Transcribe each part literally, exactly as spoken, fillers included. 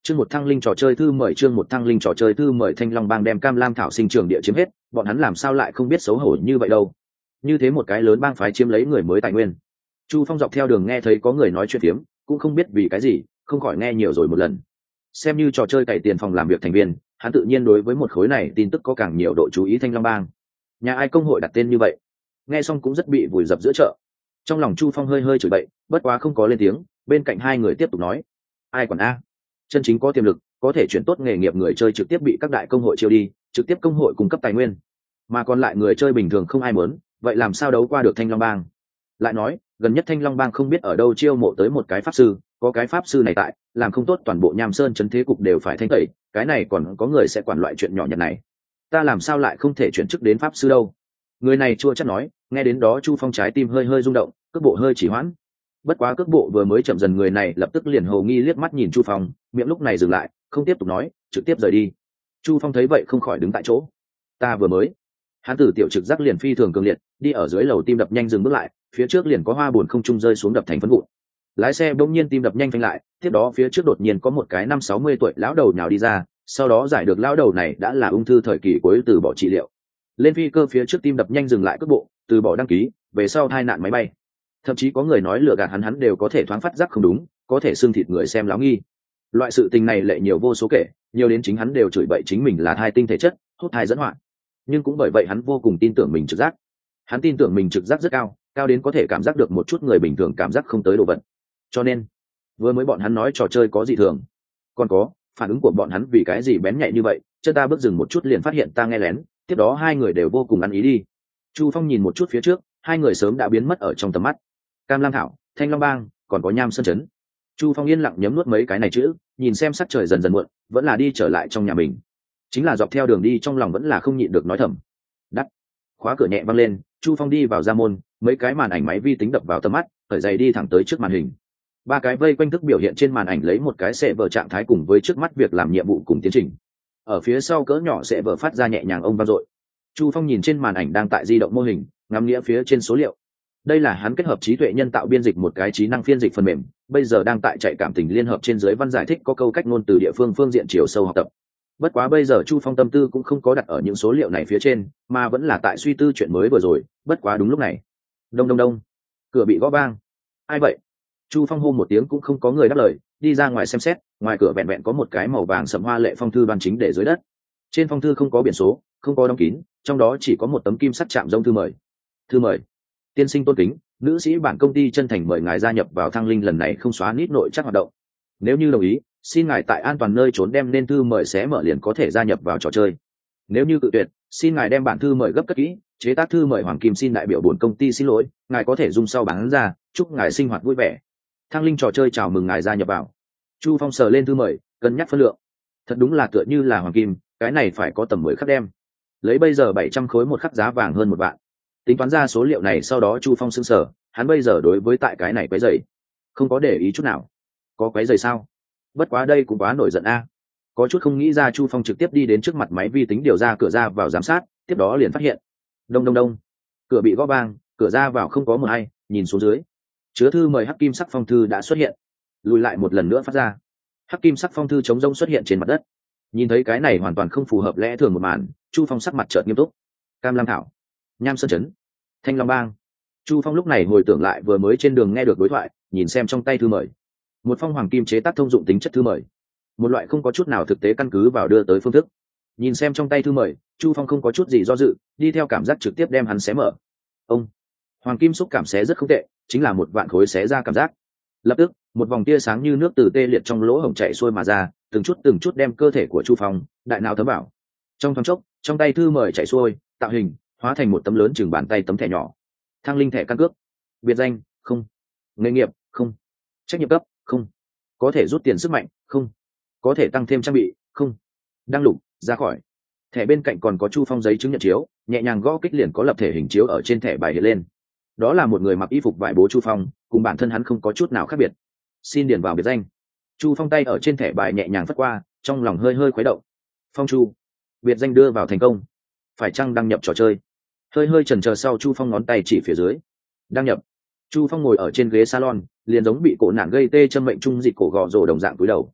Chương một thăng linh trò chơi thư mời chương một thăng linh trò chơi thư mời Thanh Long bang đem Cam Lam thảo sinh trường địa chiếm hết, bọn hắn làm sao lại không biết xấu hổ như vậy đâu. Như thế một cái lớn bang phái chiếm lấy người mới tài nguyên. Chu Phong dọc theo đường nghe thấy có người nói chuyện phiếm, cũng không biết vì cái gì, không khỏi nghe nhiều rồi một lần. Xem như trò chơi cày tiền phòng làm việc thành viên, hắn tự nhiên đối với một khối này tin tức có càng nhiều độ chú ý. Thanh Long bang, nhà ai công hội đặt tên như vậy? Nghe xong cũng rất bị vùi dập giữa chợ. Trong lòng Chu Phong hơi hơi chửi bậy, bất quá không có lên tiếng, bên cạnh hai người tiếp tục nói: ai quản a, chân chính có tiềm lực, có thể chuyển tốt nghề nghiệp người chơi trực tiếp bị các đại công hội chiêu đi, trực tiếp công hội cung cấp tài nguyên, mà còn lại người chơi bình thường không ai muốn, vậy làm sao đấu qua được Thanh Long bang? Lại nói, gần nhất Thanh Long bang không biết ở đâu chiêu mộ tới một cái pháp sư, có cái pháp sư này tại, làm không tốt toàn bộ Nham Sơn trấn thế cục đều phải thanh tẩy, cái này còn có người sẽ quản loại chuyện nhỏ nhặt này. Ta làm sao lại không thể chuyển chức đến pháp sư đâu? Người này chua chắc nói. Nghe đến đó Chu Phong trái tim hơi hơi rung động, cước bộ hơi chỉ hoãn. Bất quá cước bộ vừa mới chậm dần, người này lập tức liền hồ nghi liếc mắt nhìn Chu Phong, miệng lúc này dừng lại, không tiếp tục nói, trực tiếp rời đi. Chu Phong thấy vậy không khỏi đứng tại chỗ. Ta vừa mới, hắn tử tiểu trực giác liền phi thường cường liệt, đi ở dưới lầu tim đập nhanh dừng bước lại, phía trước liền có hoa buồn không trung rơi xuống đập thành phấn vụn. Lái xe bỗng nhiên tim đập nhanh phanh lại, tiếp đó phía trước đột nhiên có một cái năm sáu mươi tuổi lão đầu nhào đi ra, sau đó giải được lão đầu này đã là ung thư thời kỳ cuối, từ bỏ trị liệu. Lên phi cơ phía trước tim đập nhanh dừng lại cước bộ, từ bỏ đăng ký, về sau tai nạn máy bay. Thậm chí có người nói lừa gạt hắn, hắn đều có thể thoáng phát giác không đúng, có thể xương thịt người xem láo nghi. Loại sự tình này lệ nhiều vô số kể, nhiều đến chính hắn đều chửi bậy chính mình là thai tinh thể chất, hút thai dẫn họa. Nhưng cũng bởi vậy hắn vô cùng tin tưởng mình trực giác. Hắn tin tưởng mình trực giác rất cao, cao đến có thể cảm giác được một chút người bình thường cảm giác không tới đồ vật. Cho nên, vừa mới bọn hắn nói trò chơi có dị thường, còn có phản ứng của bọn hắn vì cái gì bén nhạy như vậy, chân ta bước dừng một chút liền phát hiện ta nghe lén, tiếp đó hai người đều vô cùng ăn ý đi. Chu Phong nhìn một chút phía trước, hai người sớm đã biến mất ở trong tầm mắt. Cam Lam thảo, Thanh Long bang, còn có Nham Sơn trấn. Chu Phong yên lặng nhấm nuốt mấy cái này chữ, nhìn xem sắc trời dần dần muộn, vẫn là đi trở lại trong nhà mình. Chính là dọc theo đường đi trong lòng vẫn là không nhịn được nói thầm. Đắt. Khóa cửa nhẹ văng lên, Chu Phong đi vào ra môn, mấy cái màn ảnh máy vi tính đập vào tầm mắt, khởi giày đi thẳng tới trước màn hình. Ba cái vây quanh thức biểu hiện trên màn ảnh lấy một cái sẽ vở trạng thái cùng với trước mắt việc làm nhiệm vụ cùng tiến trình. Ở phía sau cỡ nhỏ sẽ vở phát ra nhẹ nhàng ông vang dội. Chu Phong nhìn trên màn ảnh đang tại di động mô hình, ngắm nghĩa phía trên số liệu. Đây là hắn kết hợp trí tuệ nhân tạo biên dịch một cái trí năng phiên dịch phần mềm, bây giờ đang tại chạy cảm tình liên hợp trên dưới văn giải thích có câu cách ngôn từ địa phương phương diện chiều sâu học tập. Bất quá bây giờ Chu Phong tâm tư cũng không có đặt ở những số liệu này phía trên, mà vẫn là tại suy tư chuyện mới vừa rồi. Bất quá đúng lúc này, đông đông đông, cửa bị gõ vang. Ai vậy? Chu Phong hô một tiếng cũng không có người đáp lời, đi ra ngoài xem xét, ngoài cửa vẹn vẹn có một cái màu vàng sẫm hoa lệ phong thư đoan chính để dưới đất. Trên phong thư không có biển số, không có đóng kín, trong đó chỉ có một tấm kim sắt chạm rông thư mời. Thư mời: tiên sinh tôn kính, nữ sĩ bản công ty chân thành mời ngài gia nhập vào Thăng Linh lần này không xóa nít nội chắc hoạt động. Nếu như đồng ý, xin ngài tại an toàn nơi trốn đem nên thư mời xé mở liền có thể gia nhập vào trò chơi. Nếu như cự tuyệt, xin ngài đem bản thư mời gấp cất kỹ, chế tác thư mời Hoàng Kim xin đại biểu buồn công ty xin lỗi, ngài có thể dùng sau bán ra, chúc ngài sinh hoạt vui vẻ. Thăng Linh trò chơi chào mừng ngài gia nhập vào. Chu Phong sờ lên thư mời, cân nhắc phân lượng. Thật đúng là tựa như là hoàng kim, cái này phải có tầm mười khắc đem. Lấy bây giờ bảy trăm khối một khắc giá vàng hơn một vạn. Tính toán ra số liệu này sau đó Chu Phong sững sờ, hắn bây giờ đối với tại cái này quấy rầy, không có để ý chút nào. Có quấy rầy sao? Bất quá đây cũng quá nổi giận a. Có chút không nghĩ ra, Chu Phong trực tiếp đi đến trước mặt máy vi tính điều ra cửa ra vào giám sát, tiếp đó liền phát hiện. Đông đông đông. Cửa bị gõ vang, cửa ra vào không có một ai, nhìn xuống dưới. Chứa thư mời hắc kim sắc phong thư đã xuất hiện. Lùi lại một lần nữa phát ra. Hắc kim sắc phong thư trống rỗng xuất hiện trên mặt đất. Nhìn thấy cái này hoàn toàn không phù hợp lẽ thường một màn, Chu Phong sắc mặt chợt nghiêm túc. Cam Lam thảo, Nham Sơn trấn, Thanh Long bang. Chu Phong lúc này hồi tưởng lại vừa mới trên đường nghe được đối thoại, nhìn xem trong tay thư mời. Một phong hoàng kim chế tác thông dụng tính chất thư mời, một loại không có chút nào thực tế căn cứ vào đưa tới phương thức. Nhìn xem trong tay thư mời, Chu Phong không có chút gì do dự, đi theo cảm giác trực tiếp đem hắn xé mở. Ông, hoàng kim xúc cảm xé rất không tệ, chính là một vạn khối xé ra cảm giác. Lập tức, một vòng tia sáng như nước từ tê liệt trong lỗ hổng chạy xuôi mà ra, từng chút từng chút đem cơ thể của Chu Phong đại nào thấm vào. Trong thoáng chốc, trong tay thư mời chạy xuôi, tạo hình hóa thành một tấm lớn chừng bàn tay tấm thẻ nhỏ. Thăng linh thẻ căn cước, biệt danh không, nghề nghiệp không, trách nhiệm cấp không, có thể rút tiền sức mạnh không, có thể tăng thêm trang bị không, đăng lục ra khỏi. Thẻ bên cạnh còn có Chu Phong giấy chứng nhận chiếu, nhẹ nhàng gõ kích liền có lập thể hình chiếu ở trên thẻ bài hiện lên. Đó là một người mặc y phục vải bố Chu Phong, cùng bản thân hắn không có chút nào khác biệt. Xin điền vào biệt danh. Chu Phong tay ở trên thẻ bài nhẹ nhàng phất qua, trong lòng hơi hơi khuấy động. Phong Chu, biệt danh đưa vào thành công. Phải chăng đăng nhập trò chơi? Hơi hơi chần chờ sau, Chu Phong ngón tay chỉ phía dưới. Đăng nhập. Chu Phong ngồi ở trên ghế salon, liền giống bị cổ nạn gây tê châm mệnh trung dịch cổ gò rồ đồng dạng cúi đầu.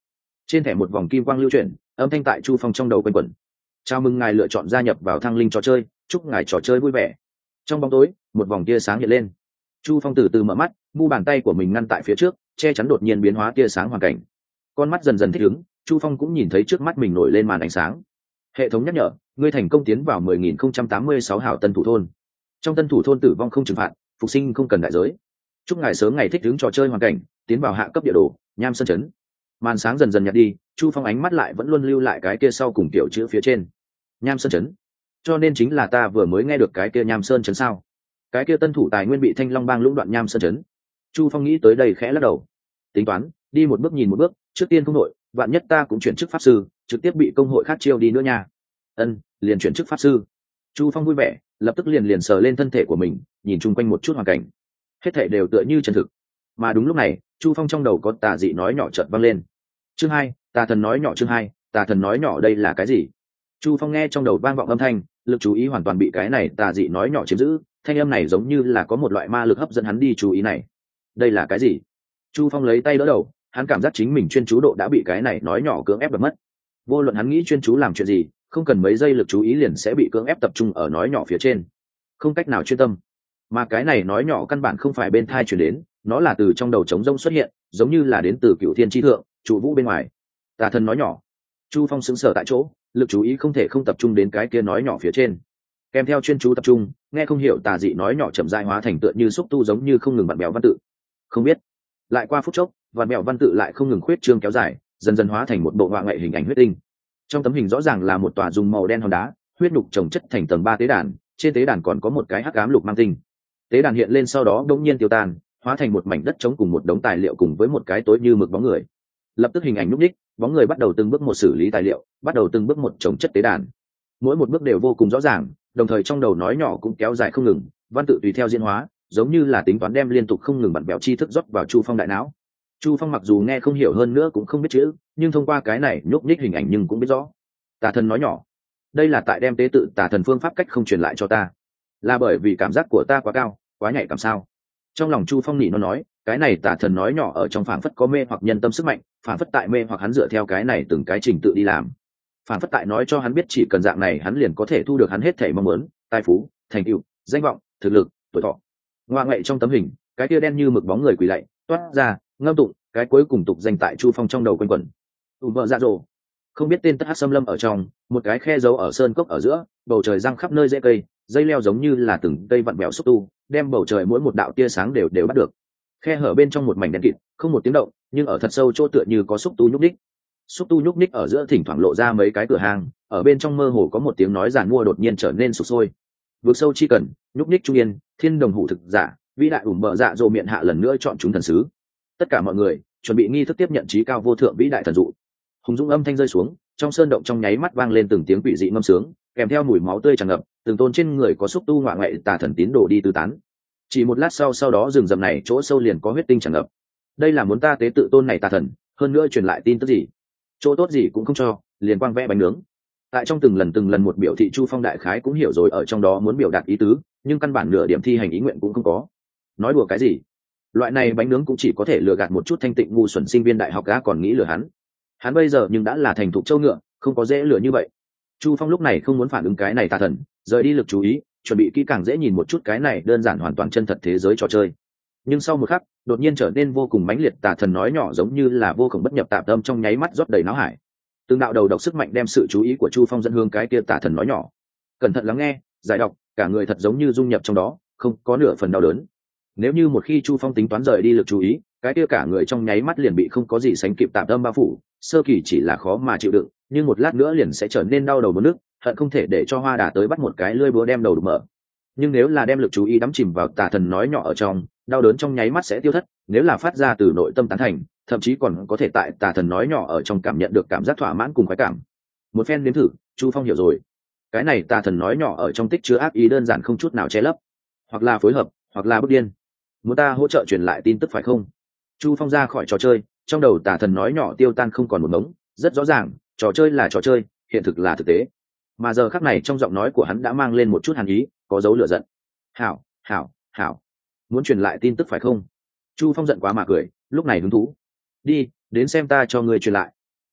Trên thẻ một vòng kim quang lưu chuyển, âm thanh tại Chu Phong trong đầu quanh quẩn. Chào mừng ngài lựa chọn gia nhập vào Thăng Linh trò chơi, chúc ngài trò chơi vui vẻ. Trong bóng tối, một vòng tia sáng hiện lên. Chu Phong từ từ mở mắt, mu bàn tay của mình ngăn tại phía trước, che chắn đột nhiên biến hóa tia sáng hoàn cảnh. Con mắt dần dần thích ứng, Chu Phong cũng nhìn thấy trước mắt mình nổi lên màn ánh sáng. Hệ thống nhắc nhở, ngươi thành công tiến vào mười nghìn không trăm tám mươi sáu hảo tân thủ thôn. Trong tân thủ thôn tử vong không trừng phạt, phục sinh không cần đại giới. Chúc ngài sớm ngày thích ứng trò chơi hoàn cảnh, tiến vào hạ cấp địa đồ, Nham Sơn trấn. Màn sáng dần dần nhạt đi, Chu Phong ánh mắt lại vẫn luôn lưu lại cái kia sau cùng tiểu chữ phía trên. Nham Sơn trấn. Cho nên chính là ta vừa mới nghe được cái kia Nham Sơn trấn sao? Cái kia tân thủ tài nguyên bị Thanh Long bang lũng đoạn Nham Sơn trấn. Chu Phong nghĩ tới đây khẽ lắc đầu. Tính toán, đi một bước nhìn một bước, trước tiên không nội, vạn nhất ta cũng chuyển chức pháp sư, trực tiếp bị công hội khác chiêu đi nữa nha. Ân, liền chuyển chức pháp sư. Chu Phong vui vẻ, lập tức liền liền sờ lên thân thể của mình, nhìn chung quanh một chút hoàn cảnh. Hết thảy đều tựa như chân thực. Mà đúng lúc này, Chu Phong trong đầu có tà dị nói nhỏ chợt vang lên. Chương hai, tà thần nói nhỏ chương hai, tà thần nói nhỏ đây là cái gì? Chu Phong nghe trong đầu vang vọng âm thanh, lực chú ý hoàn toàn bị cái này tà dị nói nhỏ chiếm giữ, thanh âm này giống như là có một loại ma lực hấp dẫn hắn đi chú ý này. Đây là cái gì? Chu Phong lấy tay đỡ đầu, hắn cảm giác chính mình chuyên chú độ đã bị cái này nói nhỏ cưỡng ép đập mất. Vô luận hắn nghĩ chuyên chú làm chuyện gì, không cần mấy giây lực chú ý liền sẽ bị cưỡng ép tập trung ở nói nhỏ phía trên, không cách nào chuyên tâm. Mà cái này nói nhỏ căn bản không phải bên tai truyền đến, nó là từ trong đầu trống rỗng xuất hiện, giống như là đến từ cựu thiên chi thượng, trụ vũ bên ngoài. Tà thần nói nhỏ. Chu Phong sững sờ tại chỗ, lực chú ý không thể không tập trung đến cái kia nói nhỏ phía trên. Kèm theo chuyên chú tập trung, nghe không hiểu tà dị nói nhỏ chậm rãi hóa thành tựa như xúc tu giống như không ngừng vặn bèo văn tự. Không biết. Lại qua phút chốc, vặn bèo văn tự lại không ngừng khuyết trương kéo dài, dần dần hóa thành một bộ ngoại nghệ hình ảnh huyết tinh. Trong tấm hình rõ ràng là một tòa dùng màu đen hòn đá, huyết nhục chồng chất thành tầng ba tế đàn, trên tế đàn còn có một cái hắc ám lục mang tinh. Tế đàn hiện lên sau đó đột nhiên tiêu tan, hóa thành một mảnh đất trống cùng một đống tài liệu cùng với một cái tối như mực bóng người. Lập tức hình ảnh núp ních, bóng người bắt đầu từng bước một xử lý tài liệu, bắt đầu từng bước một chồng chất tế đàn. Mỗi một bước đều vô cùng rõ ràng, đồng thời trong đầu nói nhỏ cũng kéo dài không ngừng, văn tự tùy theo diễn hóa, giống như là tính toán đem liên tục không ngừng bận bèo tri thức rót vào Chu Phong đại não. Chu Phong mặc dù nghe không hiểu hơn nữa cũng không biết chữ, nhưng thông qua cái này nhúc nhích hình ảnh nhưng cũng biết rõ. Tà thần nói nhỏ, đây là tại đem tế tự tà thần phương pháp cách không truyền lại cho ta, là bởi vì cảm giác của ta quá cao, quá nhạy cảm sao? Trong lòng Chu Phong nỉ nó nói, cái này tà thần nói nhỏ ở trong phảng phất có mê hoặc nhân tâm sức mạnh, phảng phất tại mê hoặc hắn dựa theo cái này từng cái trình tự đi làm, phảng phất tại nói cho hắn biết chỉ cần dạng này hắn liền có thể thu được hắn hết thảy mong muốn, tài phú, thành tựu, danh vọng, thực lực, tuổi thọ. Ngoa ngậy trong tấm hình, cái kia đen như mực bóng người quỳ lạy, toát ra, ngâm tụng, cái cuối cùng tục danh tại Chu Phong trong đầu quanh quẩn. Ùm vợ dạ dỗ. Không biết tên tất hắc xâm lâm ở trong, một cái khe giấu ở sơn cốc ở giữa, bầu trời răng khắp nơi rễ cây, dây leo giống như là từng cây vặn vẹo xúc tu, đem bầu trời mỗi một đạo tia sáng đều đều bắt được. Khe hở bên trong một mảnh đen kịt, không một tiếng động, nhưng ở thật sâu chỗ tựa như có xúc tu nhúc ních. Xúc tu nhúc ních ở giữa thỉnh thoảng lộ ra mấy cái cửa hàng, ở bên trong mơ hồ có một tiếng nói giàn mua đột nhiên trở nên sụp sôi. Vực sâu chi cần, nhúc ních trung yên, thiên đồng hủ thực giả, vĩ đại ủm bợ dạ dỗ miệng hạ lần nữa chọn chúng thần sứ. Tất cả mọi người chuẩn bị nghi thức tiếp nhận trí cao vô thượng vĩ đại thần dụ. Hùng dũng âm thanh rơi xuống, trong sơn động trong nháy mắt vang lên từng tiếng quỷ dị ngâm sướng, kèm theo mùi máu tươi tràn ngập, từng tôn trên người có xúc tu ngoại ngoại tà thần tín đồ đi tứ tán. Chỉ một lát sau sau đó rừng rậm này chỗ sâu liền có huyết tinh tràn ngập. Đây là muốn ta tế tự tôn này tà thần, hơn nữa truyền lại tin tức gì? Chỗ tốt gì cũng không cho, liền quang vẽ bánh nướng. Tại trong từng lần từng lần một biểu thị Chu Phong đại khái cũng hiểu rồi ở trong đó muốn biểu đạt ý tứ, nhưng căn bản nửa điểm thi hành ý nguyện cũng không có. Nói đùa cái gì? Loại này bánh nướng cũng chỉ có thể lừa gạt một chút thanh tịnh ngu xuẩn sinh viên đại học gã còn nghĩ lừa hắn. Hắn bây giờ nhưng đã là thành thục châu ngựa, không có dễ lừa như vậy. Chu Phong lúc này không muốn phản ứng cái này tà thần, rời đi lực chú ý, chuẩn bị kỹ càng dễ nhìn một chút cái này đơn giản hoàn toàn chân thật thế giới trò chơi. Nhưng sau một khắc, đột nhiên trở nên vô cùng mãnh liệt tà thần nói nhỏ giống như là vô cùng bất nhập tạp tâm trong nháy mắt rót đầy não hải. Từng đạo đầu độc sức mạnh đem sự chú ý của Chu Phong dẫn hướng cái kia tà thần nói nhỏ. Cẩn thận lắng nghe, giải đọc, cả người thật giống như dung nhập trong đó, không có nửa phần đau đớn. Nếu như một khi Chu Phong tính toán rời đi lực chú ý, cái kia cả người trong nháy mắt liền bị không có gì sánh kịp tạm tâm bao phủ, sơ kỳ chỉ là khó mà chịu đựng, nhưng một lát nữa liền sẽ trở nên đau đầu muốn nước, hận không thể để cho Hoa Đà tới bắt một cái lưỡi búa đem đầu đục mở. Nhưng nếu là đem lực chú ý đắm chìm vào tà thần nói nhỏ ở trong, đau đớn trong nháy mắt sẽ tiêu thất, nếu là phát ra từ nội tâm tán thành, thậm chí còn có thể tại tà thần nói nhỏ ở trong cảm nhận được cảm giác thỏa mãn cùng khoái cảm. Một phen nếm thử, Chu Phong hiểu rồi. Cái này tà thần nói nhỏ ở trong tích chứa ác ý đơn giản không chút nào che lấp, hoặc là phối hợp, hoặc là bức điên. Muốn ta hỗ trợ truyền lại tin tức phải không? Chu Phong ra khỏi trò chơi, trong đầu tà thần nói nhỏ tiêu tan không còn một ngống, rất rõ ràng, trò chơi là trò chơi, hiện thực là thực tế. Mà giờ khắc này trong giọng nói của hắn đã mang lên một chút hàn ý, có dấu lửa giận. Hảo, hảo, hảo, muốn truyền lại tin tức phải không? Chu Phong giận quá mà cười, lúc này hứng thú. Đi, đến xem ta cho ngươi truyền lại.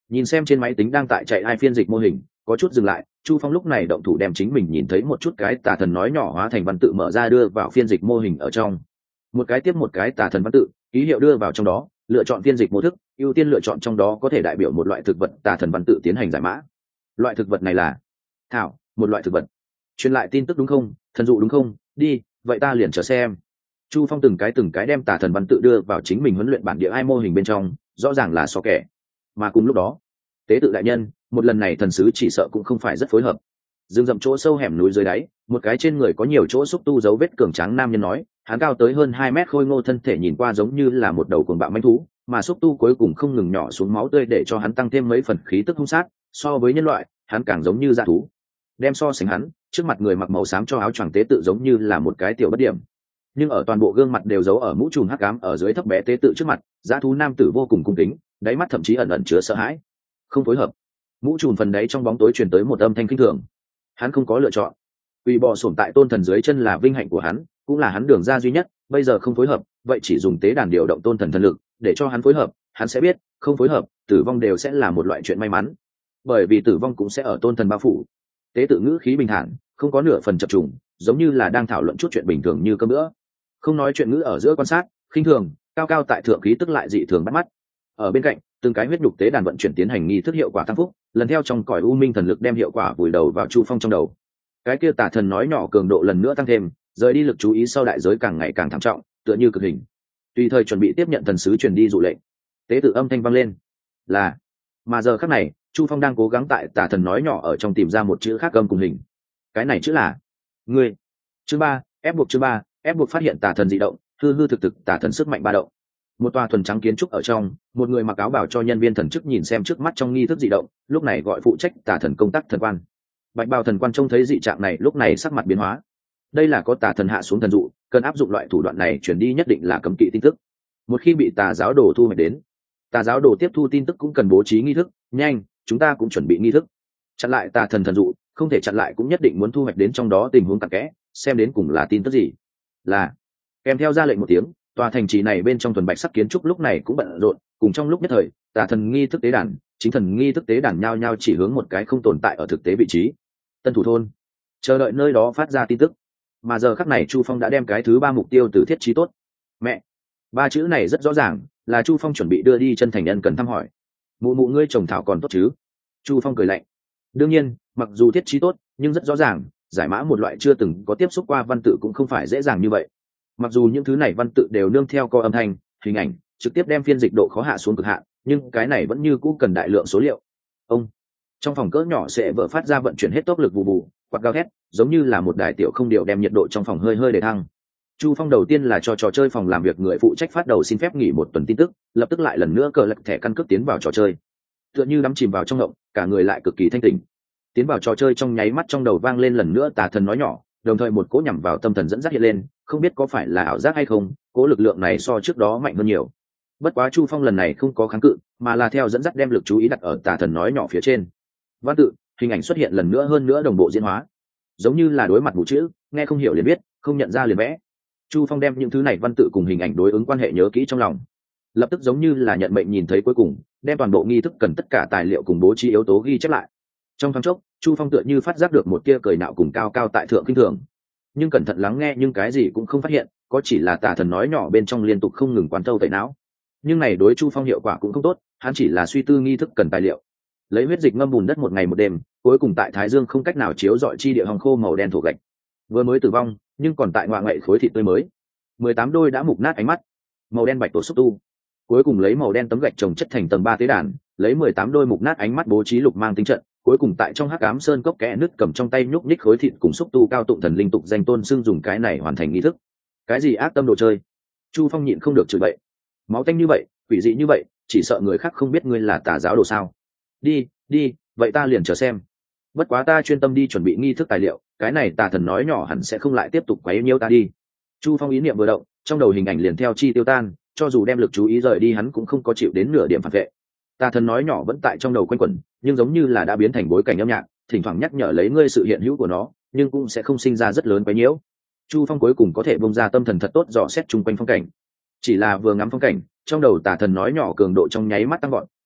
Nhìn xem trên máy tính đang tại chạy ai phiên dịch mô hình, có chút dừng lại, Chu Phong lúc này động thủ đem chính mình nhìn thấy một chút cái tà thần nói nhỏ hóa thành văn tự mở ra đưa vào phiên dịch mô hình ở trong. Một cái tiếp một cái tà thần văn tự, ký hiệu đưa vào trong đó, lựa chọn phiên dịch mô thức, ưu tiên lựa chọn trong đó có thể đại biểu một loại thực vật tà thần văn tự tiến hành giải mã. Loại thực vật này là thảo, một loại thực vật. Truyền lại tin tức đúng không? Thần dụ đúng không? Đi, vậy ta liền chờ xem. Chu Phong từng cái từng cái đem tà thần văn tự đưa vào chính mình huấn luyện bản địa ai mô hình bên trong, rõ ràng là so kẻ. Mà cùng lúc đó, tế tự đại nhân, một lần này thần sứ chỉ sợ cũng không phải rất phối hợp. Dương rậm chỗ sâu hẻm núi dưới đáy, một cái trên người có nhiều chỗ xúc tu dấu vết cường tráng nam nhân nói, hắn cao tới hơn hai mét khôi ngô thân thể nhìn qua giống như là một đầu cuồng bạo mãnh thú, mà xúc tu cuối cùng không ngừng nhỏ xuống máu tươi để cho hắn tăng thêm mấy phần khí tức hung sát, so với nhân loại, hắn càng giống như dã thú. Đem so sánh hắn, trước mặt người mặc màu xám cho áo choàng tế tự giống như là một cái tiểu bất điểm. Nhưng ở toàn bộ gương mặt đều giấu ở mũ trùm hắc ám ở dưới thấp bé tế tự trước mặt, dã thú nam tử vô cùng cung kính, đáy mắt thậm chí ẩn ẩn chứa sợ hãi. Không phối hợp. Mũ trùm phần đáy trong bóng tối truyền tới một âm thanh kinh thường. Hắn không có lựa chọn. Quỳ bò xổm tại tôn thần dưới chân là vinh hạnh của hắn, cũng là hắn đường ra duy nhất, bây giờ không phối hợp, vậy chỉ dùng tế đàn điều động tôn thần thần lực, để cho hắn phối hợp, hắn sẽ biết, không phối hợp, tử vong đều sẽ là một loại chuyện may mắn. Bởi vì tử vong cũng sẽ ở tôn thần bao phủ. Tế tự ngữ khí bình thản, không có nửa phần chập trùng, giống như là đang thảo luận chút chuyện bình thường như cơm bữa. Không nói chuyện ngữ ở giữa quan sát, khinh thường, cao cao tại thượng khí tức lại dị thường bắt mắt. Ở bên cạnh, từng cái huyết nhục tế đàn vận chuyển tiến hành nghi thức hiệu quả tăng phúc, lần theo trong cõi u minh thần lực đem hiệu quả vùi đầu vào Chu Phong trong đầu. Cái kia tà thần nói nhỏ cường độ lần nữa tăng thêm, rời đi lực chú ý sau đại giới càng ngày càng thảm trọng, tựa như cực hình. Tùy thời chuẩn bị tiếp nhận thần sứ truyền đi dụ lệnh. Tế tự âm thanh vang lên. Là. Mà giờ khắc này, Chu Phong đang cố gắng tại tà thần nói nhỏ ở trong tìm ra một chữ khác âm cùng hình. Cái này chữ là ngươi. Chương ba, ép buộc chương ba, ép buộc phát hiện tà thần dị động, hư hư thực thực tà thần sức mạnh ba động. Một tòa thuần trắng kiến trúc ở trong, một người mặc áo bảo cho nhân viên thần chức nhìn xem trước mắt trong nghi thức dị động, lúc này gọi phụ trách tà thần công tác thần quan. Bạch bào thần quan trông thấy dị trạng này, lúc này sắc mặt biến hóa. Đây là có tà thần hạ xuống thần dụ, cần áp dụng loại thủ đoạn này chuyển đi nhất định là cấm kỵ tin tức. Một khi bị tà giáo đồ thu hoạch đến, tà giáo đồ tiếp thu tin tức cũng cần bố trí nghi thức. Nhanh, chúng ta cũng chuẩn bị nghi thức. Chặn lại tà thần thần dụ, không thể chặn lại cũng nhất định muốn thu hoạch đến trong đó tình huống cặn kẽ, xem đến cùng là tin tức gì. Là. Kèm theo ra lệnh một tiếng, tòa thành trì này bên trong thuần bạch sắc kiến trúc lúc này cũng bận rộn, cùng trong lúc nhất thời, tà thần nghi thức tế đàn, chính thần nghi thức tế đàn nhao nhao chỉ hướng một cái không tồn tại ở thực tế vị trí. Tân thủ thôn, chờ đợi nơi đó phát ra tin tức. Mà giờ khắc này Chu Phong đã đem cái thứ ba mục tiêu từ thiết trí tốt. Mẹ, ba chữ này rất rõ ràng, là Chu Phong chuẩn bị đưa đi chân thành nhân cần thăm hỏi. Mụ mụ ngươi trồng thảo còn tốt chứ? Chu Phong cười lạnh. Đương nhiên, mặc dù thiết trí tốt, nhưng rất rõ ràng, giải mã một loại chưa từng có tiếp xúc qua văn tự cũng không phải dễ dàng như vậy. Mặc dù những thứ này văn tự đều nương theo co âm thanh, hình ảnh, trực tiếp đem phiên dịch độ khó hạ xuống cực hạn, nhưng cái này vẫn như cũ cần đại lượng số liệu. Ông, trong phòng cỡ nhỏ sẽ vỡ phát ra vận chuyển hết tốc lực vù vù, quạt gào thét, giống như là một đài tiểu không điều đem nhiệt độ trong phòng hơi hơi để thăng. Chu Phong đầu tiên là cho trò chơi phòng làm việc người phụ trách phát đầu xin phép nghỉ một tuần tin tức, lập tức lại lần nữa cờ lật thẻ căn cước tiến vào trò chơi. Tựa như đắm chìm vào trong ngộng, cả người lại cực kỳ thanh tỉnh. Tiến vào trò chơi trong nháy mắt trong đầu vang lên lần nữa tà thần nói nhỏ, đồng thời một cỗ nhằm vào tâm thần dẫn dắt hiện lên, không biết có phải là ảo giác hay không, cỗ lực lượng này so trước đó mạnh hơn nhiều. Bất quá Chu Phong lần này không có kháng cự, mà là theo dẫn dắt đem lực chú ý đặt ở tà thần nói nhỏ phía trên. Văn tự, hình ảnh xuất hiện lần nữa hơn nữa đồng bộ diễn hóa, giống như là đối mặt mù chữ, nghe không hiểu liền biết, không nhận ra liền vẽ. Chu Phong đem những thứ này văn tự cùng hình ảnh đối ứng quan hệ nhớ kỹ trong lòng, lập tức giống như là nhận mệnh nhìn thấy cuối cùng, đem toàn bộ nghi thức cần tất cả tài liệu cùng bố trí yếu tố ghi chép lại. Trong thoáng chốc, Chu Phong tựa như phát giác được một tia cười nạo cùng cao cao tại thượng kinh thường, nhưng cẩn thận lắng nghe nhưng cái gì cũng không phát hiện, có chỉ là tà thần nói nhỏ bên trong liên tục không ngừng quán thâu tẩy não. Nhưng này đối Chu Phong hiệu quả cũng không tốt, hắn chỉ là suy tư nghi thức cần tài liệu, lấy huyết dịch ngâm bùn đất một ngày một đêm, cuối cùng tại Thái Dương không cách nào chiếu rọi chi địa hồng khô màu đen thổ gạch, vừa mới tử vong, nhưng còn tại ngoại ngậy khối thịt tươi mới, mười tám đôi đã mục nát ánh mắt, màu đen bạch tổ xúc tu, cuối cùng lấy màu đen tấm gạch trồng chất thành tầng ba tế đàn, lấy mười tám đôi mục nát ánh mắt bố trí lục mang tinh trận, cuối cùng tại trong hắc ám sơn cốc kẽ nứt cầm trong tay nhúc nhích khối thịt cùng xúc tu cao tụng thần linh tục danh tôn xưng dùng cái này hoàn thành nghi thức. Cái gì ác tâm đồ chơi? Chu Phong nhịn không được chửi bậy. Máu tanh như vậy, quỷ dị như vậy, chỉ sợ người khác không biết ngươi là tà giáo đồ sao? Đi, đi, vậy ta liền chờ xem. Bất quá ta chuyên tâm đi chuẩn bị nghi thức tài liệu, cái này tà thần nói nhỏ hẳn sẽ không lại tiếp tục quấy nhiễu ta đi. Chu Phong ý niệm vừa động, trong đầu hình ảnh liền theo chi tiêu tan, cho dù đem lực chú ý rời đi hắn cũng không có chịu đến nửa điểm phản vệ. Tà thần nói nhỏ vẫn tại trong đầu quanh quẩn, nhưng giống như là đã biến thành bối cảnh âm nhạc, thỉnh thoảng nhắc nhở lấy ngươi sự hiện hữu của nó, nhưng cũng sẽ không sinh ra rất lớn quấy nhiễu. Chu Phong cuối cùng có thể bung ra tâm thần thật tốt dò xét chung quanh phong cảnh. Chỉ là vừa ngắm phong cảnh, trong đầu tà thần nói nhỏ cường độ trong nháy mắt tăng gọn,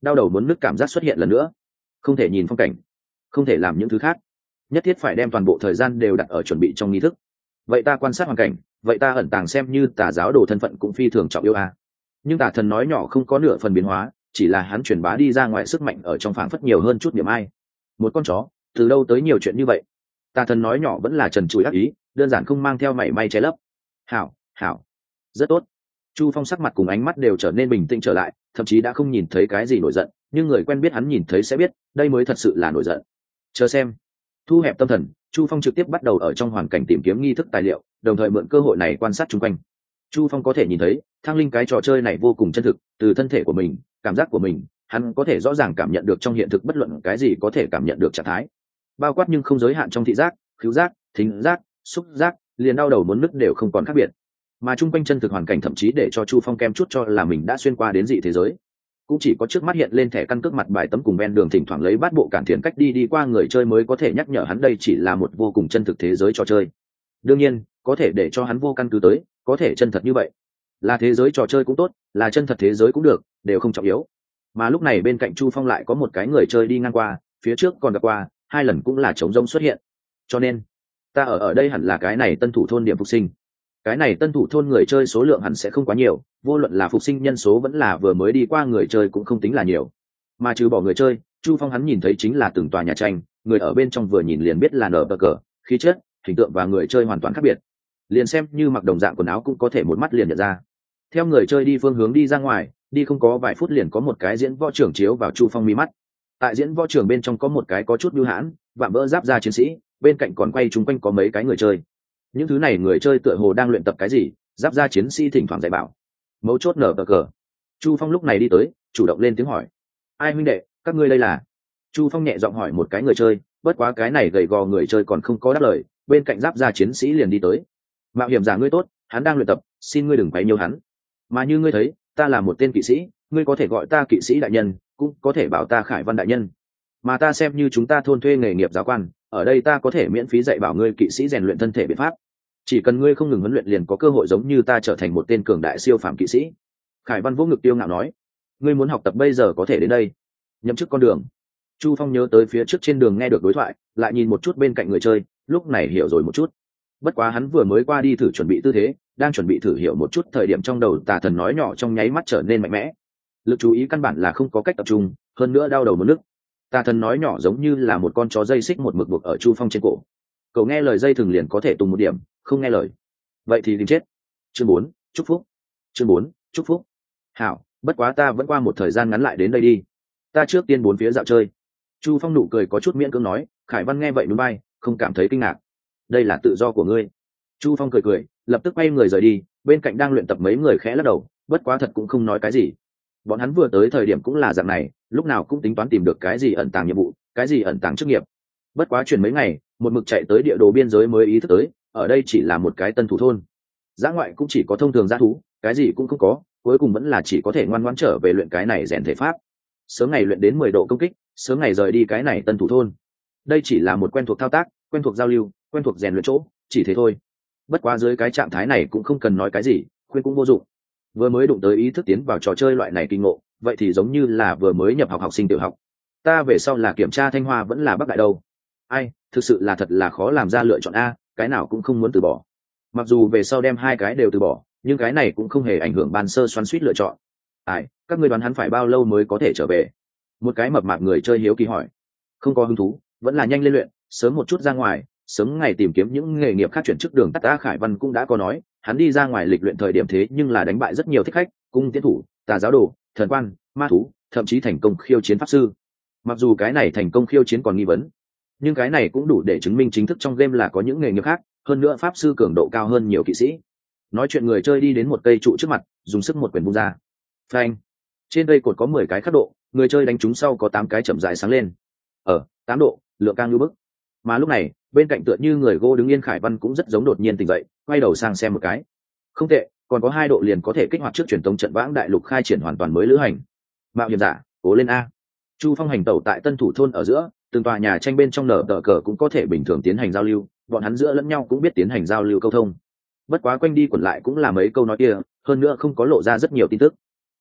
đau đầu muốn nứt cảm giác xuất hiện lần nữa. Không thể nhìn phong cảnh, không thể làm những thứ khác, nhất thiết phải đem toàn bộ thời gian đều đặt ở chuẩn bị trong nghi thức. Vậy ta quan sát hoàn cảnh, vậy ta ẩn tàng xem như tà giáo đồ thân phận cũng phi thường trọng yêu a. Nhưng tà thần nói nhỏ không có nửa phần biến hóa, chỉ là hắn truyền bá đi ra ngoài sức mạnh ở trong phảng phất nhiều hơn chút điểm ai. Một con chó, từ đâu tới nhiều chuyện như vậy? Tà thần nói nhỏ vẫn là trần trụi ác ý, đơn giản không mang theo mảy may che lấp. Hảo, hảo, rất tốt. Chu Phong sắc mặt cùng ánh mắt đều trở nên bình tĩnh trở lại, thậm chí đã không nhìn thấy cái gì nổi giận, nhưng người quen biết hắn nhìn thấy sẽ biết, đây mới thật sự là nổi giận. Chờ xem. Thu hẹp tâm thần, Chu Phong trực tiếp bắt đầu ở trong hoàn cảnh tìm kiếm nghi thức tài liệu, đồng thời mượn cơ hội này quan sát xung quanh. Chu Phong có thể nhìn thấy, thang linh cái trò chơi này vô cùng chân thực, từ thân thể của mình, cảm giác của mình, hắn có thể rõ ràng cảm nhận được trong hiện thực bất luận cái gì có thể cảm nhận được trạng thái. Bao quát nhưng không giới hạn trong thị giác, khứu giác, thính giác, xúc giác, liền đau đầu muốn nứt đều không còn khác biệt. Mà chung quanh chân thực hoàn cảnh thậm chí để cho Chu Phong kem chút cho là mình đã xuyên qua đến dị thế giới. Cũng chỉ có trước mắt hiện lên thẻ căn cước mặt bài tấm cùng ven đường thỉnh thoảng lấy bát bộ cản thiền cách đi đi qua người chơi mới có thể nhắc nhở hắn đây chỉ là một vô cùng chân thực thế giới trò chơi. Đương nhiên, có thể để cho hắn vô căn cứ tới, có thể chân thật như vậy. Là thế giới trò chơi cũng tốt, là chân thật thế giới cũng được, đều không trọng yếu. Mà lúc này bên cạnh Chu Phong lại có một cái người chơi đi ngang qua, phía trước còn gặp qua, hai lần cũng là trống rỗng xuất hiện. Cho nên, ta ở ở đây hẳn là cái này tân thủ thôn điểm phục sinh. Cái này tân thủ thôn người chơi số lượng hẳn sẽ không quá nhiều, vô luận là phục sinh nhân số vẫn là vừa mới đi qua người chơi cũng không tính là nhiều. Mà trừ bỏ người chơi, Chu Phong hắn nhìn thấy chính là từng tòa nhà tranh, người ở bên trong vừa nhìn liền biết là nở bờ cờ, khí chất, hình tượng và người chơi hoàn toàn khác biệt. Liền xem như mặc đồng dạng quần áo cũng có thể một mắt liền nhận ra. Theo người chơi đi phương hướng đi ra ngoài, đi không có vài phút liền có một cái diễn võ trưởng chiếu vào Chu Phong mi mắt. Tại diễn võ trưởng bên trong có một cái có chút bưu hãn, vạm vỡ giáp da chiến sĩ, bên cạnh còn quay chung quanh có mấy cái người chơi. Những thứ này người chơi tựa hồ đang luyện tập cái gì, giáp da chiến sĩ thỉnh thoảng dạy bảo. Mấu chốt nở bờ cờ. Chu Phong lúc này đi tới, chủ động lên tiếng hỏi: ai huynh đệ, các ngươi đây là? Chu Phong nhẹ giọng hỏi một cái người chơi, bất quá cái này gầy gò người chơi còn không có đáp lời, bên cạnh giáp da chiến sĩ liền đi tới: mạo hiểm giả ngươi tốt, hắn đang luyện tập, xin ngươi đừng quấy nhiễu hắn. Mà như ngươi thấy, ta là một tên kỵ sĩ, ngươi có thể gọi ta kỵ sĩ đại nhân, cũng có thể bảo ta Khải Văn đại nhân. Mà ta xem như chúng ta thôn thuê nghề nghiệp giáo quan, ở đây ta có thể miễn phí dạy bảo ngươi kỵ sĩ rèn luyện thân thể biện pháp. Chỉ cần ngươi không ngừng huấn luyện liền có cơ hội giống như ta trở thành một tên cường đại siêu phàm kỵ sĩ. Khải Văn vỗ ngực tiêu ngạo nói: ngươi muốn học tập bây giờ có thể đến đây. Nhậm chức con đường. Chu Phong nhớ tới phía trước trên đường nghe được đối thoại, lại nhìn một chút bên cạnh người chơi, lúc này hiểu rồi một chút. Bất quá hắn vừa mới qua đi thử chuẩn bị tư thế, đang chuẩn bị thử hiểu một chút thời điểm trong đầu tà thần nói nhỏ trong nháy mắt trở nên mạnh mẽ. Lực chú ý căn bản là không có cách tập trung, hơn nữa đau đầu muốn nức. Tà thần nói nhỏ giống như là một con chó dây xích một mực buộc ở Chu Phong trên cổ. Cậu nghe lời dây thừng liền có thể tùng một điểm, không nghe lời vậy thì tìm chết. Chương bốn, chúc phúc. Chương bốn, chúc phúc. Hảo, bất quá ta vẫn qua một thời gian ngắn lại đến đây đi. Ta trước tiên bốn phía dạo chơi. Chu Phong nụ cười có chút miễn cưỡng nói. Khải Văn nghe vậy núi bay, không cảm thấy kinh ngạc. Đây là tự do của ngươi. Chu Phong cười cười, lập tức quay người rời đi, bên cạnh đang luyện tập mấy người khẽ lắc đầu, bất quá thật cũng không nói cái gì. Bọn hắn vừa tới thời điểm cũng là dạng này, lúc nào cũng tính toán tìm được cái gì ẩn tàng nhiệm vụ, cái gì ẩn tàng chức nghiệp. Bất quá chuyển mấy ngày, một mực chạy tới địa đồ biên giới mới ý thức tới, ở đây chỉ là một cái tân thủ thôn. Dã ngoại cũng chỉ có thông thường dã thú, cái gì cũng không có, cuối cùng vẫn là chỉ có thể ngoan ngoãn trở về luyện cái này rèn thể pháp. Sớm ngày luyện đến mười độ công kích, sớm ngày rời đi cái này tân thủ thôn. Đây chỉ là một quen thuộc thao tác, quen thuộc giao lưu, quen thuộc rèn luyện chỗ, chỉ thế thôi. Bất quá dưới cái trạng thái này cũng không cần nói cái gì, khuyên cũng vô dụng. Vừa mới đụng tới ý thức tiến vào trò chơi loại này kinh ngộ, vậy thì giống như là vừa mới nhập học học sinh tiểu học. Ta về sau là kiểm tra thanh hoa vẫn là bắc đại đâu. Ai, thực sự là thật là khó làm ra lựa chọn a, cái nào cũng không muốn từ bỏ. Mặc dù về sau đem hai cái đều từ bỏ, nhưng cái này cũng không hề ảnh hưởng ban sơ xoắn suýt lựa chọn. Ai, các ngươi đoán hắn phải bao lâu mới có thể trở về? Một cái mập mạp người chơi hiếu kỳ hỏi. Không có hứng thú, vẫn là nhanh lên luyện, sớm một chút ra ngoài, sớm ngày tìm kiếm những nghề nghiệp khác chuyển chức đường tắt. Ta Khải Văn cũng đã có nói, hắn đi ra ngoài lịch luyện thời điểm thế nhưng là đánh bại rất nhiều thích khách, cung tiến thủ, tà giáo đồ, thần quan, ma thú, thậm chí thành công khiêu chiến pháp sư. Mặc dù cái này thành công khiêu chiến còn nghi vấn, nhưng cái này cũng đủ để chứng minh chính thức trong game là có những nghề nghiệp khác, hơn nữa pháp sư cường độ cao hơn nhiều kỵ sĩ. Nói chuyện người chơi đi đến một cây trụ trước mặt, dùng sức một quyền vung ra. Phanh! Trên cây cột có mười cái khắc độ, người chơi đánh trúng sau có tám cái chậm rãi sáng lên. Ở tám độ, lượng càng lưu bức. Mà lúc này, bên cạnh tựa như người gô đứng yên Khải Văn cũng rất giống đột nhiên tỉnh dậy, quay đầu sang xem một cái. Không tệ, còn có hai độ liền có thể kích hoạt trước truyền tống trận vãng đại lục khai triển hoàn toàn mới lữ hành. Mạo hiểm giả, cố lên a. Chu Phong hành tẩu tại tân thủ thôn ở giữa, từng tòa nhà tranh bên trong nở tờ cờ cũng có thể bình thường tiến hành giao lưu, bọn hắn giữa lẫn nhau cũng biết tiến hành giao lưu câu thông. Bất quá quanh đi quẩn lại cũng là mấy câu nói kia, hơn nữa không có lộ ra rất nhiều tin tức.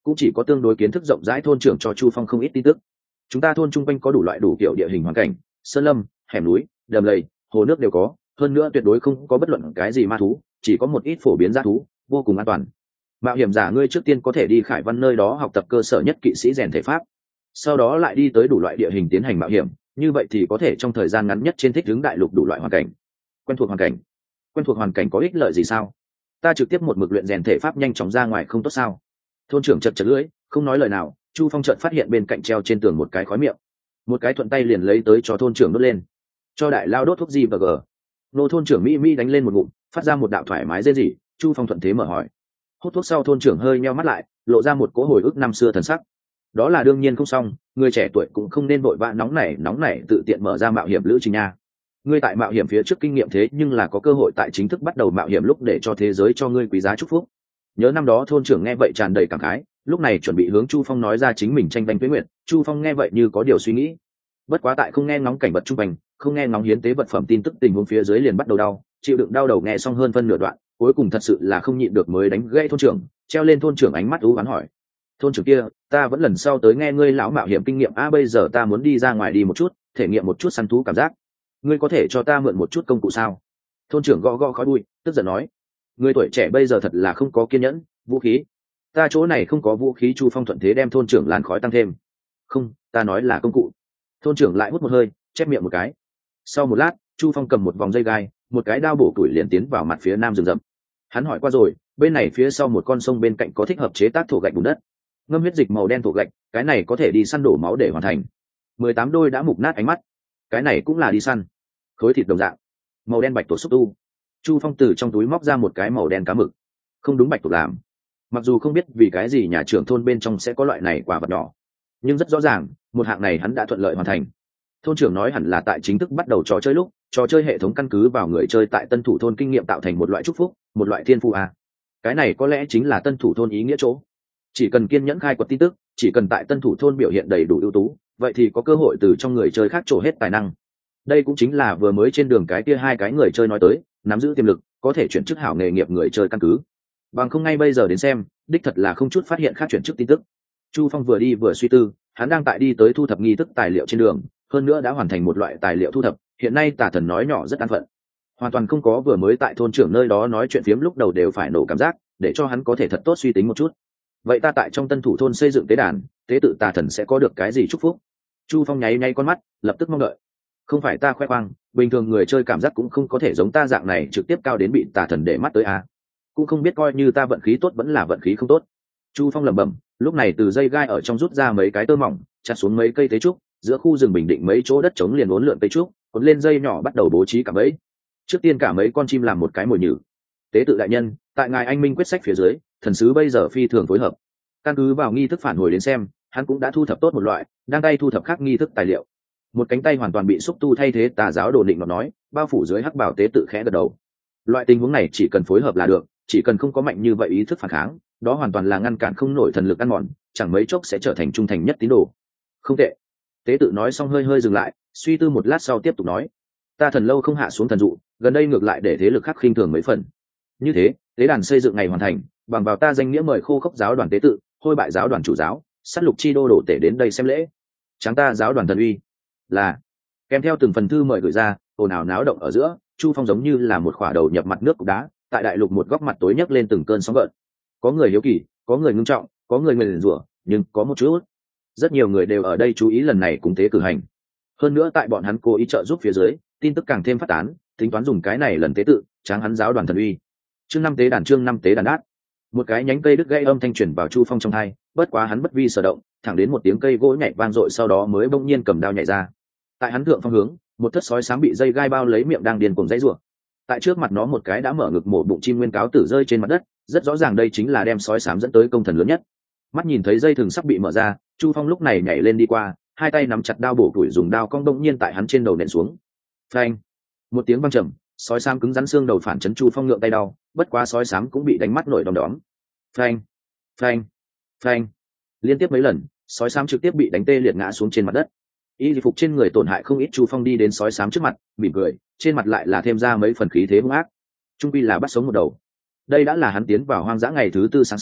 cũng chỉ có tương đối kiến thức rộng rãi thôn trưởng cho Chu Phong không ít tin tức. Chúng ta thôn chung quanh có đủ loại đủ kiểu địa hình hoàn cảnh, sơn lâm, hẻm núi, đầm lầy, hồ nước đều có, hơn nữa tuyệt đối không có bất luận cái gì ma thú, chỉ có một ít phổ biến dã thú, vô cùng an toàn. Mạo hiểm giả ngươi trước tiên có thể đi Khải Văn nơi đó học tập cơ sở nhất kỵ sĩ rèn thể pháp, sau đó lại đi tới đủ loại địa hình tiến hành mạo hiểm, như vậy thì có thể trong thời gian ngắn nhất trên thích ứng đại lục đủ loại hoàn cảnh. Quen thuộc hoàn cảnh, quen thuộc hoàn cảnh có ích lợi gì sao? Ta trực tiếp một mực luyện rèn thể pháp nhanh chóng ra ngoài không tốt sao? Thôn trưởng chật chật lưỡi, không nói lời nào. Chu Phong chợt phát hiện bên cạnh treo trên tường một cái khói miệng, một cái thuận tay liền lấy tới cho thôn trưởng đốt lên, cho đại lao đốt thuốc gì và gờ. Nô thôn trưởng mỹ mỹ đánh lên một ngụm, phát ra một đạo thoải mái dễ gì. Chu Phong thuận thế mở hỏi. Hút thuốc sau thôn trưởng hơi nheo mắt lại, lộ ra một cỗ hồi ức năm xưa thần sắc. Đó là đương nhiên không xong, người trẻ tuổi cũng không nên vội vã nóng nảy nóng nảy tự tiện mở ra mạo hiểm lữ trình nha. Ngươi tại mạo hiểm phía trước kinh nghiệm thế nhưng là có cơ hội tại chính thức bắt đầu mạo hiểm lúc để cho thế giới cho ngươi quý giá chúc phúc. Nhớ năm đó thôn trưởng nghe vậy tràn đầy cảm khái, lúc này chuẩn bị hướng Chu Phong nói ra chính mình tranh đánh tuế nguyện. Chu Phong nghe vậy như có điều suy nghĩ. Bất quá tại không nghe ngóng cảnh vật trung quanh, không nghe ngóng hiến tế vật phẩm tin tức tình huống phía dưới liền bắt đầu đau, chịu đựng đau đầu nghe xong hơn phân nửa đoạn, cuối cùng thật sự là không nhịn được mới đánh gãy thôn trưởng, treo lên thôn trưởng ánh mắt u ám hỏi. Thôn trưởng kia, ta vẫn lần sau tới nghe ngươi lão mạo hiểm kinh nghiệm a, bây giờ ta muốn đi ra ngoài đi một chút, thể nghiệm một chút săn thú cảm giác. Ngươi có thể cho ta mượn một chút công cụ sao? Thôn trưởng gõ gõ khói bụi, tức giận nói. Ngươi tuổi trẻ bây giờ thật là không có kiên nhẫn, vũ khí. Ta chỗ này không có vũ khí. Chu Phong thuận thế đem thôn trưởng làn khói tăng thêm. Không, ta nói là công cụ. Thôn trưởng lại hút một hơi, chép miệng một cái. Sau một lát, Chu Phong cầm một vòng dây gai, một cái đao bổ củi liền tiến vào mặt phía nam rừng rậm. Hắn hỏi qua rồi, bên này phía sau một con sông bên cạnh có thích hợp chế tác thổ gạch bùn đất, ngâm huyết dịch màu đen thổ gạch, cái này có thể đi săn đổ máu để hoàn thành. Mười tám đôi đã mục nát ánh mắt, cái này cũng là đi săn. Khối thịt đồng dạng, màu đen bạch tuộc xúc tu. Chu Phong từ trong túi móc ra một cái màu đen cá mực. Không đúng bạch tuộc làm. Mặc dù không biết vì cái gì nhà trưởng thôn bên trong sẽ có loại này quả vật nhỏ, nhưng rất rõ ràng một hạng này hắn đã thuận lợi hoàn thành. Thôn trưởng nói hẳn là tại chính thức bắt đầu trò chơi lúc, trò chơi hệ thống căn cứ vào người chơi tại tân thủ thôn kinh nghiệm tạo thành một loại chúc phúc, một loại thiên phú à. Cái này có lẽ chính là tân thủ thôn ý nghĩa chỗ. Chỉ cần kiên nhẫn khai quật tin tức, chỉ cần tại tân thủ thôn biểu hiện đầy đủ ưu tú, vậy thì có cơ hội từ trong người chơi khác trổ hết tài năng. Đây cũng chính là vừa mới trên đường cái kia hai cái người chơi nói tới, nắm giữ tiềm lực, có thể chuyển chức hảo nghề nghiệp người chơi căn cứ. Bằng không ngay bây giờ đến xem, đích thật là không chút phát hiện khác chuyển chức tin tức. Chu Phong vừa đi vừa suy tư, hắn đang tại đi tới thu thập nghi thức tài liệu trên đường, hơn nữa đã hoàn thành một loại tài liệu thu thập, hiện nay Tà Thần nói nhỏ rất an phận, hoàn toàn không có vừa mới tại thôn trưởng nơi đó nói chuyện phiếm lúc đầu đều phải nổ cảm giác, để cho hắn có thể thật tốt suy tính một chút. Vậy ta tại trong tân thủ thôn xây dựng tế đàn, tế tự Tà Thần sẽ có được cái gì chúc phúc? Chu Phong nháy nháy con mắt, lập tức mong đợi. Không phải ta khoe khoang, bình thường người chơi cảm giác cũng không có thể giống ta dạng này trực tiếp cao đến bị Tà Thần để mắt tới a. Cũng không biết coi như ta vận khí tốt vẫn là vận khí không tốt. Chu Phong lẩm bẩm, lúc này từ dây gai ở trong rút ra mấy cái tơ mỏng, chặt xuống mấy cây tế trúc, giữa khu rừng bình định mấy chỗ đất trống liền uốn lượn tế trúc, cuốn lên dây nhỏ bắt đầu bố trí cả bẫy. Trước tiên cả mấy con chim làm một cái mồi nhử. Tế tự đại nhân, tại ngài anh minh quyết sách phía dưới, thần sứ bây giờ phi thường phối hợp. Căn cứ vào nghi thức phản hồi đến xem, hắn cũng đã thu thập tốt một loại, đang tay thu thập khác nghi thức tài liệu. Một cánh tay hoàn toàn bị xúc tu thay thế tà giáo đồ định nó nói, bao phủ dưới hắc bảo tế tự khẽ gật đầu. Loại tình huống này chỉ cần phối hợp là được, chỉ cần không có mạnh như vậy ý thức phản kháng, đó hoàn toàn là ngăn cản không nổi thần lực ăn mòn, chẳng mấy chốc sẽ trở thành trung thành nhất tín đồ. Không tệ. Tế tự nói xong hơi hơi dừng lại, suy tư một lát sau tiếp tục nói, ta thần lâu không hạ xuống thần dụ, gần đây ngược lại để thế lực khác khinh thường mấy phần. Như thế, tế đàn xây dựng ngày hoàn thành, bằng vào ta danh nghĩa mời khô khốc giáo đoàn tế tự, hôi bại giáo đoàn chủ giáo, sát lục chi đô đổ tể đến đây xem lễ. Tráng ta giáo đoàn thần uy. Là. Kèm theo từng phần thư mời gửi ra, ồn ào náo động ở giữa, Chu Phong giống như là một khỏa đầu nhập mặt nước cục đá, tại đại lục một góc mặt tối nhấc lên từng cơn sóng gợn. Có người hiếu kỳ, có người ngưng trọng, có người nguyền rủa, nhưng có một chút, rất nhiều người đều ở đây chú ý lần này cúng tế cử hành. Hơn nữa tại bọn hắn cố ý trợ giúp phía dưới, tin tức càng thêm phát tán, tính toán dùng cái này lần tế tự tráng hắn giáo đoàn thần uy. Chương năm tế đàn, chương năm tế đàn đát. Một cái nhánh cây đứt gãy âm thanh truyền vào Chu Phong trong tai, bất quá hắn bất vi sở động, thẳng đến một tiếng cây gỗ nhảy vang dội sau đó mới bỗng nhiên cầm đao nhảy ra. Tại hắn thượng phong hướng, một thất sói xám bị dây gai bao lấy miệng đang điên cuồng dãy rủa. Tại trước mặt nó một cái đã mở ngực mổ bụng chim nguyên cáo tử rơi trên mặt đất, rất rõ ràng đây chính là đem sói xám dẫn tới công thần lớn nhất. Mắt nhìn thấy dây thừng sắp bị mở ra, Chu Phong lúc này nhảy lên đi qua, hai tay nắm chặt đao bổ củi dùng đao cong đông nhiên tại hắn trên đầu nện xuống. Phanh! Một tiếng vang trầm, sói xám cứng rắn xương đầu phản chấn Chu Phong ngượng tay đau, bất quá sói xám cũng bị đánh mắt nổi đom đóm. Phanh! Phanh! Phanh! Liên tiếp mấy lần, sói xám trực tiếp bị đánh tê liệt ngã xuống trên mặt đất. Y phục trên người tổn hại không ít, Chu Phong đi đến sói xám trước mặt, mỉm cười, trên mặt lại là thêm ra mấy phần khí thế hung ác. Trung quy là bắt sống một đầu. Đây đã là hắn tiến vào hoang dã ngày thứ tư sáng sớm,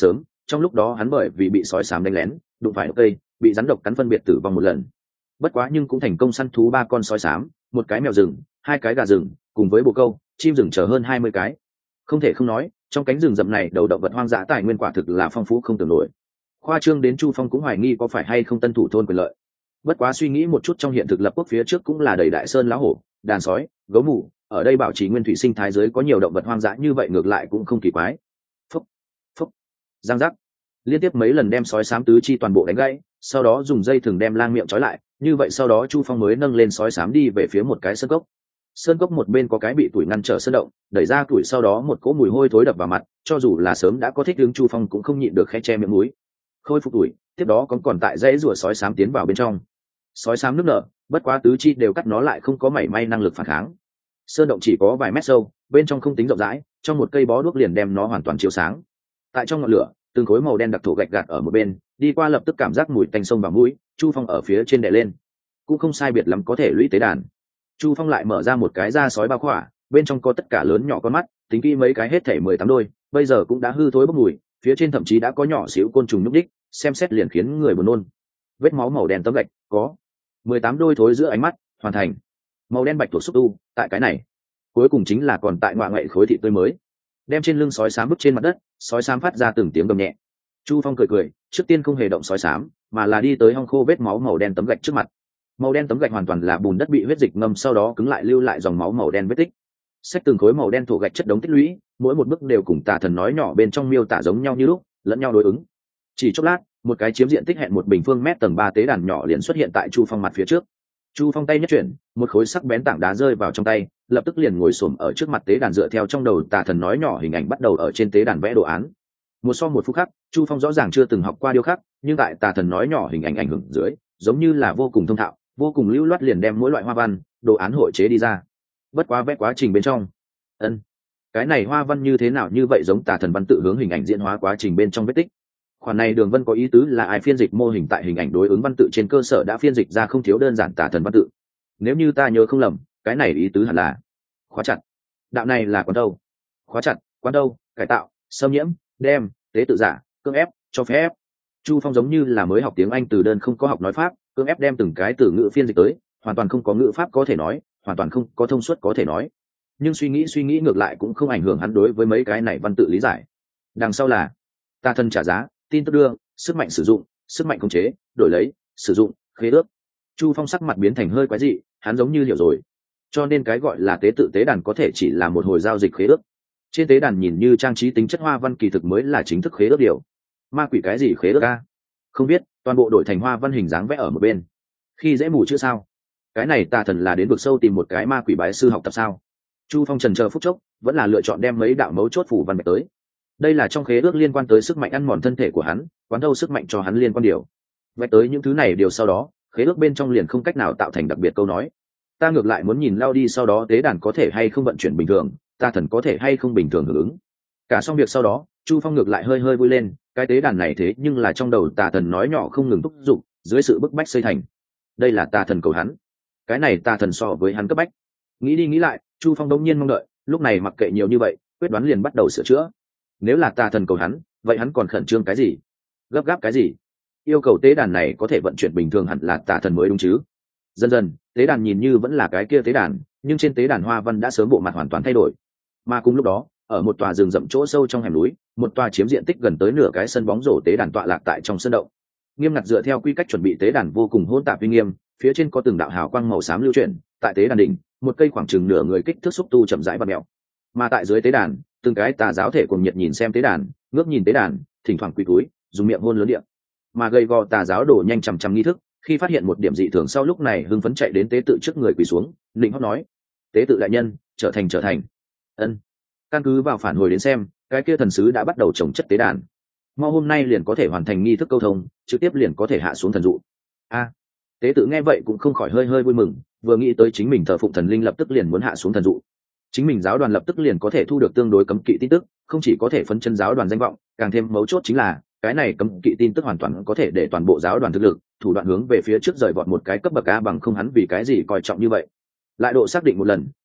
trong lúc đó hắn bởi vì bị sói sám đánh lén đụng phải cây bị rắn độc cắn phân biệt tử vong một lần. Bất quá nhưng cũng thành công săn thú ba con sói sám, một cái mèo rừng, hai cái gà rừng, cùng với bồ câu, chim rừng chờ hơn hai mươi cái. Không thể không nói, trong cánh rừng rậm này đầu động vật hoang dã tài nguyên quả thực là phong phú không tưởng nổi. Khoa trương đến Chu Phong cũng hoài nghi có phải hay không tân thủ thôn quyền lợi. Bất quá suy nghĩ một chút, trong hiện thực lập quốc phía trước cũng là đầy đại sơn lá hổ, đàn sói, gấu mù, ở đây bảo trì nguyên thủy sinh thái giới có nhiều động vật hoang dã như vậy ngược lại cũng không kỳ quái. Phúc, phúc, giang giác, liên tiếp mấy lần đem sói sám tứ chi toàn bộ đánh gãy, sau đó dùng dây thừng đem lang miệng trói lại, như vậy sau đó Chu Phong mới nâng lên sói sám đi về phía một cái sơn cốc. Sơn cốc một bên có cái bị tuổi ngăn trở sơn động, đẩy ra tuổi sau đó một cỗ mùi hôi thối đập vào mặt, cho dù là sớm đã có thích ứng Chu Phong cũng không nhịn được khẽ che miệng mũi. Khôi phục tuổi, tiếp đó còn còn tại dãy rùa sói sám tiến vào bên trong. Sói sám nước nở, bất quá tứ chi đều cắt nó lại không có mảy may năng lực phản kháng. Sơn động chỉ có vài mét sâu, bên trong không tính rộng rãi, trong một cây bó đuốc liền đem nó hoàn toàn chiếu sáng. Tại trong ngọn lửa, từng khối màu đen đặc thổ gạch gạt ở một bên, đi qua lập tức cảm giác mùi tanh sông vào mũi. Chu Phong ở phía trên đè lên, cũng không sai biệt lắm có thể lũy tế đàn. Chu Phong lại mở ra một cái da sói bao khỏa, bên trong có tất cả lớn nhỏ con mắt, tính kỹ mấy cái hết thảy mười tám đôi, bây giờ cũng đã hư thối bốc mùi, phía trên thậm chí đã có nhỏ xíu côn trùng nhúc nhích, xem xét liền khiến người buồn nôn. Vết máu màu đen tấm gạch, có mười tám đôi thối giữa ánh mắt, hoàn thành. Màu đen bạch thuộc xúc tu, tại cái này, cuối cùng chính là còn tại ngoại ngoại khối thịt tươi mới. Đem trên lưng sói xám bước trên mặt đất, sói xám phát ra từng tiếng gầm nhẹ. Chu Phong cười cười, trước tiên không hề động sói xám, mà là đi tới hong khô vết máu màu đen tấm gạch trước mặt. Màu đen tấm gạch hoàn toàn là bùn đất bị huyết dịch ngâm sau đó cứng lại lưu lại dòng máu màu đen vết tích. Xách từng khối màu đen thổ gạch chất đống tích lũy, mỗi một bước đều cùng tà thần nói nhỏ bên trong miêu tả giống nhau như lúc, lẫn nhau đối ứng. Chỉ chốc lát, một cái chiếm diện tích hẹn một bình phương mét tầng ba tế đàn nhỏ liền xuất hiện tại Chu Phong mặt phía trước. Chu Phong tay nhất chuyển, một khối sắc bén tảng đá rơi vào trong tay, lập tức liền ngồi xổm ở trước mặt tế đàn dựa theo trong đầu tà thần nói nhỏ hình ảnh bắt đầu ở trên tế đàn vẽ đồ án. Một so một phút khắc, Chu Phong rõ ràng chưa từng học qua điêu khắc, nhưng tại tà thần nói nhỏ hình ảnh ảnh hưởng dưới, giống như là vô cùng thông thạo, vô cùng lưu loát liền đem mỗi loại hoa văn, đồ án hội chế đi ra. Bất quá vẽ quá trình bên trong, ân, cái này hoa văn như thế nào như vậy giống tà thần văn tự hướng hình ảnh diễn hóa quá trình bên trong vết tích. Khoản này đường vân có ý tứ là ai phiên dịch mô hình tại hình ảnh đối ứng văn tự trên cơ sở đã phiên dịch ra không thiếu đơn giản tà thần văn tự. Nếu như ta nhớ không lầm, cái này ý tứ hẳn là khóa chặt. Đạo này là quán đâu? Khóa chặt, quán đâu, cải tạo, xâm nhiễm, đem, tế tự giả, cưỡng ép, cho phép. Chu Phong giống như là mới học tiếng Anh từ đơn không có học nói pháp, cưỡng ép đem từng cái từ ngữ phiên dịch tới, hoàn toàn không có ngữ pháp có thể nói, hoàn toàn không có thông suốt có thể nói. Nhưng suy nghĩ suy nghĩ ngược lại cũng không ảnh hưởng hắn đối với mấy cái này văn tự lý giải. Đằng sau là tà thần trả giá, tin tức đưa, sức mạnh sử dụng, sức mạnh khống chế, đổi lấy, sử dụng, khế ước. Chu Phong sắc mặt biến thành hơi quái dị, hắn giống như hiểu rồi. Cho nên cái gọi là tế tự tế đàn có thể chỉ là một hồi giao dịch khế ước. Trên tế đàn nhìn như trang trí tính chất hoa văn kỳ thực mới là chính thức khế ước điều. Ma quỷ cái gì khế ước a? Không biết, toàn bộ đổi thành hoa văn hình dáng vẽ ở một bên. Khi dễ mù chữ sao? Cái này tà thần là đến vực sâu tìm một cái ma quỷ bái sư học tập sao? Chu Phong trần chờ phút chốc, vẫn là lựa chọn đem mấy đạo mấu chốt phủ văn vạch tới. Đây là trong khế ước liên quan tới sức mạnh ăn mòn thân thể của hắn, quán thâu sức mạnh cho hắn liên quan điều. Vạch tới những thứ này điều sau đó, khế ước bên trong liền không cách nào tạo thành đặc biệt câu nói. Ta ngược lại muốn nhìn lao đi sau đó tế đàn có thể hay không vận chuyển bình thường, ta thần có thể hay không bình thường hưởng ứng. Cả xong việc sau đó, Chu Phong ngược lại hơi hơi vui lên, cái tế đàn này thế nhưng là trong đầu tà thần nói nhỏ không ngừng thúc giục, dưới sự bức bách xây thành. Đây là tà thần cầu hắn, cái này tà thần so với hắn cấp bách. Nghĩ đi nghĩ lại, Chu Phong đống nhiên mong đợi, lúc này mặc kệ nhiều như vậy, quyết đoán liền bắt đầu sửa chữa. Nếu là tà thần cầu hắn, vậy hắn còn khẩn trương cái gì, gấp gáp cái gì? Yêu cầu tế đàn này có thể vận chuyển bình thường hẳn là tà thần mới đúng chứ. Dần dần, tế đàn nhìn như vẫn là cái kia tế đàn, nhưng trên tế đàn hoa văn đã sớm bộ mặt hoàn toàn thay đổi. Mà cùng lúc đó, ở một tòa rừng rậm chỗ sâu trong hẻm núi, một tòa chiếm diện tích gần tới nửa cái sân bóng rổ tế đàn tọa lạc tại trong sân động. Nghiêm ngặt dựa theo quy cách chuẩn bị tế đàn vô cùng hỗn tạp uy nghiêm, phía trên có từng đạo hào quang màu xám lưu chuyển, tại tế đàn đỉnh, một cây khoảng chừng nửa người kích thước xúc tu chậm rãi và mèo. Mà tại dưới tế đàn, từng cái tà giáo thể cùng nhiệt nhìn xem tế đàn, ngước nhìn tế đàn, thỉnh thoảng quỳ cúi, dùng miệng hôn lớn điện. Mà gầy gò tà giáo đổ nhanh chằm chằm nghi thức, khi phát hiện một điểm dị thường sau lúc này hưng phấn chạy đến tế tự trước người quỳ xuống, định hót nói: "Tế tự đại nhân, trở thành trở thành." Ân. Căn cứ vào phản hồi đến xem, cái kia thần sứ đã bắt đầu trồng chất tế đàn. Mau hôm nay liền có thể hoàn thành nghi thức câu thông, trực tiếp liền có thể hạ xuống thần dụ. A. Tế tự nghe vậy cũng không khỏi hơi hơi vui mừng, vừa nghĩ tới chính mình thờ phụng thần linh lập tức liền muốn hạ xuống thần dụ. Chính mình giáo đoàn lập tức liền có thể thu được tương đối cấm kỵ tin tức, không chỉ có thể phấn chân giáo đoàn danh vọng, càng thêm mấu chốt chính là cái này cấm kỵ tin tức hoàn toàn có thể để toàn bộ giáo đoàn thực lực thủ đoạn hướng về phía trước rời vọt một cái cấp bậc A bằng không hắn vì cái gì coi trọng như vậy. Lại độ xác định một lần,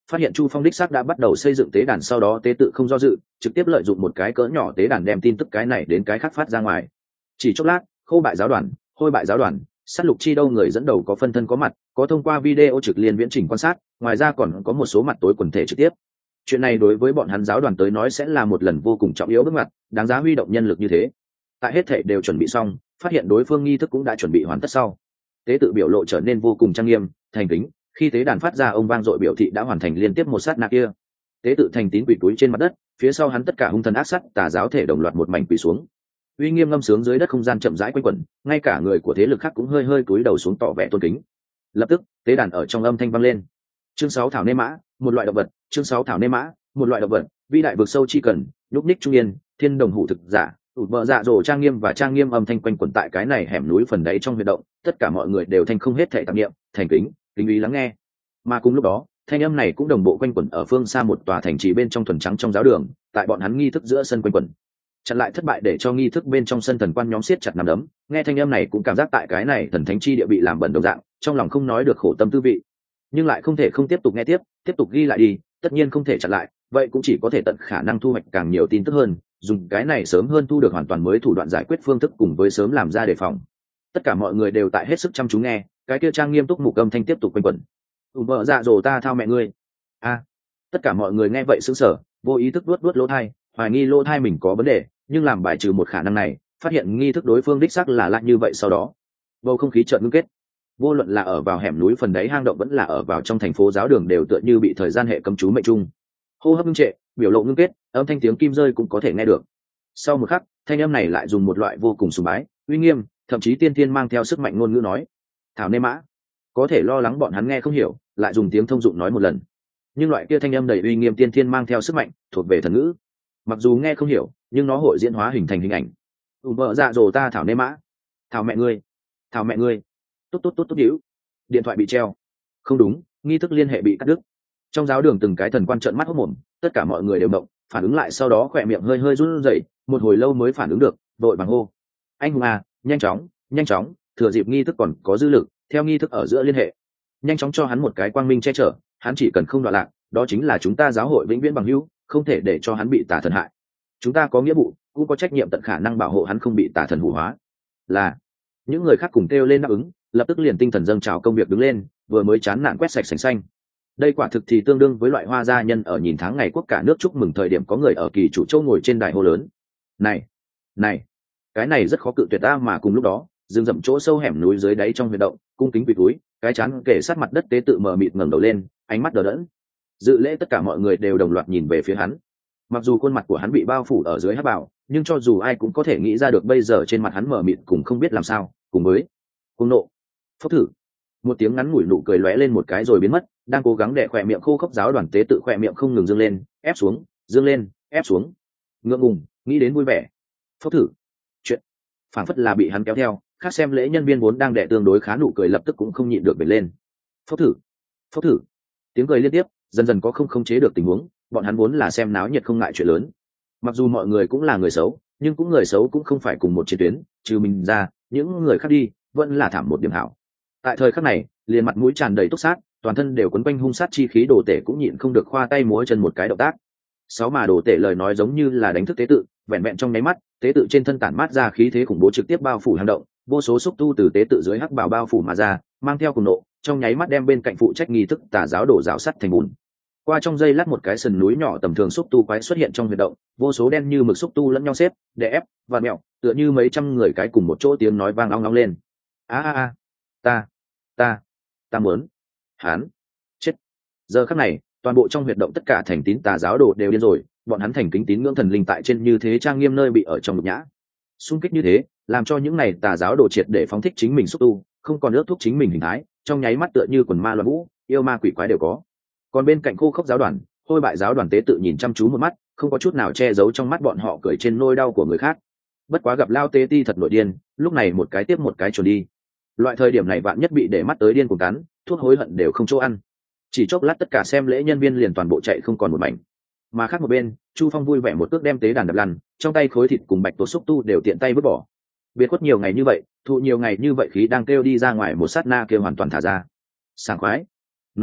phát hiện Chu Phong đích xác đã bắt đầu xây dựng tế đàn, sau đó tế tự không do dự, trực tiếp lợi dụng một cái cỡ nhỏ tế đàn đem tin tức cái này đến cái khác phát ra ngoài. Chỉ chốc lát, Khâu bại giáo đoàn, Hôi bại giáo đoàn, sát lục chi đâu người dẫn đầu có phân thân có mặt, có thông qua video trực liên viễn trình quan sát, ngoài ra còn có một số mặt tối quần thể trực tiếp. Chuyện này đối với bọn hắn giáo đoàn tới nói sẽ là một lần vô cùng trọng yếu bước ngoặt, đáng giá huy động nhân lực như thế. Tại hết thảy đều chuẩn bị xong, phát hiện đối phương nghi thức cũng đã chuẩn bị hoàn tất sau, tế tự biểu lộ trở nên vô cùng trang nghiêm, thành kính. Khi tế đàn phát ra ông vang dội biểu thị đã hoàn thành liên tiếp một sát na kia, tế tự thành tín quỳ túi trên mặt đất, phía sau hắn tất cả hung thần ác sát tà giáo thể đồng loạt một mảnh quỳ xuống. Uy nghiêm ngâm sướng dưới đất không gian chậm rãi quanh quẩn, ngay cả người của thế lực khác cũng hơi hơi cúi đầu xuống tỏ vẻ tôn kính. Lập tức, tế đàn ở trong âm thanh vang lên. Chương sáu thảo nê mã, một loại động vật, chương sáu thảo nê mã, một loại động vật, vĩ đại vực sâu chi cần, nhúc ních trung yên, thiên đồng hủ thực giả, ụt vợ dạ dỗ trang nghiêm và trang nghiêm âm thanh quanh quẩn tại cái này hẻm núi phần đáy trong huyệt động, tất cả mọi người đều thanh không hết thể tạp niệm, thành kính, kính ý lắng nghe. Mà cùng lúc đó, thanh âm này cũng đồng bộ quanh quẩn ở phương xa một tòa thành trì bên trong thuần trắng trong giáo đường, tại bọn hắn nghi thức giữa sân quanh quẩn. Chặn lại thất bại để cho nghi thức bên trong sân thần quan nhóm siết chặt nắm đấm, nghe thanh âm này cũng cảm giác tại cái này thần thánh chi địa bị làm bẩn đồng dạng, trong lòng không nói được khổ tâm tư vị, nhưng lại không thể không tiếp tục nghe tiếp, tiếp tục ghi lại đi, tất nhiên không thể chặn lại, vậy cũng chỉ có thể tận khả năng thu hoạch càng nhiều tin tức hơn, dùng cái này sớm hơn thu được hoàn toàn mới thủ đoạn giải quyết phương thức cùng với sớm làm ra đề phòng. Tất cả mọi người đều tại hết sức chăm chú nghe, cái kia trang nghiêm túc mục âm thanh tiếp tục quanh quẩn. Ủm vợ dạ dỗ ta thao mẹ ngươi. A. Tất cả mọi người nghe vậy sững sờ, vô ý thức vuốt vuốt lỗ tai, hoài nghi lỗ tai mình có vấn đề, nhưng làm bài trừ một khả năng này, phát hiện nghi thức đối phương đích xác là lạ như vậy, sau đó bầu không khí chợt ngưng kết. Vô luận là ở vào hẻm núi phần đáy hang động vẫn là ở vào trong thành phố giáo đường đều tựa như bị thời gian hệ cấm chú mệnh chung. Hô hấp ngưng trệ, biểu lộ ngưng kết, âm thanh tiếng kim rơi cũng có thể nghe được. Sau một khắc, thanh âm này lại dùng một loại vô cùng sùng bái, uy nghiêm, thậm chí tiên thiên mang theo sức mạnh ngôn ngữ nói: "Thảo nê mã." Có thể lo lắng bọn hắn nghe không hiểu, lại dùng tiếng thông dụng nói một lần. Nhưng loại kia thanh âm đầy uy nghiêm tiên thiên mang theo sức mạnh, thuộc về thần ngữ. Mặc dù nghe không hiểu, nhưng nó hội diễn hóa hình thành hình ảnh. "Ủm vợ dạ dỗ ta thảo nê mã." "Thảo mẹ ngươi." "Thảo mẹ ngươi." Tốt tốt tốt tốt điếu. Điện thoại bị treo. Không đúng, nghi thức liên hệ bị cắt đứt. Trong giáo đường từng cái thần quan trợn mắt hốt mồm, tất cả mọi người đều động, phản ứng lại sau đó khỏe miệng hơi hơi run rẩy, một hồi lâu mới phản ứng được, vội vàng hô: "Anh hùng à, nhanh chóng, nhanh chóng, thừa dịp nghi thức còn có dư lực, theo nghi thức ở giữa liên hệ. Nhanh chóng cho hắn một cái quang minh che chở, hắn chỉ cần không đoạn lạc, đó chính là chúng ta giáo hội vĩnh viễn bằng hữu, không thể để cho hắn bị tà thần hại. Chúng ta có nghĩa vụ, cũng có trách nhiệm tận khả năng bảo hộ hắn không bị tà thần hủ hóa." Là những người khác cùng kêu lên đáp ứng, lập tức liền tinh thần dâng trào công việc đứng lên, vừa mới chán nản quét sạch sành xanh. Đây quả thực thì tương đương với loại hoa gia nhân ở nhìn tháng ngày quốc cả nước chúc mừng thời điểm có người ở kỳ chủ châu ngồi trên đài hô lớn: "Này, này, cái này rất khó cự tuyệt ta." Mà cùng lúc đó, rừng rậm chỗ sâu hẻm núi dưới đáy trong huyệt động, cung kính quỳ túi, cái chán kề sát mặt đất tế tự mờ mịt ngẩng đầu lên, ánh mắt đờ đẫn. Dự lễ tất cả mọi người đều đồng loạt nhìn về phía hắn. Mặc dù khuôn mặt của hắn bị bao phủ ở dưới hắc bào, nhưng cho dù ai cũng có thể nghĩ ra được bây giờ trên mặt hắn mờ mịt cùng không biết làm sao, cùng với cuồng nộ. Phốc thử. Một tiếng ngắn ngủi nụ cười lóe lên một cái rồi biến mất, đang cố gắng đè khỏe miệng khô khốc giáo đoàn tế tự khỏe miệng không ngừng dương lên, ép xuống, dương lên, ép xuống. Ngượng ngùng, nghĩ đến vui vẻ. Phốc thử. Chuyện phảng phất là bị hắn kéo theo, khác xem lễ nhân viên vốn đang đè tương đối khá nụ cười lập tức cũng không nhịn được bật lên. Phốc thử. Phốc thử. Tiếng cười liên tiếp, dần dần có không khống chế được tình huống, bọn hắn vốn là xem náo nhiệt không ngại chuyện lớn. Mặc dù mọi người cũng là người xấu, nhưng cũng người xấu cũng không phải cùng một chiến tuyến, trừ mình ra, những người khác đi, vẫn là thảm một điểm hảo. Tại thời khắc này, liền mặt mũi tràn đầy túc sát, toàn thân đều quấn quanh hung sát chi khí đồ tể cũng nhịn không được khoa tay múa chân một cái động tác. Sáu mà đồ tể lời nói giống như là đánh thức tế tự, vẹn vẹn trong nháy mắt, tế tự trên thân tản mát ra khí thế khủng bố trực tiếp bao phủ hang động, vô số xúc tu từ tế tự dưới hắc bào bao phủ mà ra, mang theo cùng nộ, trong nháy mắt đem bên cạnh phụ trách nghi thức tà giáo đổ rào sắt thành bùn. Qua trong giây lát một cái sườn núi nhỏ tầm thường xúc tu quái xuất hiện trong huyệt động, vô số đen như mực xúc tu lẫn nhau xếp, đè ép và mẹo, tựa như mấy trăm người cái cùng một chỗ tiếng nói vang long long lên. A a a, ta, ta, ta muốn, hắn, chết. Giờ khắc này, toàn bộ trong huyệt động tất cả thành tín tà giáo đồ đều điên rồi, bọn hắn thành kính tín ngưỡng thần linh tại trên như thế trang nghiêm nơi bị ở trong nhục nhã. Xung kích như thế, làm cho những này tà giáo đồ triệt để phóng thích chính mình xúc tu, không còn ước thúc chính mình hình thái, trong nháy mắt tựa như quần ma loạn vũ, yêu ma quỷ quái đều có. Còn bên cạnh khô khốc giáo đoàn, Hôi bại giáo đoàn tế tự nhìn chăm chú một mắt, không có chút nào che giấu trong mắt bọn họ cười trên nôi đau của người khác. Bất quá gặp lao tế ti thật nội điên, lúc này một cái tiếp một cái chuồn đi. Loại thời điểm này bạn nhất bị để mắt tới điên cuồng cắn, thuốc hối hận đều không chỗ ăn. Chỉ chốc lát tất cả xem lễ nhân viên liền toàn bộ chạy không còn một mảnh. Mà khác một bên, Chu Phong vui vẻ một cước đem tế đàn đập lăn, trong tay khối thịt cùng bạch tuộc xúc tu đều tiện tay vứt bỏ. Biệt khuất nhiều ngày như vậy, thụ nhiều ngày như vậy khí đang kêu đi ra ngoài một sát na kêu hoàn toàn thả ra. Sảng khoái. Nói đùa,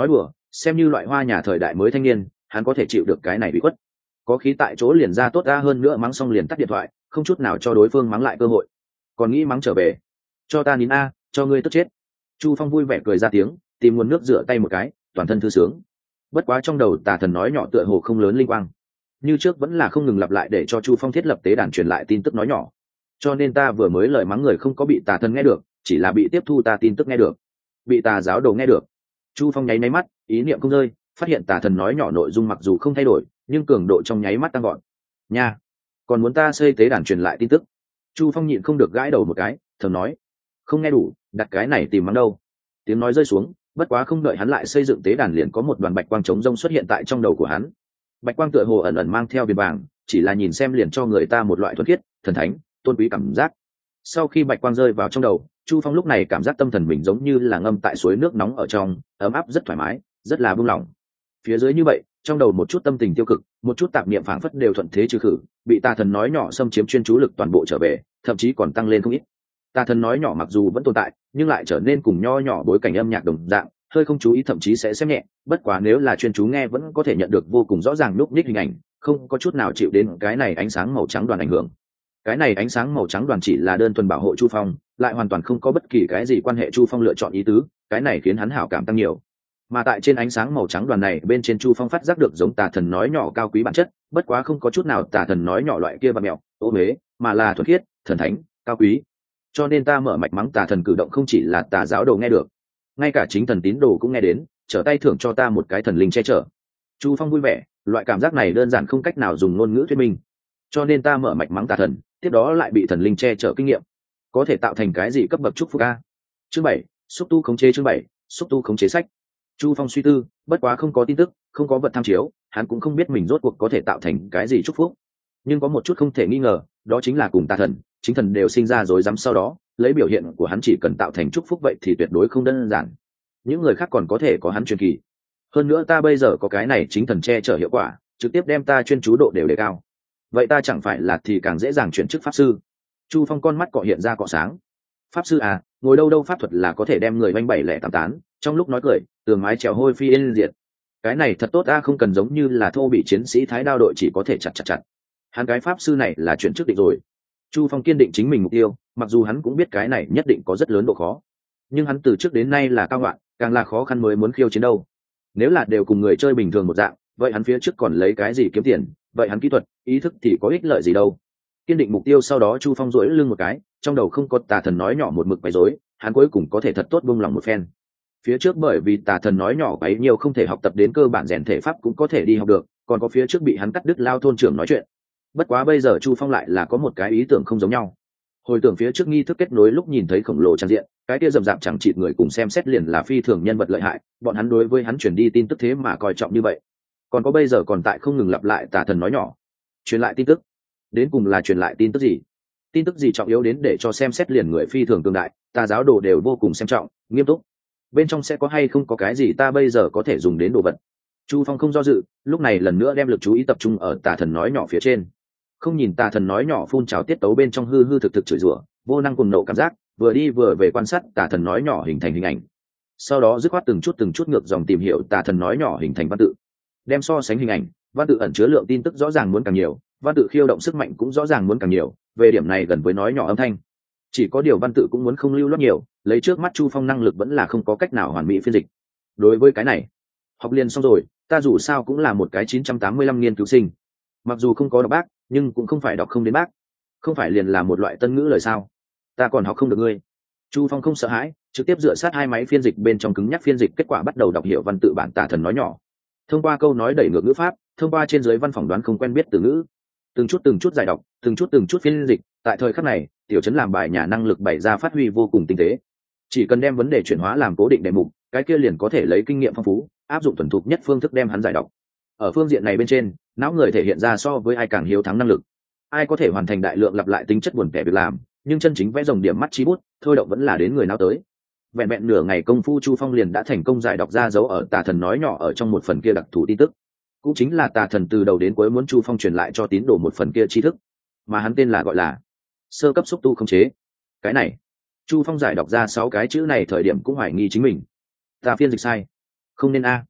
xem như loại hoa nhà thời đại mới thanh niên, hắn có thể chịu được cái này bị khuất. Có khí tại chỗ liền ra tốt ra hơn nữa, mắng xong liền tắt điện thoại, không chút nào cho đối phương mắng lại cơ hội. Còn nghĩ mắng trở về, cho ta nín a, cho ngươi tức chết. Chu Phong vui vẻ cười ra tiếng, tìm nguồn nước rửa tay một cái, toàn thân thư sướng. Bất quá trong đầu tà thần nói nhỏ tựa hồ không lớn linh quang, như trước vẫn là không ngừng lặp lại để cho Chu Phong thiết lập tế đàn truyền lại tin tức nói nhỏ. Cho nên ta vừa mới lời mắng người không có bị tà thần nghe được, chỉ là bị tiếp thu ta tin tức nghe được, bị tà giáo đồ nghe được. Chu Phong nháy nháy mắt, ý niệm không rơi, phát hiện tà thần nói nhỏ nội dung mặc dù không thay đổi, nhưng cường độ trong nháy mắt tăng gọn. Nha, còn muốn ta xây tế đàn truyền lại tin tức? Chu Phong nhịn không được gãi đầu một cái, thầm nói, không nghe đủ, đặt cái này tìm mắng đâu. Tiếng nói rơi xuống, bất quá không đợi hắn lại xây dựng tế đàn liền có một đoàn bạch quang trống rông xuất hiện tại trong đầu của hắn. Bạch quang tựa hồ ẩn ẩn mang theo viền vàng, chỉ là nhìn xem liền cho người ta một loại thuần khiết, thần thánh, tôn quý cảm giác. Sau khi bạch quang rơi vào trong đầu, Chu Phong lúc này cảm giác tâm thần mình giống như là ngâm tại suối nước nóng ở trong, ấm áp rất thoải mái, rất là buông lỏng. Phía dưới như vậy, trong đầu một chút tâm tình tiêu cực, một chút tạp niệm phảng phất đều thuận thế trừ khử, bị tà thần nói nhỏ xâm chiếm chuyên chú lực toàn bộ trở về, thậm chí còn tăng lên không ít. Tà thần nói nhỏ mặc dù vẫn tồn tại, nhưng lại trở nên cùng nho nhỏ bối cảnh âm nhạc đồng dạng, hơi không chú ý thậm chí sẽ xem nhẹ, bất quá nếu là chuyên chú nghe vẫn có thể nhận được vô cùng rõ ràng núp nhích hình ảnh, không có chút nào chịu đến cái này ánh sáng màu trắng đoàn ảnh hưởng. Cái này ánh sáng màu trắng đoàn chỉ là đơn thuần bảo hộ Chu Phong, lại hoàn toàn không có bất kỳ cái gì quan hệ Chu Phong lựa chọn ý tứ, cái này khiến hắn hảo cảm tăng nhiều. Mà tại trên ánh sáng màu trắng đoàn này bên trên, Chu Phong phát giác được giống tà thần nói nhỏ cao quý bản chất, bất quá không có chút nào tà thần nói nhỏ loại kia và mèo, ô huế, mà là thuần khiết, thần thánh, cao quý. Cho nên ta mở mạch mắng tà thần cử động không chỉ là tà giáo đồ nghe được, ngay cả chính thần tín đồ cũng nghe đến, trở tay thưởng cho ta một cái thần linh che chở. Chu Phong vui vẻ, loại cảm giác này đơn giản không cách nào dùng ngôn ngữ thuyết minh. Cho nên ta mở mạch mắng tà thần, tiếp đó lại bị thần linh che chở kinh nghiệm, có thể tạo thành cái gì cấp bậc chúc phúc a? Chương bảy, xúc tu khống chế. Chương bảy, xúc tu khống chế sách. Chu Phong suy tư, bất quá không có tin tức, không có vật tham chiếu, hắn cũng không biết mình rốt cuộc có thể tạo thành cái gì chúc phúc. Nhưng có một chút không thể nghi ngờ, đó chính là cùng tà thần, chính thần đều sinh ra rối rắm, sau đó lấy biểu hiện của hắn chỉ cần tạo thành chúc phúc vậy thì tuyệt đối không đơn giản. Những người khác còn có thể có hắn truyền kỳ. Hơn nữa ta bây giờ có cái này chính thần che chở hiệu quả, trực tiếp đem ta chuyên chú độ đều đề cao. Vậy ta chẳng phải là thì càng dễ dàng chuyển chức pháp sư? Chu Phong con mắt cọ hiện ra cọ sáng. Pháp sư à, ngồi đâu đâu pháp thuật là có thể đem người oanh bảy lẻ tám tán, trong lúc nói cười, tường mái trèo hôi phi yên diệt. Cái này thật tốt a, không cần giống như là thô bị chiến sĩ thái đao đội chỉ có thể chặt chặt chặt. Hắn cái pháp sư này là chuyển chức định rồi. Chu Phong kiên định chính mình mục tiêu, mặc dù hắn cũng biết cái này nhất định có rất lớn độ khó, nhưng hắn từ trước đến nay là cao ngoạn, càng là khó khăn mới muốn khiêu chiến đâu. Nếu là đều cùng người chơi bình thường một dạng, vậy hắn phía trước còn lấy cái gì kiếm tiền, vậy hắn kỹ thuật, ý thức thì có ích lợi gì đâu. Kiên định mục tiêu sau đó, Chu Phong duỗi lưng một cái, trong đầu không có tà thần nói nhỏ một mực bày rối, hắn cuối cùng có thể thật tốt buông lòng một phen. Phía trước bởi vì tà thần nói nhỏ bấy nhiều không thể học tập đến cơ bản rèn thể pháp cũng có thể đi học được, còn có phía trước bị hắn cắt đứt lao thôn trưởng nói chuyện. Bất quá bây giờ Chu Phong lại là có một cái ý tưởng không giống nhau. Hồi tưởng phía trước nghi thức kết nối lúc nhìn thấy khổng lồ trang diện, cái kia rầm rạp chẳng chịt người cùng xem xét liền là phi thường nhân vật lợi hại, bọn hắn đối với hắn truyền đi tin tức thế mà coi trọng như vậy. Còn có bây giờ còn tại không ngừng lặp lại tà thần nói nhỏ, truyền lại tin tức. Đến cùng là truyền lại tin tức gì? Tin tức gì trọng yếu đến để cho xem xét liền người phi thường tương đại, tà giáo đồ đều vô cùng xem trọng, nghiêm túc. Bên trong sẽ có hay không có cái gì ta bây giờ có thể dùng đến đồ vật? Chu Phong không do dự, lúc này lần nữa đem lực chú ý tập trung ở tà thần nói nhỏ phía trên. Không nhìn tà thần nói nhỏ phun trào tiết tấu bên trong hư hư thực thực chửi rủa, vô năng cùng nộ cảm giác, vừa đi vừa về quan sát tà thần nói nhỏ hình thành hình ảnh. Sau đó dứt khoát từng chút từng chút ngược dòng tìm hiểu tà thần nói nhỏ hình thành văn tự. Đem so sánh hình ảnh, văn tự ẩn chứa lượng tin tức rõ ràng muốn càng nhiều, văn tự khiêu động sức mạnh cũng rõ ràng muốn càng nhiều, về điểm này gần với nói nhỏ âm thanh. Chỉ có điều văn tự cũng muốn không lưu loát nhiều, lấy trước mắt Chu Phong năng lực vẫn là không có cách nào hoàn mỹ phiên dịch. Đối với cái này, học liền xong rồi, ta dù sao cũng là một cái chín trăm tám mươi lăm nghiên cứu sinh. Mặc dù không có đọc bác, nhưng cũng không phải đọc không đến bác. Không phải liền là một loại tân ngữ lời sao? Ta còn học không được ngươi. Chu Phong không sợ hãi, trực tiếp dựa sát hai máy phiên dịch bên trong cứng nhắc phiên dịch kết quả bắt đầu đọc hiểu văn tự bản tà thần nói nhỏ. Thông qua câu nói đẩy ngược ngữ pháp, thông qua trên dưới văn phỏng đoán không quen biết từ ngữ, từng chút từng chút giải đọc, từng chút từng chút phiên dịch, tại thời khắc này, tiểu trấn làm bài nhà năng lực bày ra phát huy vô cùng tinh tế. Chỉ cần đem vấn đề chuyển hóa làm cố định đề mục, cái kia liền có thể lấy kinh nghiệm phong phú, áp dụng thuần thục nhất phương thức đem hắn giải đọc. Ở phương diện này bên trên, não người thể hiện ra so với ai càng hiếu thắng năng lực. Ai có thể hoàn thành đại lượng lặp lại tính chất buồn tẻ việc làm, nhưng chân chính vẽ rồng điểm mắt chí bút, thôi động vẫn là đến người não tới. Vẹn vẹn nửa ngày công phu, Chu Phong liền đã thành công giải đọc ra dấu ở tà thần nói nhỏ ở trong một phần kia đặc thù tin tức. Cũng chính là tà thần từ đầu đến cuối muốn Chu Phong truyền lại cho tín đồ một phần kia tri thức, mà hắn tên là gọi là sơ cấp xúc tu khống chế. Cái này, Chu Phong giải đọc ra sáu cái chữ này thời điểm cũng hoài nghi chính mình. Ta phiên dịch sai, không nên a.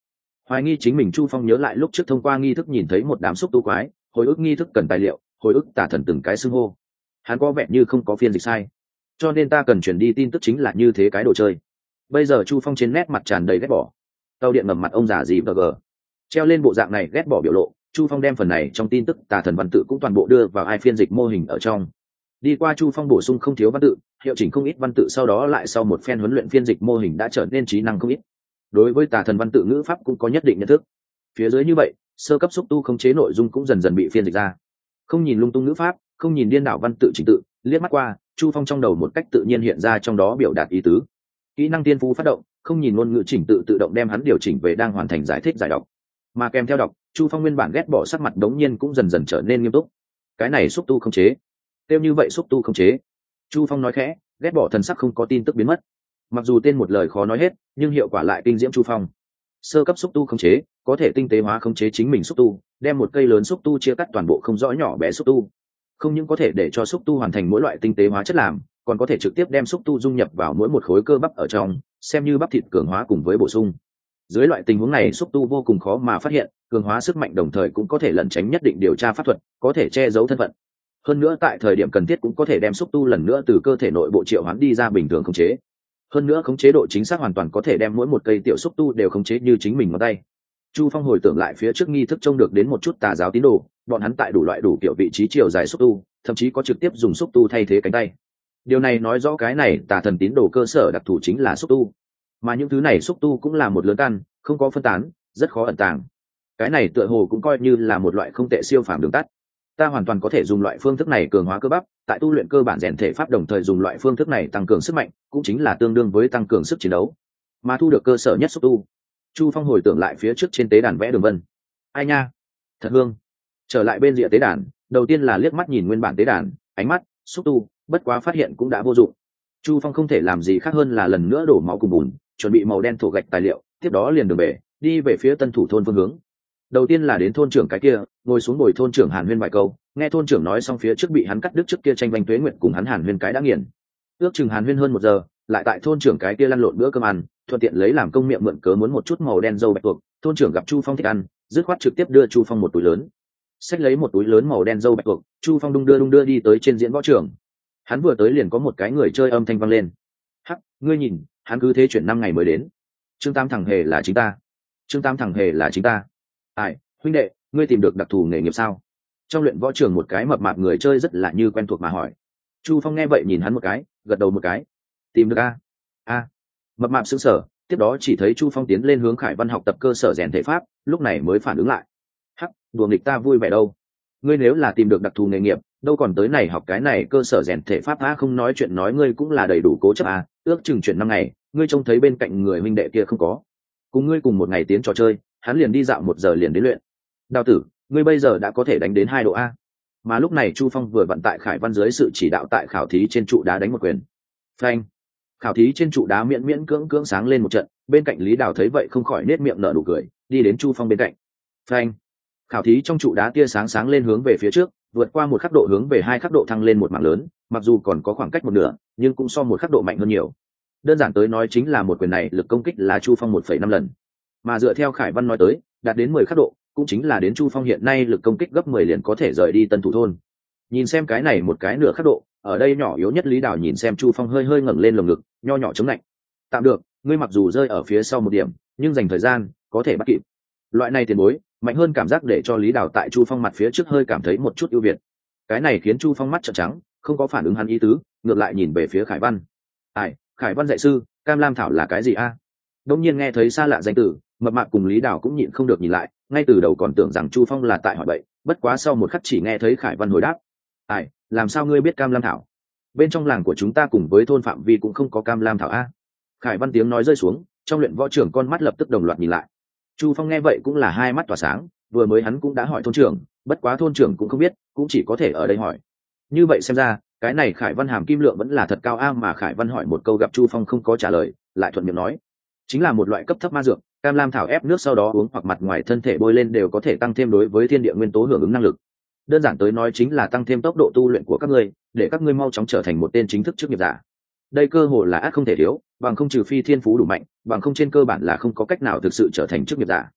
Hoài nghi chính mình, Chu Phong nhớ lại lúc trước thông qua nghi thức nhìn thấy một đám xúc tu quái, hồi ức nghi thức cần tài liệu, hồi ức tà thần từng cái xưng hô. Hắn có vẻ như không có phiên dịch sai, cho nên ta cần chuyển đi tin tức chính là như thế cái đồ chơi. Bây giờ Chu Phong trên nét mặt tràn đầy ghét bỏ. Tàu điện ngầm mặt ông già gì vờ gờ treo lên bộ dạng này ghét bỏ biểu lộ. Chu Phong đem phần này trong tin tức tà thần văn tự cũng toàn bộ đưa vào ai phiên dịch mô hình ở trong. Đi qua Chu Phong bổ sung không thiếu văn tự, hiệu chỉnh không ít văn tự, sau đó lại sau một phen huấn luyện, phiên dịch mô hình đã trở nên trí năng không ít. Đối với tà thần văn tự ngữ pháp cũng có nhất định nhận thức. Phía dưới như vậy, sơ cấp xúc tu khống chế nội dung cũng dần dần bị phiên dịch ra. Không nhìn lung tung ngữ pháp, không nhìn điên đảo văn tự trình tự, liếc mắt qua, Chu Phong trong đầu một cách tự nhiên hiện ra trong đó biểu đạt ý tứ. Kỹ năng tiên phú phát động, không nhìn ngôn ngữ chỉnh tự, tự động đem hắn điều chỉnh về đang hoàn thành giải thích giải đọc. Mà kèm theo đọc, Chu Phong nguyên bản ghét bỏ sắc mặt đống nhiên cũng dần dần trở nên nghiêm túc. Cái này xúc tu khống chế, tiêu như vậy xúc tu khống chế. Chu Phong nói khẽ, ghét bỏ thần sắc không có tin tức biến mất. Mặc dù tên một lời khó nói hết, nhưng hiệu quả lại kinh diễm Chu Phong. Sơ cấp xúc tu khống chế, có thể tinh tế hóa khống chế chính mình xúc tu, đem một cây lớn xúc tu chia cắt toàn bộ không rõ nhỏ bé xúc tu. Không những có thể để cho xúc tu hoàn thành mỗi loại tinh tế hóa chất làm, còn có thể trực tiếp đem xúc tu dung nhập vào mỗi một khối cơ bắp ở trong, xem như bắp thịt cường hóa cùng với bổ sung. Dưới loại tình huống này, xúc tu vô cùng khó mà phát hiện, cường hóa sức mạnh đồng thời cũng có thể lẩn tránh nhất định điều tra pháp thuật, có thể che giấu thân phận. Hơn nữa tại thời điểm cần thiết cũng có thể đem xúc tu lần nữa từ cơ thể nội bộ triệu hoán đi ra bình thường khống chế. Hơn nữa khống chế độ chính xác hoàn toàn có thể đem mỗi một cây tiểu xúc tu đều khống chế như chính mình ngón tay. Chu Phong hồi tưởng lại phía trước nghi thức trông được đến một chút tà giáo tín đồ, bọn hắn tại đủ loại đủ kiểu vị trí chiều dài xúc tu, thậm chí có trực tiếp dùng xúc tu thay thế cánh tay. Điều này nói rõ cái này tà thần tín đồ cơ sở đặc thù chính là xúc tu, mà những thứ này xúc tu cũng là một lớn căn, không có phân tán, rất khó ẩn tàng. Cái này tựa hồ cũng coi như là một loại không tệ siêu phàm đường tắt. Ta hoàn toàn có thể dùng loại phương thức này cường hóa cơ bắp, tại tu luyện cơ bản rèn thể pháp đồng thời dùng loại phương thức này tăng cường sức mạnh, cũng chính là tương đương với tăng cường sức chiến đấu, mà thu được cơ sở nhất xúc tu. Chu Phong hồi tưởng lại phía trước trên tế đàn vẽ đường vân, ai nha, thật hương. Trở lại bên rìa tế đàn, đầu tiên là liếc mắt nhìn nguyên bản tế đàn, ánh mắt xúc tu, bất quá phát hiện cũng đã vô dụng. Chu Phong không thể làm gì khác hơn là lần nữa đổ máu cùng bùn, chuẩn bị màu đen thổ gạch tài liệu, tiếp đó liền đường bể đi về phía tân thủ thôn phương hướng. Đầu tiên là đến thôn trưởng cái kia, ngồi xuống ngồi thôn trưởng Hàn Huyên vài câu, nghe thôn trưởng nói xong phía trước bị hắn cắt đứt trước kia tranh vanh tuế nguyện cùng hắn Hàn Huyên cái đã nghiền. Ước chừng Hàn Huyên hơn một giờ, lại tại thôn trưởng cái kia lăn lộn bữa cơm ăn, thuận tiện lấy làm công miệng mượn cớ muốn một chút màu đen dâu bạch tuộc. Thôn trưởng gặp Chu Phong thích ăn, dứt khoát trực tiếp đưa Chu Phong một túi lớn. Xách lấy một túi lớn màu đen dâu bạch tuộc, Chu Phong đung đưa đung đưa đi tới trên diễn võ trường. Hắn vừa tới liền có một cái người chơi âm thanh vang lên. Hắc, ngươi nhìn, hắn cứ thế chuyển năm ngày mới đến. Chương Tam thằng hề là chính ta. Chương Tam thằng hề là chính ta. Ai, huynh đệ, ngươi tìm được đặc thù nghề nghiệp sao? Trong luyện võ trường một cái mập mạp người chơi rất là như quen thuộc mà hỏi. Chu Phong nghe vậy nhìn hắn một cái, gật đầu một cái. Tìm được a? A. Mập mạp sững sờ, tiếp đó chỉ thấy Chu Phong tiến lên hướng Khải Văn học tập cơ sở rèn thể pháp, lúc này mới phản ứng lại. Hắc, đùa nghịch ta vui vẻ đâu? Ngươi nếu là tìm được đặc thù nghề nghiệp, đâu còn tới này học cái này cơ sở rèn thể pháp a, không nói chuyện nói ngươi cũng là đầy đủ cố chấp a, ước chừng chuyển năm ngày, ngươi trông thấy bên cạnh người huynh đệ kia không có? Cùng ngươi cùng một ngày tiến trò chơi, hắn liền đi dạo một giờ liền đến luyện. Đào tử, ngươi bây giờ đã có thể đánh đến hai độ a. Mà lúc này Chu Phong vừa vận tại Khải Văn dưới sự chỉ đạo tại khảo thí trên trụ đá đánh một quyền. Phanh. Khảo thí trên trụ đá miễn miễn cưỡng cưỡng sáng lên một trận, bên cạnh Lý Đào thấy vậy không khỏi nết miệng nở nụ cười, đi đến Chu Phong bên cạnh. Phanh. Khảo thí trong trụ đá tia sáng sáng lên hướng về phía trước, vượt qua một khắc độ hướng về hai khắc độ thăng lên một mảng lớn, mặc dù còn có khoảng cách một nửa, nhưng cũng so một khắc độ mạnh hơn nhiều. Đơn giản tới nói chính là một quyền này lực công kích là Chu Phong một phẩy năm lần. Mà dựa theo Khải Văn nói tới, đạt đến mười khắc độ, cũng chính là đến Chu Phong hiện nay lực công kích gấp mười liền có thể rời đi tân thủ thôn. Nhìn xem cái này một cái nửa khắc độ, ở đây nhỏ yếu nhất Lý Đào nhìn xem Chu Phong hơi hơi ngẩng lên lồng ngực, nho nhỏ chống lạnh. Tạm được, ngươi mặc dù rơi ở phía sau một điểm, nhưng dành thời gian, có thể bắt kịp. Loại này tiền bối, mạnh hơn cảm giác để cho Lý Đào tại Chu Phong mặt phía trước hơi cảm thấy một chút ưu việt. Cái này khiến Chu Phong mắt trợn trắng, không có phản ứng hắn ý tứ, ngược lại nhìn về phía Khải Văn. Ai, Khải Văn dạy sư, Cam Lam Thảo là cái gì a? Đông nhiên nghe thấy xa lạ danh từ, mập mạp cùng Lý Đào cũng nhịn không được nhìn lại, ngay từ đầu còn tưởng rằng Chu Phong là tại hỏi bậy, bất quá sau một khắc chỉ nghe thấy Khải Văn hồi đáp. Ai, làm sao ngươi biết Cam Lam Thảo? Bên trong làng của chúng ta cùng với thôn phạm vi cũng không có Cam Lam Thảo a. Khải Văn tiếng nói rơi xuống, trong luyện võ trưởng con mắt lập tức đồng loạt nhìn lại. Chu Phong nghe vậy cũng là hai mắt tỏa sáng, vừa mới hắn cũng đã hỏi thôn trưởng, bất quá thôn trưởng cũng không biết, cũng chỉ có thể ở đây hỏi. Như vậy xem ra, cái này Khải Văn hàm kim lượng vẫn là thật cao a, mà Khải Văn hỏi một câu gặp Chu Phong không có trả lời, lại thuận miệng nói, chính là một loại cấp thấp ma dược, Cam Lam Thảo ép nước sau đó uống hoặc mặt ngoài thân thể bôi lên đều có thể tăng thêm đối với thiên địa nguyên tố hưởng ứng năng lực. Đơn giản tới nói chính là tăng thêm tốc độ tu luyện của các ngươi, để các ngươi mau chóng trở thành một tên chính thức chức nghiệp giả. Đây cơ hội là ác không thể thiếu, bằng không trừ phi thiên phú đủ mạnh, bằng không trên cơ bản là không có cách nào thực sự trở thành chức nghiệp giả.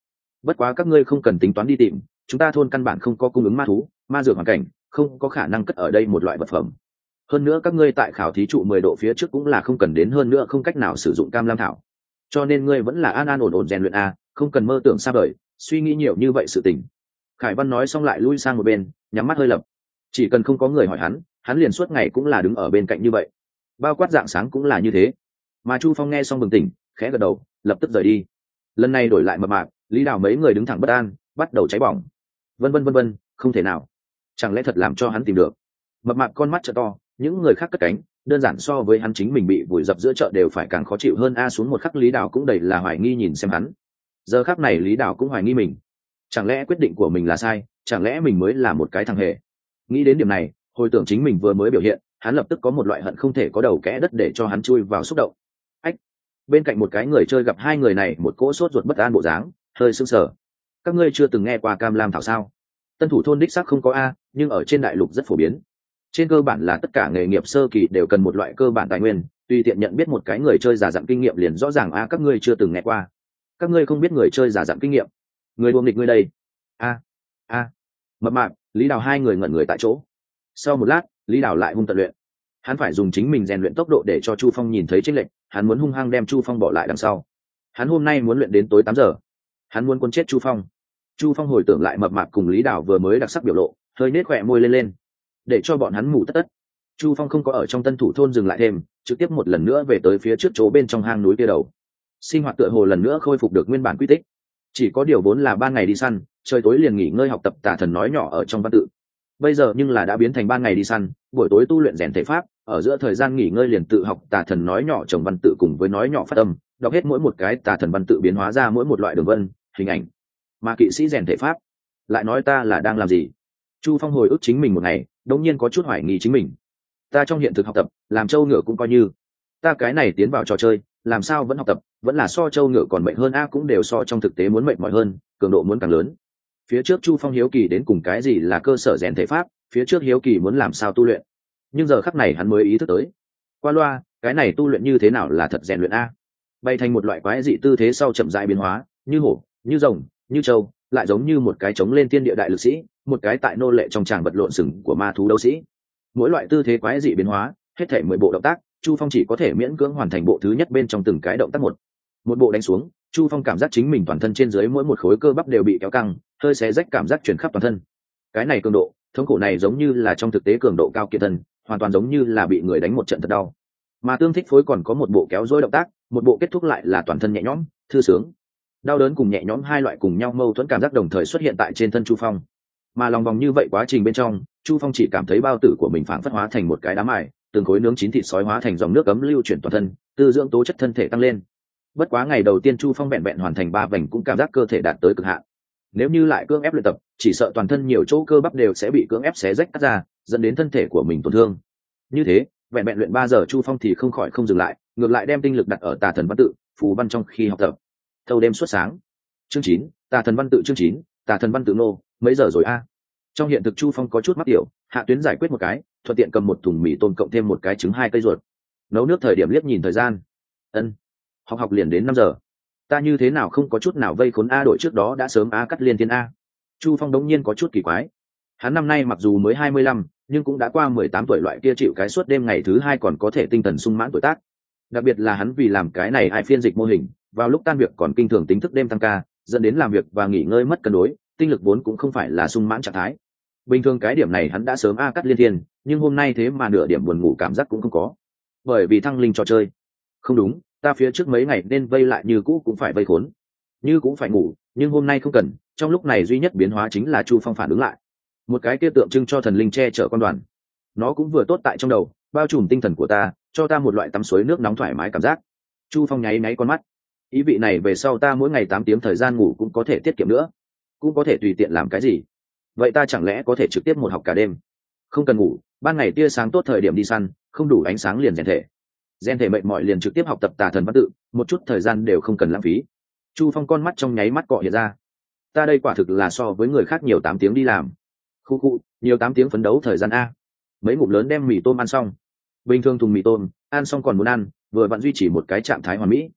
bất quá các ngươi không cần tính toán đi tìm, chúng ta thôn căn bản không có cung ứng ma thú ma dược hoàn cảnh, không có khả năng cất ở đây một loại vật phẩm. Hơn nữa các ngươi tại khảo thí trụ mười độ phía trước cũng là không cần đến, hơn nữa không cách nào sử dụng cam lam thảo, cho nên ngươi vẫn là an an ổn ổn rèn luyện a, không cần mơ tưởng xa vời suy nghĩ nhiều như vậy sự tình. Khải Văn nói xong lại lui sang một bên, nhắm mắt hơi lập. Chỉ cần không có người hỏi hắn, hắn liền suốt ngày cũng là đứng ở bên cạnh như vậy, bao quát dạng sáng cũng là như thế. Mà Chu Phong nghe xong bừng tỉnh, khẽ gật đầu, lập tức rời đi. Lần này đổi lại mập mạp, Lý Đào mấy người đứng thẳng bất an, bắt đầu cháy bỏng. Vân vân vân vân, không thể nào, chẳng lẽ thật làm cho hắn tìm được? Mập mạp con mắt trợ to, những người khác cất cánh, đơn giản so với hắn chính mình bị vùi dập giữa chợ đều phải càng khó chịu hơn a. Xuống một khắc Lý Đào cũng đầy là hoài nghi nhìn xem hắn. Giờ khắc này Lý Đào cũng hoài nghi mình, chẳng lẽ quyết định của mình là sai, chẳng lẽ mình mới là một cái thằng hề? Nghĩ đến điểm này, hồi tưởng chính mình vừa mới biểu hiện, hắn lập tức có một loại hận không thể có đầu kẽ đất để cho hắn chui vào xúc động. Ách! Bên cạnh một cái người chơi gặp hai người này một cỗ sốt ruột bất an bộ dáng, hơi sưng sờ. Các ngươi chưa từng nghe qua cam lam thảo sao? Tân thủ thôn đích xác không có a, nhưng ở trên đại lục rất phổ biến. Trên cơ bản là tất cả nghề nghiệp sơ kỳ đều cần một loại cơ bản tài nguyên, tùy tiện nhận biết một cái người chơi giả dặn kinh nghiệm liền rõ ràng a. Các ngươi chưa từng nghe qua, các ngươi không biết người chơi giả dặn kinh nghiệm, người đuông địch ngươi đây. A a mập mạp, Lý Đào hai người ngẩn người tại chỗ. Sau một lát, Lý Đào lại hung tận luyện, hắn phải dùng chính mình rèn luyện tốc độ để cho Chu Phong nhìn thấy chênh lệch, hắn muốn hung hăng đem Chu Phong bỏ lại đằng sau. Hắn hôm nay muốn luyện đến tối tám giờ, hắn muốn cuốn chết Chu Phong. Chu Phong hồi tưởng lại mập mạp cùng Lý Đào vừa mới đặc sắc biểu lộ, hơi nết khỏe môi lên lên, để cho bọn hắn mù tất tất. Chu Phong không có ở trong tân thủ thôn dừng lại thêm, trực tiếp một lần nữa về tới phía trước chỗ bên trong hang núi kia đầu. Sinh hoạt tựa hồ lần nữa khôi phục được nguyên bản quy tích. Chỉ có điều vốn là ban ngày đi săn, trời tối liền nghỉ ngơi học tập tà thần nói nhỏ ở trong văn tự. Bây giờ nhưng là đã biến thành ban ngày đi săn, buổi tối tu luyện rèn thể pháp, ở giữa thời gian nghỉ ngơi liền tự học tà thần nói nhỏ trồng văn tự cùng với nói nhỏ phát âm, đọc hết mỗi một cái tà thần văn tự biến hóa ra mỗi một loại đường vân, hình ảnh. Mà kỵ sĩ rèn thể pháp, lại nói ta là đang làm gì? Chu Phong hồi ức chính mình một ngày, đột nhiên có chút hoài nghi chính mình. Ta trong hiện thực học tập, làm trâu ngựa cũng coi như. Ta cái này tiến vào trò chơi, làm sao vẫn học tập, vẫn là so trâu ngựa còn mệt hơn a, cũng đều so trong thực tế muốn mệt mỏi hơn, cường độ muốn càng lớn. Phía trước Chu Phong hiếu kỳ đến cùng cái gì là cơ sở rèn thể pháp, phía trước hiếu kỳ muốn làm sao tu luyện, nhưng giờ khắc này hắn mới ý thức tới, qua loa, cái này tu luyện như thế nào là thật rèn luyện a? Bay thành một loại quái dị tư thế sau chậm rãi biến hóa, như hổ, như rồng, như trâu, lại giống như một cái chống lên thiên địa đại lực sĩ, một cái tại nô lệ trong tràng vật lộn sừng của ma thú đấu sĩ. Mỗi loại tư thế quái dị biến hóa, hết thảy mười bộ động tác, Chu Phong chỉ có thể miễn cưỡng hoàn thành bộ thứ nhất bên trong từng cái động tác một. Một bộ đánh xuống, Chu Phong cảm giác chính mình toàn thân trên dưới mỗi một khối cơ bắp đều bị kéo căng, hơi xé rách cảm giác truyền khắp toàn thân. Cái này cường độ, thống khổ này giống như là trong thực tế cường độ cao kiệt thân, hoàn toàn giống như là bị người đánh một trận thật đau. Mà tương thích phối còn có một bộ kéo dối động tác, một bộ kết thúc lại là toàn thân nhẹ nhõm, thư sướng. Đau đớn cùng nhẹ nhõm hai loại cùng nhau mâu thuẫn cảm giác đồng thời xuất hiện tại trên thân Chu Phong. Mà lòng vòng như vậy quá trình bên trong, Chu Phong chỉ cảm thấy bao tử của mình phảng phất hóa thành một cái đám mài, từng khối nướng chín thịt sói hóa thành dòng nước ấm lưu chuyển toàn thân, tư dưỡng tố chất thân thể tăng lên. Bất quá ngày đầu tiên Chu Phong vẹn vẹn hoàn thành ba vành cũng cảm giác cơ thể đạt tới cực hạn. Nếu như lại cưỡng ép luyện tập, chỉ sợ toàn thân nhiều chỗ cơ bắp đều sẽ bị cưỡng ép xé rách cắt ra, dẫn đến thân thể của mình tổn thương. Như thế, vẹn vẹn luyện ba giờ Chu Phong thì không khỏi không dừng lại, ngược lại đem tinh lực đặt ở tà thần văn tự, phù văn trong khi học tập. Thâu đêm suốt sáng. Chương chín, tà thần văn tự chương chín, tà thần văn tự nô, mấy giờ rồi a? Trong hiện thực Chu Phong có chút mắc tiểu, hạ tuyến giải quyết một cái, thuận tiện cầm một thùng mì tôm cộng thêm một cái trứng hai cây ruột. Nấu nước thời điểm liếc nhìn thời gian. Ân, học học liền đến năm giờ. Ta như thế nào không có chút nào vây khốn a, đội trước đó đã sớm a cắt liên thiên a. Chu Phong đống nhiên có chút kỳ quái. Hắn năm nay mặc dù mới hai mươi lăm, nhưng cũng đã qua mười tám tuổi loại kia chịu cái suốt đêm ngày thứ hai còn có thể tinh thần sung mãn tuổi tác. Đặc biệt là hắn vì làm cái này ai phiên dịch mô hình, vào lúc tan việc còn kinh thường tính thức đêm tăng ca, dẫn đến làm việc và nghỉ ngơi mất cân đối, tinh lực vốn cũng không phải là sung mãn trạng thái. Bình thường cái điểm này hắn đã sớm a cắt liên thiên, nhưng hôm nay thế mà nửa điểm buồn ngủ cảm giác cũng không có. Bởi vì thăng linh trò chơi. Không đúng, ta phía trước mấy ngày nên vây lại như cũ cũng phải vây khốn, như cũng phải ngủ, nhưng hôm nay không cần. Trong lúc này duy nhất biến hóa chính là Chu Phong phản ứng lại, một cái kia tượng trưng cho thần linh che chở con đoàn, nó cũng vừa tốt tại trong đầu, bao trùm tinh thần của ta, cho ta một loại tắm suối nước nóng thoải mái cảm giác. Chu Phong nháy nháy con mắt, ý vị này về sau ta mỗi ngày tám tiếng thời gian ngủ cũng có thể tiết kiệm nữa, cũng có thể tùy tiện làm cái gì. Vậy ta chẳng lẽ có thể trực tiếp một học cả đêm, không cần ngủ, ban ngày tia sáng tốt thời điểm đi săn, không đủ ánh sáng liền rèn thể, rèn thể mệt mỏi liền trực tiếp học tập tà thần văn tự, một chút thời gian đều không cần lãng phí. Chu Phong con mắt trong nháy mắt cọ hiện ra, ta đây quả thực là so với người khác nhiều tám tiếng đi làm. Khu khu, nhiều tám tiếng phấn đấu thời gian a. Mấy ngụm lớn đem mì tôm ăn xong. Bình thường thùng mì tôm ăn xong còn muốn ăn, vừa vặn duy trì một cái trạng thái hoàn mỹ.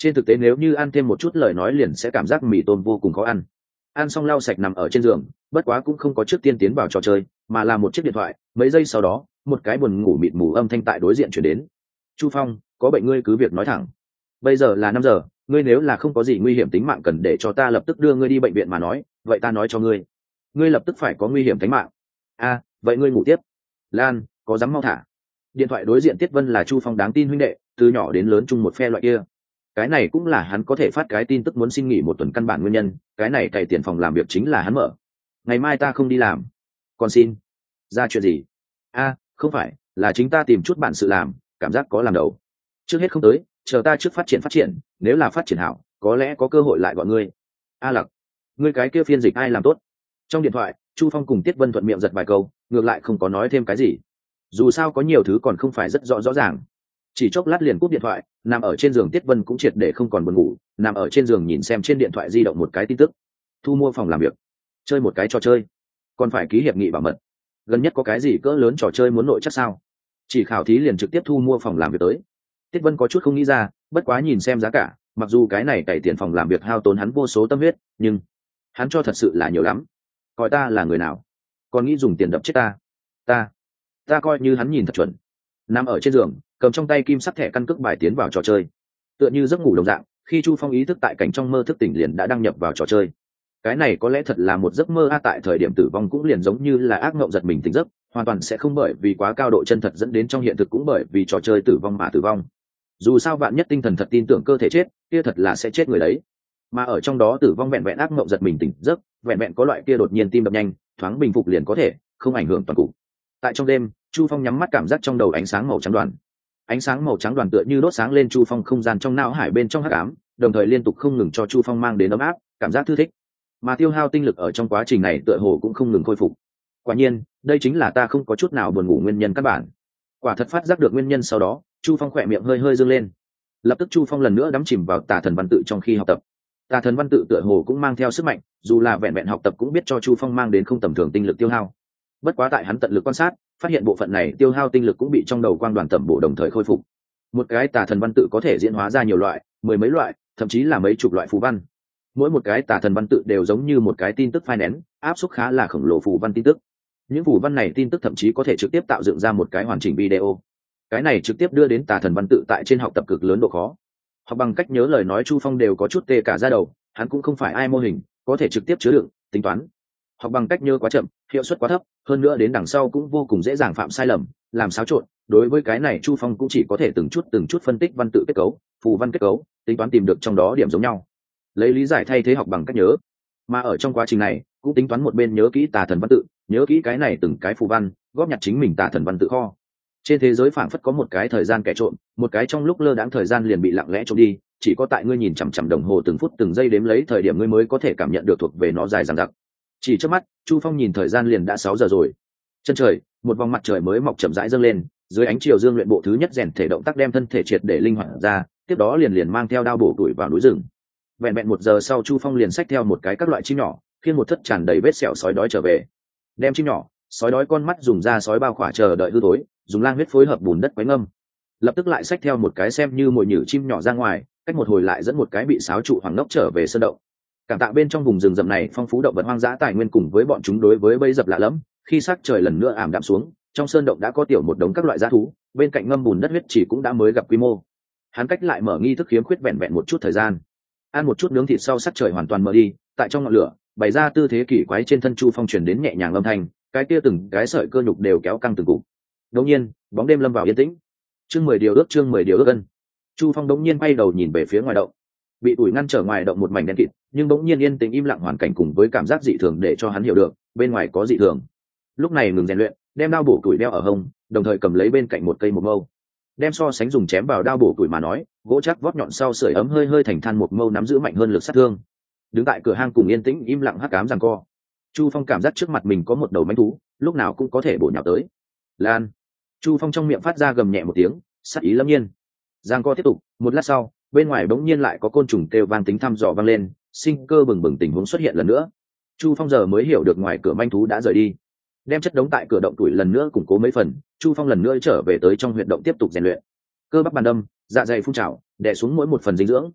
Trên thực tế nếu như ăn thêm một chút lời nói liền sẽ cảm giác mì tôm vô cùng khó ăn. Ăn xong lau sạch nằm ở trên giường, bất quá cũng không có trước tiên tiến vào trò chơi, mà là một chiếc điện thoại. Mấy giây sau đó, một cái buồn ngủ mịt mù âm thanh tại đối diện chuyển đến. Chu Phong, có bệnh ngươi cứ việc nói thẳng. Bây giờ là năm giờ, ngươi nếu là không có gì nguy hiểm tính mạng cần để cho ta lập tức đưa ngươi đi bệnh viện mà nói, vậy ta nói cho ngươi, ngươi lập tức phải có nguy hiểm tính mạng. A, vậy ngươi ngủ tiếp. Lan, có dám mau thả. Điện thoại đối diện Tiết Vân là Chu Phong đáng tin huynh đệ, từ nhỏ đến lớn chung một phe loại kia. Cái này cũng là hắn có thể phát cái tin tức muốn xin nghỉ một tuần căn bản nguyên nhân, cái này cày tiền phòng làm việc chính là hắn mở. Ngày mai ta không đi làm. Còn xin. Ra chuyện gì? A, không phải, là chính ta tìm chút bản sự làm, cảm giác có làm đầu. Trước hết không tới, chờ ta trước phát triển phát triển, nếu là phát triển hảo, có lẽ có cơ hội lại gọi ngươi. A Lặc, ngươi cái kia phiên dịch ai làm tốt? Trong điện thoại, Chu Phong cùng Tiết Vân thuận miệng giật vài câu, ngược lại không có nói thêm cái gì. Dù sao có nhiều thứ còn không phải rất rõ rõ ràng. Chỉ chốc lát liền cúp điện thoại, nằm ở trên giường Tiết Vân cũng triệt để không còn buồn ngủ, nằm ở trên giường nhìn xem trên điện thoại di động một cái tin tức. Thu mua phòng làm việc, chơi một cái trò chơi, còn phải ký hiệp nghị bảo mật. Gần nhất có cái gì cỡ lớn trò chơi muốn nội chắc sao? Chỉ khảo thí liền trực tiếp thu mua phòng làm việc tới. Tiết Vân có chút không nghĩ ra, bất quá nhìn xem giá cả, mặc dù cái này cày tiền phòng làm việc hao tốn hắn vô số tâm huyết, nhưng hắn cho thật sự là nhiều lắm. Coi ta là người nào? Còn nghĩ dùng tiền đập chết ta? Ta, ta coi như hắn nhìn thật chuẩn. Nằm ở trên giường, cầm trong tay kim sắt thẻ căn cước bài tiến vào trò chơi. Tựa như giấc ngủ đồng dạng, khi Chu Phong ý thức tại cảnh trong mơ thức tỉnh liền đã đăng nhập vào trò chơi. Cái này có lẽ thật là một giấc mơ a, tại thời điểm tử vong cũng liền giống như là ác mộng giật mình tỉnh giấc, hoàn toàn sẽ không bởi vì quá cao độ chân thật dẫn đến trong hiện thực cũng bởi vì trò chơi tử vong mà tử vong. Dù sao bạn nhất tinh thần thật tin tưởng cơ thể chết, kia thật là sẽ chết người đấy. Mà ở trong đó tử vong vẹn vẹn ác mộng giật mình tỉnh giấc, vẹn vẹn có loại kia đột nhiên tim đập nhanh, thoáng bình phục liền có thể, không ảnh hưởng toàn cục. Tại trong đêm, Chu Phong nhắm mắt cảm giác trong đầu ánh sáng màu trắng đoàn. Ánh sáng màu trắng đoàn tựa như đốt sáng lên Chu Phong không gian trong não hải bên trong hắc ám, đồng thời liên tục không ngừng cho Chu Phong mang đến ấm áp, cảm giác thư thích. Mà tiêu hao tinh lực ở trong quá trình này tựa hồ cũng không ngừng khôi phục. Quả nhiên, đây chính là ta không có chút nào buồn ngủ nguyên nhân căn bản. Quả thật phát giác được nguyên nhân sau đó, Chu Phong khỏe miệng hơi hơi dương lên. Lập tức Chu Phong lần nữa đắm chìm vào tà thần văn tự trong khi học tập. Tà thần văn tự tựa hồ cũng mang theo sức mạnh, dù là vẹn vẹn học tập cũng biết cho Chu Phong mang đến không tầm thường tinh lực tiêu hao. Bất quá tại hắn tận lực quan sát, phát hiện bộ phận này tiêu hao tinh lực cũng bị trong đầu quang đoàn tẩm bổ đồng thời khôi phục. Một cái tà thần văn tự có thể diễn hóa ra nhiều loại, mười mấy loại, thậm chí là mấy chục loại phù văn. Mỗi một cái tà thần văn tự đều giống như một cái tin tức phai nén, áp suất khá là khổng lồ phù văn tin tức. Những phù văn này tin tức thậm chí có thể trực tiếp tạo dựng ra một cái hoàn chỉnh video. Cái này trực tiếp đưa đến tà thần văn tự tại trên học tập cực lớn độ khó. Học bằng cách nhớ lời nói Chu Phong đều có chút tê cả da đầu, hắn cũng không phải ai mô hình, có thể trực tiếp chứa đựng, tính toán. Học bằng cách nhớ quá chậm, hiệu suất quá thấp, hơn nữa đến đằng sau cũng vô cùng dễ dàng phạm sai lầm, làm xáo trộn. Đối với cái này Chu Phong cũng chỉ có thể từng chút từng chút phân tích văn tự kết cấu, phù văn kết cấu, tính toán tìm được trong đó điểm giống nhau, lấy lý giải thay thế học bằng cách nhớ. Mà ở trong quá trình này cũng tính toán một bên nhớ kỹ tà thần văn tự, nhớ kỹ cái này từng cái phù văn, góp nhặt chính mình tà thần văn tự kho. Trên thế giới phảng phất có một cái thời gian kẻ trộm, một cái trong lúc lơ đãng thời gian liền bị lặng lẽ trộm đi, chỉ có tại ngươi nhìn chằm chằm đồng hồ từng phút từng giây đếm lấy thời điểm ngươi mới có thể cảm nhận được thuộc về nó dài dằng dặc. Chỉ trước mắt, Chu Phong nhìn thời gian liền đã sáu giờ rồi. Chân trời, một vòng mặt trời mới mọc chậm rãi dâng lên, dưới ánh chiều dương luyện bộ thứ nhất rèn thể động tác đem thân thể triệt để linh hoạt ra, tiếp đó liền liền mang theo đao bổ tuổi vào núi rừng. Vẹn vẹn một giờ sau Chu Phong liền xách theo một cái các loại chim nhỏ, khiêng một thất tràn đầy vết sẹo sói đói trở về. Đem chim nhỏ, sói đói con mắt dùng da sói bao khỏa chờ đợi hư tối, dùng lang huyết phối hợp bùn đất quấy ngâm. Lập tức lại xách theo một cái xem như mồi nhử chim nhỏ ra ngoài, cách một hồi lại dẫn một cái bị sáo trụ hoàng ngốc trở về sơn động. Cảm tạ bên trong vùng rừng rậm này phong phú động vật hoang dã tài nguyên cùng với bọn chúng đối với bẫy dập lạ lẫm, khi sắc trời lần nữa ảm đạm xuống, trong sơn động đã có tiểu một đống các loại dã thú, bên cạnh ngâm bùn đất huyết chỉ cũng đã mới gặp quy mô. Hắn cách lại mở nghi thức khiếm khuyết vẹn vẹn một chút thời gian. Ăn một chút nướng thịt sau sắc trời hoàn toàn mở đi, tại trong ngọn lửa, bày ra tư thế kỳ quái trên thân Chu Phong truyền đến nhẹ nhàng âm thanh, cái kia từng cái sợi cơ nhục đều kéo căng từng cục. Đột nhiên, bóng đêm lâm vào yên tĩnh. Chương mười điều ước chương mười điều ước ân. Chu Phong đống nhiên bay đầu nhìn về phía ngoài động. Bị ủi ngăn trở ngoài động một mảnh đen kịt, nhưng đống nhiên yên tĩnh im lặng hoàn cảnh cùng với cảm giác dị thường để cho hắn hiểu được, bên ngoài có dị thường. Lúc này ngừng rèn luyện, đem đao bổ củi đeo ở hông, đồng thời cầm lấy bên cạnh một cây một mâu. Đem so sánh dùng chém vào đao bổ củi mà nói, gỗ chắc vót nhọn sau sưởi ấm hơi hơi thành than một mâu nắm giữ mạnh hơn lực sát thương. Đứng tại cửa hang cùng yên tĩnh im lặng hắc ám giằng co. Chu Phong cảm giác trước mặt mình có một đầu mãnh thú, lúc nào cũng có thể bổ nhào tới. Lan. Chu Phong trong miệng phát ra gầm nhẹ một tiếng, sát ý lâm nhiên. Giằng co tiếp tục, một lát sau, bên ngoài bỗng nhiên lại có côn trùng kêu vang tính thăm dò vang lên, sinh cơ bừng bừng tình huống xuất hiện lần nữa. Chu Phong giờ mới hiểu được ngoài cửa manh thú đã rời đi. Đem chất đống tại cửa động tuổi lần nữa củng cố mấy phần, Chu Phong lần nữa trở về tới trong huyệt động tiếp tục rèn luyện. Cơ bắp bàn đâm, dạ dày phun trào, đè xuống mỗi một phần dinh dưỡng,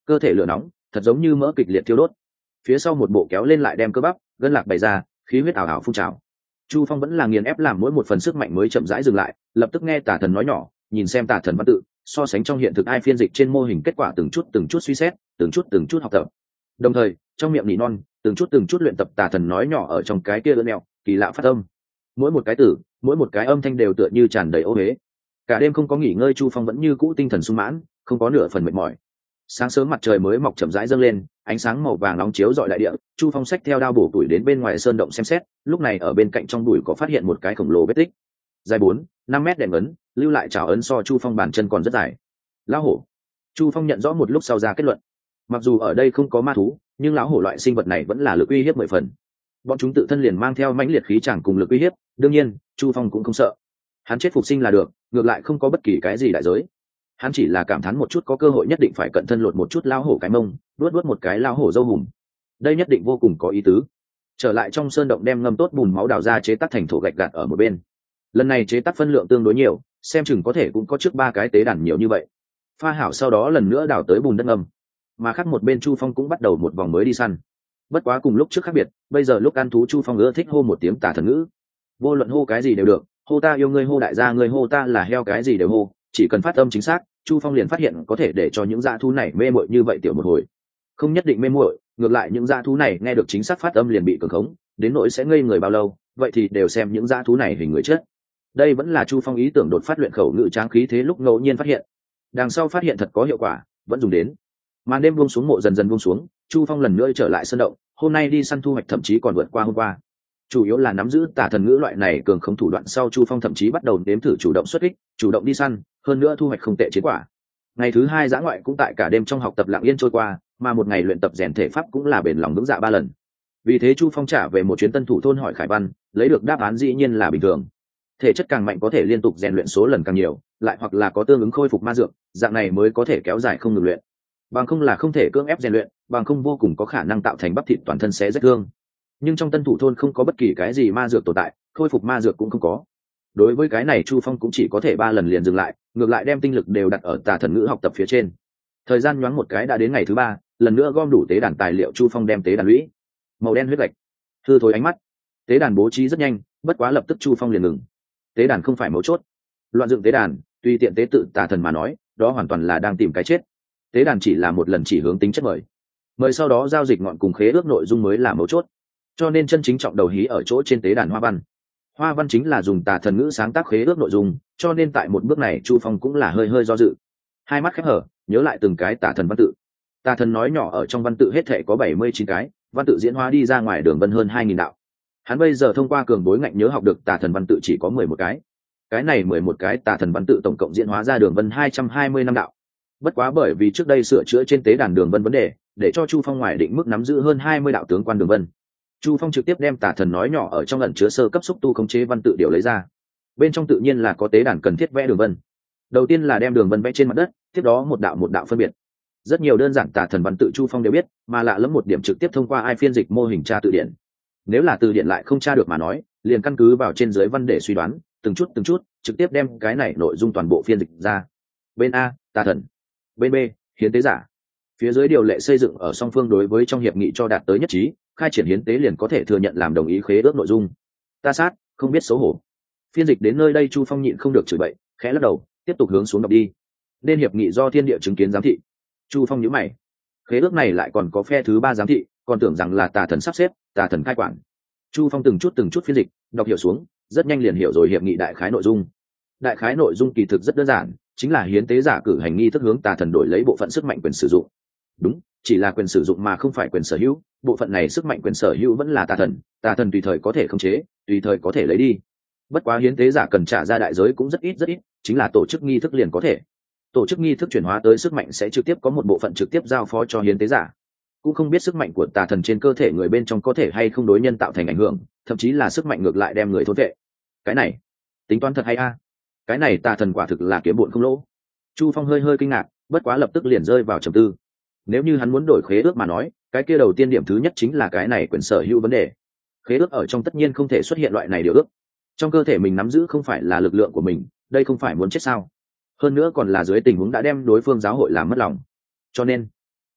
cơ thể lửa nóng thật giống như mỡ kịch liệt thiêu đốt. Phía sau một bộ kéo lên lại đem cơ bắp gân lạc bày ra, khí huyết ảo ảo phun trào. Chu Phong vẫn là nghiền ép làm mỗi một phần sức mạnh mới chậm rãi dừng lại, lập tức nghe tà thần nói nhỏ, nhìn xem tà thần văn tự so sánh trong hiện thực ai phiên dịch trên mô hình kết quả từng chút từng chút suy xét, từng chút từng chút học tập. Đồng thời trong miệng nỉ non từng chút từng chút luyện tập tà thần nói nhỏ ở trong cái kia lưỡi mèo kỳ lạ phát âm. Mỗi một cái từ, mỗi một cái âm thanh đều tựa như tràn đầy ô huế. Cả đêm không có nghỉ ngơi, Chu Phong vẫn như cũ tinh thần sung mãn, không có nửa phần mệt mỏi. Sáng sớm mặt trời mới mọc chậm rãi dâng lên, ánh sáng màu vàng nóng chiếu rọi đại địa. Chu Phong xách theo đao bổ tuổi đến bên ngoài sơn động xem xét, lúc này ở bên cạnh trong bụi có phát hiện một cái khổng lồ vết tích dài bốn năm mét đệm ấn, lưu lại trào ấn so Chu Phong bàn chân còn rất dài. Lão hổ. Chu Phong nhận rõ một lúc sau ra kết luận, mặc dù ở đây không có ma thú, nhưng lão hổ loại sinh vật này vẫn là lực uy hiếp mười phần. Bọn chúng tự thân liền mang theo mãnh liệt khí chẳng cùng lực uy hiếp, đương nhiên Chu Phong cũng không sợ, hắn chết phục sinh là được, ngược lại không có bất kỳ cái gì đại giới. Hắn chỉ là cảm thán một chút có cơ hội nhất định phải cận thân lột một chút lao hổ cái mông, luốt luốt một cái lao hổ dâu hùm, đây nhất định vô cùng có ý tứ. Trở lại trong sơn động đem ngâm tốt bùn máu đào ra chế tác thành thổ gạch gạt ở một bên. Lần này chế tác phân lượng tương đối nhiều, xem chừng có thể cũng có trước ba cái tế đàn nhiều như vậy. Pha hảo sau đó lần nữa đào tới bùn đất ngâm, mà khác một bên Chu Phong cũng bắt đầu một vòng mới đi săn. Bất quá cùng lúc trước khác biệt, bây giờ lúc ăn thú Chu Phong ưa thích hô một tiếng tà thần ngữ, vô luận hô cái gì đều được, hô ta yêu ngươi, hô đại gia ngươi, hô ta là heo, cái gì đều hô, chỉ cần phát âm chính xác. Chu Phong liền phát hiện có thể để cho những dã thú này mê muội như vậy tiểu một hồi. Không nhất định mê muội, ngược lại những dã thú này nghe được chính xác phát âm liền bị cường khống, đến nỗi sẽ ngây người bao lâu, vậy thì đều xem những dã thú này hình người chết. Đây vẫn là Chu Phong ý tưởng đột phát luyện khẩu ngữ tráng khí thế lúc ngẫu nhiên phát hiện. Đằng sau phát hiện thật có hiệu quả, vẫn dùng đến. Màn đêm buông xuống, mộ dần dần buông xuống, Chu Phong lần nữa trở lại sân động, hôm nay đi săn thu hoạch thậm chí còn vượt qua hôm qua. Chủ yếu là nắm giữ tà thần ngữ loại này cường khống thủ đoạn sau, Chu Phong thậm chí bắt đầu nếm thử chủ động xuất kích, chủ động đi săn, hơn nữa thu hoạch không tệ chiến quả. Ngày thứ hai dã ngoại cũng tại cả đêm trong học tập lặng yên trôi qua, mà một ngày luyện tập rèn thể pháp cũng là bền lòng vững dạ ba lần. Vì thế Chu Phong trả về một chuyến tân thủ thôn hỏi Khải Văn, lấy được đáp án dĩ nhiên là bình thường. Thể chất càng mạnh có thể liên tục rèn luyện số lần càng nhiều, lại hoặc là có tương ứng khôi phục ma dược, dạng này mới có thể kéo dài không ngừng luyện. Bằng không là không thể cưỡng ép rèn luyện, bằng không vô cùng có khả năng tạo thành bắp thịt toàn thân xé rách thương. Nhưng trong tân thủ thôn không có bất kỳ cái gì ma dược tồn tại, khôi phục ma dược cũng không có. Đối với cái này Chu Phong cũng chỉ có thể ba lần liền dừng lại, ngược lại đem tinh lực đều đặt ở tà thần ngữ học tập phía trên. Thời gian nhoáng một cái đã đến ngày thứ ba, lần nữa gom đủ tế đàn tài liệu, Chu Phong đem tế đàn lũy màu đen huyết gạch hư thối ánh mắt. Tế đàn bố trí rất nhanh, bất quá lập tức Chu Phong liền ngừng. Tế đàn không phải mấu chốt, loạn dựng tế đàn tùy tiện tế tự tà thần mà nói, đó hoàn toàn là đang tìm cái chết. Tế đàn chỉ là một lần chỉ hướng tính chất mời mời sau đó giao dịch ngọn cùng khế ước nội dung mới là mấu chốt. Cho nên chân chính trọng đầu hí ở chỗ trên tế đàn hoa văn. Hoa văn chính là dùng tà thần ngữ sáng tác khế ước nội dung, cho nên tại một bước này Chu Phong cũng là hơi hơi do dự. Hai mắt khép hở, nhớ lại từng cái tà thần văn tự. Tà thần nói nhỏ ở trong văn tự hết thể có bảy mươi chín cái, văn tự diễn hóa đi ra ngoài đường vân hơn hai nghìn đạo. Hắn bây giờ thông qua cường bối ngạnh nhớ học được tà thần văn tự chỉ có mười một cái. Cái này mười một cái tà thần văn tự tổng cộng diễn hóa ra đường vân hai trăm hai mươi năm đạo. Bất quá bởi vì trước đây sửa chữa trên tế đàn đường vân vấn đề, để cho Chu Phong ngoài định mức nắm giữ hơn hai mươi đạo tướng quan đường vân. Chu Phong trực tiếp đem tà thần nói nhỏ ở trong ẩn chứa sơ cấp xúc tu khống chế văn tự điều lấy ra. Bên trong tự nhiên là có tế đàn cần thiết vẽ đường vân. Đầu tiên là đem đường vân vẽ trên mặt đất, tiếp đó một đạo một đạo phân biệt. Rất nhiều đơn giản tà thần văn tự Chu Phong đều biết, mà lạ lẫm một điểm trực tiếp thông qua ai phiên dịch mô hình tra từ điển. Nếu là từ điển lại không tra được mà nói, liền căn cứ vào trên dưới văn để suy đoán, từng chút từng chút, trực tiếp đem cái này nội dung toàn bộ phiên dịch ra. Bên A, tà thần. Bên B, hiến tế giả. Phía dưới điều lệ xây dựng ở song phương đối với trong hiệp nghị cho đạt tới nhất trí, khai triển hiến tế liền có thể thừa nhận làm đồng ý khế ước nội dung. Ta sát, không biết xấu hổ. Phiên dịch đến nơi đây Chu Phong nhịn không được chửi bậy, khẽ lắc đầu, tiếp tục hướng xuống đọc đi. Nên hiệp nghị do thiên địa chứng kiến giám thị. Chu Phong nhíu mày. Khế ước này lại còn có phe thứ ba giám thị, còn tưởng rằng là tà thần sắp xếp, tà thần khai quản. Chu Phong từng chút từng chút phiên dịch, đọc hiểu xuống, rất nhanh liền hiểu rồi hiệp nghị đại khái nội dung. Đại khái nội dung kỳ thực rất đơn giản, chính là hiến tế giả cử hành nghi thức hướng tà thần đổi lấy bộ phận sức mạnh quyền sử dụng. Đúng, chỉ là quyền sử dụng mà không phải quyền sở hữu, bộ phận này sức mạnh quyền sở hữu vẫn là tà thần, tà thần tùy thời có thể khống chế, tùy thời có thể lấy đi. Bất quá hiến tế giả cần trả ra đại giới cũng rất ít rất ít, chính là tổ chức nghi thức liền có thể. Tổ chức nghi thức chuyển hóa tới sức mạnh sẽ trực tiếp có một bộ phận trực tiếp giao phó cho hiến tế giả. Cũng không biết sức mạnh của tà thần trên cơ thể người bên trong có thể hay không đối nhân tạo thành ảnh hưởng, thậm chí là sức mạnh ngược lại đem người thôn vệ. Cái này, tính toán thật hay a? Cái này tà thần quả thực là kiếm bộn không lỗ. Chu Phong hơi hơi kinh ngạc, bất quá lập tức liền rơi vào trầm tư. Nếu như hắn muốn đổi khế ước mà nói, cái kia đầu tiên điểm thứ nhất chính là cái này quyền sở hữu vấn đề. Khế ước ở trong tất nhiên không thể xuất hiện loại này điều ước. Trong cơ thể mình nắm giữ không phải là lực lượng của mình, đây không phải muốn chết sao? Hơn nữa còn là dưới tình huống đã đem đối phương giáo hội làm mất lòng. Cho nên,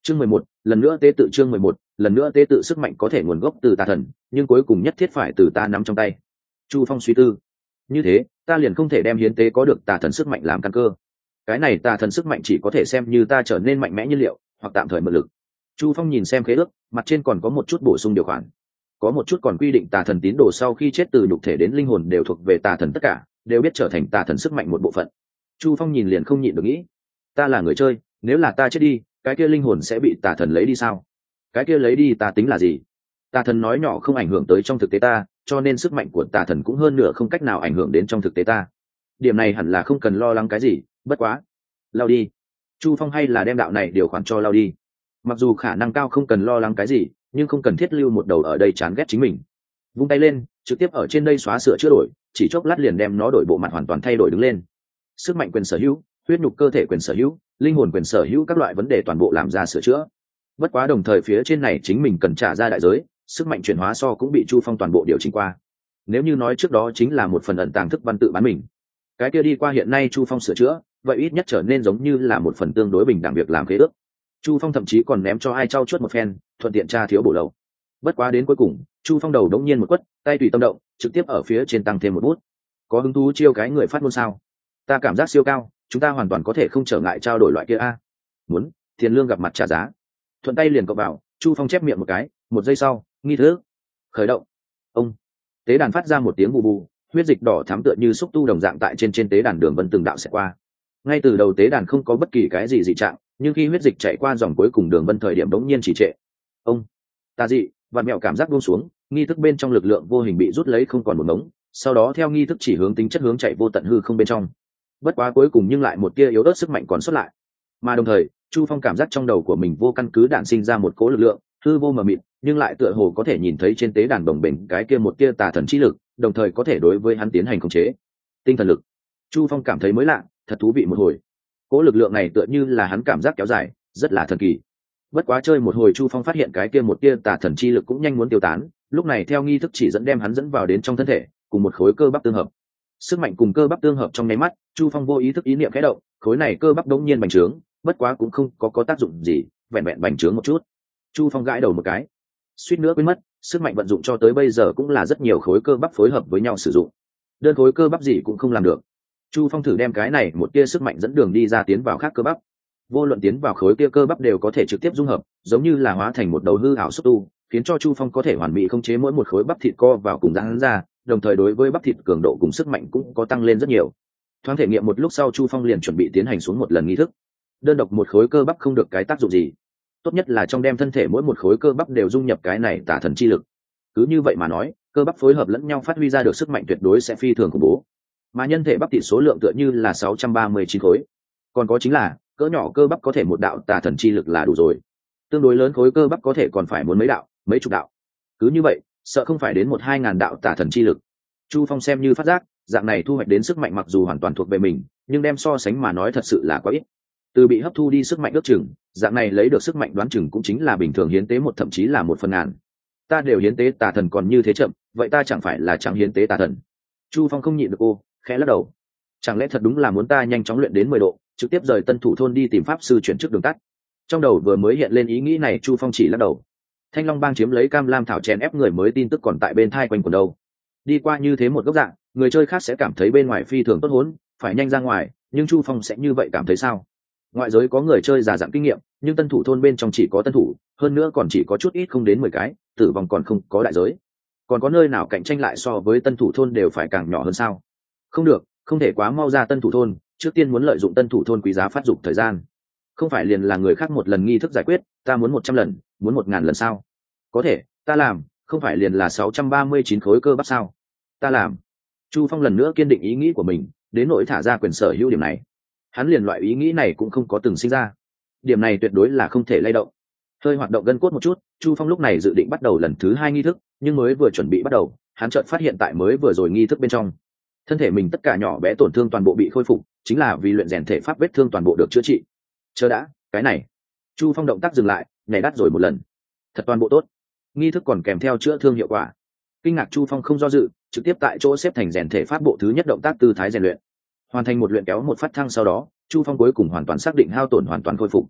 Chương mười một, lần nữa tế tự. Chương mười một, lần nữa tế tự. Sức mạnh có thể nguồn gốc từ tà thần, nhưng cuối cùng nhất thiết phải từ ta nắm trong tay. Chu Phong suy tư. Như thế, ta liền không thể đem hiến tế có được tà thần sức mạnh làm căn cơ. Cái này tà thần sức mạnh chỉ có thể xem như ta trở nên mạnh mẽ nhiên liệu, hoặc tạm thời mượn lực. Chu Phong nhìn xem khế ước, mặt trên còn có một chút bổ sung điều khoản. Có một chút còn quy định tà thần tín đồ sau khi chết từ nhục thể đến linh hồn đều thuộc về tà thần, tất cả đều biết trở thành tà thần sức mạnh một bộ phận. Chu Phong nhìn liền không nhịn được nghĩ, ta là người chơi, nếu là ta chết đi, cái kia linh hồn sẽ bị tà thần lấy đi sao? Cái kia lấy đi ta tính là gì? Tà thần nói nhỏ không ảnh hưởng tới trong thực tế ta, cho nên sức mạnh của tà thần cũng hơn nửa không cách nào ảnh hưởng đến trong thực tế ta. Điểm này hẳn là không cần lo lắng cái gì, bất quá lao đi. Chu Phong hay là đem đạo này điều khoản cho lao đi. Mặc dù khả năng cao không cần lo lắng cái gì, nhưng không cần thiết lưu một đầu ở đây chán ghét chính mình. Vung tay lên, trực tiếp ở trên đây xóa sửa chữa đổi, chỉ chốc lát liền đem nó đổi bộ mặt hoàn toàn thay đổi đứng lên. Sức mạnh quyền sở hữu, huyết nhục cơ thể quyền sở hữu, linh hồn quyền sở hữu, các loại vấn đề toàn bộ làm ra sửa chữa. Bất quá đồng thời phía trên này chính mình cần trả ra đại giới, sức mạnh chuyển hóa so cũng bị Chu Phong toàn bộ điều chỉnh qua. Nếu như nói trước đó chính là một phần ẩn tàng thức văn tự bán mình, cái kia đi qua hiện nay Chu Phong sửa chữa, vậy ít nhất trở nên giống như là một phần tương đối bình đẳng việc làm khế ước. Chu Phong thậm chí còn ném cho ai trau chuốt một phen, thuận tiện tra thiếu bổ lậu. Bất quá đến cuối cùng, Chu Phong đầu đống nhiên một quất, tay tùy tâm động, trực tiếp ở phía trên tăng thêm một bút. Có hứng thú chiêu cái người phát ngôn sao? Ta cảm giác siêu cao, chúng ta hoàn toàn có thể không trở ngại trao đổi loại kia a. Muốn, tiền lương gặp mặt trả giá. Thuận tay liền cộng vào, Chu Phong chép miệng một cái, một giây sau, nghi thức khởi động. Ông tế đàn phát ra một tiếng bù bù, huyết dịch đỏ thắm tựa như xúc tu đồng dạng tại trên trên tế đàn đường vân từng đạo sẽ qua. Ngay từ đầu tế đàn không có bất kỳ cái gì dị trạng, nhưng khi huyết dịch chạy qua dòng cuối cùng đường vân thời điểm đống nhiên chỉ trệ. Ông tà dị vạn mẹo cảm giác buông xuống, nghi thức bên trong lực lượng vô hình bị rút lấy không còn một ngống, sau đó theo nghi thức chỉ hướng tính chất hướng chạy vô tận hư không bên trong. Bất quá cuối cùng nhưng lại một tia yếu ớt sức mạnh còn xuất lại, mà đồng thời Chu Phong cảm giác trong đầu của mình vô căn cứ đạn sinh ra một cỗ lực lượng hư vô mờ mịt, nhưng lại tựa hồ có thể nhìn thấy trên tế đàn đồng bình cái kia một tia tà thần chi lực, đồng thời có thể đối với hắn tiến hành khống chế. Tinh thần lực. Chu Phong cảm thấy mới lạ, thật thú vị một hồi. Cỗ lực lượng này tựa như là hắn cảm giác kéo dài, rất là thần kỳ. Bất quá chơi một hồi Chu Phong phát hiện cái kia một tia tà thần chi lực cũng nhanh muốn tiêu tán, lúc này theo nghi thức chỉ dẫn đem hắn dẫn vào đến trong thân thể, cùng một khối cơ bắp tương hợp. Sức mạnh cùng cơ bắp tương hợp trong nháy mắt, Chu Phong vô ý thức ý niệm khẽ động, khối này cơ bắp đống nhiên bành trướng, bất quá cũng không có có tác dụng gì, vẹn vẹn bành trướng một chút. Chu Phong gãi đầu một cái, suýt nữa quên mất, sức mạnh vận dụng cho tới bây giờ cũng là rất nhiều khối cơ bắp phối hợp với nhau sử dụng, đơn khối cơ bắp gì cũng không làm được. Chu Phong thử đem cái này một tia sức mạnh dẫn đường đi ra tiến vào khác cơ bắp, vô luận tiến vào khối kia cơ bắp đều có thể trực tiếp dung hợp, giống như là hóa thành một đầu hư ảo xúc tu, khiến cho Chu Phong có thể hoàn mỹ khống chế mỗi một khối bắp thịt co vào cùng giãn ra, đồng thời đối với bắp thịt cường độ cùng sức mạnh cũng có tăng lên rất nhiều. Thoáng thể nghiệm một lúc sau, Chu Phong liền chuẩn bị tiến hành xuống một lần nghi thức. Đơn độc một khối cơ bắp không được cái tác dụng gì, tốt nhất là trong đem thân thể mỗi một khối cơ bắp đều dung nhập cái này tà thần chi lực. Cứ như vậy mà nói, cơ bắp phối hợp lẫn nhau phát huy ra được sức mạnh tuyệt đối sẽ phi thường khủng bố. Mà nhân thể bắp thịt số lượng tựa như là sáu trăm ba mươi chín khối. Còn có chính là, cỡ nhỏ cơ bắp có thể một đạo tà thần chi lực là đủ rồi. Tương đối lớn khối cơ bắp có thể còn phải muốn mấy đạo, mấy chục đạo. Cứ như vậy, sợ không phải đến một hai ngàn đạo tà thần chi lực. Chu Phong xem như phát giác, dạng này thu hoạch đến sức mạnh mặc dù hoàn toàn thuộc về mình, nhưng đem so sánh mà nói thật sự là quá ít. Từ bị hấp thu đi sức mạnh ước chừng, dạng này lấy được sức mạnh đoán chừng cũng chính là bình thường hiến tế một thậm chí là một phần ngàn. Ta đều hiến tế tà thần còn như thế chậm, vậy ta chẳng phải là chẳng hiến tế tà thần? Chu Phong không nhịn được cô, khẽ lắc đầu. Chẳng lẽ thật đúng là muốn ta nhanh chóng luyện đến mười độ, trực tiếp rời Tân Thủ thôn đi tìm pháp sư chuyển trước đường tắt? Trong đầu vừa mới hiện lên ý nghĩ này, Chu Phong chỉ lắc đầu. Thanh Long Bang chiếm lấy Cam Lam thảo chèn ép người mới tin tức còn tại bên thai quanh quẩn đâu. Đi qua như thế một góc dạng, người chơi khác sẽ cảm thấy bên ngoài phi thường tốt hốn, phải nhanh ra ngoài, nhưng Chu Phong sẽ như vậy cảm thấy sao? Ngoại giới có người chơi già dặn kinh nghiệm, nhưng Tân Thủ thôn bên trong chỉ có tân thủ, hơn nữa còn chỉ có chút ít không đến mười cái, tử vong còn không có đại giới. Còn có nơi nào cạnh tranh lại so với Tân Thủ thôn đều phải càng nhỏ hơn sao? Không được, không thể quá mau ra Tân Thủ thôn, trước tiên muốn lợi dụng Tân Thủ thôn quý giá phát dục thời gian. Không phải liền là người khác một lần nghi thức giải quyết, ta muốn một trăm lần, muốn một ngàn lần sao? Có thể, ta làm, không phải liền là sáu trăm ba mươi chín khối cơ bắp sao? Ta làm. Chu Phong lần nữa kiên định ý nghĩ của mình, đến nỗi thả ra quyền sở hữu điểm này. Hắn liền loại ý nghĩ này cũng không có từng sinh ra. Điểm này tuyệt đối là không thể lay động. Hơi hoạt động gân cốt một chút, Chu Phong lúc này dự định bắt đầu lần thứ hai nghi thức, nhưng mới vừa chuẩn bị bắt đầu, hắn chợt phát hiện tại mới vừa rồi nghi thức bên trong, thân thể mình tất cả nhỏ bé tổn thương toàn bộ bị khôi phục, chính là vì luyện rèn thể pháp vết thương toàn bộ được chữa trị. Chờ đã, cái này. Chu Phong động tác dừng lại, nhảy đắt rồi một lần. Thật toàn bộ tốt. Nghi thức còn kèm theo chữa thương hiệu quả. Kinh ngạc Chu Phong không do dự, trực tiếp tại chỗ xếp thành rèn thể pháp bộ thứ nhất động tác tư thái rèn luyện. Hoàn thành một luyện kéo một phát thăng sau đó, Chu Phong cuối cùng hoàn toàn xác định hao tổn hoàn toàn khôi phục.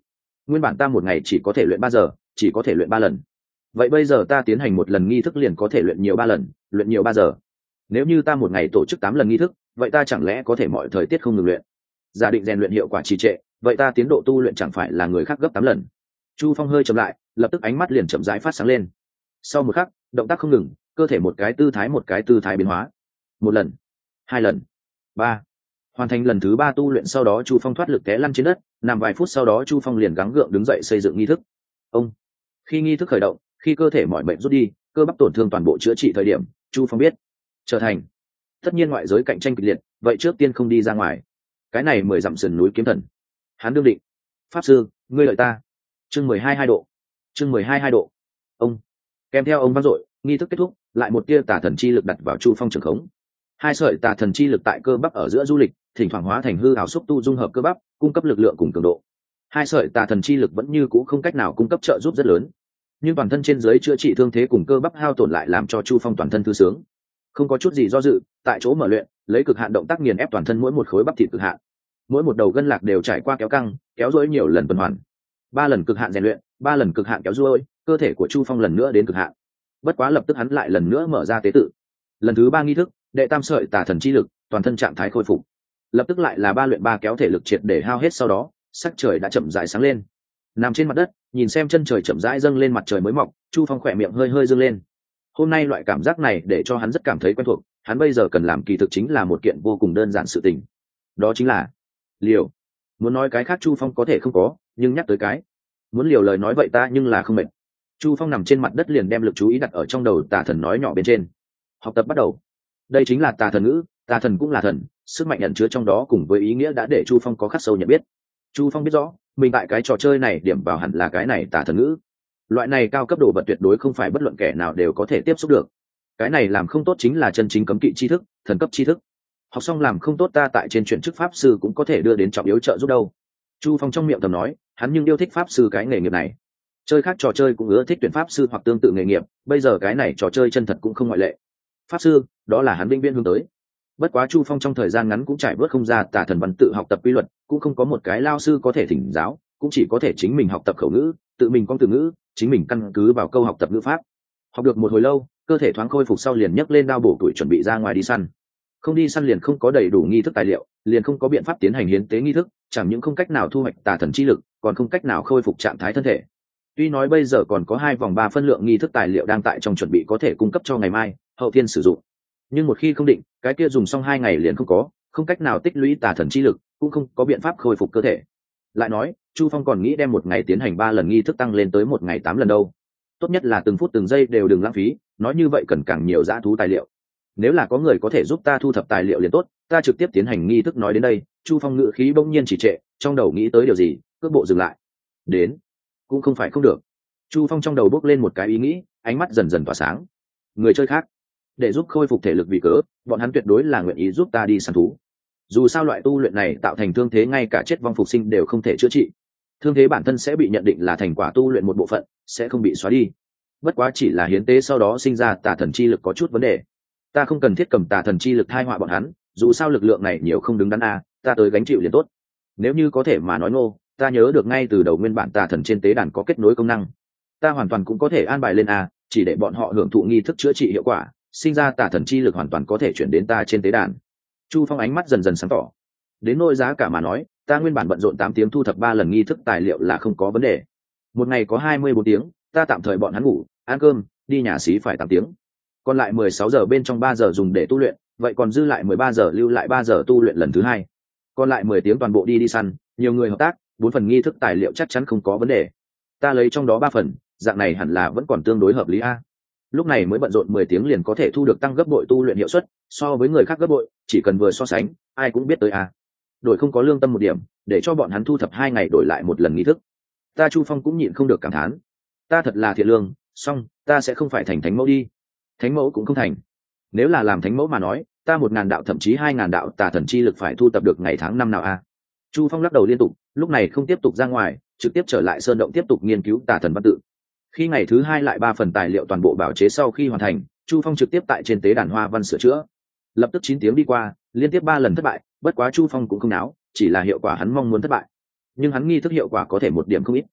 nguyên bản ta một ngày chỉ có thể luyện ba giờ, chỉ có thể luyện ba lần. Vậy bây giờ ta tiến hành một lần nghi thức liền có thể luyện nhiều ba lần, luyện nhiều ba giờ. Nếu như ta một ngày tổ chức tám lần nghi thức, vậy ta chẳng lẽ có thể mọi thời tiết không ngừng luyện? Giả định rèn luyện hiệu quả trì trệ, vậy ta tiến độ tu luyện chẳng phải là người khác gấp tám lần. Chu Phong hơi chậm lại, lập tức ánh mắt liền chậm rãi phát sáng lên. Sau một khắc, động tác không ngừng, cơ thể một cái tư thái một cái tư thái biến hóa. Một lần, hai lần, ba. Hoàn thành lần thứ ba tu luyện sau đó Chu Phong thoát lực té lăn trên đất, nằm vài phút sau đó Chu Phong liền gắng gượng đứng dậy xây dựng nghi thức. Ông, khi nghi thức khởi động, khi cơ thể mọi bệnh rút đi, cơ bắp tổn thương toàn bộ chữa trị thời điểm, Chu Phong biết, trở thành. Tất nhiên ngoại giới cạnh tranh kịch liệt, vậy trước tiên không đi ra ngoài. Cái này mười dặm sườn núi kiếm thần. Hắn đương định. Pháp sư, ngươi lợi ta. Chương mười hai hai độ. Chương mười hai hai độ. Ông, kèm theo ông vang dội, nghi thức kết thúc, lại một tia tà thần chi lực đặt vào Chu Phong trường khống. Hai sợi tà thần chi lực tại cơ bắp ở giữa du lịch, thỉnh thoảng hóa thành hư ảo xúc tu dung hợp cơ bắp, cung cấp lực lượng cùng cường độ. Hai sợi tà thần chi lực vẫn như cũ không cách nào cung cấp trợ giúp rất lớn, nhưng toàn thân trên dưới chữa trị thương thế cùng cơ bắp hao tổn lại làm cho Chu Phong toàn thân thư sướng, không có chút gì do dự, tại chỗ mở luyện, lấy cực hạn động tác nghiền ép toàn thân mỗi một khối bắp thịt cực hạn, mỗi một đầu gân lạc đều trải qua kéo căng, kéo duỗi nhiều lần tuần hoàn. Ba lần cực hạn rèn luyện, ba lần cực hạn kéo duỗi, cơ thể của Chu Phong lần nữa đến cực hạn. Bất quá lập tức hắn lại lần nữa mở ra tế tự. Lần thứ ba nghi thức, đệ tam sợi tà thần chi lực, toàn thân trạng thái khôi phục. Lập tức lại là ba luyện ba kéo thể lực triệt để hao hết sau đó, sắc trời đã chậm rãi sáng lên. Nằm trên mặt đất, nhìn xem chân trời chậm rãi dâng lên mặt trời mới mọc, Chu Phong khỏe miệng hơi hơi dương lên. Hôm nay loại cảm giác này để cho hắn rất cảm thấy quen thuộc, hắn bây giờ cần làm kỳ thực chính là một kiện vô cùng đơn giản sự tình. Đó chính là liều. Muốn nói cái khác Chu Phong có thể không có, nhưng nhắc tới cái muốn liều lời nói vậy ta nhưng là không mệt. Chu Phong nằm trên mặt đất liền đem lực chú ý đặt ở trong đầu tà thần nói nhỏ bên trên. Học tập bắt đầu. Đây chính là tà thần ngữ, tà thần cũng là thần, sức mạnh ẩn chứa trong đó cùng với ý nghĩa đã để Chu Phong có khắc sâu nhận biết. Chu Phong biết rõ, mình tại cái trò chơi này điểm vào hẳn là cái này tà thần ngữ. Loại này cao cấp đồ vật tuyệt đối không phải bất luận kẻ nào đều có thể tiếp xúc được. Cái này làm không tốt chính là chân chính cấm kỵ tri thức, thần cấp tri thức. Học xong làm không tốt ta tại trên chuyển chức pháp sư cũng có thể đưa đến trọng yếu trợ giúp đâu. Chu Phong trong miệng thầm nói, hắn nhưng yêu thích pháp sư cái nghề nghiệp này. Chơi khác trò chơi cũng ưa thích tuyển pháp sư hoặc tương tự nghề nghiệp, bây giờ cái này trò chơi chân thật cũng không ngoại lệ. Pháp sư, đó là hắn vĩnh viễn hướng tới. Bất quá Chu Phong trong thời gian ngắn cũng trải bớt không ra tà thần văn tự học tập quy luật, cũng không có một cái lao sư có thể thỉnh giáo, cũng chỉ có thể chính mình học tập khẩu ngữ, tự mình con từ ngữ, chính mình căn cứ vào câu học tập ngữ pháp. Học được một hồi lâu, cơ thể thoáng khôi phục sau liền nhấc lên đao bổ tuổi chuẩn bị ra ngoài đi săn. Không đi săn liền không có đầy đủ nghi thức tài liệu, liền không có biện pháp tiến hành hiến tế nghi thức, chẳng những không cách nào thu hoạch tà thần chi lực, còn không cách nào khôi phục trạng thái thân thể. Tuy nói bây giờ còn có hai vòng ba phân lượng nghi thức tài liệu đang tại trong chuẩn bị có thể cung cấp cho ngày mai hậu thiên sử dụng, nhưng một khi không định, cái kia dùng xong hai ngày liền không có, không cách nào tích lũy tà thần chi lực, cũng không có biện pháp khôi phục cơ thể. Lại nói, Chu Phong còn nghĩ đem một ngày tiến hành ba lần nghi thức tăng lên tới một ngày tám lần đâu. Tốt nhất là từng phút từng giây đều đừng lãng phí, nói như vậy cần càng nhiều dã thú tài liệu. Nếu là có người có thể giúp ta thu thập tài liệu liền tốt, ta trực tiếp tiến hành nghi thức. Nói đến đây, Chu Phong ngữ khí bỗng nhiên chỉ trệ, trong đầu nghĩ tới điều gì, cước bộ dừng lại. Đến, cũng không phải không được. Chu Phong trong đầu bốc lên một cái ý nghĩ, ánh mắt dần dần tỏa sáng. Người chơi khác, để giúp khôi phục thể lực vì cớ, bọn hắn tuyệt đối là nguyện ý giúp ta đi săn thú. Dù sao loại tu luyện này tạo thành thương thế ngay cả chết vong phục sinh đều không thể chữa trị. Thương thế bản thân sẽ bị nhận định là thành quả tu luyện một bộ phận, sẽ không bị xóa đi. Bất quá chỉ là hiến tế sau đó sinh ra tà thần chi lực có chút vấn đề. Ta không cần thiết cầm tà thần chi lực thai họa bọn hắn, dù sao lực lượng này nhiều không đứng đắn a, ta tới gánh chịu liền tốt. Nếu như có thể mà nói ngô, ta nhớ được ngay từ đầu nguyên bản tà thần trên tế đàn có kết nối công năng, ta hoàn toàn cũng có thể an bài lên a, chỉ để bọn họ hưởng thụ nghi thức chữa trị hiệu quả, sinh ra tà thần chi lực hoàn toàn có thể chuyển đến ta trên tế đàn. Chu Phong ánh mắt dần dần sáng tỏ. Đến nỗi giá cả mà nói, ta nguyên bản bận rộn tám tiếng thu thập ba lần nghi thức tài liệu là không có vấn đề. Một ngày có hai mươi bốn tiếng, ta tạm thời bọn hắn ngủ, ăn cơm, đi nhà xí phải tám tiếng. Còn lại mười sáu giờ bên trong ba giờ dùng để tu luyện, vậy còn dư lại mười ba giờ lưu lại ba giờ tu luyện lần thứ hai. Còn lại mười tiếng toàn bộ đi đi săn, nhiều người hợp tác, bốn phần nghi thức tài liệu chắc chắn không có vấn đề. Ta lấy trong đó ba phần, dạng này hẳn là vẫn còn tương đối hợp lý a. Lúc này mới bận rộn mười tiếng liền có thể thu được tăng gấp bội tu luyện hiệu suất, so với người khác gấp bội, chỉ cần vừa so sánh, ai cũng biết tới a. Đổi không có lương tâm một điểm, để cho bọn hắn thu thập hai ngày đổi lại một lần nghi thức. Ta Chu Phong cũng nhịn không được cảm thán. Ta thật là thiện lương, song, ta sẽ không phải thành thánh mẫu đi. Thánh mẫu cũng không thành. Nếu là làm thánh mẫu mà nói, ta một ngàn đạo thậm chí hai ngàn đạo tà thần chi lực phải thu tập được ngày tháng năm nào a. Chu Phong lắc đầu liên tục, lúc này không tiếp tục ra ngoài, trực tiếp trở lại sơn động tiếp tục nghiên cứu tà thần văn tự. Khi ngày thứ hai lại ba phần tài liệu toàn bộ bảo chế sau khi hoàn thành, Chu Phong trực tiếp tại trên tế đàn hoa văn sửa chữa. Lập tức chín tiếng đi qua, liên tiếp ba lần thất bại, bất quá Chu Phong cũng không náo, chỉ là hiệu quả hắn mong muốn thất bại. Nhưng hắn nghi thức hiệu quả có thể một điểm không ít,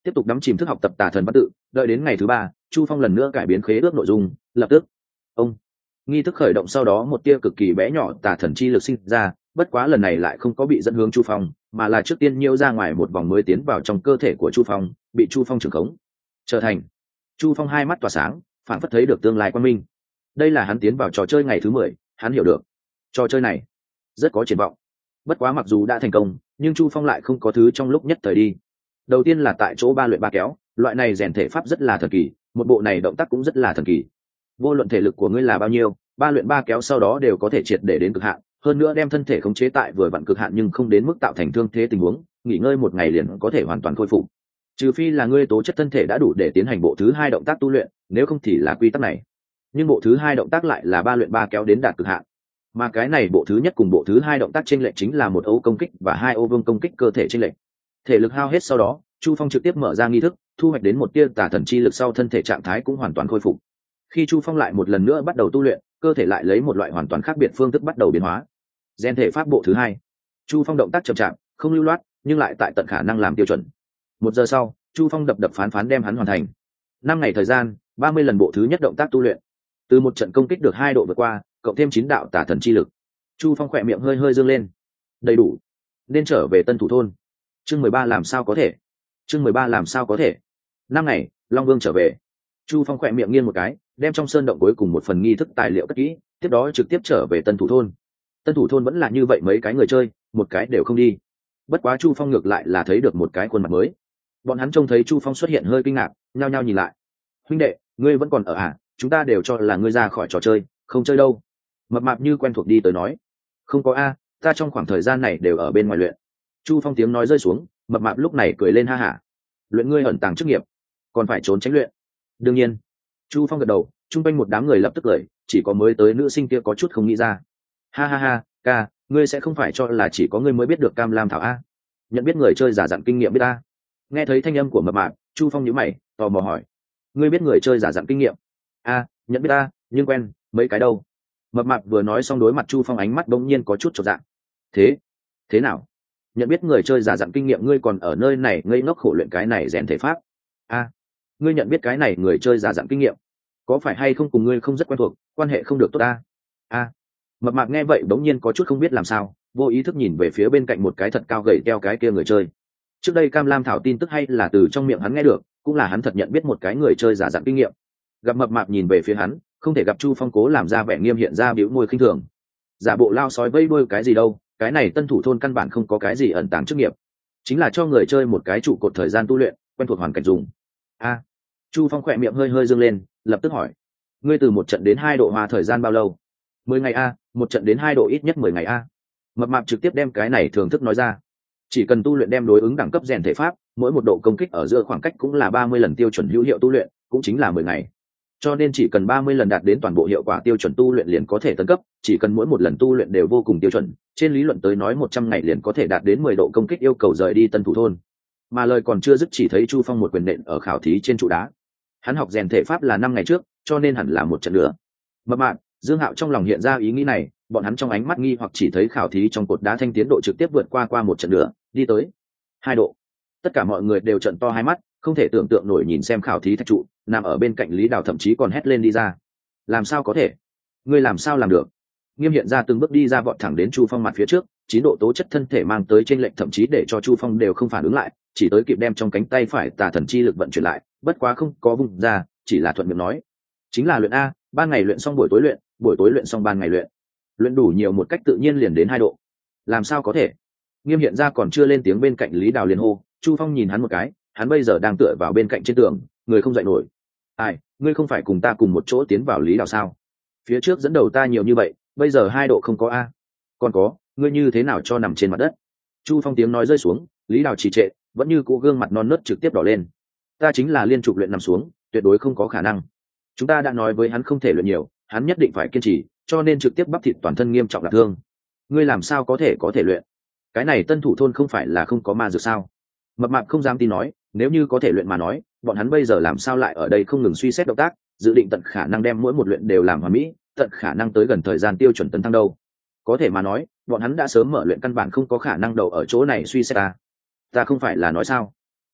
tiếp tục đắm chìm thức học tập tà thần văn tự. Đợi đến ngày thứ ba, Chu Phong lần nữa cải biến khế ước nội dung, lập tức ông nghi thức khởi động, sau đó một tia cực kỳ bé nhỏ tà thần chi lực sinh ra, bất quá lần này lại không có bị dẫn hướng Chu Phong, mà là trước tiên nhiễu ra ngoài một vòng mới tiến vào trong cơ thể của Chu Phong, bị Chu Phong trưởng khống trở thành. Chu Phong hai mắt tỏa sáng, phản phất thấy được tương lai quang minh. Đây là hắn tiến vào trò chơi ngày thứ mười, hắn hiểu được trò chơi này rất có triển vọng. Bất quá mặc dù đã thành công, nhưng Chu Phong lại không có thứ trong lúc nhất thời đi. Đầu tiên là tại chỗ ba luyện ba kéo, loại này rèn thể pháp rất là thần kỳ, một bộ này động tác cũng rất là thần kỳ. Vô luận thể lực của ngươi là bao nhiêu, ba luyện ba kéo sau đó đều có thể triệt để đến cực hạn, hơn nữa đem thân thể khống chế tại vừa vặn cực hạn nhưng không đến mức tạo thành thương thế tình huống, nghỉ ngơi một ngày liền có thể hoàn toàn khôi phục. Trừ phi là ngươi tố chất thân thể đã đủ để tiến hành bộ thứ hai động tác tu luyện, nếu không thì là quy tắc này. Nhưng bộ thứ hai động tác lại là ba luyện ba kéo đến đạt cực hạn. Mà cái này bộ thứ nhất cùng bộ thứ hai động tác chênh lệch chính là một ô công kích và hai ô vương công kích cơ thể chênh lệch. Thể lực hao hết sau đó, Chu Phong trực tiếp mở ra nghi thức, thu hoạch đến một tia tà thần chi lực sau thân thể trạng thái cũng hoàn toàn khôi phục. Khi Chu Phong lại một lần nữa bắt đầu tu luyện, cơ thể lại lấy một loại hoàn toàn khác biệt phương thức bắt đầu biến hóa. Gen thể pháp bộ thứ hai. Chu Phong động tác chậm chạp, không lưu loát, nhưng lại tại tận khả năng làm tiêu chuẩn. Một giờ sau, Chu Phong đập đập phán phán đem hắn hoàn thành. Năm ngày thời gian, ba mươi lần bộ thứ nhất động tác tu luyện. Từ một trận công kích được hai độ vượt qua, cộng thêm chín đạo tà thần chi lực. Chu Phong khỏe miệng hơi hơi dương lên. Đầy đủ, nên trở về Tân Thủ thôn. Chương mười ba làm sao có thể? Chương mười ba làm sao có thể? Năm ngày, Long Vương trở về. Chu Phong khỏe miệng nghiêng một cái, đem trong sơn động cuối cùng một phần nghi thức tài liệu cất kỹ, tiếp đó trực tiếp trở về Tân Thủ thôn. Tân Thủ thôn vẫn là như vậy, mấy cái người chơi, một cái đều không đi. Bất quá Chu Phong ngược lại là thấy được một cái khuôn mặt mới. Bọn hắn trông thấy Chu Phong xuất hiện hơi kinh ngạc, nhao nhao nhìn lại. Huynh đệ, ngươi vẫn còn ở à? Chúng ta đều cho là ngươi ra khỏi trò chơi, không chơi đâu. Mập mạp như quen thuộc đi tới nói. Không có a, ta trong khoảng thời gian này đều ở bên ngoài luyện. Chu Phong tiếng nói rơi xuống, mập mạp lúc này cười lên ha hả. Luyện ngươi ẩn tàng chức nghiệp, còn phải trốn tránh luyện. Đương nhiên. Chu Phong gật đầu, chung quanh một đám người lập tức cười, chỉ có mới tới nữ sinh kia có chút không nghĩ ra. Ha ha ha, ca, ngươi sẽ không phải cho là chỉ có ngươi mới biết được cam lam thảo a? Nhận biết người chơi giả dặn kinh nghiệm biết ta. Nghe thấy thanh âm của mập mạp, Chu Phong nhíu mày, tò mò hỏi. Ngươi biết người chơi giả dặn kinh nghiệm? A, nhận biết ta, nhưng quen, mấy cái đâu? Mập mạp vừa nói xong đối mặt Chu Phong ánh mắt bỗng nhiên có chút chột dạ. Thế, thế nào? Nhận biết người chơi giả dặn kinh nghiệm, ngươi còn ở nơi này ngây ngốc khổ luyện cái này rèn thể pháp? A, ngươi nhận biết cái này người chơi giả dặn kinh nghiệm? Có phải hay không cùng ngươi không rất quen thuộc, quan hệ không được tốt ta? A, mập mạp nghe vậy bỗng nhiên có chút không biết làm sao, vô ý thức nhìn về phía bên cạnh một cái thật cao gầy teo cái kia người chơi. Trước đây cam lam thảo tin tức hay là từ trong miệng hắn nghe được, cũng là hắn thật nhận biết một cái người chơi giả dặn kinh nghiệm. Gặp mập mạp nhìn về phía hắn, không thể gặp Chu Phong cố làm ra vẻ nghiêm hiện ra biểu môi khinh thường. Giả bộ lao sói vây đuôi cái gì đâu, cái này Tân Thủ thôn căn bản không có cái gì ẩn tàng chức nghiệp, chính là cho người chơi một cái trụ cột thời gian tu luyện, quen thuộc hoàn cảnh dùng. A, Chu Phong khỏe miệng hơi hơi dương lên, lập tức hỏi, ngươi từ một trận đến hai độ hòa thời gian bao lâu? Mười ngày a, một trận đến hai độ ít nhất mười ngày a. Mập mạp trực tiếp đem cái này thưởng thức nói ra. Chỉ cần tu luyện đem đối ứng đẳng cấp rèn thể pháp, mỗi một độ công kích ở giữa khoảng cách cũng là ba mươi lần tiêu chuẩn hữu hiệu tu luyện, cũng chính là mười ngày. Cho nên chỉ cần ba mươi lần đạt đến toàn bộ hiệu quả tiêu chuẩn tu luyện liền có thể tấn cấp, chỉ cần mỗi một lần tu luyện đều vô cùng tiêu chuẩn, trên lý luận tới nói một trăm ngày liền có thể đạt đến mười độ công kích yêu cầu rời đi Tân Thủ thôn. Mà lời còn chưa dứt chỉ thấy Chu Phong một quyền nện ở khảo thí trên trụ đá. Hắn học rèn thể pháp là năm ngày trước, cho nên hẳn là một trận nữa. Mập mạp, Dương Hạo trong lòng hiện ra ý nghĩ này, bọn hắn trong ánh mắt nghi hoặc chỉ thấy khảo thí trong cột đá thanh tiến độ trực tiếp vượt qua qua một trận nữa, đi tới hai độ. Tất cả mọi người đều trợn to hai mắt, không thể tưởng tượng nổi nhìn xem khảo thí thạch trụ, nằm ở bên cạnh Lý Đào thậm chí còn hét lên đi ra. Làm sao có thể? Ngươi làm sao làm được? Nghiêm hiện ra từng bước đi ra vọt thẳng đến Chu Phong mặt phía trước, chín độ tố chất thân thể mang tới trên lệnh thậm chí để cho Chu Phong đều không phản ứng lại, chỉ tới kịp đem trong cánh tay phải tà thần chi lực vận chuyển lại, bất quá không có vùng ra, chỉ là thuận miệng nói. Chính là luyện a, ban ngày luyện xong buổi tối luyện, buổi tối luyện xong ban ngày luyện. Luyện đủ nhiều một cách tự nhiên liền đến hai độ. Làm sao có thể? Nghiêm hiện ra còn chưa lên tiếng bên cạnh Lý Đào liền hô. Chu Phong nhìn hắn một cái, hắn bây giờ đang tựa vào bên cạnh trên tường, người không dậy nổi. Ai, ngươi không phải cùng ta cùng một chỗ tiến vào Lý Đào sao? Phía trước dẫn đầu ta nhiều như vậy, bây giờ hai độ không có a. Còn có, ngươi như thế nào cho nằm trên mặt đất? Chu Phong tiếng nói rơi xuống, Lý Đào trì trệ, vẫn như cũ gương mặt non nớt trực tiếp đỏ lên. Ta chính là liên trục luyện nằm xuống, tuyệt đối không có khả năng. Chúng ta đã nói với hắn không thể luyện nhiều, hắn nhất định phải kiên trì, cho nên trực tiếp bắp thịt toàn thân nghiêm trọng đả thương. Ngươi làm sao có thể có thể luyện? Cái này Tân Thủ thôn không phải là không có ma dược sao? Mập mạp không dám tin nói, nếu như có thể luyện mà nói, bọn hắn bây giờ làm sao lại ở đây không ngừng suy xét động tác, dự định tận khả năng đem mỗi một luyện đều làm hoàn mỹ, tận khả năng tới gần thời gian tiêu chuẩn tấn thăng đâu. Có thể mà nói, bọn hắn đã sớm mở luyện căn bản không có khả năng đầu ở chỗ này suy xét ta. Ta không phải là nói sao?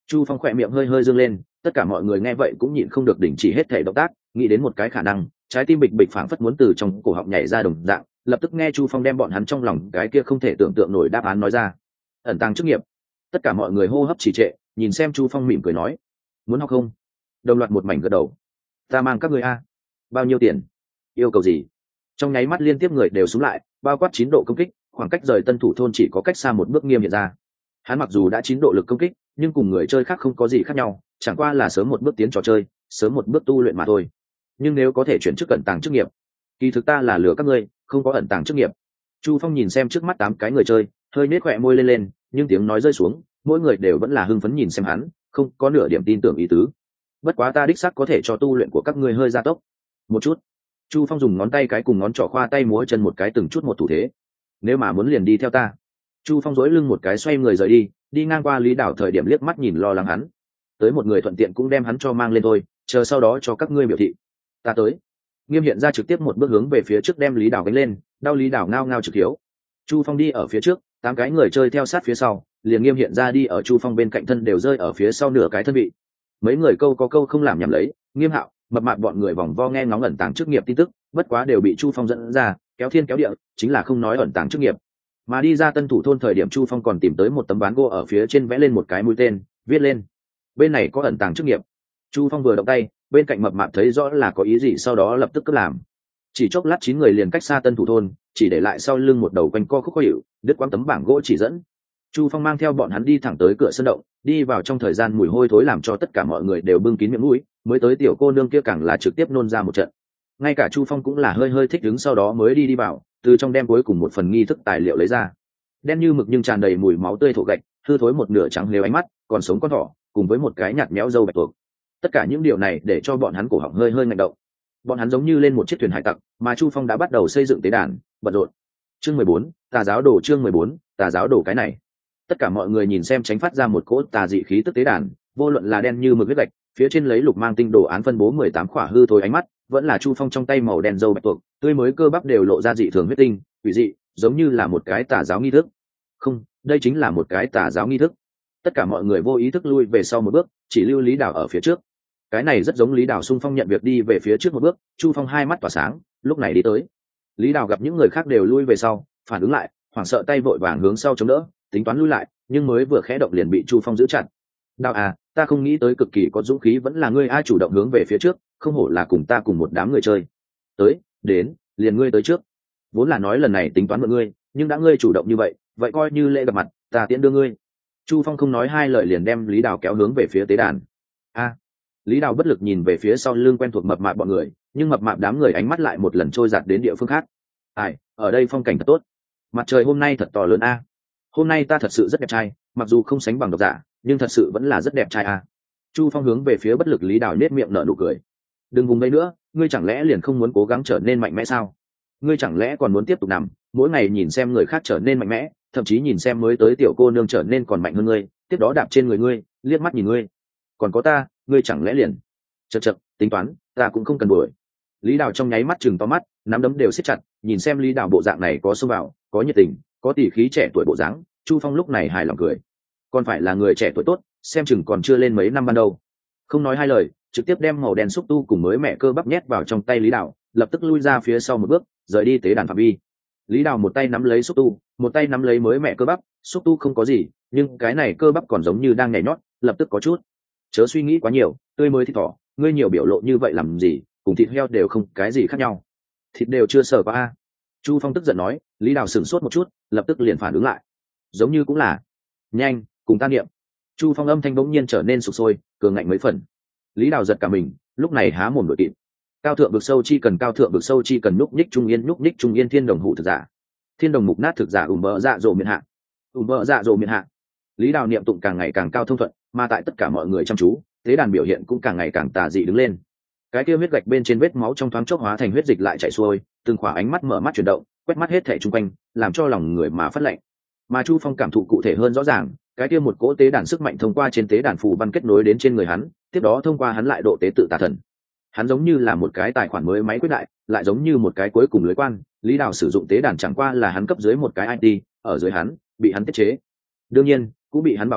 Chu Phong khỏe miệng hơi hơi dương lên, tất cả mọi người nghe vậy cũng nhịn không được đình chỉ hết thể động tác, nghĩ đến một cái khả năng, trái tim bịch bịch phảng phất muốn từ trong cổ họng nhảy ra đồng dạng, lập tức nghe Chu Phong đem bọn hắn trong lòng cái kia không thể tưởng tượng nổi đáp án nói ra. Ẩn tàng chức nghiệp. Tất cả mọi người hô hấp trì trệ, nhìn xem Chu Phong mỉm cười nói, muốn học không? Đồng loạt một mảnh gật đầu. Ta mang các ngươi a. Bao nhiêu tiền? Yêu cầu gì? Trong nháy mắt liên tiếp người đều xuống lại, bao quát chín độ công kích, khoảng cách rời tân thủ thôn chỉ có cách xa một bước Nghiêm hiện ra. Hắn mặc dù đã chín độ lực công kích, nhưng cùng người chơi khác không có gì khác nhau, chẳng qua là sớm một bước tiến trò chơi, sớm một bước tu luyện mà thôi. Nhưng nếu có thể chuyển chức ẩn tàng chức nghiệp, kỳ thực ta là lừa các ngươi, không có ẩn tàng chức nghiệp. Chu Phong nhìn xem trước mắt tám cái người chơi, hơi nết khỏe môi lên lên, nhưng tiếng nói rơi xuống, mỗi người đều vẫn là hưng phấn nhìn xem hắn, không có nửa điểm tin tưởng ý tứ. Bất quá ta đích xác có thể cho tu luyện của các ngươi hơi gia tốc một chút. Chu Phong dùng ngón tay cái cùng ngón trỏ khoa tay múa chân một cái từng chút một thủ thế. Nếu mà muốn liền đi theo ta. Chu Phong dối lưng một cái xoay người rời đi, đi ngang qua Lý Đảo thời điểm liếc mắt nhìn lo lắng hắn. Tới một người thuận tiện cũng đem hắn cho mang lên thôi, chờ sau đó cho các ngươi biểu thị. Ta tới. Nghiêm hiện ra trực tiếp một bước hướng về phía trước đem Lý Đảo gánh lên, đau Lý Đảo ngao ngao trực hiếu. Chu Phong đi ở phía trước, tám cái người chơi theo sát phía sau, liền Nghiêm hiện ra đi ở Chu Phong bên cạnh thân đều rơi ở phía sau nửa cái thân vị. Mấy người câu có câu không làm nhầm lấy, Nghiêm Hạo, mập mạp bọn người vòng vo nghe ngóng ẩn tàng chức nghiệp tin tức, bất quá đều bị Chu Phong dẫn ra, kéo thiên kéo địa, chính là không nói ẩn tàng chức nghiệp. Mà đi ra tân thủ thôn thời điểm Chu Phong còn tìm tới một tấm ván gỗ ở phía trên vẽ lên một cái mũi tên, viết lên bên này có ẩn tàng chức nghiệp. Chu Phong vừa động tay, bên cạnh mập mạp thấy rõ là có ý gì, sau đó lập tức cứ làm. Chỉ chốc lát chín người liền cách xa tân thủ thôn, chỉ để lại sau lưng một đầu quanh co khúc khó hiểu, đứt quãng tấm bảng gỗ chỉ dẫn. Chu Phong mang theo bọn hắn đi thẳng tới cửa sân động, đi vào trong thời gian mùi hôi thối làm cho tất cả mọi người đều bưng kín miệng mũi, mới tới tiểu cô nương kia càng là trực tiếp nôn ra một trận. Ngay cả Chu Phong cũng là hơi hơi thích đứng, sau đó mới đi đi vào, từ trong đem cuối cùng một phần nghi thức tài liệu lấy ra. Đen như mực nhưng tràn đầy mùi máu tươi thổ gạch, hư thối một nửa trắng lếu ánh mắt, còn sống con thỏ, cùng với một cái nhạt méo dâu bạch tuộc. Tất cả những điều này để cho bọn hắn cổ họng hơi hơi ngạnh động. Bọn hắn giống như lên một chiếc thuyền hải tặc, mà Chu Phong đã bắt đầu xây dựng tế đàn, bận rộn. Chương mười bốn, tà giáo đồ. Chương mười bốn, tà giáo đồ. Cái này, tất cả mọi người nhìn xem tránh phát ra một cỗ tà dị khí tức tế đàn, vô luận là đen như mực huyết gạch, phía trên lấy lục mang tinh đồ án phân bố mười tám khỏa hư thối ánh mắt, vẫn là Chu Phong trong tay màu đen dâu bạch tuộc, tươi mới cơ bắp đều lộ ra dị thường huyết tinh, quỷ dị, giống như là một cái tà giáo nghi thức. Không, đây chính là một cái tà giáo nghi thức. Tất cả mọi người vô ý thức lui về sau một bước, chỉ lưu Lý Đào ở phía trước. Cái này rất giống Lý Đào xung phong nhận việc đi về phía trước một bước. Chu Phong hai mắt tỏa sáng, lúc này đi tới. Lý Đào gặp những người khác đều lui về sau, phản ứng lại, hoảng sợ tay vội vàng hướng sau chống đỡ, tính toán lui lại, nhưng mới vừa khẽ động liền bị Chu Phong giữ chặt. Đào à, ta không nghĩ tới cực kỳ có dũng khí vẫn là ngươi ai chủ động hướng về phía trước, không hổ là cùng ta cùng một đám người chơi. Tới, đến, liền ngươi tới trước. Vốn là nói lần này tính toán mượn ngươi, nhưng đã ngươi chủ động như vậy, vậy coi như lễ gặp mặt, ta tiễn đưa ngươi. Chu Phong không nói hai lời liền đem Lý Đào kéo hướng về phía tế đàn. A. Lý Đào bất lực nhìn về phía sau lưng quen thuộc mập mạp bọn người, nhưng mập mạp đám người ánh mắt lại một lần trôi dạt đến địa phương khác. Ai, ở đây phong cảnh thật tốt. Mặt trời hôm nay thật to lớn a. Hôm nay ta thật sự rất đẹp trai, mặc dù không sánh bằng độc giả, nhưng thật sự vẫn là rất đẹp trai a. Chu Phong hướng về phía bất lực Lý Đào nết miệng nở nụ cười. Đừng vùng đây nữa, ngươi chẳng lẽ liền không muốn cố gắng trở nên mạnh mẽ sao? Ngươi chẳng lẽ còn muốn tiếp tục nằm, mỗi ngày nhìn xem người khác trở nên mạnh mẽ, thậm chí nhìn xem mới tới tiểu cô nương trở nên còn mạnh hơn ngươi, tiếp đó đạp trên người ngươi, liếc mắt nhìn ngươi. Còn có ta, ngươi chẳng lẽ liền chật chật, tính toán, ta cũng không cần đuổi. Lý Đào trong nháy mắt chừng to mắt, nắm đấm đều siết chặt, nhìn xem Lý Đào bộ dạng này có xông vào, có nhiệt tình, có tỉ khí trẻ tuổi bộ dáng, Chu Phong lúc này hài lòng cười. Còn phải là người trẻ tuổi tốt, xem chừng còn chưa lên mấy năm ban đầu. Không nói hai lời, trực tiếp đem màu đen xúc tu cùng mới mẹ cơ bắp nhét vào trong tay Lý Đào, lập tức lui ra phía sau một bước, rời đi tế đàn phạm vi. Lý Đào một tay nắm lấy xúc tu, một tay nắm lấy mới mẹ cơ bắp, xúc tu không có gì, nhưng cái này cơ bắp còn giống như đang nhảy nhót, lập tức có chút. Chớ suy nghĩ quá nhiều, tươi mới thịt thỏ, ngươi nhiều biểu lộ như vậy làm gì, cùng thịt heo đều không cái gì khác nhau. Thịt đều chưa sờ qua a. Chu Phong tức giận nói. Lý Đào sửng sốt một chút, lập tức liền phản ứng lại. Giống như cũng là. Nhanh, cùng ta niệm. Chu Phong âm thanh bỗng nhiên trở nên sục sôi, cường ngạnh mấy phần. Lý Đào giật cả mình, lúc này há mồm đội kịp. Cao thượng vực sâu chi cần cao thượng vực sâu chi cần nhúc nhích trung yên nhúc nhích trung yên thiên đồng hủ thực giả. Thiên đồng mục nát thực giả ủm bờ dạ dỗ miền hạ. ủm bờ dạ dỗ miền hạ. Lý Đào niệm tụng càng ngày càng cao thông thuận, mà tại tất cả mọi người chăm chú, tế đàn biểu hiện cũng càng ngày càng tà dị đứng lên. Cái kia huyết gạch bên trên vết máu trong thoáng chốc hóa thành huyết dịch lại chảy xuôi, từng khỏa ánh mắt mở mắt chuyển động, quét mắt hết thảy xung quanh, làm cho lòng người mà phát lạnh. Mà Chu Phong cảm thụ cụ thể hơn rõ ràng, cái kia một cỗ tế đàn sức mạnh thông qua trên tế đàn phù văn kết nối đến trên người hắn, tiếp đó thông qua hắn lại độ tế tự tà thần. Hắn giống như là một cái tài khoản mới máy quyết đại, lại giống như một cái cuối cùng lưới quan. Lý Đào sử dụng tế đàn chẳng qua là hắn cấp dưới một cái i tê, ở dưới hắn bị hắn tiết chế, đương nhiên cũng bị hắn bảo vệ,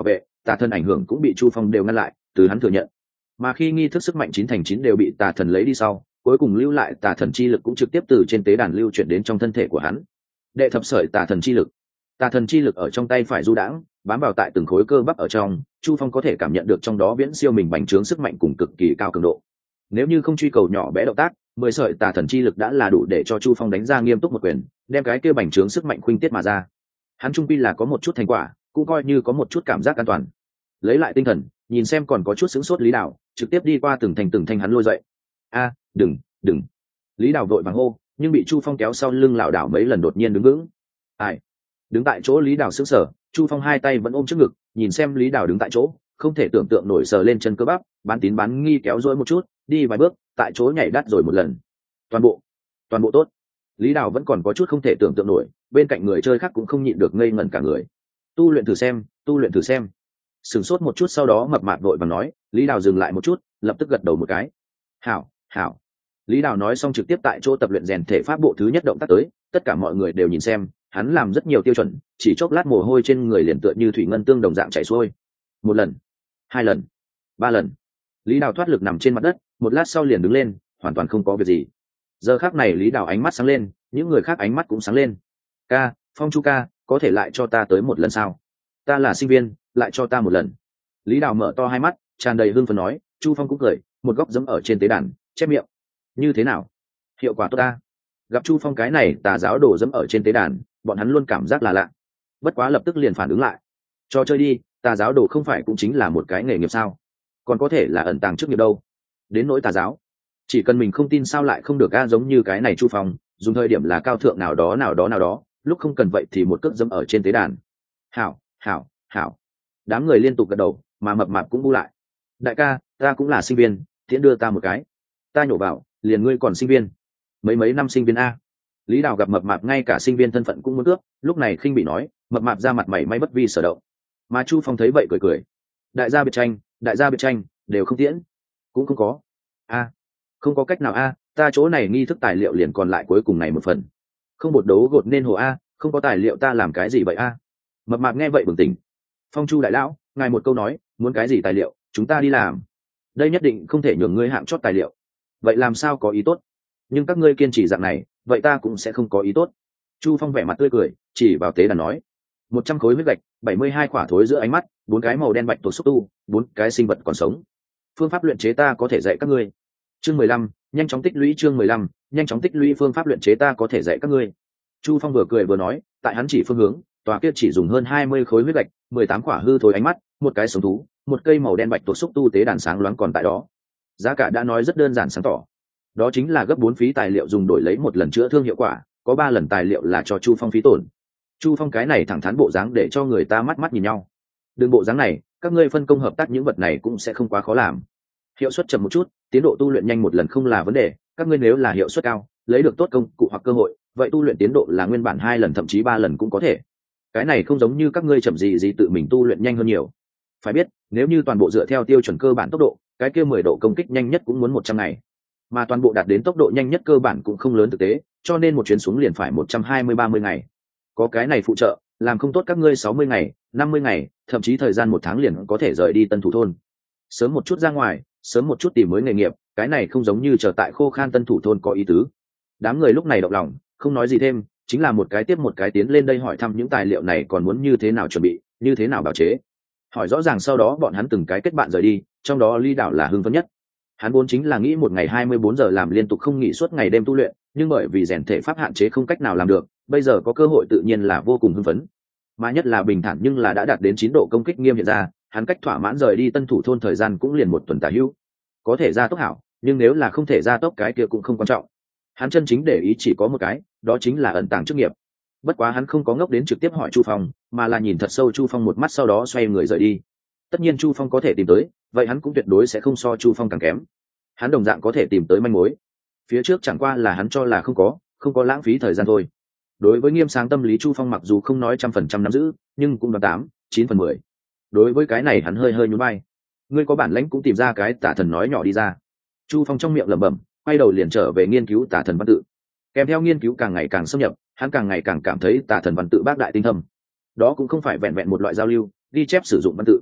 tà thần ảnh hưởng cũng bị Chu Phong đều ngăn lại, từ hắn thừa nhận. Mà khi nghi thức sức mạnh chín thành chín đều bị tà thần lấy đi sau, cuối cùng lưu lại tà thần chi lực cũng trực tiếp từ trên tế đàn lưu chuyển đến trong thân thể của hắn. Đệ thập sợi tà thần chi lực. Tà thần chi lực ở trong tay phải du đãng, bám vào tại từng khối cơ bắp ở trong, Chu Phong có thể cảm nhận được trong đó viễn siêu mình bành trướng sức mạnh cùng cực kỳ cao cường độ. Nếu như không truy cầu nhỏ bé động tác, mười sợi tà thần chi lực đã là đủ để cho Chu Phong đánh ra nghiêm túc một quyền, đem cái kia bành trướng sức mạnh khuynh tiết mà ra. Hắn trung quy là có một chút thành quả, cũng coi như có một chút cảm giác an toàn. Lấy lại tinh thần, nhìn xem còn có chút sững sốt Lý Đào, trực tiếp đi qua từng thành từng thanh hắn lôi dậy. A, đừng, đừng. Lý Đào vội vàng hô, nhưng bị Chu Phong kéo sau lưng lảo đảo mấy lần đột nhiên đứng vững. Ai? Đứng tại chỗ Lý Đào sững sờ, Chu Phong hai tay vẫn ôm trước ngực, nhìn xem Lý Đào đứng tại chỗ, không thể tưởng tượng nổi sờ lên chân cơ bắp, bán tín bán nghi kéo dỗi một chút, đi vài bước, tại chỗ nhảy đắt rồi một lần. Toàn bộ, toàn bộ tốt. Lý Đào vẫn còn có chút không thể tưởng tượng nổi, bên cạnh người chơi khác cũng không nhịn được ngây ngẩn cả người. Tu luyện thử xem, tu luyện thử xem. Sửng sốt một chút sau đó mập mạp vội vàng nói, Lý Đào dừng lại một chút, lập tức gật đầu một cái. Hảo, hảo. Lý Đào nói xong trực tiếp tại chỗ tập luyện rèn thể pháp bộ thứ nhất động tác tới, tất cả mọi người đều nhìn xem, hắn làm rất nhiều tiêu chuẩn, chỉ chốc lát mồ hôi trên người liền tựa như thủy ngân tương đồng dạng chảy xuôi. Một lần, hai lần, ba lần. Lý Đào thoát lực nằm trên mặt đất, một lát sau liền đứng lên, hoàn toàn không có việc gì. Giờ khắc này Lý Đào ánh mắt sáng lên, những người khác ánh mắt cũng sáng lên. Ca, Phong Chu ca, có thể lại cho ta tới một lần sao? Ta là sinh viên, lại cho ta một lần. Lý Đào mở to hai mắt, tràn đầy hưng phấn nói. Chu Phong cũng cười, một góc dẫm ở trên tế đàn, chép miệng. Như thế nào? Hiệu quả tốt ta. Gặp Chu Phong cái này tà giáo đồ dẫm ở trên tế đàn, bọn hắn luôn cảm giác là lạ. Bất quá lập tức liền phản ứng lại. Cho chơi đi, tà giáo đồ không phải cũng chính là một cái nghề nghiệp sao? Còn có thể là ẩn tàng trước nghiệp đâu. Đến nỗi tà giáo, chỉ cần mình không tin sao lại không được a, giống như cái này Chu Phong, dùng thời điểm là cao thượng nào đó nào đó nào đó, lúc không cần vậy thì một cước dẫm ở trên tế đàn. Hảo, hảo, hảo. Đám người liên tục gật đầu, mà mập mạp cũng bu lại. Đại ca, ta cũng là sinh viên, tiễn đưa ta một cái. Ta nhổ vào, liền ngươi còn sinh viên. Mấy mấy năm sinh viên a. Lý Đào gặp mập mạp ngay cả sinh viên thân phận cũng muốn cướp, lúc này khinh bị nói, mập mạp ra mặt mày may bất vi sở động. Mà Chu Phong thấy vậy cười cười. Đại gia biệt tranh, đại gia biệt tranh, đều không tiễn. Cũng không có. A, không có cách nào a, ta chỗ này nghi thức tài liệu liền còn lại cuối cùng này một phần. Không bột đấu gột nên hồ a, không có tài liệu ta làm cái gì vậy a? Mập mạp nghe vậy bừng tỉnh. Phong Chu đại lão, ngài một câu nói, muốn cái gì tài liệu, chúng ta đi làm. Đây nhất định không thể nhường ngươi hạng chót tài liệu. Vậy làm sao có ý tốt? Nhưng các ngươi kiên trì dạng này, vậy ta cũng sẽ không có ý tốt. Chu Phong vẻ mặt tươi cười, chỉ vào tế đàn nói. Một trăm khối huyết gạch, bảy mươi hai quả thối giữa ánh mắt, bốn cái màu đen bạch tuộc xúc tu, bốn cái sinh vật còn sống. Phương pháp luyện chế ta có thể dạy các ngươi. Chương mười lăm, nhanh chóng tích lũy chương mười lăm, nhanh chóng tích lũy phương pháp luyện chế ta có thể dạy các ngươi. Chu Phong vừa cười vừa nói, tại hắn chỉ phương hướng, tòa kia chỉ dùng hơn hai mươi khối huyết gạch, mười tám quả hư thối ánh mắt, một cái sống thú, một cây màu đen bạch tuộc xúc tu tế đàn sáng loáng còn tại đó. Giá cả đã nói rất đơn giản sáng tỏ. Đó chính là gấp bốn phí tài liệu dùng đổi lấy một lần chữa thương hiệu quả, có ba lần tài liệu là cho Chu Phong phí tổn. Chu Phong cái này thẳng thắn bộ dáng để cho người ta mắt mắt nhìn nhau. Đường bộ dáng này, các ngươi phân công hợp tác những vật này cũng sẽ không quá khó làm. Hiệu suất chậm một chút, tiến độ tu luyện nhanh một lần không là vấn đề, các ngươi nếu là hiệu suất cao, lấy được tốt công cụ hoặc cơ hội, vậy tu luyện tiến độ là nguyên bản hai lần thậm chí ba lần cũng có thể. Cái này không giống như các ngươi chậm gì gì tự mình tu luyện nhanh hơn nhiều. Phải biết, nếu như toàn bộ dựa theo tiêu chuẩn cơ bản tốc độ, cái kia mười độ công kích nhanh nhất cũng muốn một trăm ngày. Mà toàn bộ đạt đến tốc độ nhanh nhất cơ bản cũng không lớn thực tế, cho nên một chuyến xuống liền phải một trăm hai mươi ba mươi ngày. Có cái này phụ trợ, làm không tốt các ngươi sáu mươi ngày, năm mươi ngày, thậm chí thời gian một tháng liền có thể rời đi Tân Thủ thôn. Sớm một chút ra ngoài, sớm một chút tìm mới nghề nghiệp, cái này không giống như chờ tại khô khan Tân Thủ thôn có ý tứ. Đám người lúc này động lòng, không nói gì thêm, chính là một cái tiếp một cái tiến lên đây hỏi thăm những tài liệu này còn muốn như thế nào chuẩn bị, như thế nào bào chế. Hỏi rõ ràng sau đó bọn hắn từng cái kết bạn rời đi, trong đó Lý Đảo là hưng phấn nhất. Hắn vốn chính là nghĩ một ngày hai mươi bốn giờ làm liên tục không nghỉ suốt ngày đêm tu luyện, nhưng bởi vì rèn thể pháp hạn chế không cách nào làm được, bây giờ có cơ hội tự nhiên là vô cùng hưng phấn. Mà nhất là bình thản nhưng là đã đạt đến chín độ công kích nghiêm hiện ra, hắn cách thỏa mãn rời đi Tân Thủ thôn thời gian cũng liền một tuần tả hữu. Có thể ra tốc hảo, nhưng nếu là không thể ra tốc cái kia cũng không quan trọng. Hắn chân chính để ý chỉ có một cái, đó chính là ẩn tàng chức nghiệp. Bất quá hắn không có ngốc đến trực tiếp hỏi Chu Phong, mà là nhìn thật sâu Chu Phong một mắt sau đó xoay người rời đi. Tất nhiên Chu Phong có thể tìm tới, vậy hắn cũng tuyệt đối sẽ không so Chu Phong càng kém. Hắn đồng dạng có thể tìm tới manh mối. Phía trước chẳng qua là hắn cho là không có, không có lãng phí thời gian thôi. Đối với nghiêm sáng tâm lý Chu Phong mặc dù không nói trăm phần trăm nắm giữ, nhưng cũng đoán tám, chín phần mười. Đối với cái này hắn hơi hơi nhún vai. Ngươi có bản lãnh cũng tìm ra cái tả thần nói nhỏ đi ra. Chu Phong trong miệng lẩm bẩm, quay đầu liền trở về nghiên cứu tả thần văn tự. Kèm theo nghiên cứu càng ngày càng xâm nhập, hắn càng ngày càng cảm thấy tả thần văn tự bác đại tinh thâm. Đó cũng không phải vẹn vẹn một loại giao lưu, ghi chép sử dụng văn tự,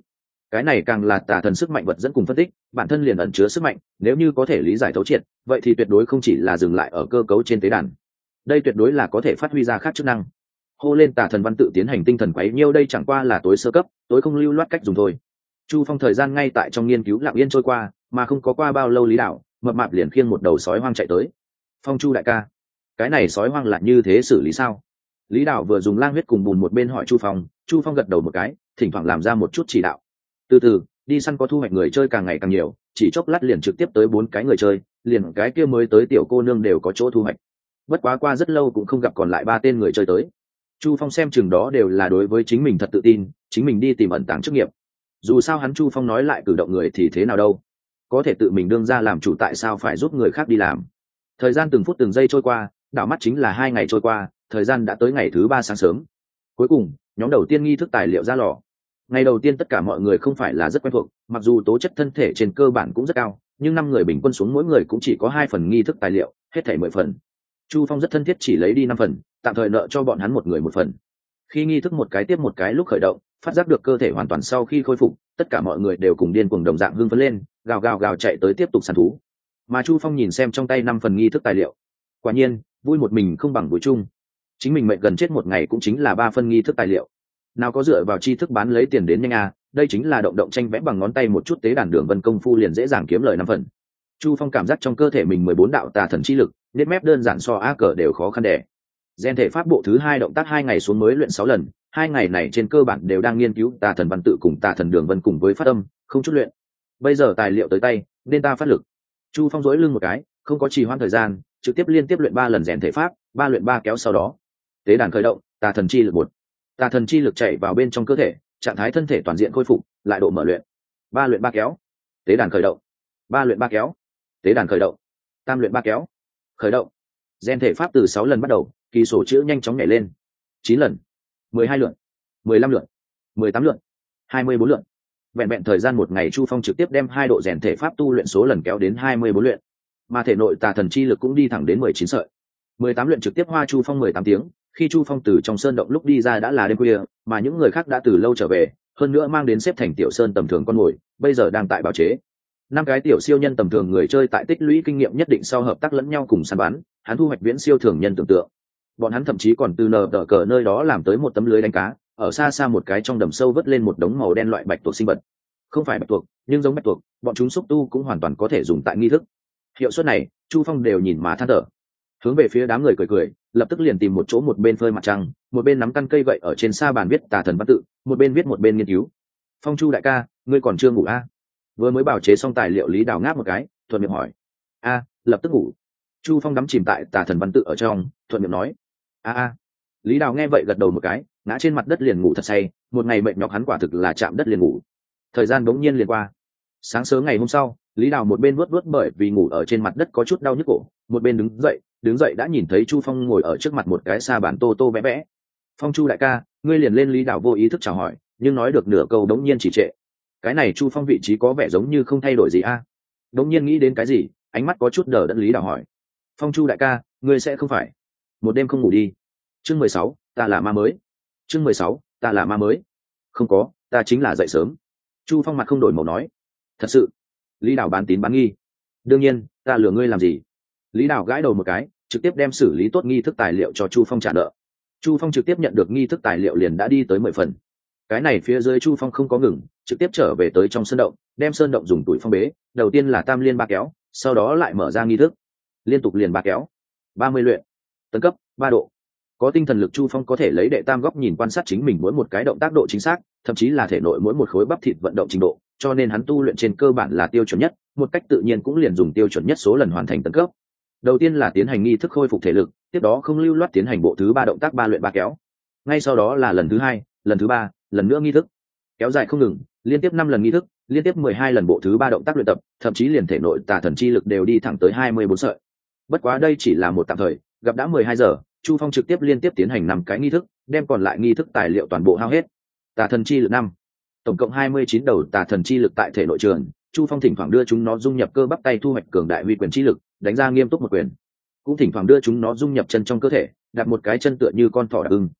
cái này càng là tà thần sức mạnh vật dẫn cùng phân tích, bản thân liền ẩn chứa sức mạnh, nếu như có thể lý giải thấu triệt, vậy thì tuyệt đối không chỉ là dừng lại ở cơ cấu trên tế đàn. Đây tuyệt đối là có thể phát huy ra khác chức năng. Hô lên tà thần văn tự tiến hành tinh thần quấy nhiêu, đây chẳng qua là tối sơ cấp, tối không lưu loát cách dùng thôi. Chu Phong thời gian ngay tại trong nghiên cứu lặng yên trôi qua, mà không có qua bao lâu Lý Đạo mập mạp liền khiêng một đầu sói hoang chạy tới. Phong Chu đại ca, cái này sói hoang là như thế xử lý sao? Lý Đạo vừa dùng lang huyết cùng bùn một bên hỏi Chu Phong, Chu Phong gật đầu một cái, thỉnh thoảng làm ra một chút chỉ đạo. Từ từ, đi săn có thu hoạch người chơi càng ngày càng nhiều, chỉ chốc lát liền trực tiếp tới bốn cái người chơi, liền cái kia mới tới tiểu cô nương đều có chỗ thu hoạch. Bất quá qua rất lâu cũng không gặp còn lại ba tên người chơi tới. Chu Phong xem chừng đó đều là đối với chính mình thật tự tin, chính mình đi tìm ẩn tàng chức nghiệp. Dù sao hắn Chu Phong nói lại cử động người thì thế nào đâu, có thể tự mình đương ra làm chủ, tại sao phải giúp người khác đi làm? Thời gian từng phút từng giây trôi qua, đảo mắt chính là hai ngày trôi qua, thời gian đã tới ngày thứ ba sáng sớm. Cuối cùng, nhóm đầu tiên nghi thức tài liệu ra lò. Ngày đầu tiên tất cả mọi người không phải là rất quen thuộc, mặc dù tố chất thân thể trên cơ bản cũng rất cao, nhưng năm người bình quân xuống mỗi người cũng chỉ có hai phần nghi thức tài liệu, hết thảy mười phần. Chu Phong rất thân thiết chỉ lấy đi năm phần, tạm thời nợ cho bọn hắn một người một phần. Khi nghi thức một cái tiếp một cái lúc khởi động, phát giác được cơ thể hoàn toàn sau khi khôi phục, tất cả mọi người đều cùng điên cuồng đồng dạng hưng phấn lên, gào gào gào chạy tới tiếp tục săn thú. Mà Chu Phong nhìn xem trong tay năm phần nghi thức tài liệu, quả nhiên vui một mình không bằng vui chung. Chính mình mệnh gần chết một ngày cũng chính là ba phân nghi thức tài liệu, nào có dựa vào tri thức bán lấy tiền đến nhanh à, đây chính là động động tranh vẽ bằng ngón tay một chút tế đàn đường vân công phu liền dễ dàng kiếm lời năm phần. Chu Phong cảm giác trong cơ thể mình mười bốn đạo tà thần chi lực, nếp mép đơn giản so a cờ đều khó khăn đẻ. Gen thể pháp bộ thứ hai động tác hai ngày xuống mới luyện sáu lần, hai ngày này trên cơ bản đều đang nghiên cứu tà thần văn tự cùng tà thần đường vân cùng với phát âm, không chút luyện. Bây giờ tài liệu tới tay, nên ta phát lực. Chu Phong duỗi lưng một cái, không có trì hoãn thời gian, trực tiếp liên tiếp luyện ba lần Gen thể pháp, ba luyện ba kéo sau đó. Tế đàn khởi động, tà thần chi lực một. Tà thần chi lực chạy vào bên trong cơ thể, trạng thái thân thể toàn diện khôi phục, lại độ mở luyện. Ba luyện ba kéo. Tế đàn khởi động. Ba luyện ba kéo. Tế đàn khởi động. Tam luyện ba kéo. Khởi động. Gen thể pháp từ sáu lần bắt đầu, kỳ số chữ nhanh chóng nhảy lên. chín lần, mười hai lượt, mười lăm lượt, mười tám lượt, hai mươi bốn lượt. Vẹn vẹn thời gian một ngày, Chu Phong trực tiếp đem hai độ rèn thể pháp tu luyện số lần kéo đến hai mươi bốn luyện, mà thể nội tà thần chi lực cũng đi thẳng đến mười chín sợi. mười tám luyện trực tiếp hoa Chu Phong mười tám tiếng, khi Chu Phong từ trong sơn động lúc đi ra đã là đêm khuya, mà những người khác đã từ lâu trở về, hơn nữa mang đến xếp thành tiểu sơn tầm thường con mồi, bây giờ đang tại bào chế. Năm cái tiểu siêu nhân tầm thường người chơi tại tích lũy kinh nghiệm nhất định sau hợp tác lẫn nhau cùng săn bắn, hắn thu hoạch viễn siêu thường nhân tưởng tượng. Bọn hắn thậm chí còn từ nờ đỡ cờ nơi đó làm tới một tấm lưới đánh cá, ở xa xa một cái trong đầm sâu vớt lên một đống màu đen loại bạch tuộc sinh vật. Không phải bạch tuộc, nhưng giống bạch tuộc, bọn chúng xúc tu cũng hoàn toàn có thể dùng tại nghi thức. Hiệu suất này, Chu Phong đều nhìn mà than thở. Hướng về phía đám người cười cười, lập tức liền tìm một chỗ một bên phơi mặt trăng, một bên nắm căn cây gậy ở trên sa bàn viết tà thần văn tự, một bên viết một bên nghiên cứu. Phong Chu đại ca, ngươi còn chưa ngủ à? Vừa mới bảo chế xong tài liệu, Lý Đào ngáp một cái, thuận miệng hỏi. A, lập tức ngủ. Chu Phong đắm chìm tại tà thần văn tự ở trong, thuận miệng nói. A a. Lý Đào nghe vậy gật đầu một cái, ngã trên mặt đất liền ngủ thật say, một ngày mệt nhọc hắn quả thực là chạm đất liền ngủ. Thời gian bỗng nhiên liền qua. Sáng sớm ngày hôm sau, Lý Đào một bên vuốt vuốt bởi vì ngủ ở trên mặt đất có chút đau nhức cổ, một bên đứng dậy, đứng dậy đã nhìn thấy Chu Phong ngồi ở trước mặt một cái sa bàn tô tô vẽ vẽ. Phong Chu đại ca, ngươi liền lên. Lý Đào vô ý thức chào hỏi, nhưng nói được nửa câu đống nhiên chỉ trệ. Cái này Chu Phong vị trí có vẻ giống như không thay đổi gì a? À? Đống nhiên nghĩ đến cái gì, ánh mắt có chút đờ đẫn. Lý Đào hỏi. Phong Chu đại ca, ngươi sẽ không phải một đêm không ngủ đi? Chương mười sáu, ta là ma mới. Chương mười sáu, ta là ma mới. Không có, ta chính là dậy sớm. Chu Phong mặt không đổi màu nói. Thật sự? Lý Đào bán tín bán nghi. Đương nhiên, ta lừa ngươi làm gì? Lý Đào gãi đầu một cái, trực tiếp đem xử lý tốt nghi thức tài liệu cho Chu Phong trả nợ. Chu Phong trực tiếp nhận được nghi thức tài liệu liền đã đi tới mười phần. Cái này phía dưới Chu Phong không có ngừng, trực tiếp trở về tới trong sơn động, đem sơn động dùng tuổi phong bế, đầu tiên là tam liên ba kéo, sau đó lại mở ra nghi thức, liên tục liền ba kéo, ba mươi luyện, tấn cấp ba độ. Có tinh thần lực, Chu Phong có thể lấy đệ tam góc nhìn quan sát chính mình mỗi một cái động tác độ chính xác, thậm chí là thể nội mỗi một khối bắp thịt vận động trình độ, cho nên hắn tu luyện trên cơ bản là tiêu chuẩn nhất, một cách tự nhiên cũng liền dùng tiêu chuẩn nhất số lần hoàn thành tấn cấp. Đầu tiên là tiến hành nghi thức khôi phục thể lực, tiếp đó không lưu loát tiến hành bộ thứ ba động tác ba luyện ba kéo. Ngay sau đó là lần thứ hai, lần thứ ba, lần nữa nghi thức. Kéo dài không ngừng, liên tiếp năm lần nghi thức, liên tiếp mười hai lần bộ thứ ba động tác luyện tập, thậm chí liền thể nội tà thần chi lực đều đi thẳng tới hai mươi bốn sợi. Bất quá đây chỉ là một tạm thời, gặp đã mười hai giờ, Chu Phong trực tiếp liên tiếp tiến hành năm cái nghi thức, đem còn lại nghi thức tài liệu toàn bộ hao hết. Tà thần chi lực năm, tổng cộng hai mươi chín đầu tà thần chi lực tại thể nội trường, Chu Phong thỉnh thoảng đưa chúng nó dung nhập cơ bắp tay thu hoạch cường đại huy quyền chi lực, đánh ra nghiêm túc một quyền. Cũng thỉnh thoảng đưa chúng nó dung nhập chân trong cơ thể, đặt một cái chân tựa như con thỏ đặc ưng.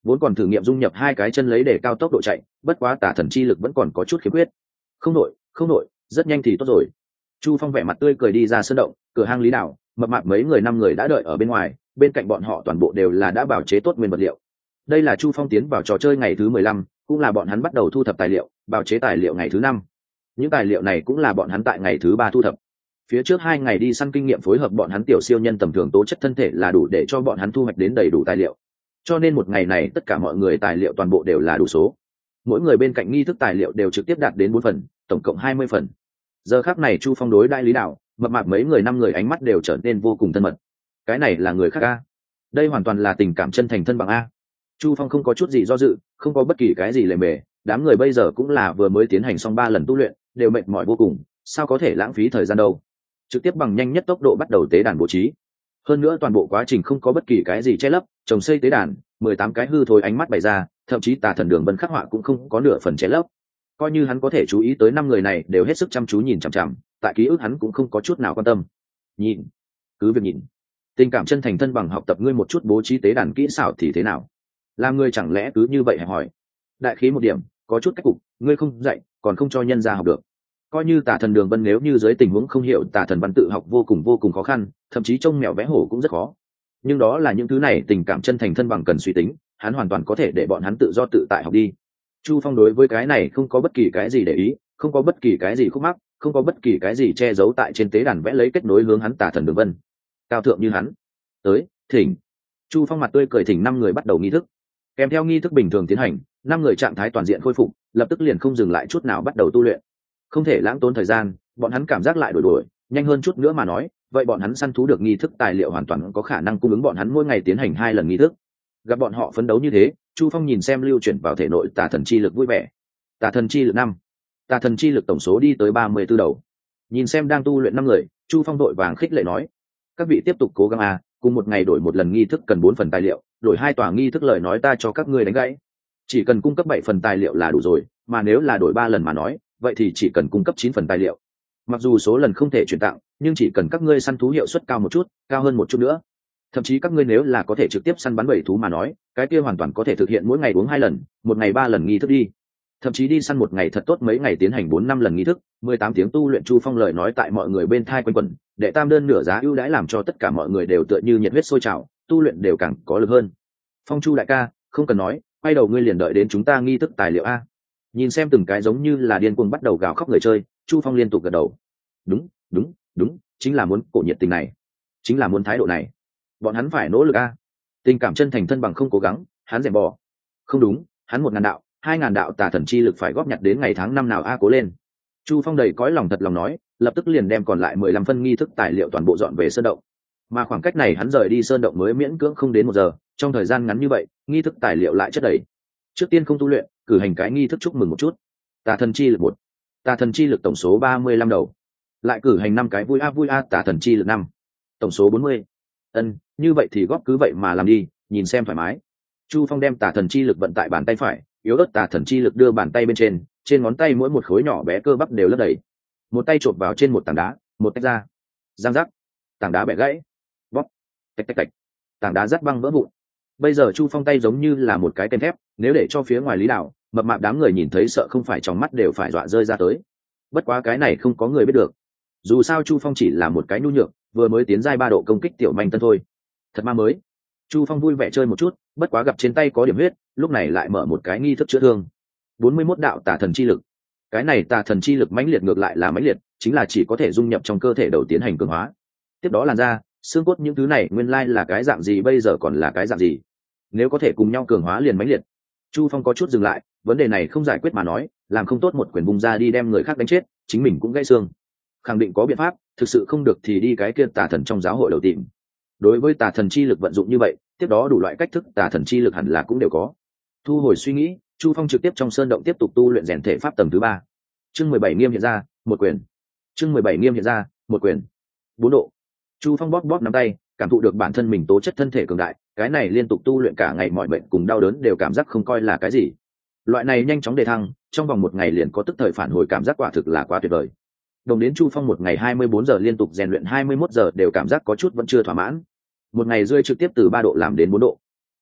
vốn còn thử nghiệm dung nhập hai cái chân lấy để cao tốc độ chạy, bất quá tà thần chi lực vẫn còn có chút khiếm khuyết. Không nội không nội rất nhanh thì tốt rồi. Chu Phong vẻ mặt tươi cười đi ra sơn động, cửa hang Lý Đảo, mập mạp mấy người năm người đã đợi ở bên ngoài, bên cạnh bọn họ toàn bộ đều là đã bảo chế tốt nguyên vật liệu. Đây là Chu Phong tiến vào trò chơi ngày thứ mười lăm, cũng là bọn hắn bắt đầu thu thập tài liệu, bảo chế tài liệu ngày thứ năm. Những tài liệu này cũng là bọn hắn tại ngày thứ ba thu thập. Phía trước hai ngày đi săn kinh nghiệm phối hợp bọn hắn tiểu siêu nhân tầm thường tố chất thân thể là đủ để cho bọn hắn thu hoạch đến đầy đủ tài liệu. Cho nên một ngày này tất cả mọi người tài liệu toàn bộ đều là đủ số. Mỗi người bên cạnh nghi thức tài liệu đều trực tiếp đạt đến bốn phần, tổng cộng hai mươi phần. Giờ khắc này Chu Phong đối đại Lý Đảo, mập mạp mấy người năm người ánh mắt đều trở nên vô cùng thân mật. Cái này là người khác a? Đây hoàn toàn là tình cảm chân thành thân bằng a. Chu Phong không có chút gì do dự, không có bất kỳ cái gì lề mề, đám người bây giờ cũng là vừa mới tiến hành xong ba lần tu luyện, đều mệt mỏi vô cùng, sao có thể lãng phí thời gian đâu. Trực tiếp bằng nhanh nhất tốc độ bắt đầu tế đàn bố trí. Hơn nữa toàn bộ quá trình không có bất kỳ cái gì che lấp, trồng xây tế đàn, mười tám cái hư thối ánh mắt bày ra, thậm chí tà thần đường vân khắc họa cũng không có nửa phần che lấp. Coi như hắn có thể chú ý tới năm người này đều hết sức chăm chú nhìn chằm chằm, tại ký ức hắn cũng không có chút nào quan tâm. Nhìn, cứ việc nhìn. Tình cảm chân thành thân bằng học tập ngươi một chút bố trí tế đàn kỹ xảo thì thế nào? Làm ngươi chẳng lẽ cứ như vậy hẹp hỏi? Đại khí một điểm, có chút cách cục, ngươi không dạy, còn không cho nhân gia học được. Coi như tà thần đường vân nếu như dưới tình huống không hiểu tà thần văn tự học vô cùng vô cùng khó khăn, thậm chí trông mèo vẽ hổ cũng rất khó. Nhưng đó là những thứ này tình cảm chân thành thân bằng cần suy tính, hắn hoàn toàn có thể để bọn hắn tự do tự tại học đi. Chu Phong đối với cái này không có bất kỳ cái gì để ý, không có bất kỳ cái gì khúc mắc, không có bất kỳ cái gì che giấu tại trên tế đàn vẽ lấy kết nối hướng hắn tà thần đường vân. Cao thượng như hắn. Tới, thỉnh. Chu Phong mặt tươi cười thỉnh năm người bắt đầu nghi thức. Kèm theo nghi thức bình thường tiến hành, năm người trạng thái toàn diện khôi phục, lập tức liền không dừng lại chút nào bắt đầu tu luyện. Không thể lãng tốn thời gian, bọn hắn cảm giác lại đổi đổi, nhanh hơn chút nữa mà nói, vậy bọn hắn săn thú được nghi thức tài liệu hoàn toàn có khả năng cung ứng bọn hắn mỗi ngày tiến hành hai lần nghi thức. Gặp bọn họ phấn đấu như thế, Chu Phong nhìn xem lưu chuyển vào thể nội tà thần chi lực vui vẻ. Tà thần chi lực năm, tà thần chi lực tổng số đi tới ba mươi tư đầu. Nhìn xem đang tu luyện năm người, Chu Phong đội vàng khích lệ nói: các vị tiếp tục cố gắng à, cùng một ngày đổi một lần nghi thức cần bốn phần tài liệu, đổi hai tòa nghi thức lời nói ta cho các ngươi đánh gãy. Chỉ cần cung cấp bảy phần tài liệu là đủ rồi, mà nếu là đổi ba lần mà nói, vậy thì chỉ cần cung cấp chín phần tài liệu. Mặc dù số lần không thể chuyển tặng, nhưng chỉ cần các ngươi săn thú hiệu suất cao một chút, cao hơn một chút nữa. Thậm chí các ngươi nếu là có thể trực tiếp săn bắn bảy thú mà nói, cái kia hoàn toàn có thể thực hiện mỗi ngày uống hai lần, một ngày ba lần nghi thức đi. Thậm chí đi săn một ngày thật tốt mấy ngày tiến hành bốn năm lần nghi thức, mười tám tiếng tu luyện. Chu Phong lời nói tại mọi người bên thai quanh quẩn, để tam đơn nửa giá ưu đãi làm cho tất cả mọi người đều tựa như nhiệt huyết sôi trào, tu luyện đều càng có lực hơn. Phong Chu đại ca, không cần nói, quay đầu ngươi liền đợi đến chúng ta nghi thức tài liệu a. Nhìn xem từng cái giống như là điên cuồng bắt đầu gào khóc người chơi, Chu Phong liên tục gật đầu. Đúng, đúng, đúng, chính là muốn cổ nhiệt tình này, chính là muốn thái độ này. Bọn hắn phải nỗ lực a. Tình cảm chân thành thân bằng không cố gắng, hắn rèm bỏ. Không đúng, hắn một ngàn đạo, hai ngàn đạo tà thần chi lực phải góp nhặt đến ngày tháng năm nào a cố lên. Chu Phong đầy cõi lòng thật lòng nói, lập tức liền đem còn lại mười lăm phân nghi thức tài liệu toàn bộ dọn về sơn động. Mà khoảng cách này hắn rời đi sơn động mới miễn cưỡng không đến một giờ, trong thời gian ngắn như vậy, nghi thức tài liệu lại chất đầy. Trước tiên không tu luyện, cử hành cái nghi thức chúc mừng một chút. Tà thần chi lực một, tà thần chi lực tổng số ba mươi lăm đầu. Lại cử hành năm cái vui a vui a tà thần chi lực năm, tổng số bốn mươi. Ân, như vậy thì góp cứ vậy mà làm đi, nhìn xem thoải mái. Chu Phong đem tà thần chi lực vận tại bàn tay phải, yếu ớt tà thần chi lực đưa bàn tay bên trên, trên ngón tay mỗi một khối nhỏ bé cơ bắp đều lấp đầy. Một tay chộp vào trên một tảng đá, một tách ra, giang rắc, tảng đá bẻ gãy, bóp, tách tách tách, tảng đá rắc băng vỡ vụn. Bây giờ Chu Phong tay giống như là một cái kén thép, nếu để cho phía ngoài Lý Đảo, mập mạp đám người nhìn thấy sợ không phải trong mắt đều phải dọa rơi ra tới. Bất quá cái này không có người biết được. Dù sao Chu Phong chỉ là một cái nhu nhược, vừa mới tiến giai ba độ công kích tiểu manh tân thôi. Thật ma mới. Chu Phong vui vẻ chơi một chút, bất quá gặp trên tay có điểm huyết, lúc này lại mở một cái nghi thức chữa thương. bốn mươi mốt đạo tà thần chi lực. Cái này tà thần chi lực mãnh liệt ngược lại là mãnh liệt, chính là chỉ có thể dung nhập trong cơ thể đầu tiến hành cường hóa. Tiếp đó làn da, xương cốt những thứ này nguyên lai là cái dạng gì bây giờ còn là cái dạng gì. Nếu có thể cùng nhau cường hóa liền mãnh liệt. Chu Phong có chút dừng lại, vấn đề này không giải quyết mà nói, làm không tốt một quyền bung ra đi đem người khác đánh chết, chính mình cũng gãy xương. Khẳng định có biện pháp, thực sự không được thì đi cái kia tà thần trong giáo hội đầu tìm. Đối với tà thần chi lực vận dụng như vậy, tiếp đó đủ loại cách thức tà thần chi lực hẳn là cũng đều có. Thu hồi suy nghĩ, Chu Phong trực tiếp trong sơn động tiếp tục tu luyện rèn thể pháp tầng thứ ba. Chương mười bảy nghiêm hiện ra, một quyền. Chương mười bảy nghiêm hiện ra, một quyền. Bốn độ. Chu Phong bóp bóp nắm tay, cảm thụ được bản thân mình tố chất thân thể cường đại, cái này liên tục tu luyện cả ngày mọi bệnh cùng đau đớn đều cảm giác không coi là cái gì. Loại này nhanh chóng đề thăng, trong vòng một ngày liền có tức thời phản hồi cảm giác quả thực là quá tuyệt vời. Đồng đến Chu Phong một ngày hai mươi bốn giờ liên tục rèn luyện hai mươi mốt giờ đều cảm giác có chút vẫn chưa thỏa mãn. Một ngày rơi trực tiếp từ ba độ làm đến bốn độ.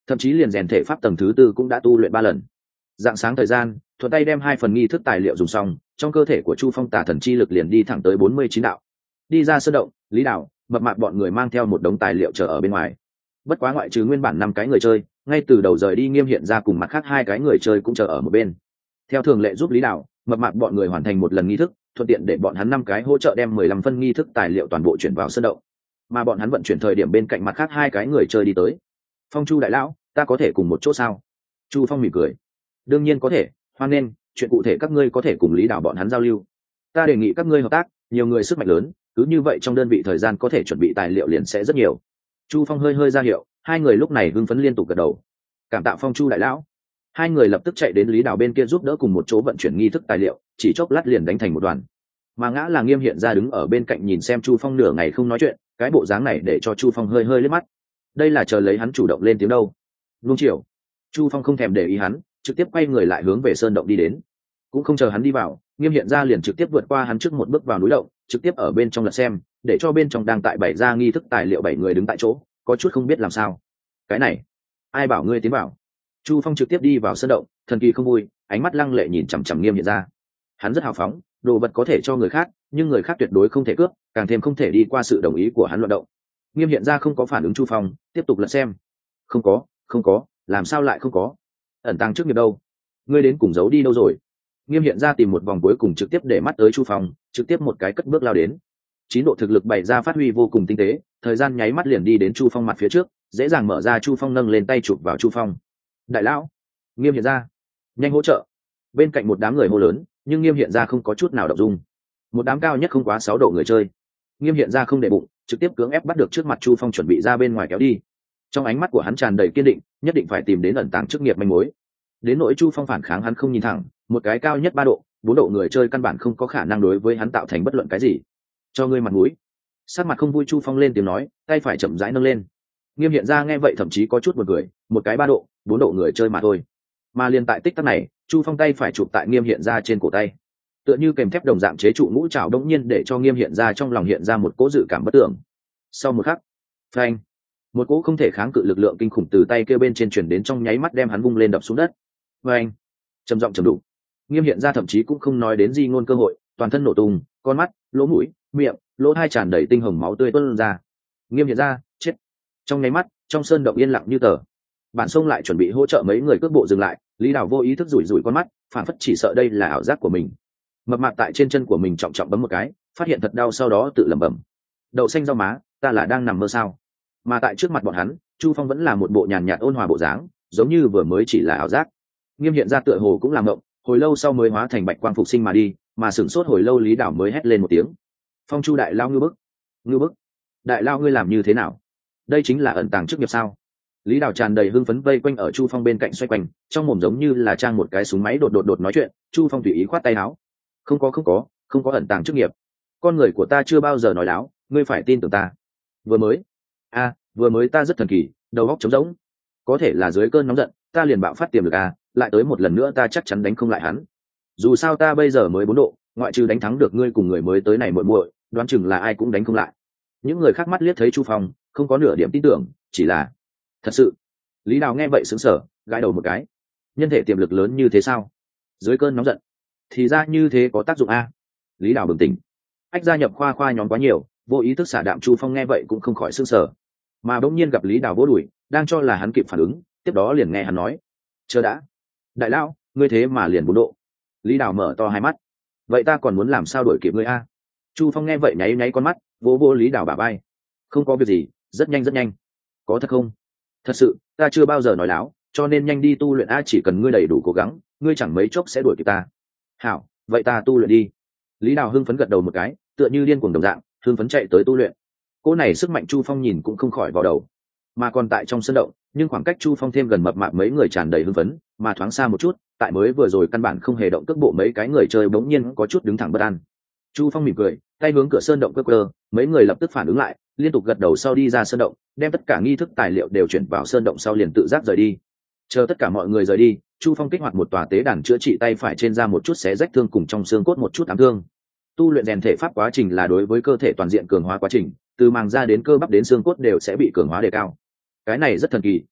thậm chí liền rèn thể pháp tầng thứ tư cũng đã tu luyện ba lần. Dạng sáng thời gian, thuận tay đem hai phần nghi thức tài liệu dùng xong, trong cơ thể của Chu Phong tà thần chi lực liền đi thẳng tới bốn mươi chín đạo. Đi ra sơn động, Lý Đào, Mập Mạp bọn người mang theo một đống tài liệu chờ ở bên ngoài. Bất quá ngoại trừ nguyên bản năm cái người chơi, ngay từ đầu rời đi Nghiêm Hiện ra cùng mặt khác hai cái người chơi cũng chờ ở một bên. Theo thường lệ giúp Lý Đào, Mập Mạp bọn người hoàn thành một lần nghi thức, thuận tiện để bọn hắn năm cái hỗ trợ đem mười lăm phân nghi thức tài liệu toàn bộ chuyển vào sơn động. Mà bọn hắn vận chuyển thời điểm bên cạnh mặt khác hai cái người chơi đi tới. Phong Chu đại lão, ta có thể cùng một chỗ sao? Chu Phong mỉm cười. Đương nhiên có thể, hoan nghênh, chuyện cụ thể các ngươi có thể cùng Lý Đào bọn hắn giao lưu. Ta đề nghị các ngươi hợp tác, nhiều người sức mạnh lớn, cứ như vậy trong đơn vị thời gian có thể chuẩn bị tài liệu liền sẽ rất nhiều. Chu Phong hơi hơi ra hiệu, hai người lúc này hưng phấn liên tục gật đầu. Cảm tạ Phong Chu đại lão. Hai người lập tức chạy đến Lý Đào bên kia giúp đỡ cùng một chỗ vận chuyển nghi thức tài liệu, chỉ chốc lát liền đánh thành một đoàn. Mà Ngã là Nghiêm Hiện ra đứng ở bên cạnh nhìn xem Chu Phong nửa ngày không nói chuyện, cái bộ dáng này để cho Chu Phong hơi hơi liếc mắt. Đây là chờ lấy hắn chủ động lên tiếng đâu. Luông chiều. Chu Phong không thèm để ý hắn, trực tiếp quay người lại hướng về sơn động đi đến. Cũng không chờ hắn đi vào, Nghiêm Hiện ra liền trực tiếp vượt qua hắn trước một bước vào núi động, trực tiếp ở bên trong lật xem, để cho bên trong đang tại bày ra nghi thức tài liệu bảy người đứng tại chỗ, có chút không biết làm sao. Cái này, ai bảo ngươi tiến vào? Chu Phong trực tiếp đi vào sơn động, thần kỳ không vui, ánh mắt lăng lệ nhìn chằm chằm Nghiêm Hiện ra. Hắn rất hào phóng, đồ vật có thể cho người khác, nhưng người khác tuyệt đối không thể cướp, càng thêm không thể đi qua sự đồng ý của hắn luận động. Nghiêm Hiện ra không có phản ứng Chu Phong, tiếp tục lật xem. Không có, không có, làm sao lại không có? Ẩn tàng trước nghiệp đâu? Ngươi đến cùng giấu đi đâu rồi? Nghiêm Hiện ra tìm một vòng cuối cùng trực tiếp để mắt tới Chu Phong, trực tiếp một cái cất bước lao đến. Chín độ thực lực bày ra phát huy vô cùng tinh tế, thời gian nháy mắt liền đi đến Chu Phong mặt phía trước, dễ dàng mở ra. Chu Phong nâng lên tay chụp vào Chu Phong. Đại lão, Nghiêm Hiện ra, nhanh hỗ trợ! Bên cạnh một đám người hô lớn, nhưng Nghiêm Hiện ra không có chút nào động dung. Một đám cao nhất không quá sáu độ người chơi, Nghiêm Hiện ra không để bụng, trực tiếp cưỡng ép bắt được trước mặt Chu Phong chuẩn bị ra bên ngoài kéo đi. Trong ánh mắt của hắn tràn đầy kiên định, nhất định phải tìm đến ẩn tàng chức nghiệp manh mối. Đến nỗi Chu Phong phản kháng hắn không nhìn thẳng, một cái cao nhất ba độ, bốn độ người chơi căn bản không có khả năng đối với hắn tạo thành bất luận cái gì. Cho ngươi mặt mũi. Sắc mặt không vui Chu Phong lên tiếng nói, tay phải chậm rãi nâng lên. Nghiêm Hiện ra nghe vậy thậm chí có chút buồn cười, một cái ba độ, bốn độ người chơi mà thôi. Mà liền tại tích tắc này, Chu Phong tay phải chụp tại Nghiêm Hiện ra trên cổ tay, tựa như kèm thép đồng dạng chế trụ ngũ trảo, đống nhiên để cho Nghiêm Hiện ra trong lòng hiện ra một cỗ dự cảm bất tưởng. Sau một khắc, phanh, một cỗ không thể kháng cự lực lượng kinh khủng từ tay kia bên trên truyền đến, trong nháy mắt đem hắn vung lên đập xuống đất. Phanh, trầm giọng trầm đục. Nghiêm Hiện ra thậm chí cũng không nói đến di ngôn cơ hội, toàn thân nổ tung, con mắt, lỗ mũi, miệng, lỗ tai tràn đầy tinh hồng máu tươi tuôn ra. Nghiêm Hiện ra chết. Trong nháy mắt, trong sơn động yên lặng như tờ. Bản Sông lại chuẩn bị hỗ trợ mấy người cước bộ dừng lại, Lý Đào vô ý thức rủi rủi con mắt, phản phất chỉ sợ đây là ảo giác của mình. Mập Mạp tại trên chân của mình trọng trọng bấm một cái, phát hiện thật đau, sau đó tự lẩm bẩm: đậu xanh rau má, ta là đang nằm mơ sao? Mà tại trước mặt bọn hắn, Chu Phong vẫn là một bộ nhàn nhạt ôn hòa bộ dáng, giống như vừa mới chỉ là ảo giác. Nghiêm Hiện ra tựa hồ cũng làm ngộng, hồi lâu sau mới hóa thành bạch quang phục sinh mà đi, mà sửng sốt hồi lâu Lý Đào mới hét lên một tiếng: Phong Chu đại lao ngư bức, ngư bức, đại lao ngươi làm như thế nào? Đây chính là ẩn tàng chức nghiệp sao? Lý Đào tràn đầy hưng phấn vây quanh ở Chu Phong bên cạnh xoay quanh, trong mồm giống như là trang một cái súng máy đột đột đột nói chuyện. Chu Phong tùy ý khoát tay áo: không có không có không có ẩn tàng chức nghiệp, con người của ta chưa bao giờ nói láo, ngươi phải tin tưởng ta. Vừa mới a à, vừa mới ta rất thần kỳ, đầu óc trống rỗng, có thể là dưới cơn nóng giận ta liền bạo phát tiềm lực à, lại tới một lần nữa ta chắc chắn đánh không lại hắn. Dù sao ta bây giờ mới bốn độ, ngoại trừ đánh thắng được ngươi cùng người mới tới này muội muội, đoán chừng là ai cũng đánh không lại. Những người khác mắt liếc thấy Chu Phong, không có nửa điểm tin tưởng, chỉ là thật sự. Lý Đào nghe vậy sững sờ, gãi đầu một cái. Nhân thể tiềm lực lớn như thế sao? Dưới cơn nóng giận thì ra như thế có tác dụng a. Lý Đào bừng tỉnh. Ách gia nhập khoa khoa nhóm quá nhiều, vô ý thức xả đạm. Chu Phong nghe vậy cũng không khỏi sững sờ, mà bỗng nhiên gặp Lý Đào vỗ đùi, đang cho là hắn kịp phản ứng, tiếp đó liền nghe hắn nói: chờ đã, đại lão, ngươi thế mà liền bốn độ. Lý Đào mở to hai mắt: vậy ta còn muốn làm sao đuổi kịp ngươi a? Chu Phong nghe vậy nháy nháy con mắt, vỗ vỗ Lý Đào bả vai: không có việc gì, rất nhanh rất nhanh. Có thật không? Thật sự, ta chưa bao giờ nói láo, cho nên nhanh đi tu luyện a, chỉ cần ngươi đầy đủ cố gắng, ngươi chẳng mấy chốc sẽ đuổi kịp ta. Hảo, vậy ta tu luyện đi. Lý Đào hưng phấn gật đầu một cái, tựa như điên cuồng đồng dạng, hưng phấn chạy tới tu luyện. Cô này sức mạnh Chu Phong nhìn cũng không khỏi vào đầu. Mà còn tại trong sân động, nhưng khoảng cách Chu Phong thêm gần Mập Mạp mấy người tràn đầy hưng phấn, mà thoáng xa một chút, tại mới vừa rồi căn bản không hề động cước bộ mấy cái người chơi bỗng nhiên có chút đứng thẳng bất an. Chu Phong mỉm cười, tay hướng cửa sơn động cơ cơ, mấy người lập tức phản ứng lại, liên tục gật đầu sau đi ra sơn động, đem tất cả nghi thức tài liệu đều chuyển vào sơn động sau liền tự giác rời đi. Chờ tất cả mọi người rời đi, Chu Phong kích hoạt một tòa tế đàn chữa trị tay phải trên da một chút xé rách thương cùng trong xương cốt một chút ám thương. Tu luyện rèn thể pháp quá trình là đối với cơ thể toàn diện cường hóa quá trình, từ màng da đến cơ bắp đến xương cốt đều sẽ bị cường hóa đề cao. Cái này rất thần kỳ,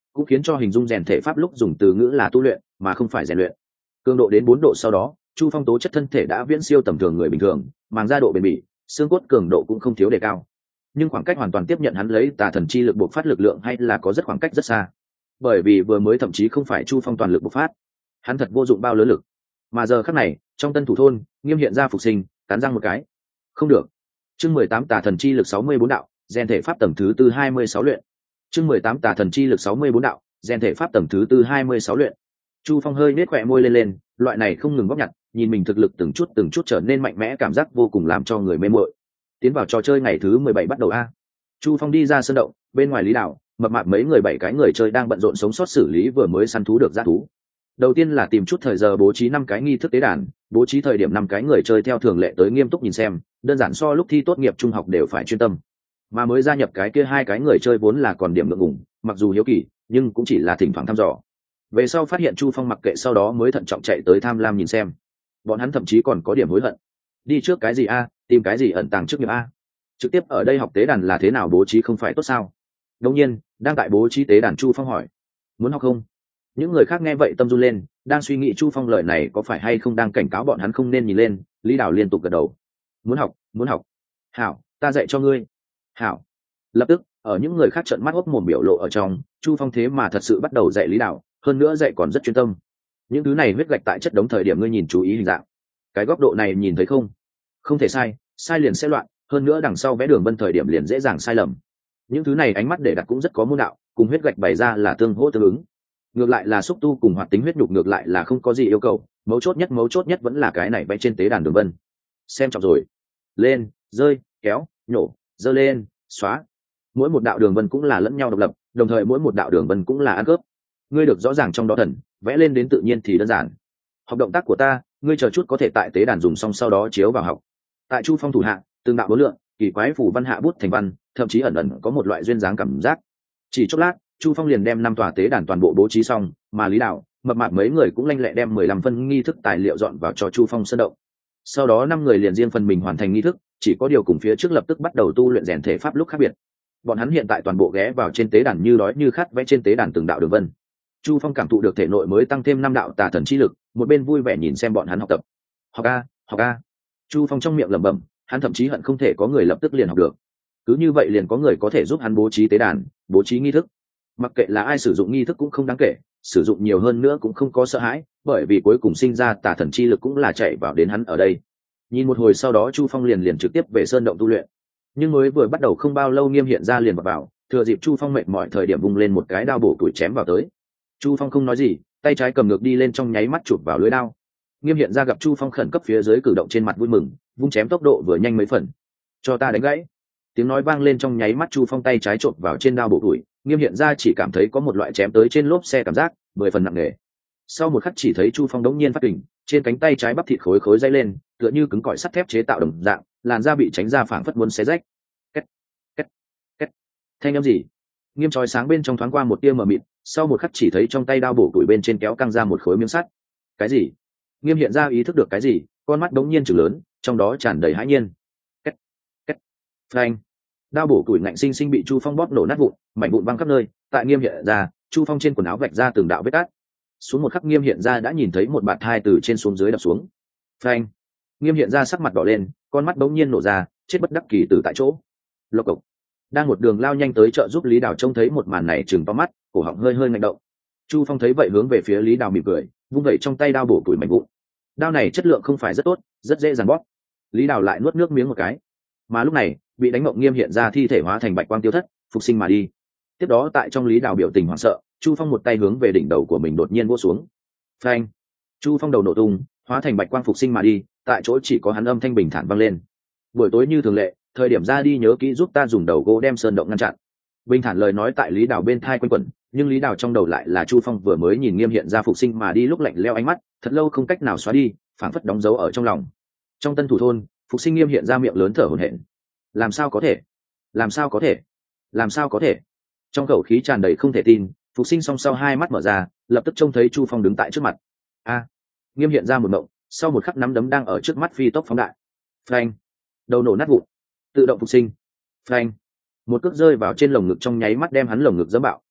cũng khiến cho hình dung rèn thể pháp lúc dùng từ ngữ là tu luyện mà không phải rèn luyện. Cường độ đến bốn độ sau đó, Chu Phong tố chất thân thể đã viễn siêu tầm thường người bình thường, màng da độ bền bỉ, xương cốt cường độ cũng không thiếu đề cao. Nhưng khoảng cách hoàn toàn tiếp nhận hắn lấy tà thần chi lực bộc phát lực lượng hay là có rất khoảng cách rất xa. Bởi vì vừa mới thậm chí không phải Chu Phong toàn lực bộc phát, hắn thật vô dụng bao lớn lực. Mà giờ khắc này, trong Tân Thủ thôn, Nghiêm hiện ra phục sinh, cắn răng một cái. Không được. Chương mười tám tà thần chi lực sáu mươi bốn đạo, rèn thể pháp tầng thứ tư hai mươi sáu luyện. Chương mười tám tà thần chi lực sáu mươi bốn đạo, rèn thể pháp tầng thứ tư hai mươi sáu luyện. Chu Phong hơi nết khóe môi lên lên, loại này không ngừng góp nhặt, nhìn mình thực lực từng chút từng chút trở nên mạnh mẽ cảm giác vô cùng làm cho người mê mội. Tiến vào trò chơi ngày thứ mười bảy bắt đầu a. Chu Phong đi ra sân động, bên ngoài Lý Đảo, mập mạp mấy người bảy cái người chơi đang bận rộn sống sót xử lý vừa mới săn thú được dã thú. Đầu tiên là tìm chút thời giờ bố trí năm cái nghi thức tế đàn, bố trí thời điểm năm cái người chơi theo thường lệ tới nghiêm túc nhìn xem, đơn giản so lúc thi tốt nghiệp trung học đều phải chuyên tâm. Mà mới gia nhập cái kia hai cái người chơi vốn là còn điểm ngượng ngùng, mặc dù hiếu kỳ, nhưng cũng chỉ là thỉnh thoảng thăm dò. Về sau phát hiện Chu Phong mặc kệ sau đó mới thận trọng chạy tới tham lam nhìn xem. Bọn hắn thậm chí còn có điểm hối hận. Đi trước cái gì a, tìm cái gì ẩn tàng trước nghiệp a. Trực tiếp ở đây học tế đàn là thế nào bố trí không phải tốt sao? Đương nhiên, đang tại bố trí tế đàn Chu Phong hỏi, muốn học không? Những người khác nghe vậy tâm run lên, đang suy nghĩ Chu Phong lời này có phải hay không đang cảnh cáo bọn hắn không nên nhìn lên. Lý Đào liên tục gật đầu, muốn học, muốn học. Hảo, ta dạy cho ngươi. Hảo. Lập tức, ở những người khác trợn mắt hốc mồm biểu lộ ở trong, Chu Phong thế mà thật sự bắt đầu dạy Lý Đào, hơn nữa dạy còn rất chuyên tâm. Những thứ này huyết gạch tại chất đống thời điểm ngươi nhìn chú ý hình dạng, cái góc độ này nhìn thấy không? Không thể sai, sai liền sẽ loạn, hơn nữa đằng sau vẽ đường vân thời điểm liền dễ dàng sai lầm. Những thứ này ánh mắt để đặt cũng rất có môn đạo, cùng huyết gạch bày ra là tương hỗ tương ứng. Ngược lại là xúc tu cùng hoạt tính huyết nhục ngược lại là không có gì yêu cầu, mấu chốt nhất mấu chốt nhất vẫn là cái này vẽ trên tế đàn đường vân. Xem trọng rồi. Lên, rơi, kéo, nhổ, giơ lên, xóa. Mỗi một đạo đường vân cũng là lẫn nhau độc lập, đồng thời mỗi một đạo đường vân cũng là ăn cướp. Ngươi được rõ ràng trong đó thần, vẽ lên đến tự nhiên thì đơn giản. Học động tác của ta, ngươi chờ chút có thể tại tế đàn dùng xong sau đó chiếu vào học. Tại Chu Phong thủ hạ, từng đạo bốn lượng, kỳ quái phủ văn hạ bút thành văn, thậm chí ẩn ẩn có một loại duyên dáng cảm giác. Chỉ chốc lát, Chu Phong liền đem năm tòa tế đàn toàn bộ bố trí xong, mà Lý Đạo, mập mạp mấy người cũng lanh lẹ đem mười lăm phân nghi thức tài liệu dọn vào cho Chu Phong sơn động. Sau đó năm người liền riêng phần mình hoàn thành nghi thức, chỉ có điều cùng phía trước lập tức bắt đầu tu luyện rèn thể pháp lúc khác biệt. Bọn hắn hiện tại toàn bộ ghé vào trên tế đàn như đói như khát vẽ trên tế đàn từng đạo đường vân. Chu Phong cảm thụ được thể nội mới tăng thêm năm đạo tà thần chi lực, một bên vui vẻ nhìn xem bọn hắn học tập. Học a, học a. Chu Phong trong miệng lẩm bẩm, hắn thậm chí hận không thể có người lập tức liền học được. Cứ như vậy liền có người có thể giúp hắn bố trí tế đàn, bố trí nghi thức. Mặc kệ là ai sử dụng nghi thức cũng không đáng kể, sử dụng nhiều hơn nữa cũng không có sợ hãi, bởi vì cuối cùng sinh ra tà thần chi lực cũng là chạy vào đến hắn ở đây. Nhìn một hồi sau đó Chu Phong liền liền trực tiếp về sơn động tu luyện. Nhưng mới vừa bắt đầu không bao lâu Nghiêm hiện ra liền vào, vào thừa dịp Chu Phong mệt mỏi thời điểm vung lên một cái đao bổ tuổi chém vào tới. Chu Phong không nói gì, tay trái cầm ngược đi lên trong nháy mắt chụp vào lưỡi đao. Nghiêm hiện ra gặp Chu Phong khẩn cấp phía dưới cử động trên mặt vui mừng, vung chém tốc độ vừa nhanh mấy phần. Cho ta đánh gãy. Tiếng nói vang lên trong nháy mắt Chu Phong tay trái chộp vào trên đao bổ tuổi, Nghiêm hiện ra chỉ cảm thấy có một loại chém tới trên lốp xe cảm giác mười phần nặng nề. Sau một khắc chỉ thấy Chu Phong đống nhiên phát kình, trên cánh tay trái bắp thịt khối khối dây lên, tựa như cứng cỏi sắt thép chế tạo đồng dạng, làn da bị tránh ra phảng phất muốn xé rách. Két, két, két. Thanh âm gì? Nghiêm chói sáng bên trong thoáng qua một tia mờ mịt, sau một khắc chỉ thấy trong tay đao bổ tuổi bên trên kéo căng ra một khối miếng sắt. Cái gì? Nghiêm hiện ra ý thức được cái gì, con mắt đống nhiên trừng lớn, trong đó tràn đầy hãi nhiên. Két, két. Phanh. Đao bổ tuổi ngạnh sinh sinh bị Chu Phong bóp nổ nát vụn, mảnh vụn văng khắp nơi. Tại Nghiêm hiện ra, Chu Phong trên quần áo vạch ra từng đạo vết cắt. Xuống một khắc Nghiêm hiện ra đã nhìn thấy một bạt thai từ trên xuống dưới đập xuống. Phanh. Nghiêm hiện ra sắc mặt đỏ lên, con mắt bỗng nhiên nổ ra, chết bất đắc kỳ từ tại chỗ. Lộc cộc. Đang một đường lao nhanh tới trợ giúp Lý Đào trông thấy một màn này chừng to mắt, cổ họng hơi hơi ngạnh động. Chu Phong thấy vậy hướng về phía Lý Đào mỉm cười, vung vẩy trong tay đao bổ tuổi mảnh vụn. Đao này chất lượng không phải rất tốt, rất dễ dàn bóp. Lý Đào lại nuốt nước miếng một cái. Mà lúc này, bị đánh mộng Nghiêm hiện ra thi thể hóa thành bạch quang tiêu thất, phục sinh mà đi. Tiếp đó tại trong Lý Đào biểu tình hoảng sợ, Chu Phong một tay hướng về đỉnh đầu của mình đột nhiên vỗ xuống. Phanh! Chu Phong đầu nổ tung, hóa thành bạch quang phục sinh mà đi, tại chỗ chỉ có hắn âm thanh bình thản vang lên. Buổi tối như thường lệ, thời điểm ra đi nhớ kỹ giúp ta dùng đầu gỗ đem sơn động ngăn chặn. Bình thản lời nói tại Lý Đào bên thai quanh quẩn, nhưng Lý Đào trong đầu lại là Chu Phong vừa mới nhìn Nghiêm hiện ra phục sinh mà đi lúc lạnh lẽo ánh mắt, thật lâu không cách nào xóa đi, phảng phất đóng dấu ở trong lòng. Trong Tân Thủ thôn, phục sinh Nghiêm hiện ra miệng lớn thở hổn hển. Làm sao có thể? Làm sao có thể? Làm sao có thể? Trong khẩu khí tràn đầy không thể tin, phục sinh song sau hai mắt mở ra, lập tức trông thấy Chu Phong đứng tại trước mặt. A! Nghiêm hiện ra một mộng, sau một khắc nắm đấm đang ở trước mắt phi tốc phóng đại. Phanh! Đầu nổ nát vụn, tự động phục sinh. Phanh! Một cước rơi vào trên lồng ngực trong nháy mắt đem hắn lồng ngực giẫm bạo,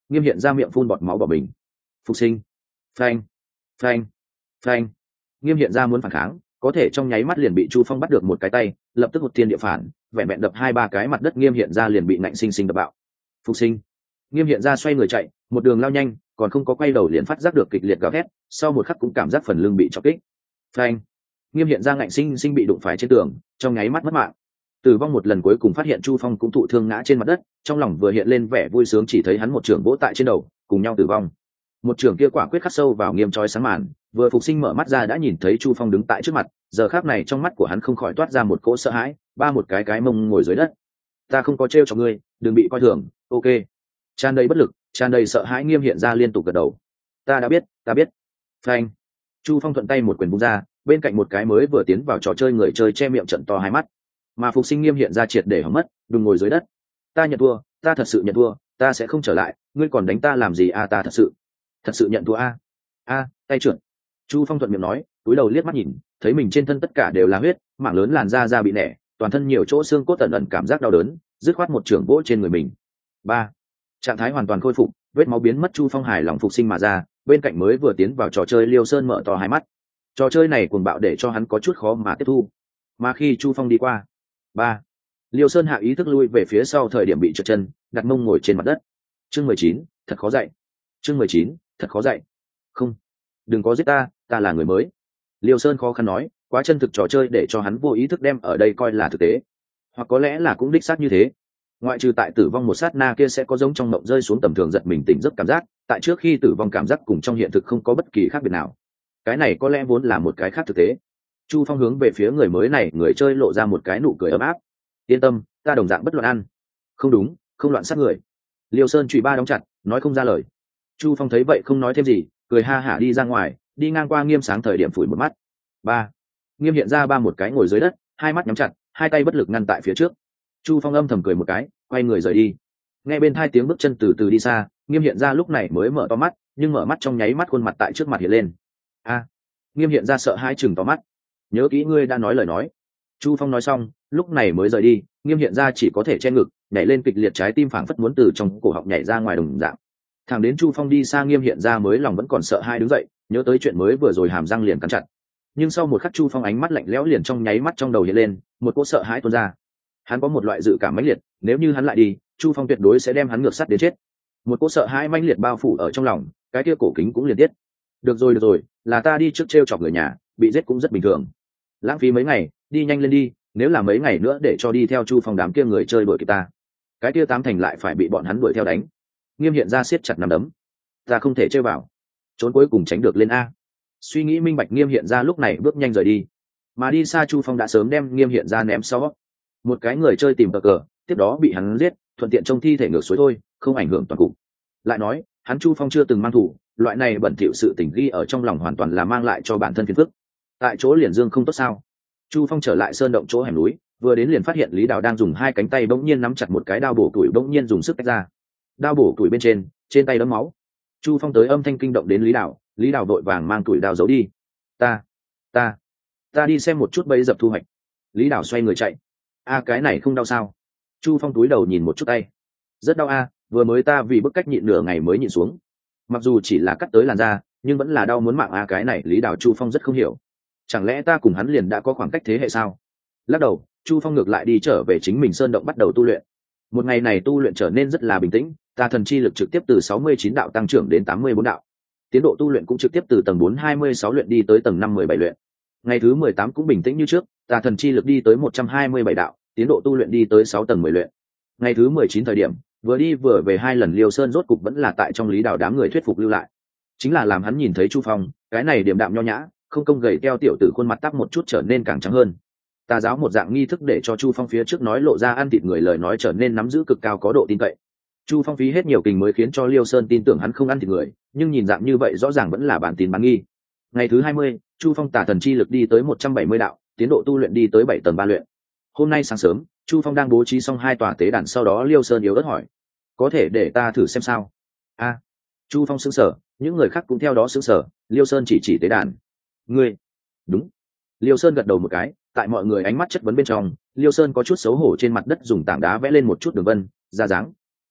Nghiêm Hiện ra miệng phun bọt máu bỏ mình. Phục sinh. Phanh, phanh, phanh. Nghiêm Hiện ra muốn phản kháng, có thể trong nháy mắt liền bị Chu Phong bắt được một cái tay, lập tức một tiên địa phản, vẹn vẹn đập hai ba cái mặt đất Nghiêm Hiện ra liền bị nạnh sinh sinh đập bạo. Phục sinh. Nghiêm Hiện ra xoay người chạy, một đường lao nhanh, còn không có quay đầu liền phát giác được kịch liệt gào thét, sau một khắc cũng cảm giác phần lưng bị chọc kích. Phanh. Nghiêm Hiện ra ngạnh sinh sinh bị đụng phải trên tường, trong nháy mắt mất mạng. Tử vong một lần cuối cùng phát hiện Chu Phong cũng thụ thương ngã trên mặt đất, trong lòng vừa hiện lên vẻ vui sướng chỉ thấy hắn một trường vỗ tại trên đầu, cùng nhau tử vong. Một trường kia quả quyết khắc sâu vào Nghiêm chói sáng màn, vừa phục sinh mở mắt ra đã nhìn thấy Chu Phong đứng tại trước mặt, giờ khắc này trong mắt của hắn không khỏi toát ra một cỗ sợ hãi, ba một cái cái mông ngồi dưới đất. Ta không có trêu cho ngươi, đừng bị coi thường, ok. Tràn đầy bất lực, tràn đầy sợ hãi Nghiêm Hiện ra liên tục gật đầu. Ta đã biết, ta biết. Phanh. Chu Phong thuận tay một quyền vung ra, bên cạnh một cái mới vừa tiến vào trò chơi người chơi che miệng trận to hai mắt, mà phục sinh Nghiêm Hiện ra triệt để hỏng mất, đùng ngồi dưới đất. Ta nhận thua, ta thật sự nhận thua, ta sẽ không trở lại, ngươi còn đánh ta làm gì à, ta thật sự thật sự nhận thua a. A, tay trưởng. Chu Phong thuận miệng nói, cúi đầu liếc mắt nhìn, thấy mình trên thân tất cả đều là huyết, mảng lớn làn da da bị nẻ, toàn thân nhiều chỗ xương cốt ẩn ẩn cảm giác đau đớn, dứt khoát một trường vỗ trên người mình. Ba, trạng thái hoàn toàn khôi phục, vết máu biến mất. Chu Phong hài lòng phục sinh mà ra, bên cạnh mới vừa tiến vào trò chơi Liêu Sơn mở to hai mắt. Trò chơi này cuồng bạo để cho hắn có chút khó mà tiếp thu. Mà khi Chu Phong đi qua, ba, Liêu Sơn hạ ý thức lui về phía sau thời điểm bị trượt chân, đặt mông ngồi trên mặt đất. Chương mười chín, thật khó dạy. Chương mười chín, thật khó dạy. Không, đừng có giết ta, ta là người mới. Liêu Sơn khó khăn nói, quá chân thực trò chơi để cho hắn vô ý thức đem ở đây coi là thực tế, hoặc có lẽ là cũng đích xác như thế. Ngoại trừ tại tử vong một sát na kia sẽ có giống trong mộng rơi xuống tầm thường giật mình tỉnh giấc cảm giác, tại trước khi tử vong cảm giác cùng trong hiện thực không có bất kỳ khác biệt nào. Cái này có lẽ vốn là một cái khác thực tế. Chu Phong hướng về phía người mới này người chơi lộ ra một cái nụ cười ấm áp. Yên tâm, ta đồng dạng bất loạn ăn. Không đúng, không loạn sát người. Liêu Sơn chùy ba đóng chặt, nói không ra lời. Chu Phong thấy vậy không nói thêm gì, cười ha hả đi ra ngoài, đi ngang qua Nghiêm Sáng thời điểm phủi một mắt. Ba, Nghiêm Hiện ra ba một cái ngồi dưới đất, hai mắt nhắm chặt, hai tay bất lực ngăn tại phía trước. Chu Phong âm thầm cười một cái, quay người rời đi. Nghe bên hai tiếng bước chân từ từ đi xa, Nghiêm Hiện ra lúc này mới mở to mắt, nhưng mở mắt trong nháy mắt khuôn mặt tại trước mặt hiện lên. A, Nghiêm Hiện ra sợ hai chừng to mắt. Nhớ kỹ ngươi đã nói lời nói. Chu Phong nói xong, lúc này mới rời đi. Nghiêm Hiện ra chỉ có thể che ngực, nhảy lên kịch liệt, trái tim phảng phất muốn từ trong cổ họng nhảy ra ngoài đồng dạng. Thằng đến Chu Phong đi xa, Nghiêm Hiện ra mới lòng vẫn còn sợ hai đứng dậy, nhớ tới chuyện mới vừa rồi hàm răng liền cắn chặt. Nhưng sau một khắc Chu Phong ánh mắt lạnh lẽo liền trong nháy mắt trong đầu hiện lên, một cỗ sợ hãi tuôn ra. Hắn có một loại dự cảm mãnh liệt, nếu như hắn lại đi, Chu Phong tuyệt đối sẽ đem hắn ngược sắt đến chết. Một cỗ sợ hãi mãnh liệt bao phủ ở trong lòng, cái kia cổ kính cũng liền tiết. Được rồi được rồi, là ta đi trước trêu chọc người nhà, bị giết cũng rất bình thường. Lãng phí mấy ngày, đi nhanh lên đi, nếu là mấy ngày nữa để cho đi theo Chu Phong đám kia người chơi đuổi kịp ta, cái kia tám thành lại phải bị bọn hắn đuổi theo đánh. Nghiêm Hiện ra siết chặt nắm đấm, ta không thể chơi vào, trốn cuối cùng tránh được lên a. Suy nghĩ minh bạch, Nghiêm Hiện ra lúc này bước nhanh rời đi, mà đi xa Chu Phong đã sớm đem Nghiêm Hiện ra ném sau. Một cái người chơi tìm cờ cờ, tiếp đó bị hắn giết, thuận tiện trông thi thể ngược suối thôi, không ảnh hưởng toàn cục. Lại nói, hắn Chu Phong chưa từng mang thủ, loại này bẩn thỉu sự tình ghi ở trong lòng hoàn toàn là mang lại cho bản thân phiền phức. Tại chỗ liền dương không tốt sao? Chu Phong trở lại sơn động chỗ hẻm núi, vừa đến liền phát hiện Lý Đào đang dùng hai cánh tay bỗng nhiên nắm chặt một cái đao bổ củi, bỗng nhiên dùng sức tách ra. Đao bổ củi bên trên, trên tay đẫm máu. Chu Phong tới âm thanh kinh động đến Lý Đào, Lý Đào vội vàng mang củi đao giấu đi. Ta, ta, ta đi xem một chút bẫy dập thu hoạch. Lý Đào xoay người chạy. A, cái này không đau sao? Chu Phong túi đầu nhìn một chút tay. Rất đau a, vừa mới ta vì bức cách nhịn nửa ngày mới nhịn xuống. Mặc dù chỉ là cắt tới làn da, nhưng vẫn là đau muốn mạng a. Cái này Lý Đào Chu Phong rất không hiểu. Chẳng lẽ ta cùng hắn liền đã có khoảng cách thế hệ sao? Lắc đầu, Chu Phong ngược lại đi trở về chính mình sơn động bắt đầu tu luyện. Một ngày này tu luyện trở nên rất là bình tĩnh, tà thần chi lực trực tiếp từ sáu mươi chín đạo tăng trưởng đến tám mươi bốn đạo. Tiến độ tu luyện cũng trực tiếp từ tầng bốn hai mươi sáu luyện đi tới tầng năm mười bảy luyện. Ngày thứ mười tám cũng bình tĩnh như trước, tà thần chi lực đi tới một trăm hai mươi bảy đạo, tiến độ tu luyện đi tới sáu tầng mười luyện. Ngày thứ mười chín thời điểm, vừa đi vừa về hai lần Liêu Sơn rốt cục vẫn là tại trong Lý Đào đám người thuyết phục lưu lại. Chính là làm hắn nhìn thấy Chu Phong, cái này điềm đạm nho nhã, không công gầy teo tiểu tử khuôn mặt tắc một chút trở nên càng trắng hơn. Tà giáo một dạng nghi thức để cho Chu Phong phía trước nói lộ ra ăn thịt người lời nói trở nên nắm giữ cực cao có độ tin cậy. Chu Phong phí hết nhiều kình mới khiến cho Liêu Sơn tin tưởng hắn không ăn thịt người, nhưng nhìn dạng như vậy rõ ràng vẫn là bản tin bán nghi. Ngày thứ hai mươi, Chu Phong tà thần chi lực đi tới một trăm bảy mươi đạo, tiến độ tu luyện đi tới bảy tầng ba luyện. Hôm nay sáng sớm, Chu Phong đang bố trí xong hai tòa tế đàn, sau đó Liêu Sơn yếu ớt hỏi: "Có thể để ta thử xem sao?" A. Chu Phong sững sờ, những người khác cũng theo đó sững sờ. Liêu Sơn chỉ chỉ tế đàn. "Ngươi?" "Đúng." Liêu Sơn gật đầu một cái, tại mọi người ánh mắt chất vấn bên trong, Liêu Sơn có chút xấu hổ trên mặt đất dùng tảng đá vẽ lên một chút đường vân, ra dáng.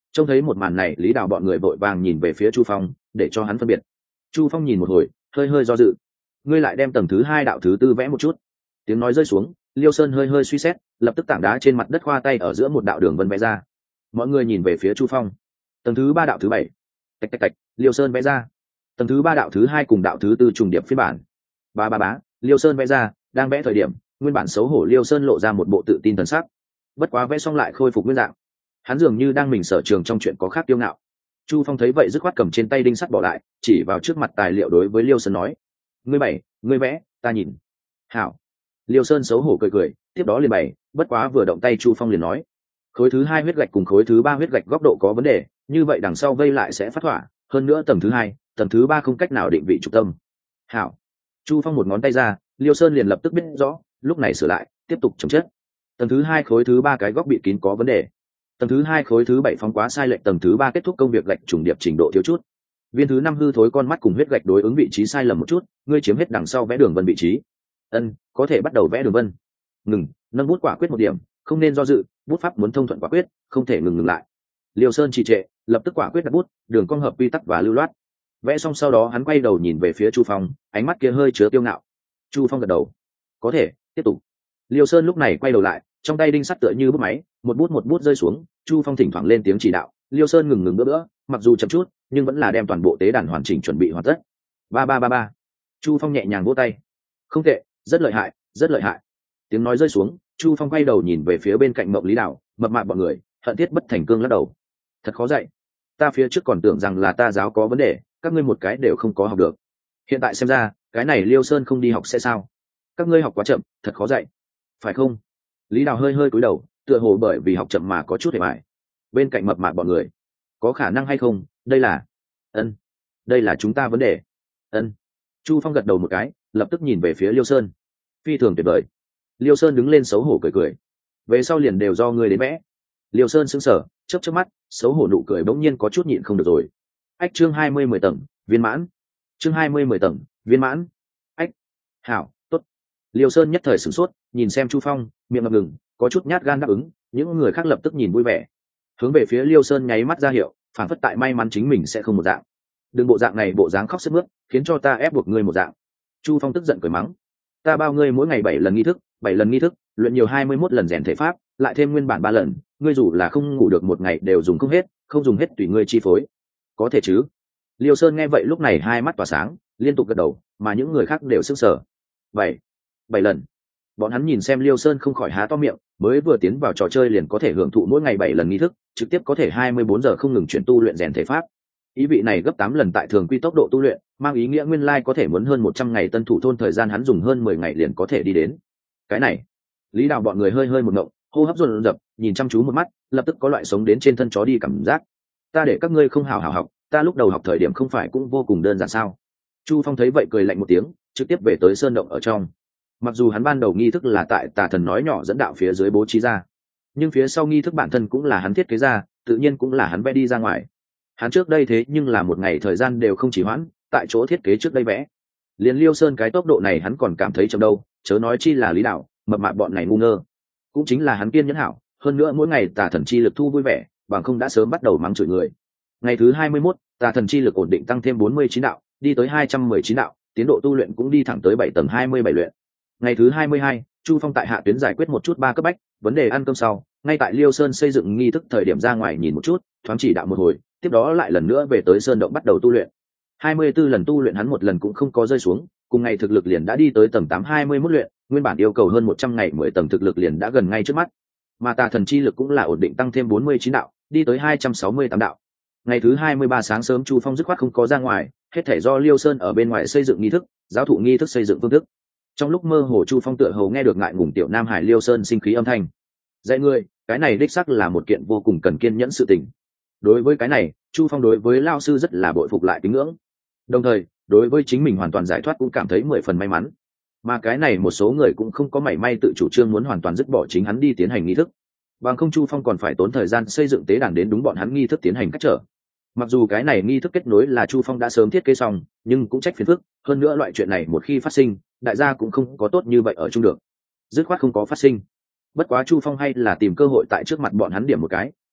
Trông thấy một màn này, Lý Đào bọn người vội vàng nhìn về phía Chu Phong để cho hắn phân biệt. Chu Phong nhìn một hồi, hơi hơi do dự. Ngươi lại đem tầng thứ hai đạo thứ tư vẽ một chút. Tiếng nói rơi xuống, Liêu Sơn hơi hơi suy xét, lập tức tảng đá trên mặt đất khoa tay ở giữa một đạo đường vân vẽ ra. Mọi người nhìn về phía Chu Phong. Tầng thứ ba đạo thứ bảy. Tạch tạch tạch, Liêu Sơn vẽ ra. Tầng thứ ba đạo thứ hai cùng đạo thứ tư trùng điệp phiên bản. Ba ba bá, Liêu Sơn vẽ ra, đang vẽ thời điểm, nguyên bản xấu hổ Liêu Sơn lộ ra một bộ tự tin thần sắc. Bất quá vẽ xong lại khôi phục nguyên dạng. Hắn dường như đang mình sở trường trong chuyện có khác tiêu ngạo. Chu Phong thấy vậy dứt khoát cầm trên tay đinh sắt bỏ lại, chỉ vào trước mặt tài liệu đối với Liêu Sơn nói: ngươi bảy, ngươi vẽ, ta nhìn. Hảo. Liêu Sơn xấu hổ cười cười, tiếp đó liền bày, bất quá vừa động tay Chu Phong liền nói: khối thứ hai huyết gạch cùng khối thứ ba huyết gạch góc độ có vấn đề, như vậy đằng sau vây lại sẽ phát hỏa, hơn nữa tầng thứ hai, tầng thứ ba không cách nào định vị trục tâm. Hảo. Chu Phong một ngón tay ra, Liêu Sơn liền lập tức biết rõ, lúc này sửa lại, tiếp tục chấm chất. Tầng thứ hai khối thứ ba cái góc bị kín có vấn đề. Tầng thứ hai khối thứ bảy phóng quá sai lệch, tầng thứ ba kết thúc công việc gạch trùng điệp trình độ thiếu chút. Viên thứ năm hư thối con mắt cùng huyết gạch đối ứng vị trí sai lầm một chút, ngươi chiếm hết đằng sau vẽ đường vân vị trí. Ân, có thể bắt đầu vẽ đường vân. Ngừng, nâng bút quả quyết một điểm, không nên do dự, bút pháp muốn thông thuận quả quyết, không thể ngừng ngừng lại. Liêu Sơn trì trệ, lập tức quả quyết đặt bút, đường cong hợp quy tắc và lưu loát. Vẽ xong sau đó hắn quay đầu nhìn về phía Chu Phong, ánh mắt kia hơi chứa kiêu ngạo. Chu Phong gật đầu, có thể tiếp tục. Liêu Sơn lúc này quay đầu lại, trong tay đinh sắt tựa như bút máy, một bút một bút rơi xuống. Chu Phong thỉnh thoảng lên tiếng chỉ đạo, Liêu Sơn ngừng ngừng bữa bữa, mặc dù chậm chút nhưng vẫn là đem toàn bộ tế đàn hoàn chỉnh chuẩn bị hoàn tất. Ba ba ba ba. Chu Phong nhẹ nhàng vỗ tay. Không tệ, rất lợi hại, rất lợi hại. Tiếng nói rơi xuống, Chu Phong quay đầu nhìn về phía bên cạnh Mộng Lý Đảo, mập mạp bọn người, hận thiết bất thành cương lắc đầu. Thật khó dạy. Ta phía trước còn tưởng rằng là ta giáo có vấn đề, các ngươi một cái đều không có học được. Hiện tại xem ra, cái này Liêu Sơn không đi học sẽ sao? Các ngươi học quá chậm, thật khó dạy. Phải không? Lý Đào hơi hơi cúi đầu, tựa hồ bởi vì học chậm mà có chút hề bại. Bên cạnh mập mạp bọn người, có khả năng hay không, đây là ân đây là chúng ta vấn đề. Ân. Chu Phong gật đầu một cái, lập tức nhìn về phía Liêu Sơn. Phi thường tuyệt vời. Liêu Sơn đứng lên xấu hổ cười cười. Về sau liền đều do ngươi đến vẽ. Liêu Sơn sững sờ, chớp chớp mắt, xấu hổ nụ cười bỗng nhiên có chút nhịn không được rồi. Ách, chương hai mươi mười tầng, viên mãn. Chương hai mươi mười tầng, viên mãn. Ách. Hảo, tốt. Liêu Sơn nhất thời sửng sốt, nhìn xem Chu Phong, miệng ngập ngừng, có chút nhát gan đáp ứng, những người khác lập tức nhìn vui vẻ. Hướng về phía Liêu Sơn nháy mắt ra hiệu, phản phất tại may mắn chính mình sẽ không một dạng. Đừng bộ dạng này bộ dáng khóc sướt mướt, khiến cho ta ép buộc ngươi một dạng. Chu Phong tức giận cười mắng. Ta bao ngươi mỗi ngày bảy lần nghi thức, bảy lần nghi thức, luyện nhiều hai mươi mốt lần rèn thể pháp, lại thêm nguyên bản ba lần, ngươi dù là không ngủ được một ngày đều dùng không hết, không dùng hết tùy ngươi chi phối. Có thể chứ? Liêu Sơn nghe vậy lúc này hai mắt tỏa sáng, liên tục gật đầu, mà những người khác đều sững sờ. Bảy, bảy lần. Bọn hắn nhìn xem Liêu Sơn không khỏi há to miệng, mới vừa tiến vào trò chơi liền có thể hưởng thụ mỗi ngày bảy lần nghi thức, trực tiếp có thể hai mươi bốn giờ không ngừng chuyển tu luyện rèn thể pháp. Ý vị này gấp tám lần tại thường quy tốc độ tu luyện, mang ý nghĩa nguyên lai có thể muốn hơn một trăm ngày tân thủ thôn thời gian hắn dùng hơn mười ngày liền có thể đi đến. Cái này, Lý Đào bọn người hơi hơi một ngộng, hô hấp dồn dập, nhìn chăm chú một mắt, lập tức có loại sống đến trên thân chó đi cảm giác. Ta để các ngươi không hào hào học, ta lúc đầu học thời điểm không phải cũng vô cùng đơn giản sao? Chu Phong thấy vậy cười lạnh một tiếng, trực tiếp về tới sơn động ở trong. Mặc dù hắn ban đầu nghi thức là tại Tà Thần nói nhỏ dẫn đạo phía dưới bố trí ra, nhưng phía sau nghi thức bản thân cũng là hắn thiết kế ra, tự nhiên cũng là hắn vẽ đi ra ngoài. Hắn trước đây thế nhưng là một ngày thời gian đều không chỉ hoãn, tại chỗ thiết kế trước đây vẽ. Liên Liêu Sơn cái tốc độ này hắn còn cảm thấy chậm đâu, chớ nói chi là Lý Đạo, mập mạp bọn này ngu ngơ. Cũng chính là hắn kiên nhẫn hảo, hơn nữa mỗi ngày Tà Thần chi lực thu vui vẻ, bằng không đã sớm bắt đầu mắng chửi người. Ngày thứ hai mươi mốt, Tà Thần chi lực ổn định tăng thêm bốn mươi chín đạo, đi tới hai trăm mười chín đạo, tiến độ tu luyện cũng đi thẳng tới bảy tầng hai mươi bảy luyện. Ngày thứ hai mươi hai, Chu Phong tại hạ tuyến giải quyết một chút ba cấp bách, vấn đề ăn cơm sau, ngay tại Liêu Sơn xây dựng nghi thức thời điểm ra ngoài nhìn một chút, thoáng chỉ đạo một hồi, tiếp đó lại lần nữa về tới sơn động bắt đầu tu luyện. hai mươi tư lần tu luyện hắn một lần cũng không có rơi xuống, cùng ngày thực lực liền đã đi tới tầng tám hai mươi mốt luyện, nguyên bản yêu cầu hơn một trăm ngày mười tầng thực lực liền đã gần ngay trước mắt. Mà Tà Thần chi lực cũng là ổn định tăng thêm bốn mươi chín đạo, đi tới hai trăm sáu mươi tám đạo. Ngày thứ hai mươi ba sáng sớm Chu Phong dứt khoát không có ra ngoài, hết thảy do Liêu Sơn ở bên ngoài xây dựng nghi thức, giáo thụ nghi thức xây dựng phương thức. Trong lúc mơ hồ Chu Phong tựa hồ nghe được ngại ngùng tiểu Nam Hải Liêu Sơn sinh khí âm thanh. Dạy ngươi, cái này đích xác là một kiện vô cùng cần kiên nhẫn sự tình. Đối với cái này, Chu Phong đối với lao sư rất là bội phục lại kính ngưỡng. Đồng thời, đối với chính mình hoàn toàn giải thoát cũng cảm thấy mười phần may mắn. Mà cái này một số người cũng không có mảy may tự chủ trương muốn hoàn toàn dứt bỏ chính hắn đi tiến hành nghi thức. Bằng không Chu Phong còn phải tốn thời gian xây dựng tế đàn đến đúng bọn hắn nghi thức tiến hành cách trở. Mặc dù cái này nghi thức kết nối là Chu Phong đã sớm thiết kế xong, nhưng cũng trách phiền phức, hơn nữa loại chuyện này một khi phát sinh, đại gia cũng không có tốt như vậy ở chung được. Dứt khoát không có phát sinh. Bất quá Chu Phong hay là tìm cơ hội tại trước mặt bọn hắn điểm một cái,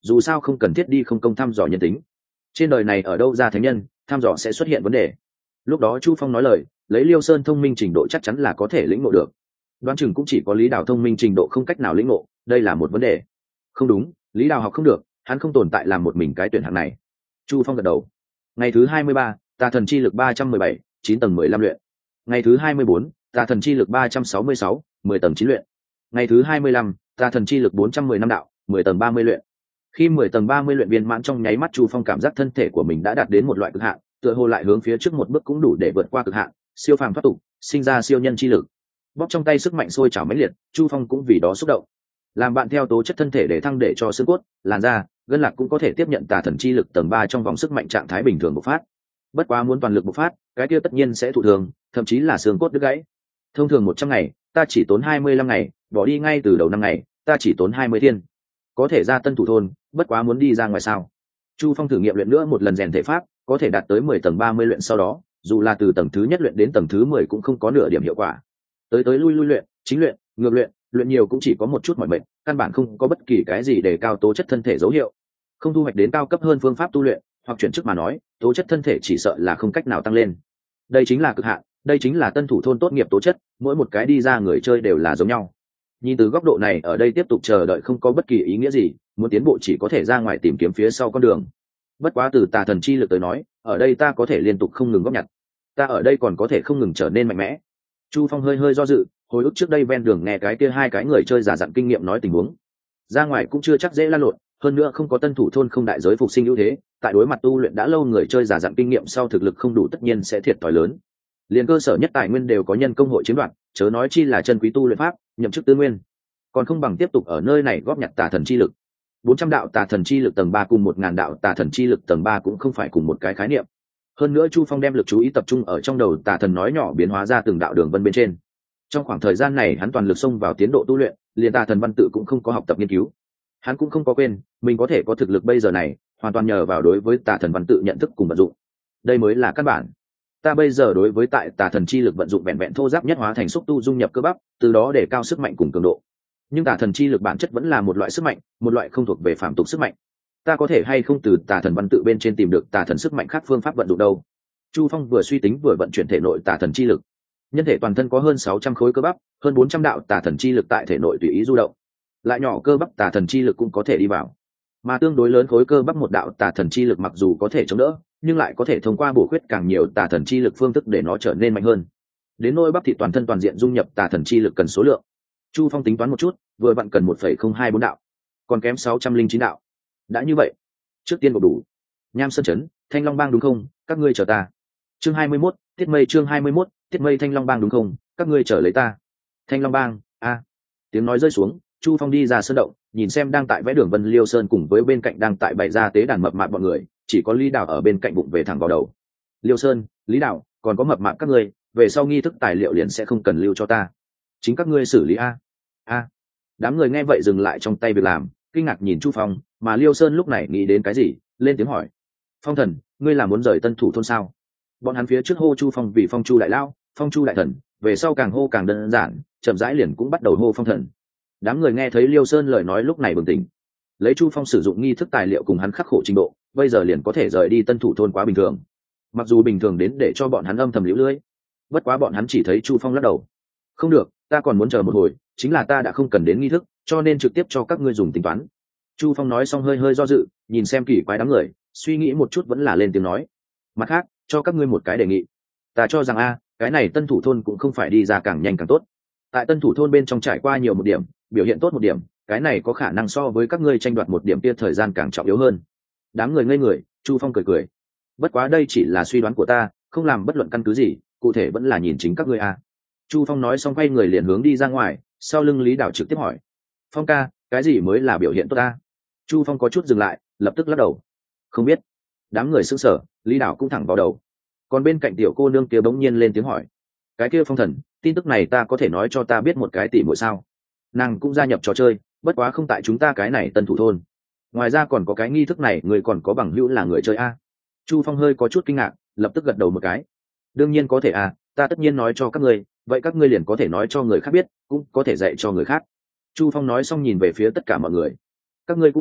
dù sao không cần thiết đi không công thăm dò nhân tính. Trên đời này ở đâu ra thánh nhân, thăm dò sẽ xuất hiện vấn đề. Lúc đó Chu Phong nói lời, lấy Liêu Sơn thông minh trình độ chắc chắn là có thể lĩnh ngộ được. Đoán chừng cũng chỉ có Lý Đào thông minh trình độ không cách nào lĩnh ngộ, đây là một vấn đề. Không đúng, Lý Đào học không được, hắn không tồn tại làm một mình cái tuyển hạng này. Chu Phong gật đầu. Ngày thứ hai mươi ba, tà thần chi lực ba trăm mười bảy, chín tầng mười lăm luyện. Ngày thứ hai mươi bốn, tà thần chi lực ba trăm sáu mươi sáu, mười tầng chín luyện. Ngày thứ hai mươi lăm, tà thần chi lực bốn trăm mười năm đạo, mười tầng ba mươi luyện. Khi mười tầng ba mươi luyện viên mãn, trong nháy mắt Chu Phong cảm giác thân thể của mình đã đạt đến một loại cực hạn, tựa hồ lại hướng phía trước một bước cũng đủ để vượt qua cực hạn, siêu phàm thoát tục, sinh ra siêu nhân chi lực. Bóp trong tay sức mạnh sôi trào mãnh liệt, Chu Phong cũng vì đó xúc động. Làm bạn theo tố chất thân thể để thăng để cho xương cốt, làn da, gân lạc cũng có thể tiếp nhận tà thần chi lực tầng ba trong vòng sức mạnh trạng thái bình thường bộc phát. Bất quá muốn toàn lực bộc phát, cái kia tất nhiên sẽ thụ thường, thậm chí là xương cốt đứt gãy. Thông thường một trăm ngày, ta chỉ tốn hai mươi lăm ngày, bỏ đi ngay từ đầu năm ngày, ta chỉ tốn hai mươi thiên. Có thể ra tân thủ thôn, bất quá muốn đi ra ngoài sao? Chu Phong thử nghiệm luyện nữa một lần rèn thể pháp, có thể đạt tới mười tầng ba mươi luyện, sau đó, dù là từ tầng thứ nhất luyện đến tầng thứ mười cũng không có nửa điểm hiệu quả. Tới tới lui lui luyện, chính luyện, ngược luyện, luyện nhiều cũng chỉ có một chút mỏi mệt, căn bản không có bất kỳ cái gì để cao tố chất thân thể dấu hiệu. Không thu hoạch đến cao cấp hơn phương pháp tu luyện, hoặc chuyển chức mà nói, tố chất thân thể chỉ sợ là không cách nào tăng lên. Đây chính là cực hạn, đây chính là tân thủ thôn tốt nghiệp tố chất, mỗi một cái đi ra người chơi đều là giống nhau. Nhìn từ góc độ này, ở đây tiếp tục chờ đợi không có bất kỳ ý nghĩa gì, muốn tiến bộ chỉ có thể ra ngoài tìm kiếm phía sau con đường. Bất quá từ tà thần chi lực tới nói, ở đây ta có thể liên tục không ngừng góp nhặt, ta ở đây còn có thể không ngừng trở nên mạnh mẽ. Chu Phong hơi hơi do dự, hồi ức trước đây ven đường nghe cái kia hai cái người chơi giả dặn kinh nghiệm nói tình huống, ra ngoài cũng chưa chắc dễ lan lộn, hơn nữa không có tân thủ thôn không đại giới phục sinh ưu thế, tại đối mặt tu luyện đã lâu người chơi giả dặn kinh nghiệm sau thực lực không đủ tất nhiên sẽ thiệt thòi lớn. Liền cơ sở nhất tài nguyên đều có nhân công hội chiếm đoạt, chớ nói chi là chân quý tu luyện pháp, nhậm chức tư nguyên, còn không bằng tiếp tục ở nơi này góp nhặt tà thần chi lực. Bốn trăm đạo tà thần chi lực tầng ba cùng một ngàn đạo tà thần chi lực tầng ba cũng không phải cùng một cái khái niệm. Hơn nữa Chu Phong đem lực chú ý tập trung ở trong đầu tà thần nói nhỏ biến hóa ra từng đạo đường vân bên trên. Trong khoảng thời gian này hắn toàn lực xông vào tiến độ tu luyện, liền tà thần văn tự cũng không có học tập nghiên cứu. Hắn cũng không có quên, mình có thể có thực lực bây giờ này, hoàn toàn nhờ vào đối với tà thần văn tự nhận thức cùng vận dụng. Đây mới là căn bản. Ta bây giờ đối với tại tà thần chi lực vận dụng vẹn vẹn thô giáp nhất hóa thành xúc tu dung nhập cơ bắp, từ đó để cao sức mạnh cùng cường độ. Nhưng tà thần chi lực bản chất vẫn là một loại sức mạnh, một loại không thuộc về phàm tục sức mạnh. Ta có thể hay không từ tà thần văn tự bên trên tìm được tà thần sức mạnh khác phương pháp vận dụng đâu? Chu Phong vừa suy tính vừa vận chuyển thể nội tà thần chi lực. Nhân thể toàn thân có hơn sáu trăm khối cơ bắp, hơn bốn trăm đạo tà thần chi lực tại thể nội tùy ý du động. Lại nhỏ cơ bắp tà thần chi lực cũng có thể đi vào. Mà tương đối lớn khối cơ bắp một đạo tà thần chi lực mặc dù có thể chống đỡ, nhưng lại có thể thông qua bổ khuyết càng nhiều tà thần chi lực phương thức để nó trở nên mạnh hơn. Đến nỗi bắp thịt toàn thân toàn diện dung nhập tà thần chi lực cần số lượng. Chu Phong tính toán một chút, vừa vặn cần một phẩy không hai bốn đạo, còn kém sáu trăm linh chín đạo. Đã như vậy, trước tiên gộp đủ. Nham Sơn Trấn, Thanh Long Bang đúng không? Các ngươi chờ ta. Chương hai mươi mốt, Tiết Mây chương hai mươi mốt, Tiết Mây Thanh Long Bang đúng không? Các ngươi chờ lấy ta. Thanh Long Bang, a. Tiếng nói rơi xuống, Chu Phong đi ra sơn động, nhìn xem đang tại vẽ đường vân Liêu Sơn cùng với bên cạnh đang tại bày ra tế đàn mập mạp bọn người, chỉ có Lý Đào ở bên cạnh bụng về thẳng vào đầu. Liêu Sơn, Lý Đào, còn có mập mạp các ngươi, về sau nghi thức tài liệu liền sẽ không cần lưu cho ta, chính các ngươi xử lý a. A. Đám người nghe vậy dừng lại trong tay việc làm, kinh ngạc nhìn Chu Phong, mà Liêu Sơn lúc này nghĩ đến cái gì, lên tiếng hỏi: Phong thần, ngươi là muốn rời tân thủ thôn sao? Bọn hắn phía trước hô Chu Phong vì Phong Chu đại lao, Phong Chu đại thần, về sau càng hô càng đơn giản, chậm rãi liền cũng bắt đầu hô Phong thần. Đám người nghe thấy Liêu Sơn lời nói lúc này bừng tỉnh, lấy Chu Phong sử dụng nghi thức tài liệu cùng hắn khắc khổ trình độ, bây giờ liền có thể rời đi tân thủ thôn quá bình thường. Mặc dù bình thường đến để cho bọn hắn âm thầm liễu lưỡi, bất quá bọn hắn chỉ thấy Chu Phong lắc đầu: không được, ta còn muốn chờ một hồi, chính là ta đã không cần đến nghi thức, cho nên trực tiếp cho các ngươi dùng tính toán. Chu Phong nói xong hơi hơi do dự, nhìn xem kỳ quái đám người, suy nghĩ một chút vẫn là lên tiếng nói: mặt khác, cho các ngươi một cái đề nghị. Ta cho rằng a, cái này tân thủ thôn cũng không phải đi ra càng nhanh càng tốt. Tại tân thủ thôn bên trong trải qua nhiều một điểm, biểu hiện tốt một điểm, cái này có khả năng so với các ngươi tranh đoạt một điểm kia thời gian càng trọng yếu hơn. Đám người ngây người, Chu Phong cười cười: bất quá đây chỉ là suy đoán của ta, không làm bất luận căn cứ gì, cụ thể vẫn là nhìn chính các ngươi a. Chu Phong nói xong quay người liền hướng đi ra ngoài, sau lưng Lý Đào trực tiếp hỏi: Phong ca, cái gì mới là biểu hiện tốt ta? Chu Phong có chút dừng lại, lập tức lắc đầu: không biết. Đám người sững sờ, Lý Đào cũng thẳng vào đầu. Còn bên cạnh tiểu cô nương kia bỗng nhiên lên tiếng hỏi: cái kia Phong thần, tin tức này ta có thể nói cho ta biết một cái tỉ muội sao? Nàng cũng gia nhập trò chơi, bất quá không tại chúng ta cái này tân thủ thôn. Ngoài ra còn có cái nghi thức này, người còn có bằng hữu là người chơi a? Chu Phong hơi có chút kinh ngạc, lập tức gật đầu một cái: đương nhiên có thể a, ta tất nhiên nói cho các ngươi, vậy các ngươi liền có thể nói cho người khác biết, cũng có thể dạy cho người khác. Chu Phong nói xong nhìn về phía tất cả mọi người: các ngươi cũng là,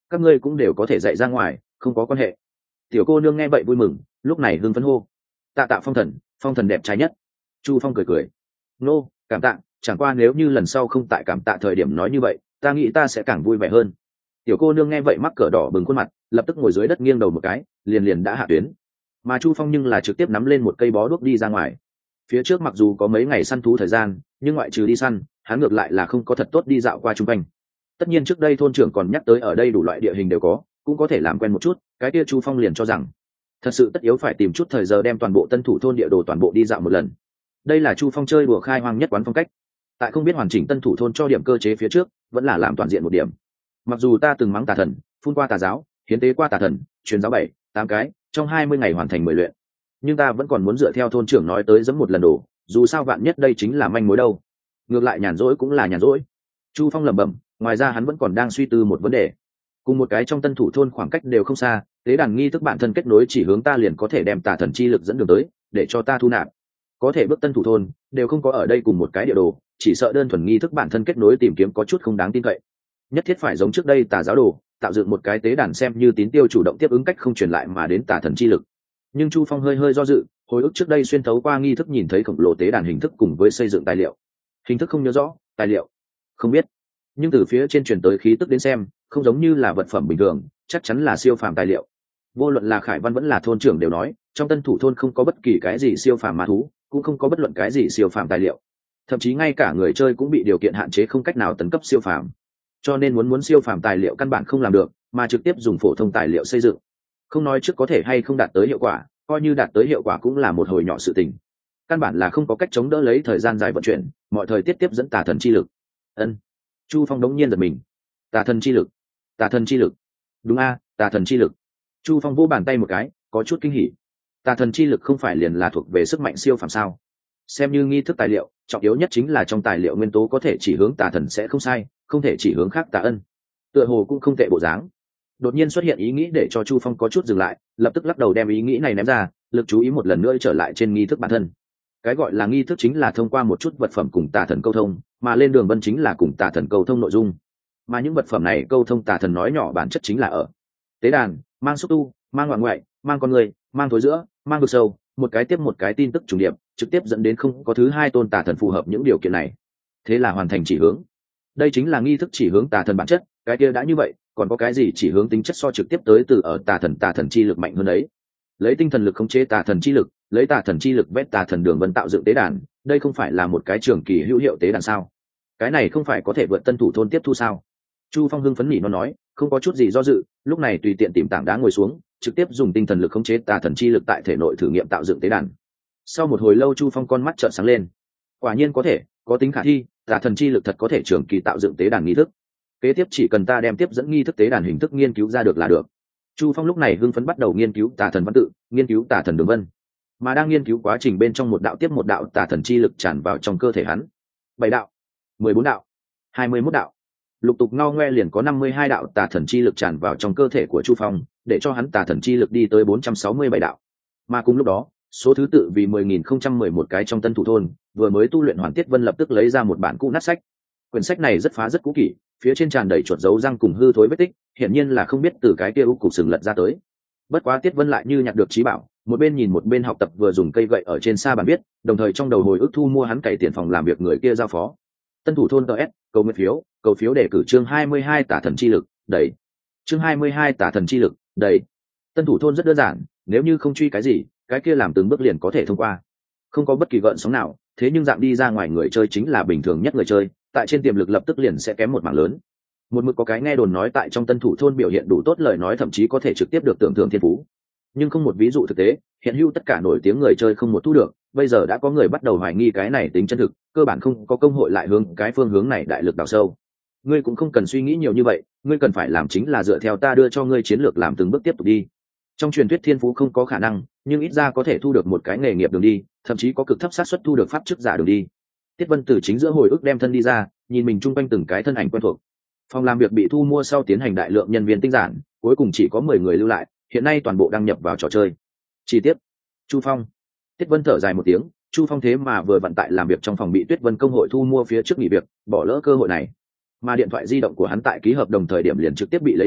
các ngươi cũng đều có thể dạy ra ngoài, không có quan hệ. Tiểu cô nương nghe vậy vui mừng, lúc này hưng phấn hô: tạ tạ Phong thần, Phong thần đẹp trai nhất. Chu Phong cười cười: nô, cảm tạ, chẳng qua nếu như lần sau không tại cảm tạ thời điểm nói như vậy, ta nghĩ ta sẽ càng vui vẻ hơn. Tiểu cô nương nghe vậy mắc cỡ đỏ bừng khuôn mặt, lập tức ngồi dưới đất nghiêng đầu một cái, liền liền đã hạ tuyến. Mà Chu Phong nhưng là trực tiếp nắm lên một cây bó đuốc đi ra ngoài. Phía trước mặc dù có mấy ngày săn thú thời gian, nhưng ngoại trừ đi săn, hắn ngược lại là không có thật tốt đi dạo qua trung quanh. Tất nhiên trước đây thôn trưởng còn nhắc tới ở đây đủ loại địa hình đều có, cũng có thể làm quen một chút, cái kia Chu Phong liền cho rằng thật sự tất yếu phải tìm chút thời giờ đem toàn bộ tân thủ thôn địa đồ toàn bộ đi dạo một lần. Đây là Chu Phong chơi đùa khai hoang nhất quán phong cách. Tại không biết hoàn chỉnh tân thủ thôn cho điểm cơ chế phía trước, vẫn là làm toàn diện một điểm. Mặc dù ta từng mắng tà thần, phun qua tà giáo, hiến tế qua tà thần, truyền giáo bảy tám cái, trong hai mươi ngày hoàn thành mười luyện, nhưng ta vẫn còn muốn dựa theo thôn trưởng nói tới dẫm một lần đổ, dù sao vạn nhất đây chính là manh mối đâu. Ngược lại nhàn rỗi cũng là nhàn rỗi. Chu Phong lẩm bẩm, ngoài ra hắn vẫn còn đang suy tư một vấn đề. Cùng một cái trong tân thủ thôn khoảng cách đều không xa, tế đàn nghi thức bản thân kết nối chỉ hướng ta liền có thể đem tà thần chi lực dẫn đường tới, để cho ta thu nạp. Có thể bước tân thủ thôn đều không có ở đây cùng một cái địa đồ, chỉ sợ đơn thuần nghi thức bản thân kết nối tìm kiếm có chút không đáng tin cậy. Nhất thiết phải giống trước đây tà giáo đồ, tạo dựng một cái tế đàn xem như tín tiêu chủ động tiếp ứng cách không truyền lại mà đến tà thần chi lực. Nhưng Chu Phong hơi hơi do dự, hồi ức trước đây xuyên thấu qua nghi thức nhìn thấy khổng lồ tế đàn hình thức cùng với xây dựng tài liệu. Hình thức không nhớ rõ, tài liệu không biết, nhưng từ phía trên truyền tới khí tức đến xem, không giống như là vật phẩm bình thường, chắc chắn là siêu phàm tài liệu. Vô luận là Khải Văn vẫn là thôn trưởng đều nói, trong tân thủ thôn không có bất kỳ cái gì siêu phàm ma thú, cũng không có bất luận cái gì siêu phàm tài liệu. Thậm chí ngay cả người chơi cũng bị điều kiện hạn chế không cách nào tấn cấp siêu phàm. Cho nên muốn muốn siêu phàm tài liệu căn bản không làm được, mà trực tiếp dùng phổ thông tài liệu xây dựng. Không nói trước có thể hay không đạt tới hiệu quả, coi như đạt tới hiệu quả cũng là một hồi nhỏ sự tình. Căn bản là không có cách chống đỡ lấy thời gian dài vận chuyển, mọi thời tiết tiếp dẫn tà thần chi lực. Ân. Chu Phong đống nhiên giật mình. Tà thần chi lực, tà thần chi lực. Đúng a, tà thần chi lực. Chu Phong vỗ bàn tay một cái, có chút kinh hỉ. Tà thần chi lực không phải liền là thuộc về sức mạnh siêu phàm sao? Xem như nghi thức tài liệu, trọng yếu nhất chính là trong tài liệu nguyên tố có thể chỉ hướng tà thần sẽ không sai, không thể chỉ hướng khác tà ân. Tựa hồ cũng không tệ bộ dáng. Đột nhiên xuất hiện ý nghĩ để cho Chu Phong có chút dừng lại, lập tức lắc đầu đem ý nghĩ này ném ra, lực chú ý một lần nữa trở lại trên nghi thức bản thân. Cái gọi là nghi thức chính là thông qua một chút vật phẩm cùng tà thần câu thông, mà lên đường vân chính là cùng tà thần câu thông nội dung. Mà những vật phẩm này câu thông tà thần nói nhỏ bản chất chính là ở tế đàn, mang xúc tu, mang ngoại ngoại, mang con người, mang thối giữa, mang vực sâu, một cái tiếp một cái tin tức trùng điệp, trực tiếp dẫn đến không có thứ hai tôn tà thần phù hợp những điều kiện này. Thế là hoàn thành chỉ hướng. Đây chính là nghi thức chỉ hướng tà thần bản chất, cái kia đã như vậy, còn có cái gì chỉ hướng tính chất so trực tiếp tới từ ở tà thần tà thần chi lực mạnh hơn ấy. Lấy tinh thần lực khống chế tà thần chi lực, lấy tà thần chi lực vét tà thần đường vân tạo dựng tế đàn, đây không phải là một cái trường kỳ hữu hiệu tế đàn sao? Cái này không phải có thể vượt tân thủ thôn tiếp thu sao? Chu Phong hưng phấn nỉ nó nói, không có chút gì do dự, lúc này tùy tiện tìm tảng đá ngồi xuống, trực tiếp dùng tinh thần lực khống chế tà thần chi lực tại thể nội thử nghiệm tạo dựng tế đàn. Sau một hồi lâu Chu Phong con mắt trợn sáng lên. Quả nhiên có thể, có tính khả thi, tà thần chi lực thật có thể trường kỳ tạo dựng tế đàn nghi thức. Kế tiếp chỉ cần ta đem tiếp dẫn nghi thức tế đàn hình thức nghiên cứu ra được là được. Chu Phong lúc này hưng phấn bắt đầu nghiên cứu tà thần văn tự, nghiên cứu tà thần đường vân. Mà đang nghiên cứu quá trình bên trong một đạo tiếp một đạo tà thần chi lực tràn vào trong cơ thể hắn. Bảy đạo, mười bốn đạo, hai mươi mốt đạo. Lục tục ngao ngoe liền có năm mươi hai đạo tà thần chi lực tràn vào trong cơ thể của Chu Phong, để cho hắn tà thần chi lực đi tới bốn trăm sáu mươi bảy đạo. Mà cùng lúc đó, số thứ tự vì mười nghìn không trăm mười một cái trong tân thủ thôn, vừa mới tu luyện hoàn Tiết Vân lập tức lấy ra một bản cũ nát sách. Quyển sách này rất phá rất cũ kỹ, phía trên tràn đầy chuột dấu răng cùng hư thối vết tích, hiển nhiên là không biết từ cái kia u cục sừng lật ra tới. Bất quá Tiết Vân lại như nhặt được trí bảo, một bên nhìn một bên học tập vừa dùng cây gậy ở trên sa bàn viết, đồng thời trong đầu hồi ức thu mua hắn cày tiền phòng làm việc người kia giao phó. Tân thủ thôn ts, cầu nguyện phiếu, cầu phiếu để cử chương hai mươi hai tả thần chi lực, đẩy. Chương hai mươi hai tả thần chi lực, đẩy. Tân thủ thôn rất đơn giản, nếu như không truy cái gì, cái kia làm từng bước liền có thể thông qua. Không có bất kỳ gợn sóng nào, thế nhưng dạng đi ra ngoài người chơi chính là bình thường nhất người chơi, tại trên tiềm lực lập tức liền sẽ kém một mảng lớn. Một mực có cái nghe đồn nói tại trong tân thủ thôn biểu hiện đủ tốt lời nói thậm chí có thể trực tiếp được tưởng thưởng thiên phú. Nhưng không một ví dụ thực tế, hiện hữu tất cả nổi tiếng người chơi không một thu được, bây giờ đã có người bắt đầu hoài nghi cái này tính chân thực, cơ bản không có công hội lại hướng cái phương hướng này đại lực đào sâu. Ngươi cũng không cần suy nghĩ nhiều như vậy, ngươi cần phải làm chính là dựa theo ta đưa cho ngươi chiến lược làm từng bước tiếp tục đi. Trong truyền thuyết thiên phú không có khả năng, nhưng ít ra có thể thu được một cái nghề nghiệp đường đi, thậm chí có cực thấp xác suất thu được pháp chức giả đường đi. Tiết Vân từ chính giữa hồi ức đem thân đi ra, nhìn mình chung quanh từng cái thân ảnh quen thuộc. Phòng làm việc bị thu mua sau tiến hành đại lượng nhân viên tinh giản, cuối cùng chỉ có mười người lưu lại, hiện nay toàn bộ đăng nhập vào trò chơi. Chi tiết, Chu Phong. Tiết Vân thở dài một tiếng, Chu Phong thế mà vừa vận tại làm việc trong phòng bị Tuyết Vân công hội thu mua phía trước nghỉ việc, bỏ lỡ cơ hội này. Mà điện thoại di động của hắn tại ký hợp đồng thời điểm liền trực tiếp bị lấy đi,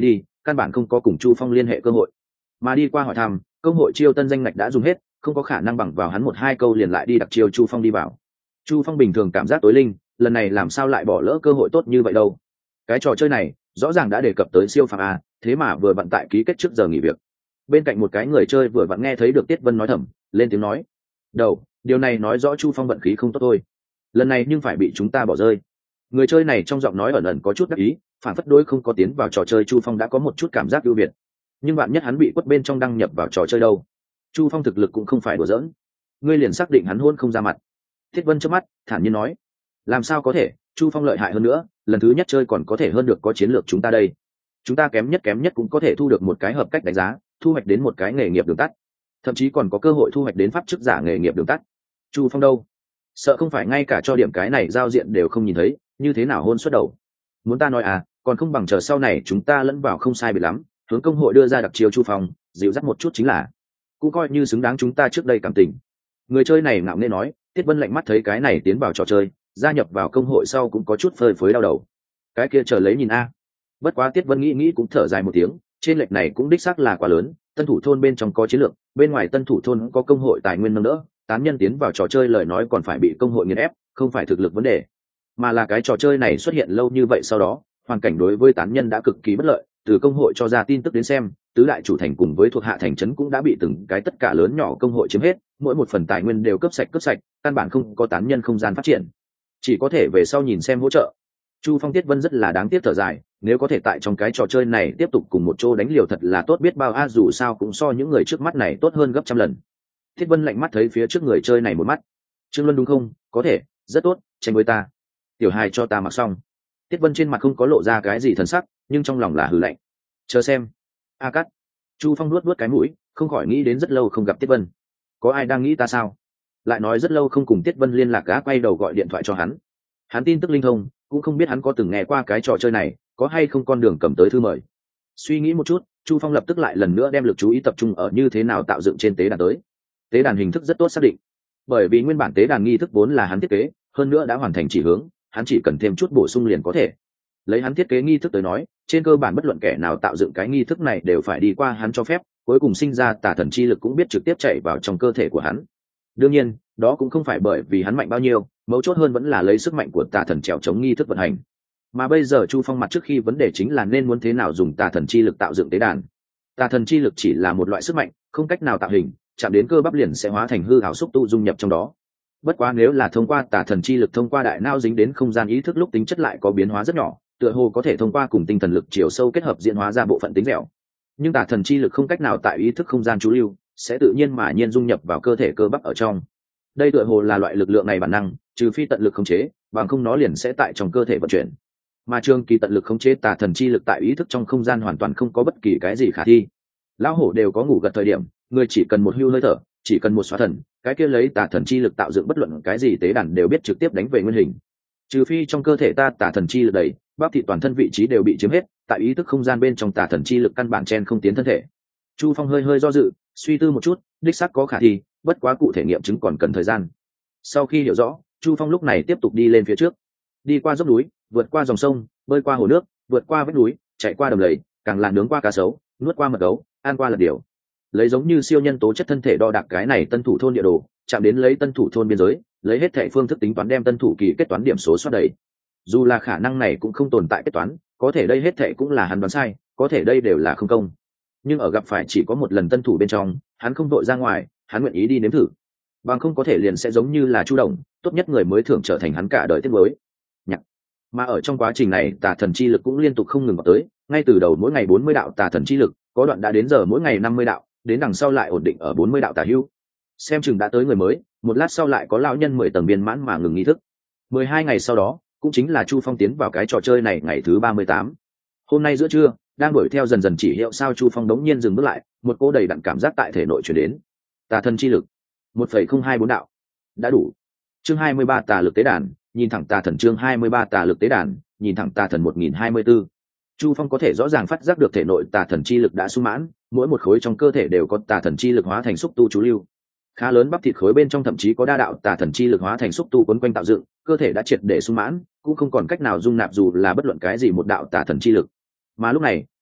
căn bản không có cùng Chu Phong liên hệ cơ hội. Mà đi qua hỏi thăm, công hội chiêu tân danh ngạch đã dùng hết, không có khả năng bằng vào hắn một hai câu liền lại đi đặc chiêu Chu Phong đi vào. Chu Phong bình thường cảm giác tối linh, lần này làm sao lại bỏ lỡ cơ hội tốt như vậy đâu. Cái trò chơi này rõ ràng đã đề cập tới siêu phàm a, thế mà vừa vận tại ký kết trước giờ nghỉ việc. Bên cạnh một cái người chơi vừa vặn nghe thấy được Tiết Vân nói thầm, lên tiếng nói: "Đầu, điều này nói rõ Chu Phong vận khí không tốt thôi. Lần này nhưng phải bị chúng ta bỏ rơi." Người chơi này trong giọng nói ẩn ẩn có chút đắc ý, phản phất đối không có tiến vào trò chơi Chu Phong đã có một chút cảm giác ưu việt. Nhưng bạn nhất hắn bị quất bên trong đăng nhập vào trò chơi đâu. Chu Phong thực lực cũng không phải đùa giỡn. Ngươi liền xác định hắn hôn không ra mặt. Thiết Vân chớp mắt, thản nhiên nói: "Làm sao có thể, Chu Phong lợi hại hơn nữa, lần thứ nhất chơi còn có thể hơn được có chiến lược chúng ta đây. Chúng ta kém nhất kém nhất cũng có thể thu được một cái hợp cách đánh giá, thu hoạch đến một cái nghề nghiệp đường tắt, thậm chí còn có cơ hội thu hoạch đến pháp chức giả nghề nghiệp đường tắt. Chu Phong đâu? Sợ không phải ngay cả cho điểm cái này giao diện đều không nhìn thấy, như thế nào hôn xuất đầu. Muốn ta nói à, còn không bằng chờ sau này chúng ta lẫn vào không sai biệt lắm, hướng công hội đưa ra đặc chiêu Chu Phong, dịu dắt một chút chính là, cũng coi như xứng đáng chúng ta trước đây cảm tình." Người chơi này ngạo nghễ nói. Tiết Vân lạnh mắt thấy cái này tiến vào trò chơi, gia nhập vào công hội sau cũng có chút phơi phới đau đầu. Cái kia chờ lấy nhìn a. Bất quá Tiết Vân nghĩ nghĩ cũng thở dài một tiếng, trên lệch này cũng đích xác là quá lớn, tân thủ thôn bên trong có chiến lược, bên ngoài tân thủ thôn có công hội tài nguyên nâng đỡ, tán nhân tiến vào trò chơi lời nói còn phải bị công hội nghiền ép, không phải thực lực vấn đề, mà là cái trò chơi này xuất hiện lâu như vậy sau đó, hoàn cảnh đối với tán nhân đã cực kỳ bất lợi. Từ công hội cho ra tin tức đến xem, tứ đại chủ thành cùng với thuộc hạ thành trấn cũng đã bị từng cái tất cả lớn nhỏ công hội chiếm hết, mỗi một phần tài nguyên đều cướp sạch cướp sạch, căn bản không có tán nhân không gian phát triển, chỉ có thể về sau nhìn xem hỗ trợ. Chu Phong Tiết Vân rất là đáng tiếc thở dài, nếu có thể tại trong cái trò chơi này tiếp tục cùng một chỗ đánh liều thật là tốt biết bao a, dù sao cũng so những người trước mắt này tốt hơn gấp trăm lần. Thiết Vân lạnh mắt thấy phía trước người chơi này một mắt. Trương Luân đúng không? Có thể, rất tốt, tranh với ta. Tiểu hài cho ta mặc xong. Tiết Vân trên mặt không có lộ ra cái gì thần sắc, nhưng trong lòng là hừ lạnh. Chờ xem. A cắt. Chu Phong nuốt nuốt cái mũi, không khỏi nghĩ đến rất lâu không gặp Tiết Vân. Có ai đang nghĩ ta sao? Lại nói rất lâu không cùng Tiết Vân liên lạc, gã quay đầu gọi điện thoại cho hắn. Hắn tin tức linh thông, cũng không biết hắn có từng nghe qua cái trò chơi này, có hay không con đường cầm tới thư mời. Suy nghĩ một chút, Chu Phong lập tức lại lần nữa đem lực chú ý tập trung ở như thế nào tạo dựng trên tế đàn tới. Tế đàn hình thức rất tốt xác định, bởi vì nguyên bản tế đàn nghi thức vốn là hắn thiết kế, hơn nữa đã hoàn thành chỉ hướng, hắn chỉ cần thêm chút bổ sung liền có thể. Lấy hắn thiết kế nghi thức tới nói, trên cơ bản bất luận kẻ nào tạo dựng cái nghi thức này đều phải đi qua hắn cho phép, cuối cùng sinh ra tà thần chi lực cũng biết trực tiếp chạy vào trong cơ thể của hắn. Đương nhiên, đó cũng không phải bởi vì hắn mạnh bao nhiêu, mấu chốt hơn vẫn là lấy sức mạnh của tà thần trèo chống nghi thức vận hành. Mà bây giờ Chu Phong mặt trước khi vấn đề chính là nên muốn thế nào dùng tà thần chi lực tạo dựng tế đàn. Tà thần chi lực chỉ là một loại sức mạnh, không cách nào tạo hình, chạm đến cơ bắp liền sẽ hóa thành hư ảo xúc tu dung nhập trong đó. Bất quá nếu là thông qua tà thần chi lực thông qua đại não dính đến không gian ý thức lúc tính chất lại có biến hóa rất nhỏ, tựa hồ có thể thông qua cùng tinh thần lực chiều sâu kết hợp diễn hóa ra bộ phận tính dẻo. Nhưng tà thần chi lực không cách nào tại ý thức không gian trú lưu, sẽ tự nhiên mà nhiên dung nhập vào cơ thể cơ bắp ở trong. Đây tựa hồ là loại lực lượng này bản năng, trừ phi tận lực khống chế, bằng không nó liền sẽ tại trong cơ thể vận chuyển. Mà trường kỳ tận lực khống chế tà thần chi lực tại ý thức trong không gian hoàn toàn không có bất kỳ cái gì khả thi. Lão hổ đều có ngủ gật thời điểm, người chỉ cần một hưu hơi thở, chỉ cần một xóa thần, cái kia lấy tà thần chi lực tạo dựng bất luận cái gì tế đàn đều biết trực tiếp đánh về nguyên hình. Trừ phi trong cơ thể ta tà thần chi lực đầy, bắp thịt toàn thân vị trí đều bị chiếm hết, tại ý thức không gian bên trong tà thần chi lực căn bản chen không tiến thân thể. Chu Phong hơi hơi do dự, suy tư một chút, đích xác có khả thi, bất quá cụ thể nghiệm chứng còn cần thời gian. Sau khi hiểu rõ, Chu Phong lúc này tiếp tục đi lên phía trước, đi qua dốc núi, vượt qua dòng sông, bơi qua hồ nước, vượt qua vách núi, chạy qua đầm lầy, càng là nướng qua cá sấu, nuốt qua mật gấu, ăn qua lật điều. Lấy giống như siêu nhân tố chất thân thể đo đạc cái này tân thủ thôn địa đồ, chạm đến lấy tân thủ thôn biên giới, lấy hết thảy phương thức tính toán đem tân thủ kỳ kết toán điểm số soát đầy. Dù là khả năng này cũng không tồn tại kết toán, có thể đây hết thảy cũng là hắn đoán sai, có thể đây đều là không công. Nhưng ở gặp phải chỉ có một lần tân thủ bên trong, hắn không vội ra ngoài, hắn nguyện ý đi nếm thử. Bằng không có thể liền sẽ giống như là Chu Đồng, tốt nhất người mới thường trở thành hắn cả đời tiếc nuối. Nhặt. Mà ở trong quá trình này, tà thần chi lực cũng liên tục không ngừng vào tới, ngay từ đầu mỗi ngày bốn mươi đạo tà thần chi lực, có đoạn đã đến giờ mỗi ngày năm mươi đạo, đến đằng sau lại ổn định ở bốn mươi đạo tà hữu. Xem chừng đã tới người mới, một lát sau lại có lão nhân mười tầng viên mãn mà ngừng nghi thức. mười hai ngày sau đó, cũng chính là Chu Phong tiến vào cái trò chơi này ngày thứ ba mươi tám. Hôm nay giữa trưa, đang đuổi theo dần dần chỉ hiệu sao Chu Phong đống nhiên dừng bước lại, một cô đầy đặn cảm giác tại thể nội truyền đến. Tà thần chi lực, một phẩy không hai bốn đạo. Đã đủ. Chương hai mươi ba tà lực tế đàn, nhìn thẳng tà thần chương hai mươi ba tà lực tế đàn, nhìn thẳng tà thần một nghìn hai mươi tư. Chu Phong có thể rõ ràng phát giác được thể nội tà thần chi lực đã sung mãn, mỗi một khối trong cơ thể đều có tà thần chi lực hóa thành xúc tu trú lưu. Khá lớn bắp thịt khối bên trong thậm chí có đa đạo tà thần chi lực hóa thành xúc tu quấn quanh tạo dựng, cơ thể đã triệt để sung mãn, cũng không còn cách nào dung nạp dù là bất luận cái gì một đạo tà thần chi lực. Mà lúc này,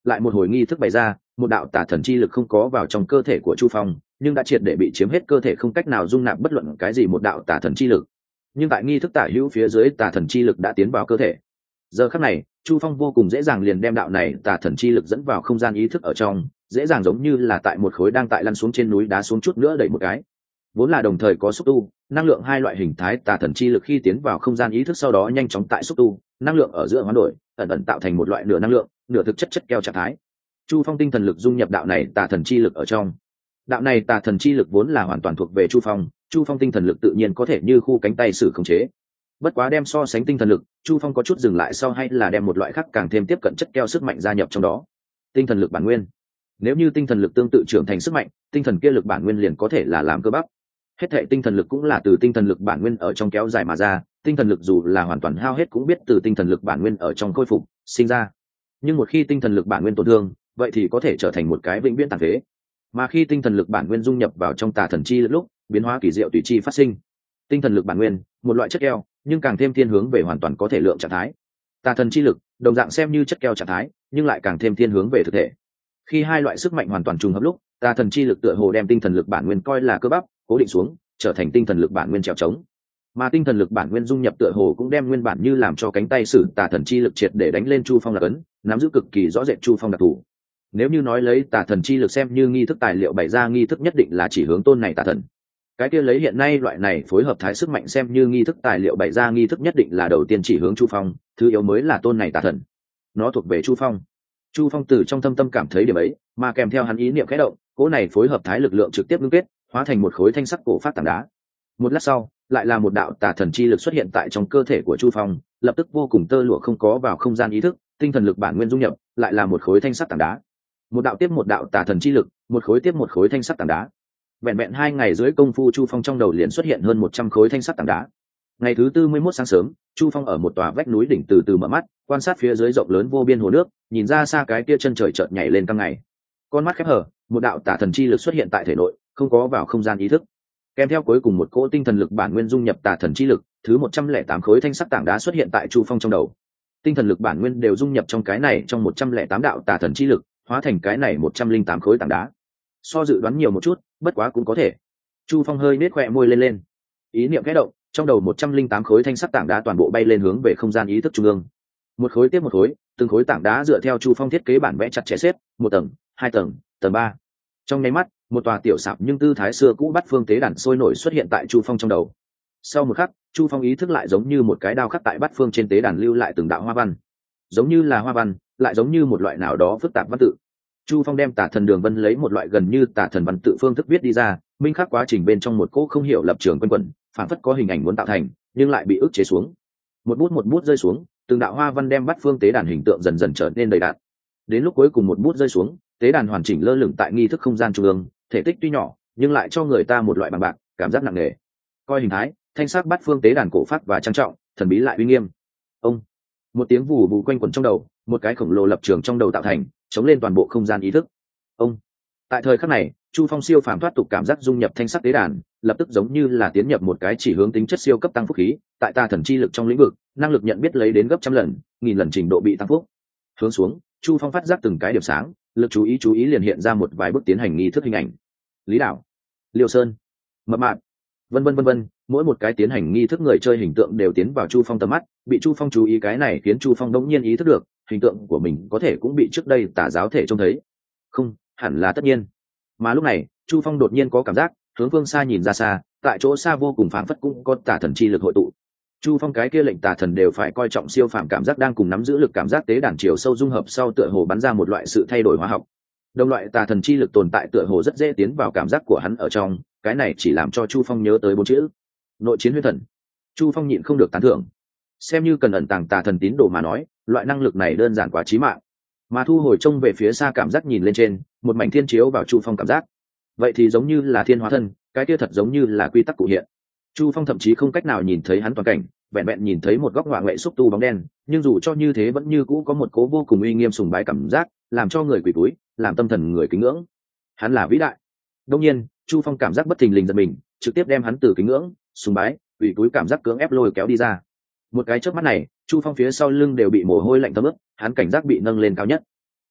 lại một hồi nghi thức bày ra, một đạo tà thần chi lực không có vào trong cơ thể của Chu Phong, nhưng đã triệt để bị chiếm hết cơ thể, không cách nào dung nạp bất luận cái gì một đạo tà thần chi lực. Nhưng tại nghi thức tả hữu phía dưới, tà thần chi lực đã tiến vào cơ thể. Giờ khắc này, Chu Phong vô cùng dễ dàng liền đem đạo này tà thần chi lực dẫn vào không gian ý thức ở trong, dễ dàng giống như là tại một khối đang tại lăn xuống trên núi đá xuống chút nữa đẩy một cái. Vốn là đồng thời có xúc tu, năng lượng hai loại hình thái tà thần chi lực khi tiến vào không gian ý thức sau đó nhanh chóng tại xúc tu, năng lượng ở giữa hoán đổi, ẩn ẩn tạo thành một loại nửa năng lượng, nửa thực chất chất keo trạng thái. Chu Phong tinh thần lực dung nhập đạo này tà thần chi lực ở trong. Đạo này tà thần chi lực vốn là hoàn toàn thuộc về Chu Phong, Chu Phong tinh thần lực tự nhiên có thể như khu cánh tay sử khống chế. Bất quá đem so sánh tinh thần lực, Chu Phong có chút dừng lại sau, hay là đem một loại khác càng thêm tiếp cận chất keo sức mạnh gia nhập trong đó. Tinh thần lực bản nguyên. Nếu như tinh thần lực tương tự trưởng thành sức mạnh, tinh thần kia lực bản nguyên liền có thể là làm cơ bắp. Hết thệ tinh thần lực cũng là từ tinh thần lực bản nguyên ở trong kéo dài mà ra, tinh thần lực dù là hoàn toàn hao hết cũng biết từ tinh thần lực bản nguyên ở trong khôi phục sinh ra. Nhưng một khi tinh thần lực bản nguyên tổn thương, vậy thì có thể trở thành một cái vĩnh viễn tàn phế. Mà khi tinh thần lực bản nguyên dung nhập vào trong tà thần chi lực lúc, biến hóa kỳ diệu tùy chi phát sinh. Tinh thần lực bản nguyên, một loại chất keo, nhưng càng thêm thiên hướng về hoàn toàn có thể lượng trạng thái. Tà thần chi lực, đồng dạng xem như chất keo trạng thái, nhưng lại càng thêm thiên hướng về thực thể. Khi hai loại sức mạnh hoàn toàn trùng hợp lúc, tà thần chi lực tựa hồ đem tinh thần lực bản nguyên coi là cơ bắp, cố định xuống, trở thành tinh thần lực bản nguyên trèo trống. Mà tinh thần lực bản nguyên dung nhập tựa hồ cũng đem nguyên bản như làm cho cánh tay sử tà thần chi lực triệt để đánh lên Chu Phong là cấn, nắm giữ cực kỳ rõ rệt Chu Phong đặc thù. Nếu như nói lấy tà thần chi lực xem như nghi thức tài liệu bày ra nghi thức nhất định là chỉ hướng tôn này tà thần. Cái kia lấy hiện nay loại này phối hợp thái sức mạnh xem như nghi thức tài liệu bày ra nghi thức nhất định là đầu tiên chỉ hướng Chu Phong, thứ yếu mới là tôn này tà thần. Nó thuộc về Chu Phong. Chu Phong từ trong thâm tâm cảm thấy điểm ấy, mà kèm theo hắn ý niệm khẽ động, cỗ này phối hợp thái lực lượng trực tiếp ngưng kết, hóa thành một khối thanh sắc cổ phát tảng đá. Một lát sau, lại là một đạo tà thần chi lực xuất hiện tại trong cơ thể của Chu Phong, lập tức vô cùng tơ lụa không có vào không gian ý thức, tinh thần lực bản nguyên dung nhập, lại là một khối thanh sắc tảng đá. Một đạo tiếp một đạo tà thần chi lực, một khối tiếp một khối thanh sắc tảng đá. Vẹn vẹn hai ngày dưới công phu, Chu Phong trong đầu liền xuất hiện hơn một trăm khối thanh sắc tảng đá. Ngày thứ tư mươi mốt sáng sớm, Chu Phong ở một tòa vách núi đỉnh từ từ mở mắt, quan sát phía dưới rộng lớn vô biên hồ nước, nhìn ra xa cái kia chân trời chợt nhảy lên căng ngày. Con mắt khép hờ, một đạo tà thần chi lực xuất hiện tại thể nội, không có vào không gian ý thức. Kèm theo cuối cùng một cỗ tinh thần lực bản nguyên dung nhập tà thần chi lực, thứ một trăm lẻ tám khối thanh sắc tảng đá xuất hiện tại Chu Phong trong đầu. Tinh thần lực bản nguyên đều dung nhập trong cái này trong một trăm lẻ tám đạo tà thần chi lực, hóa thành cái này một trăm linh tám khối tảng đá. So dự đoán nhiều một chút, bất quá cũng có thể. Chu Phong hơi nết khóe môi lên lên. Ý niệm khẽ động, trong đầu một trăm linh tám khối thanh sắc tảng đá toàn bộ bay lên hướng về không gian ý thức trung ương. Một khối tiếp một khối, từng khối tảng đá dựa theo Chu Phong thiết kế bản vẽ chặt chẽ xếp, một tầng, hai tầng, tầng ba. Trong nháy mắt, một tòa tiểu sạp nhưng tư thái xưa cũ bát phương tế đàn sôi nổi xuất hiện tại Chu Phong trong đầu. Sau một khắc, Chu Phong ý thức lại giống như một cái đao khắc tại bát phương trên tế đàn lưu lại từng đạo hoa văn, giống như là hoa văn, lại giống như một loại nào đó phức tạp văn tự. Chu Phong đem tả thần đường vân lấy một loại gần như tả thần văn tự phương thức viết đi ra, minh khắc quá trình bên trong một cỗ không hiểu lập trường quanh quẩn, phản phất có hình ảnh muốn tạo thành, nhưng lại bị ức chế xuống. Một bút một bút rơi xuống, từng đạo hoa văn đem bát phương tế đàn hình tượng dần dần trở nên đầy đặn. Đến lúc cuối cùng một bút rơi xuống, tế đàn hoàn chỉnh lơ lửng tại nghi thức không gian trung ương, thể tích tuy nhỏ, nhưng lại cho người ta một loại bằng bạc, cảm giác nặng nề. Coi hình thái, thanh sắc bát phương tế đàn cổ phát và trang trọng, thần bí lại uy nghiêm. Ông, một tiếng vù vù quanh quẩn trong đầu, một cái khổng lồ lập trường trong đầu tạo thành, chống lên toàn bộ không gian ý thức. Ông, tại thời khắc này, Chu Phong siêu phàm thoát tục cảm giác dung nhập thanh sắc tế đàn, lập tức giống như là tiến nhập một cái chỉ hướng tính chất siêu cấp tăng phúc khí, tại ta thần chi lực trong lĩnh vực, năng lực nhận biết lấy đến gấp trăm lần, nghìn lần trình độ bị tăng phúc. Hướng xuống, Chu Phong phát giác từng cái điểm sáng, lực chú ý chú ý liền hiện ra một vài bước tiến hành nghi thức hình ảnh. Lý Đảo, Liêu Sơn, Mập Mạp, vân vân vân vân, mỗi một cái tiến hành nghi thức người chơi hình tượng đều tiến vào Chu Phong tầm mắt, bị Chu Phong chú ý, cái này khiến Chu Phong đống nhiên ý thức được, hình tượng của mình có thể cũng bị trước đây tà giáo thể trông thấy. Không, hẳn là tất nhiên. Mà lúc này, Chu Phong đột nhiên có cảm giác, hướng phương xa nhìn ra xa, tại chỗ xa vô cùng phảng phất cũng có tà thần chi lực hội tụ. Chu Phong cái kia lệnh tà thần đều phải coi trọng siêu phàm cảm giác đang cùng nắm giữ lực cảm giác tế đàn chiều sâu dung hợp sau tựa hồ bắn ra một loại sự thay đổi hóa học. Đồng loại tà thần chi lực tồn tại tựa hồ rất dễ tiến vào cảm giác của hắn ở trong, cái này chỉ làm cho Chu Phong nhớ tới bốn chữ: nội chiến huyết thần. Chu Phong nhịn không được tán thưởng. Xem như cần ẩn tàng tà thần tín đồ mà nói, loại năng lực này đơn giản quá chí mạng. Mà thu hồi trông về phía xa cảm giác nhìn lên trên, một mảnh thiên chiếu vào Chu Phong cảm giác. Vậy thì giống như là thiên hóa thân, cái kia thật giống như là quy tắc cụ hiện. Chu Phong thậm chí không cách nào nhìn thấy hắn toàn cảnh, vẹn vẹn nhìn thấy một góc ngoại ngoại xúc tu bóng đen, nhưng dù cho như thế vẫn như cũ có một cố vô cùng uy nghiêm sùng bái cảm giác, làm cho người quỳ cúi, làm tâm thần người kính ngưỡng. Hắn là vĩ đại. Đương nhiên, Chu Phong cảm giác bất thình lình giật mình, trực tiếp đem hắn từ kính ngưỡng, sùng bái, quỳ cúi cảm giác cưỡng ép lôi kéo đi ra. Một cái chớp mắt này, Chu Phong phía sau lưng đều bị mồ hôi lạnh thấm ướt, hắn cảnh giác bị nâng lên cao nhất.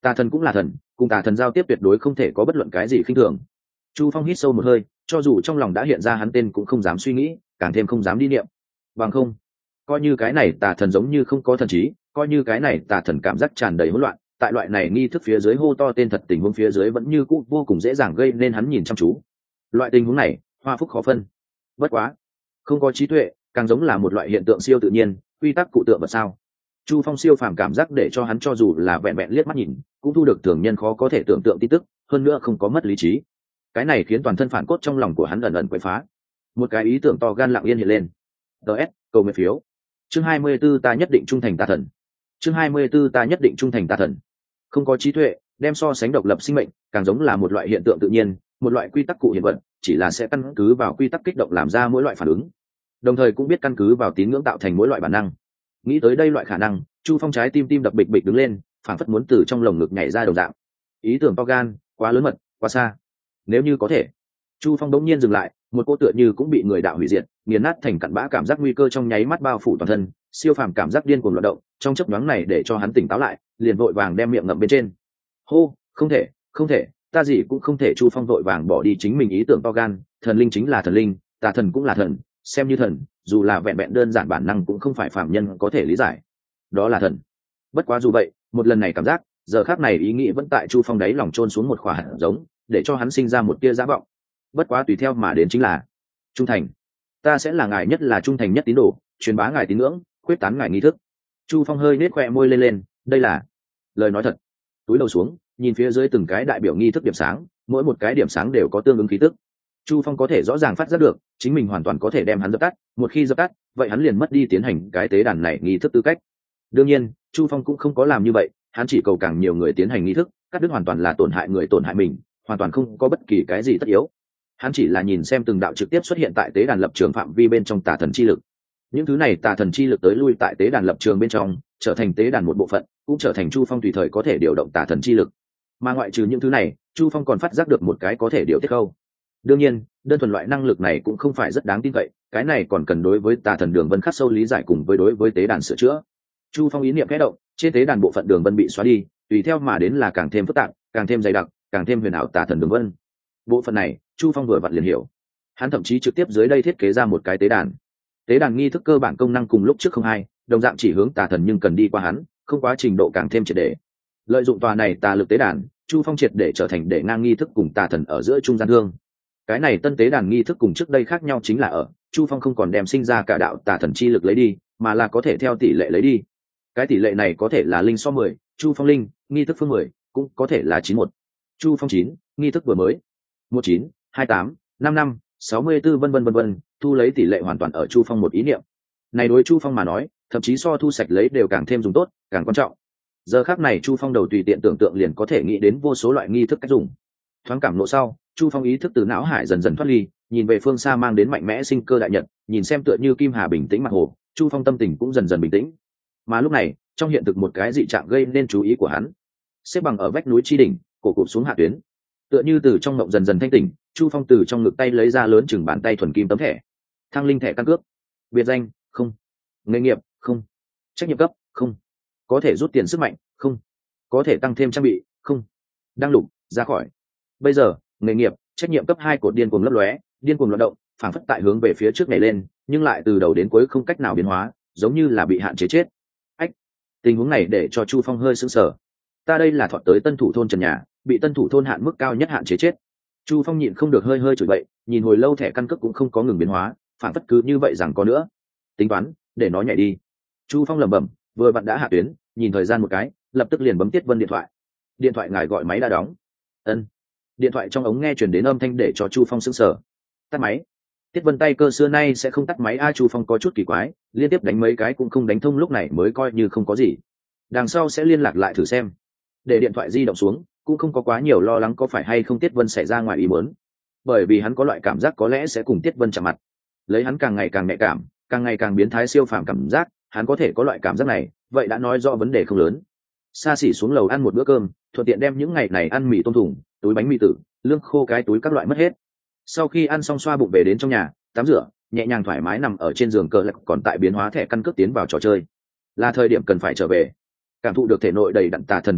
Tà thần cũng là thần, cùng tà thần giao tiếp tuyệt đối không thể có bất luận cái gì khinh thường. Chu Phong hít sâu một hơi, cho dù trong lòng đã hiện ra hắn tên cũng không dám suy nghĩ, càng thêm không dám đi niệm. Bằng không, coi như cái này tà thần giống như không có thần trí, coi như cái này tà thần cảm giác tràn đầy hỗn loạn, tại loại này nghi thức phía dưới hô to tên thật tình huống phía dưới vẫn như cũ vô cùng dễ dàng gây nên hắn nhìn chăm chú. Loại tình huống này, hoa phúc khó phân. Bất quá, không có trí tuệ, càng giống là một loại hiện tượng siêu tự nhiên, quy tắc cụ tượng vật sao. Chu Phong siêu phàm cảm giác để cho hắn cho dù là vẹn vẹn liếc mắt nhìn, cũng thu được thường nhân khó có thể tưởng tượng tin tức, hơn nữa không có mất lý trí. Cái này khiến toàn thân phản cốt trong lòng của hắn ẩn ẩn quậy phá. Một cái ý tưởng to gan lặng yên hiện lên. đê ét, cầu nguyện phiếu. Chương hai mươi 'tư ta nhất định trung thành tà thần. Chương hai mươi 'tư ta nhất định trung thành tà thần. Không có trí tuệ, đem so sánh độc lập sinh mệnh, càng giống là một loại hiện tượng tự nhiên, một loại quy tắc cụ hiện vật, chỉ là sẽ căn cứ vào quy tắc kích động làm ra mỗi loại phản ứng. Đồng thời cũng biết căn cứ vào tín ngưỡng tạo thành mỗi loại bản năng. Nghĩ tới đây loại khả năng, Chu Phong trái tim tim đập bịch bịch đứng lên, phảng phất muốn từ trong lồng ngực nhảy ra đồng dạng. Ý tưởng to gan, quá lớn mật, quá xa. Nếu như có thể. Chu Phong đống nhiên dừng lại, một cô tựa như cũng bị người đạo hủy diệt, nghiền nát thành cặn bã cảm giác nguy cơ trong nháy mắt bao phủ toàn thân, siêu phàm cảm giác điên cuồng loạn động, trong chớp nhoáng này để cho hắn tỉnh táo lại, liền vội vàng đem miệng ngậm bên trên. Hô, không thể, không thể, ta gì cũng không thể. Chu Phong vội vàng bỏ đi chính mình ý tưởng to gan, thần linh chính là thần linh, tà thần cũng là thần, xem như thần, dù là vẹn vẹn đơn giản bản năng cũng không phải phàm nhân có thể lý giải. Đó là thần. Bất quá dù vậy, một lần này cảm giác, giờ khắc này ý nghĩ vẫn tại Chu Phong đáy lòng chôn xuống một khỏa hạt giống, để cho hắn sinh ra một tia giả vọng. Bất quá tùy theo mà đến chính là trung thành. Ta sẽ là ngài nhất là trung thành nhất tín đồ, truyền bá ngài tín ngưỡng, quyết tán ngài nghi thức. Chu Phong hơi nết khoe môi lên lên, đây là lời nói thật. Túi đầu xuống, nhìn phía dưới từng cái đại biểu nghi thức điểm sáng, mỗi một cái điểm sáng đều có tương ứng khí tức. Chu Phong có thể rõ ràng phát giác được, chính mình hoàn toàn có thể đem hắn dập tắt, một khi dập tắt, vậy hắn liền mất đi tiến hành cái tế đàn này nghi thức tư cách. Đương nhiên, Chu Phong cũng không có làm như vậy, hắn chỉ cầu càng nhiều người tiến hành nghi thức, cắt đứt hoàn toàn là tổn hại người tổn hại mình, hoàn toàn không có bất kỳ cái gì tất yếu. Hắn chỉ là nhìn xem từng đạo trực tiếp xuất hiện tại tế đàn lập trường phạm vi bên trong tà thần chi lực. Những thứ này tà thần chi lực tới lui tại tế đàn lập trường bên trong, trở thành tế đàn một bộ phận, cũng trở thành Chu Phong tùy thời có thể điều động tà thần chi lực. Mà ngoại trừ những thứ này, Chu Phong còn phát giác được một cái có thể điều tiết khâu. Đương nhiên, đơn thuần loại năng lực này cũng không phải rất đáng tin cậy, cái này còn cần đối với tà thần đường vân khắc sâu lý giải cùng với đối với tế đàn sửa chữa. Chu Phong ý niệm khẽ động, trên tế đàn bộ phận đường vân bị xóa đi, tùy theo mà đến là càng thêm phức tạp, càng thêm dày đặc, càng thêm huyền ảo tà thần đường vân. Bộ phận này, Chu Phong vừa vặn liền hiểu. Hắn thậm chí trực tiếp dưới đây thiết kế ra một cái tế đàn. Tế đàn nghi thức cơ bản công năng cùng lúc trước không hai, đồng dạng chỉ hướng tà thần nhưng cần đi qua hắn, không quá trình độ càng thêm triệt để. Lợi dụng tòa này tà lực tế đàn, Chu Phong triệt để trở thành để ngang nghi thức cùng tà thần ở giữa trung gian thương. Cái này tân tế đàn nghi thức cùng trước đây khác nhau chính là ở Chu Phong không còn đem sinh ra cả đạo tà thần chi lực lấy đi, mà là có thể theo tỷ lệ lấy đi. Cái tỷ lệ này có thể là linh so mười, Chu Phong linh, nghi thức phương mười, cũng có thể là chín một. Chu Phong chín, nghi thức vừa mới. một chín, hai tám, năm năm, sáu mươi tư vân vân vân vân, thu lấy tỷ lệ hoàn toàn ở Chu Phong một ý niệm. Này đối Chu Phong mà nói, thậm chí so thu sạch lấy đều càng thêm dùng tốt, càng quan trọng. Giờ khắc này Chu Phong đầu tùy tiện tưởng tượng liền có thể nghĩ đến vô số loại nghi thức cách dùng. Thoáng cảm nộ sau, Chu Phong ý thức từ não hải dần dần thoát ly, nhìn về phương xa mang đến mạnh mẽ sinh cơ đại nhật, nhìn xem tựa như kim hà bình tĩnh mặt hồ, Chu Phong tâm tình cũng dần dần bình tĩnh. Mà lúc này, trong hiện thực một cái dị trạng gây nên chú ý của hắn. Xếp bằng ở vách núi chi đỉnh, cổ cụp xuống hạ tuyến. Tựa như từ trong mộng dần dần thanh tỉnh, Chu Phong từ trong ngực tay lấy ra lớn chừng bàn tay thuần kim tấm thẻ. Thăng linh thẻ căn cước. Biệt danh, không. Nghề nghiệp, không. Trách nhiệm cấp, không. Có thể rút tiền sức mạnh, không. Có thể tăng thêm trang bị, không. Đăng lục, ra khỏi. Bây giờ, nghề nghiệp, trách nhiệm cấp hai cột điên cuồng lấp lóe, điên cuồng loạn động, phảng phất tại hướng về phía trước nhảy lên, nhưng lại từ đầu đến cuối không cách nào biến hóa, giống như là bị hạn chế chết. Ách, tình huống này để cho Chu Phong hơi sững sờ. Ta đây là thọ tới tân thủ thôn trần nhà, bị tân thủ thôn hạn mức cao nhất hạn chế chết. Chu Phong nhịn không được hơi hơi chửi bậy, nhìn hồi lâu thẻ căn cước cũng không có ngừng biến hóa, phảng phất cứ như vậy rằng có nữa. Tính toán, để nó nhảy đi. Chu Phong lẩm bẩm, vừa vặn đã hạ tuyến, nhìn thời gian một cái, lập tức liền bấm Tiết Vân điện thoại. Điện thoại ngài gọi máy đã đóng. Ân. Điện thoại trong ống nghe truyền đến âm thanh để cho Chu Phong sững sờ. Tắt máy. Tiết Vân tay cơ xưa nay sẽ không tắt máy a. Chu Phong có chút kỳ quái, liên tiếp đánh mấy cái cũng không đánh thông, lúc này mới coi như không có gì. Đằng sau sẽ liên lạc lại thử xem. Để điện thoại di động xuống, cũng không có quá nhiều lo lắng có phải hay không Tiết Vân xảy ra ngoài ý muốn, bởi vì hắn có loại cảm giác có lẽ sẽ cùng Tiết Vân chạm mặt. Lấy hắn càng ngày càng nhạy cảm, càng ngày càng biến thái siêu phàm cảm giác, hắn có thể có loại cảm giác này, vậy đã nói rõ vấn đề không lớn. Xa xỉ xuống lầu ăn một bữa cơm, thuận tiện đem những ngày này ăn mì tôm thùng, túi bánh mì tử, lương khô cái túi các loại mất hết. Sau khi ăn xong xoa bụng về đến trong nhà, tắm rửa, nhẹ nhàng thoải mái nằm ở trên giường cờ lạc, còn tại biến hóa thẻ căn cước tiến vào trò chơi. Là thời điểm cần phải trở về. Cảm thụ được thể nội đầy đặn tà thần chi lực,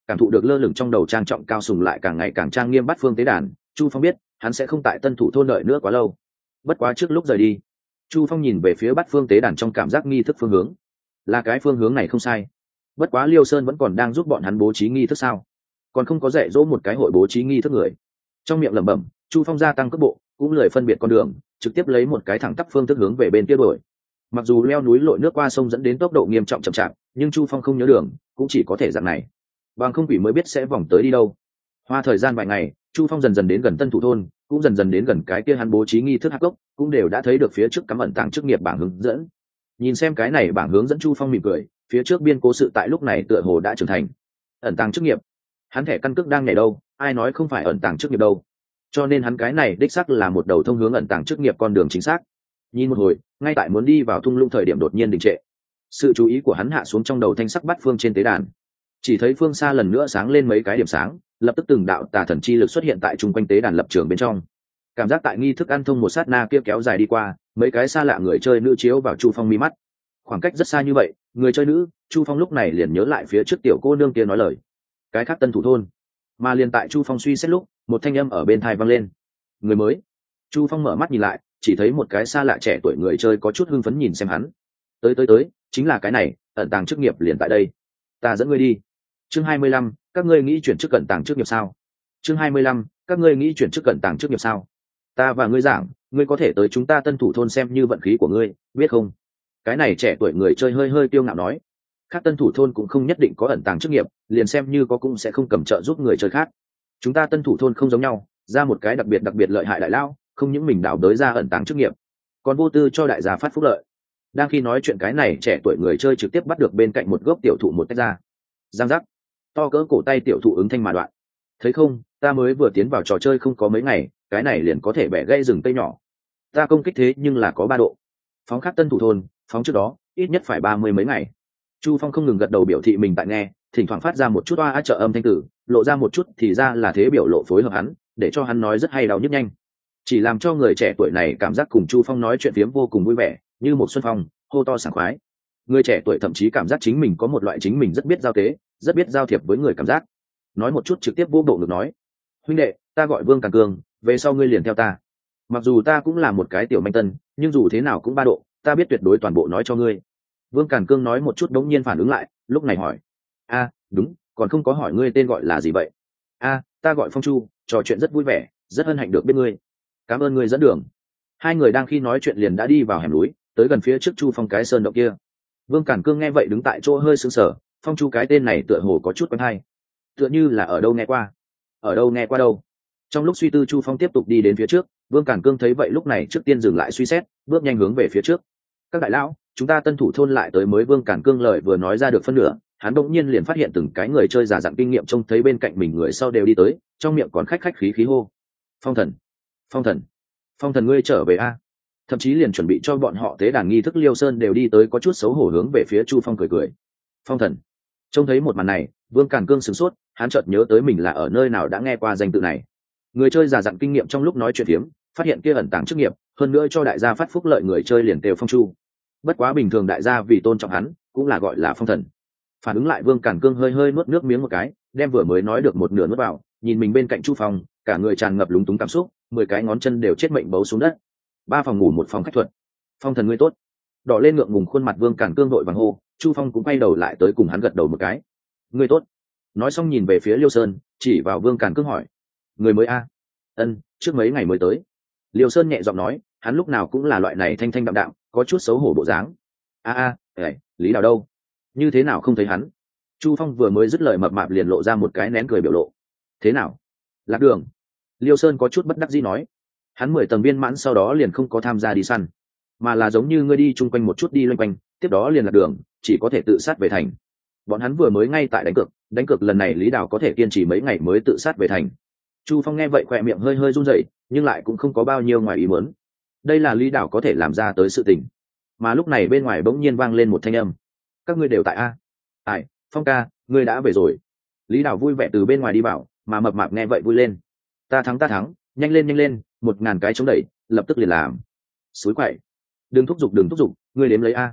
cảm thụ được lơ lửng trong đầu trang trọng cao sùng lại càng ngày càng trang nghiêm bát phương tế đàn, Chu Phong biết hắn sẽ không tại Tân Thủ thôn đợi nữa quá lâu. Bất quá trước lúc rời đi, Chu Phong nhìn về phía bát phương tế đàn trong cảm giác nghi thức phương hướng, là cái phương hướng này không sai. Bất quá Liêu Sơn vẫn còn đang giúp bọn hắn bố trí nghi thức sao? Còn không có dạy dỗ một cái hội bố trí nghi thức người. Trong miệng lẩm bẩm, Chu Phong gia tăng cước bộ, cũng lười phân biệt con đường, trực tiếp lấy một cái thẳng tắp phương thức hướng về bên kia đuổi. Mặc dù leo núi lội nước qua sông dẫn đến tốc độ nghiêm trọng chậm chạp, nhưng Chu Phong không nhớ đường, cũng chỉ có thể dạng này. Bằng không quỷ mới biết sẽ vòng tới đi đâu. Hoa thời gian vài ngày, Chu Phong dần dần đến gần Tân Thủ thôn, cũng dần dần đến gần cái kia hắn bố trí nghi thức hắc gốc, cũng đều đã thấy được phía trước cắm ẩn tàng chức nghiệp bảng hướng dẫn. Nhìn xem cái này bảng hướng dẫn, Chu Phong mỉm cười, phía trước biên cố sự tại lúc này tựa hồ đã trưởng thành. Ẩn tàng chức nghiệp, hắn thẻ căn cước đang nhảy đâu, ai nói không phải ẩn tàng chức nghiệp đâu. Cho nên hắn cái này đích xác là một đầu thông hướng ẩn tàng chức nghiệp con đường chính xác. Nhìn một hồi, ngay tại muốn đi vào thung lũng thời điểm đột nhiên đình trệ. Sự chú ý của hắn hạ xuống trong đầu thanh sắc bát phương trên tế đàn, chỉ thấy phương xa lần nữa sáng lên mấy cái điểm sáng, lập tức từng đạo tà thần chi lực xuất hiện tại trung quanh tế đàn lập trường bên trong. Cảm giác tại nghi thức ăn thông một sát na kia kéo dài đi qua, mấy cái xa lạ người chơi nữ chiếu vào Chu Phong mi mắt. Khoảng cách rất xa như vậy, người chơi nữ, Chu Phong lúc này liền nhớ lại phía trước tiểu cô nương kia nói lời. Cái khác Tân Thủ thôn. Mà liền tại Chu Phong suy xét lúc, một thanh âm ở bên tai vang lên. Người mới. Chu Phong mở mắt nhìn lại, chỉ thấy một cái xa lạ trẻ tuổi người chơi có chút hưng phấn nhìn xem hắn. Tới tới tới, chính là cái này, ẩn tàng chức nghiệp liền tại đây. Ta dẫn ngươi đi. Chương hai mươi lăm, các ngươi nghĩ chuyển chức cẩn tàng chức nghiệp sao? Chương hai mươi lăm, các ngươi nghĩ chuyển chức cẩn tàng chức nghiệp sao? Ta và ngươi giảng, ngươi có thể tới chúng ta Tân Thủ thôn xem như vận khí của ngươi, biết không? Cái này trẻ tuổi người chơi hơi hơi kiêu ngạo nói. Khác Tân Thủ thôn cũng không nhất định có ẩn tàng chức nghiệp, liền xem như có cũng sẽ không cầm trợ giúp người chơi khác. Chúng ta Tân Thủ thôn không giống nhau, ra một cái đặc biệt đặc biệt lợi hại đại lao, không những mình đào đới ra ẩn tàng chức nghiệp, còn vô tư cho đại gia phát phúc lợi. Đang khi nói chuyện cái này trẻ tuổi người chơi trực tiếp bắt được bên cạnh một gốc tiểu thụ một tách ra. Giang giác, to cỡ cổ tay tiểu thụ ứng thanh mà đoạn. Thấy không, ta mới vừa tiến vào trò chơi không có mấy ngày, cái này liền có thể bẻ gãy rừng cây nhỏ. Ta công kích thế nhưng là có ba độ. Phóng khác Tân Thủ thôn, phóng trước đó ít nhất phải ba mươi mấy ngày. Chu Phong không ngừng gật đầu biểu thị mình tại nghe, thỉnh thoảng phát ra một chút oa a trợ âm thanh tử, lộ ra một chút thì ra là thế biểu lộ phối hợp hắn, để cho hắn nói rất hay đau nhức nhanh, chỉ làm cho người trẻ tuổi này cảm giác cùng Chu Phong nói chuyện phiếm vô cùng vui vẻ, như một xuân phong, hô to sảng khoái. Người trẻ tuổi thậm chí cảm giác chính mình có một loại chính mình rất biết giao tế, rất biết giao thiệp với người cảm giác. Nói một chút trực tiếp vô bộ ngực nói: huynh đệ, ta gọi Vương Càn Cương, về sau ngươi liền theo ta. Mặc dù ta cũng là một cái tiểu manh tân, nhưng dù thế nào cũng ba độ, ta biết tuyệt đối toàn bộ nói cho ngươi. Vương Càn Cương nói một chút đống nhiên phản ứng lại, lúc này hỏi: a, đúng, còn không có hỏi ngươi tên gọi là gì vậy? A, ta gọi Phong Chu, trò chuyện rất vui vẻ, rất hân hạnh được biết ngươi. Cảm ơn ngươi dẫn đường. Hai người đang khi nói chuyện liền đã đi vào hẻm núi, tới gần phía trước Chu Phong cái sơn động kia. Vương Càn Cương nghe vậy đứng tại chỗ hơi sững sờ, Phong Chu cái tên này tựa hồ có chút quen hay, tựa như là ở đâu nghe qua. Ở đâu nghe qua đâu? Trong lúc suy tư, Chu Phong tiếp tục đi đến phía trước. Vương Càn Cương thấy vậy lúc này trước tiên dừng lại suy xét, bước nhanh hướng về phía trước. Các đại lão, chúng ta Tân Thủ thôn lại tới. Mới Vương Càn Cương lời vừa nói ra được phân nửa, hắn đột nhiên liền phát hiện từng cái người chơi già dặn kinh nghiệm trông thấy bên cạnh mình người sau đều đi tới, trong miệng còn khách khách khí khí hô: Phong thần, Phong thần, Phong thần ngươi trở về a! Thậm chí liền chuẩn bị cho bọn họ tế đàn nghi thức Liêu Sơn đều đi tới, có chút xấu hổ hướng về phía Chu Phong cười cười. Phong thần. Trông thấy một màn này, Vương Càn Cương sửng sốt, hắn chợt nhớ tới mình là ở nơi nào đã nghe qua danh tự này. Người chơi già dặn kinh nghiệm trong lúc nói chuyện phiếm, phát hiện kia ẩn tàng chức nghiệp, hơn nữa cho đại gia phát phúc lợi người chơi liền đều Phong Chu. Bất quá bình thường đại gia vì tôn trọng hắn, cũng là gọi là Phong thần. Phản ứng lại, Vương Càn Cương hơi hơi nuốt nước miếng một cái, đem vừa mới nói được một nửa nuốt vào, nhìn mình bên cạnh Chu Phong, cả người tràn ngập lúng túng cảm xúc, mười cái ngón chân đều chết mệnh bấu xuống đất. Ba phòng ngủ một phòng khách thuật. Phong thần ngươi tốt. Đỏ lên ngượng ngùng khuôn mặt Vương Càn Cương đội vàng hô. Chu Phong cũng quay đầu lại tới cùng hắn gật đầu một cái. Ngươi tốt. Nói xong nhìn về phía Liêu Sơn, chỉ vào Vương Càn Cương hỏi: người mới a? Ân, trước mấy ngày mới tới. Liêu Sơn nhẹ giọng nói, hắn lúc nào cũng là loại này thanh thanh đạm đạm, có chút xấu hổ bộ dáng. A a, à, Lý Đào đâu? Như thế nào không thấy hắn? Chu Phong vừa mới dứt lời mập mạp liền lộ ra một cái nén cười biểu lộ. Thế nào? Lạc đường. Liêu Sơn có chút bất đắc dĩ nói. Hắn mười tầng viên mãn sau đó liền không có tham gia đi săn, mà là giống như ngươi đi chung quanh một chút đi loanh quanh, tiếp đó liền lạc đường, chỉ có thể tự sát về thành. Bọn hắn vừa mới ngay tại đánh cược, đánh cược lần này Lý Đào có thể kiên trì mấy ngày mới tự sát về thành. Chu Phong nghe vậy khỏe miệng hơi hơi run rẩy, nhưng lại cũng không có bao nhiêu ngoài ý muốn. Đây là Lý Đào có thể làm ra tới sự tình. Mà lúc này bên ngoài bỗng nhiên vang lên một thanh âm: các ngươi đều tại a? Ai, Phong ca, ngươi đã về rồi. Lý Đào vui vẻ từ bên ngoài đi vào, mà mập mạp nghe vậy vui lên. Ta thắng ta thắng, nhanh lên nhanh lên, một ngàn cái chống đẩy, lập tức liền làm. Suối quậy, đừng thúc giục đừng thúc giục, ngươi đếm lấy a.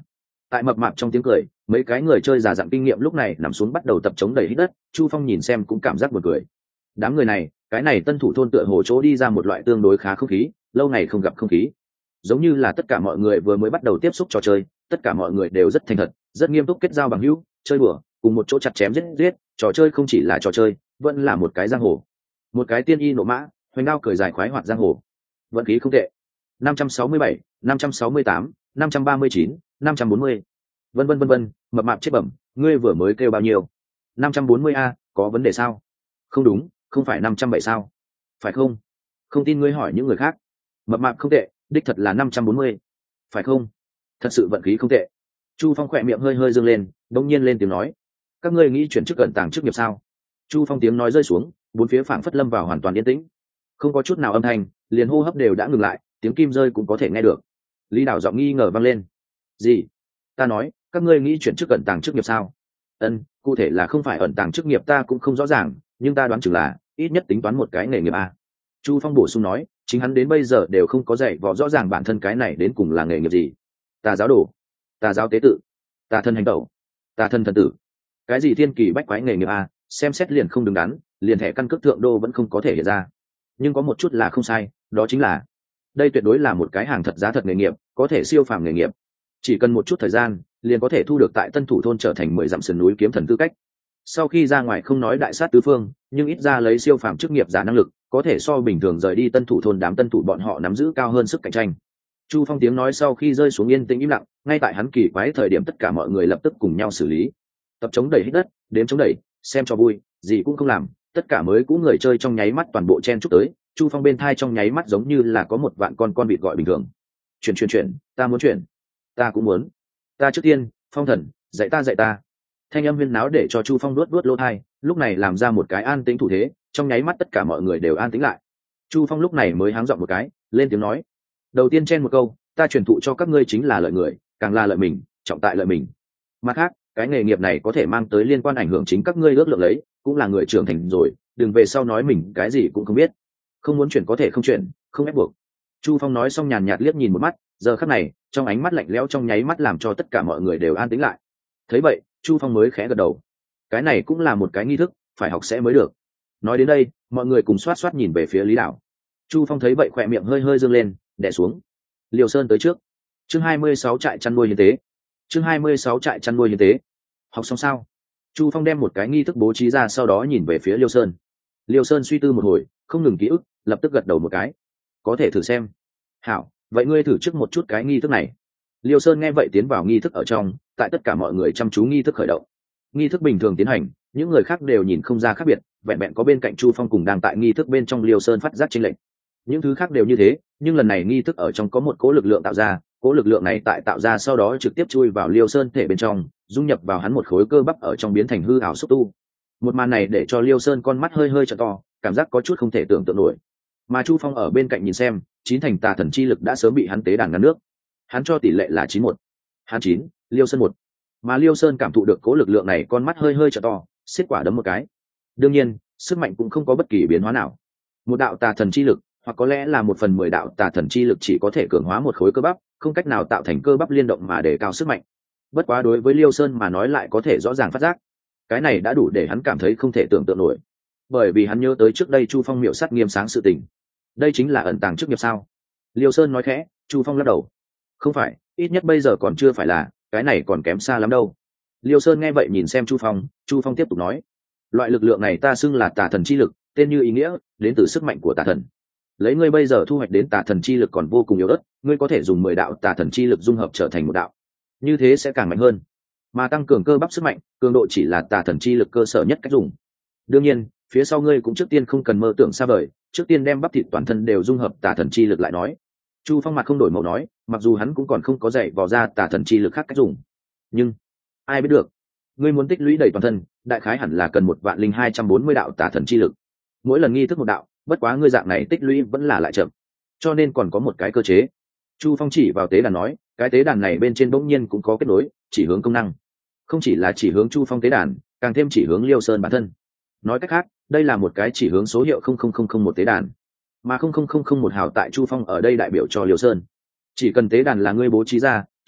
Tại mập mạp trong tiếng cười, mấy cái người chơi già dặn kinh nghiệm lúc này nằm xuống bắt đầu tập chống đẩy hít đất. Chu Phong nhìn xem cũng cảm giác buồn cười. Đám người này, cái này tân thủ thôn tựa hồ chỗ đi ra một loại tương đối khá không khí, lâu ngày không gặp không khí, giống như là tất cả mọi người vừa mới bắt đầu tiếp xúc trò chơi, tất cả mọi người đều rất thành thật, rất nghiêm túc kết giao bằng hữu, chơi đùa, cùng một chỗ chặt chém giết giết. Trò chơi không chỉ là trò chơi, vẫn là một cái giang hồ, một cái tiên y nộ mã, hoành đao cười dài khoái hoạt giang hồ. Vận khí không tệ. năm trăm sáu mươi bảy, năm trăm sáu mươi tám, năm trăm ba mươi chín, năm trăm bốn mươi. Vân vân vân vân, mập mạp chết bẩm, ngươi vừa mới kêu bao nhiêu? năm trăm bốn mươi a, có vấn đề sao? Không đúng, không phải năm trăm bảy sao? Phải không? Không tin ngươi hỏi những người khác. Mập mạp không tệ, đích thật là năm trăm bốn mươi. Phải không? Thật sự vận khí không tệ. Chu Phong khỏe miệng hơi hơi dương lên, đột nhiên lên tiếng nói, các ngươi nghĩ chuyển chức cận tàng chức nghiệp sao? Chu Phong tiếng nói rơi xuống, bốn phía phảng phất lâm vào hoàn toàn yên tĩnh, không có chút nào âm thanh, liền hô hấp đều đã ngừng lại, tiếng kim rơi cũng có thể nghe được. Lý Đảo giọng nghi ngờ vang lên, gì? Ta nói, các ngươi nghĩ chuyển chức ẩn tàng chức nghiệp sao? Ân, cụ thể là không phải ẩn tàng chức nghiệp ta cũng không rõ ràng, nhưng ta đoán chừng là ít nhất tính toán một cái nghề nghiệp a. Chu Phong bổ sung nói, chính hắn đến bây giờ đều không có dạy vò rõ ràng bản thân cái này đến cùng là nghề nghiệp gì. Tà giáo đồ, tà giáo tế tự, tà thân hành tẩu, tà thân thần tử, cái gì thiên kỳ bách quái nghề nghiệp a, xem xét liền không đứng đắn, liền thẻ căn cước thượng đô vẫn không có thể hiện ra. Nhưng có một chút là không sai, đó chính là đây tuyệt đối là một cái hàng thật giá thật nghề nghiệp, có thể siêu phàm nghề nghiệp. Chỉ cần một chút thời gian, liền có thể thu được tại Tân Thủ thôn trở thành mười dặm sườn núi kiếm thần tư cách. Sau khi ra ngoài không nói đại sát tứ phương, nhưng ít ra lấy siêu phàm chức nghiệp giả năng lực, có thể so bình thường rời đi Tân Thủ thôn đám tân thủ bọn họ nắm giữ cao hơn sức cạnh tranh. Chu Phong tiếng nói sau khi rơi xuống yên tĩnh im lặng, ngay tại hắn kỳ quái thời điểm tất cả mọi người lập tức cùng nhau xử lý. Tập chống đẩy hít đất, đếm chống đẩy, xem cho vui, gì cũng không làm, tất cả mới cũ người chơi trong nháy mắt toàn bộ chen chúc tới. Chu Phong bên thai trong nháy mắt giống như là có một vạn con con vịt gọi bình thường. Chuyển chuyển chuyển, ta muốn chuyển, ta cũng muốn. Ta trước tiên, Phong thần, dạy ta dạy ta. Thanh âm huyên náo để cho Chu Phong luốt luốt lỗ tai, lúc này làm ra một cái an tĩnh thủ thế, trong nháy mắt tất cả mọi người đều an tĩnh lại. Chu Phong lúc này mới háng giọng một cái, lên tiếng nói: đầu tiên chen một câu, ta truyền thụ cho các ngươi chính là lợi người, càng là lợi mình, trọng tại lợi mình. Mặt khác, cái nghề nghiệp này có thể mang tới liên quan ảnh hưởng chính các ngươi ước lượng lấy, cũng là người trưởng thành rồi, đừng về sau nói mình cái gì cũng không biết. Không muốn chuyển có thể không chuyển, không ép buộc. Chu Phong nói xong nhàn nhạt liếc nhìn một mắt, giờ khắc này, trong ánh mắt lạnh lẽo trong nháy mắt làm cho tất cả mọi người đều an tĩnh lại. Thấy vậy, Chu Phong mới khẽ gật đầu. Cái này cũng là một cái nghi thức, phải học sẽ mới được. Nói đến đây, mọi người cùng xoát xoát nhìn về phía Lý Đảo. Chu Phong thấy vậy khỏe miệng hơi hơi dương lên, đè xuống. Liều Sơn tới trước. Chương hai mươi sáu trại chăn nuôi hiến tế. Chương hai mươi sáu trại chăn nuôi hiến tế. Học xong sao? Chu Phong đem một cái nghi thức bố trí ra, sau đó nhìn về phía Liêu Sơn. Liêu Sơn suy tư một hồi, không ngừng ký ức, lập tức gật đầu một cái. Có thể thử xem. Hảo, vậy ngươi thử trước một chút cái nghi thức này. Liêu Sơn nghe vậy tiến vào nghi thức ở trong, tại tất cả mọi người chăm chú nghi thức khởi động. Nghi thức bình thường tiến hành, những người khác đều nhìn không ra khác biệt, vẹn vẹn có bên cạnh Chu Phong cùng đang tại nghi thức bên trong Liêu Sơn phát giác chênh lệch. Những thứ khác đều như thế, nhưng lần này nghi thức ở trong có một cỗ lực lượng tạo ra, cỗ lực lượng này tại tạo ra sau đó trực tiếp chui vào Liêu Sơn thể bên trong, dung nhập vào hắn một khối cơ bắp ở trong biến thành hư ảo xúc tu. Một màn này để cho Liêu Sơn con mắt hơi hơi trợ to, cảm giác có chút không thể tưởng tượng nổi. Mà Chu Phong ở bên cạnh nhìn xem, chín thành tà thần chi lực đã sớm bị hắn tế đàn ngăn nước. Hắn cho tỷ lệ là chín một. Hắn chín, Liêu Sơn một. Mà Liêu Sơn cảm thụ được cố lực lượng này, con mắt hơi hơi trợ to, xiết quả đấm một cái. Đương nhiên, sức mạnh cũng không có bất kỳ biến hóa nào. Một đạo tà thần chi lực, hoặc có lẽ là một phần mười đạo tà thần chi lực chỉ có thể cường hóa một khối cơ bắp, không cách nào tạo thành cơ bắp liên động mà để cao sức mạnh. Bất quá đối với Liêu Sơn mà nói lại có thể rõ ràng phát giác. Cái này đã đủ để hắn cảm thấy không thể tưởng tượng nổi. Bởi vì hắn nhớ tới trước đây Chu Phong miệu sát nghiêm sáng sự tình. Đây chính là ẩn tàng chức nghiệp sao? Liêu Sơn nói khẽ. Chu Phong lắc đầu. Không phải, ít nhất bây giờ còn chưa phải là, cái này còn kém xa lắm đâu. Liêu Sơn nghe vậy nhìn xem Chu Phong, Chu Phong tiếp tục nói: loại lực lượng này ta xưng là tà thần chi lực, tên như ý nghĩa, đến từ sức mạnh của tà thần. Lấy ngươi bây giờ thu hoạch đến tà thần chi lực còn vô cùng yếu ớt, ngươi có thể dùng mười đạo tà thần chi lực dung hợp trở thành một đạo, như thế sẽ càng mạnh hơn. Mà tăng cường cơ bắp sức mạnh, cường độ chỉ là tà thần chi lực cơ sở nhất cách dùng. Đương nhiên, phía sau ngươi cũng trước tiên không cần mơ tưởng xa vời, trước tiên đem bắp thịt toàn thân đều dung hợp tà thần chi lực lại nói. Chu Phong mặt không đổi màu nói, mặc dù hắn cũng còn không có dạy vò ra tà thần chi lực khác cách dùng, nhưng ai biết được, ngươi muốn tích lũy đầy toàn thân, đại khái hẳn là cần một vạn linh hai trăm bốn mươi đạo tà thần chi lực. Mỗi lần nghi thức một đạo, bất quá ngươi dạng này tích lũy vẫn là lại chậm, cho nên còn có một cái cơ chế. Chu Phong chỉ vào tế đàn nói, cái tế đàn này bên trên bỗng nhiên cũng có kết nối, chỉ hướng công năng, không chỉ là chỉ hướng Chu Phong tế đàn, càng thêm chỉ hướng Liêu Sơn bản thân. Nói cách khác, đây là một cái chỉ hướng số hiệu không không không không một tế đàn, mà không không không không một hào tại Chu Phong ở đây đại biểu cho Liêu Sơn. Chỉ cần tế đàn là ngươi bố trí ra,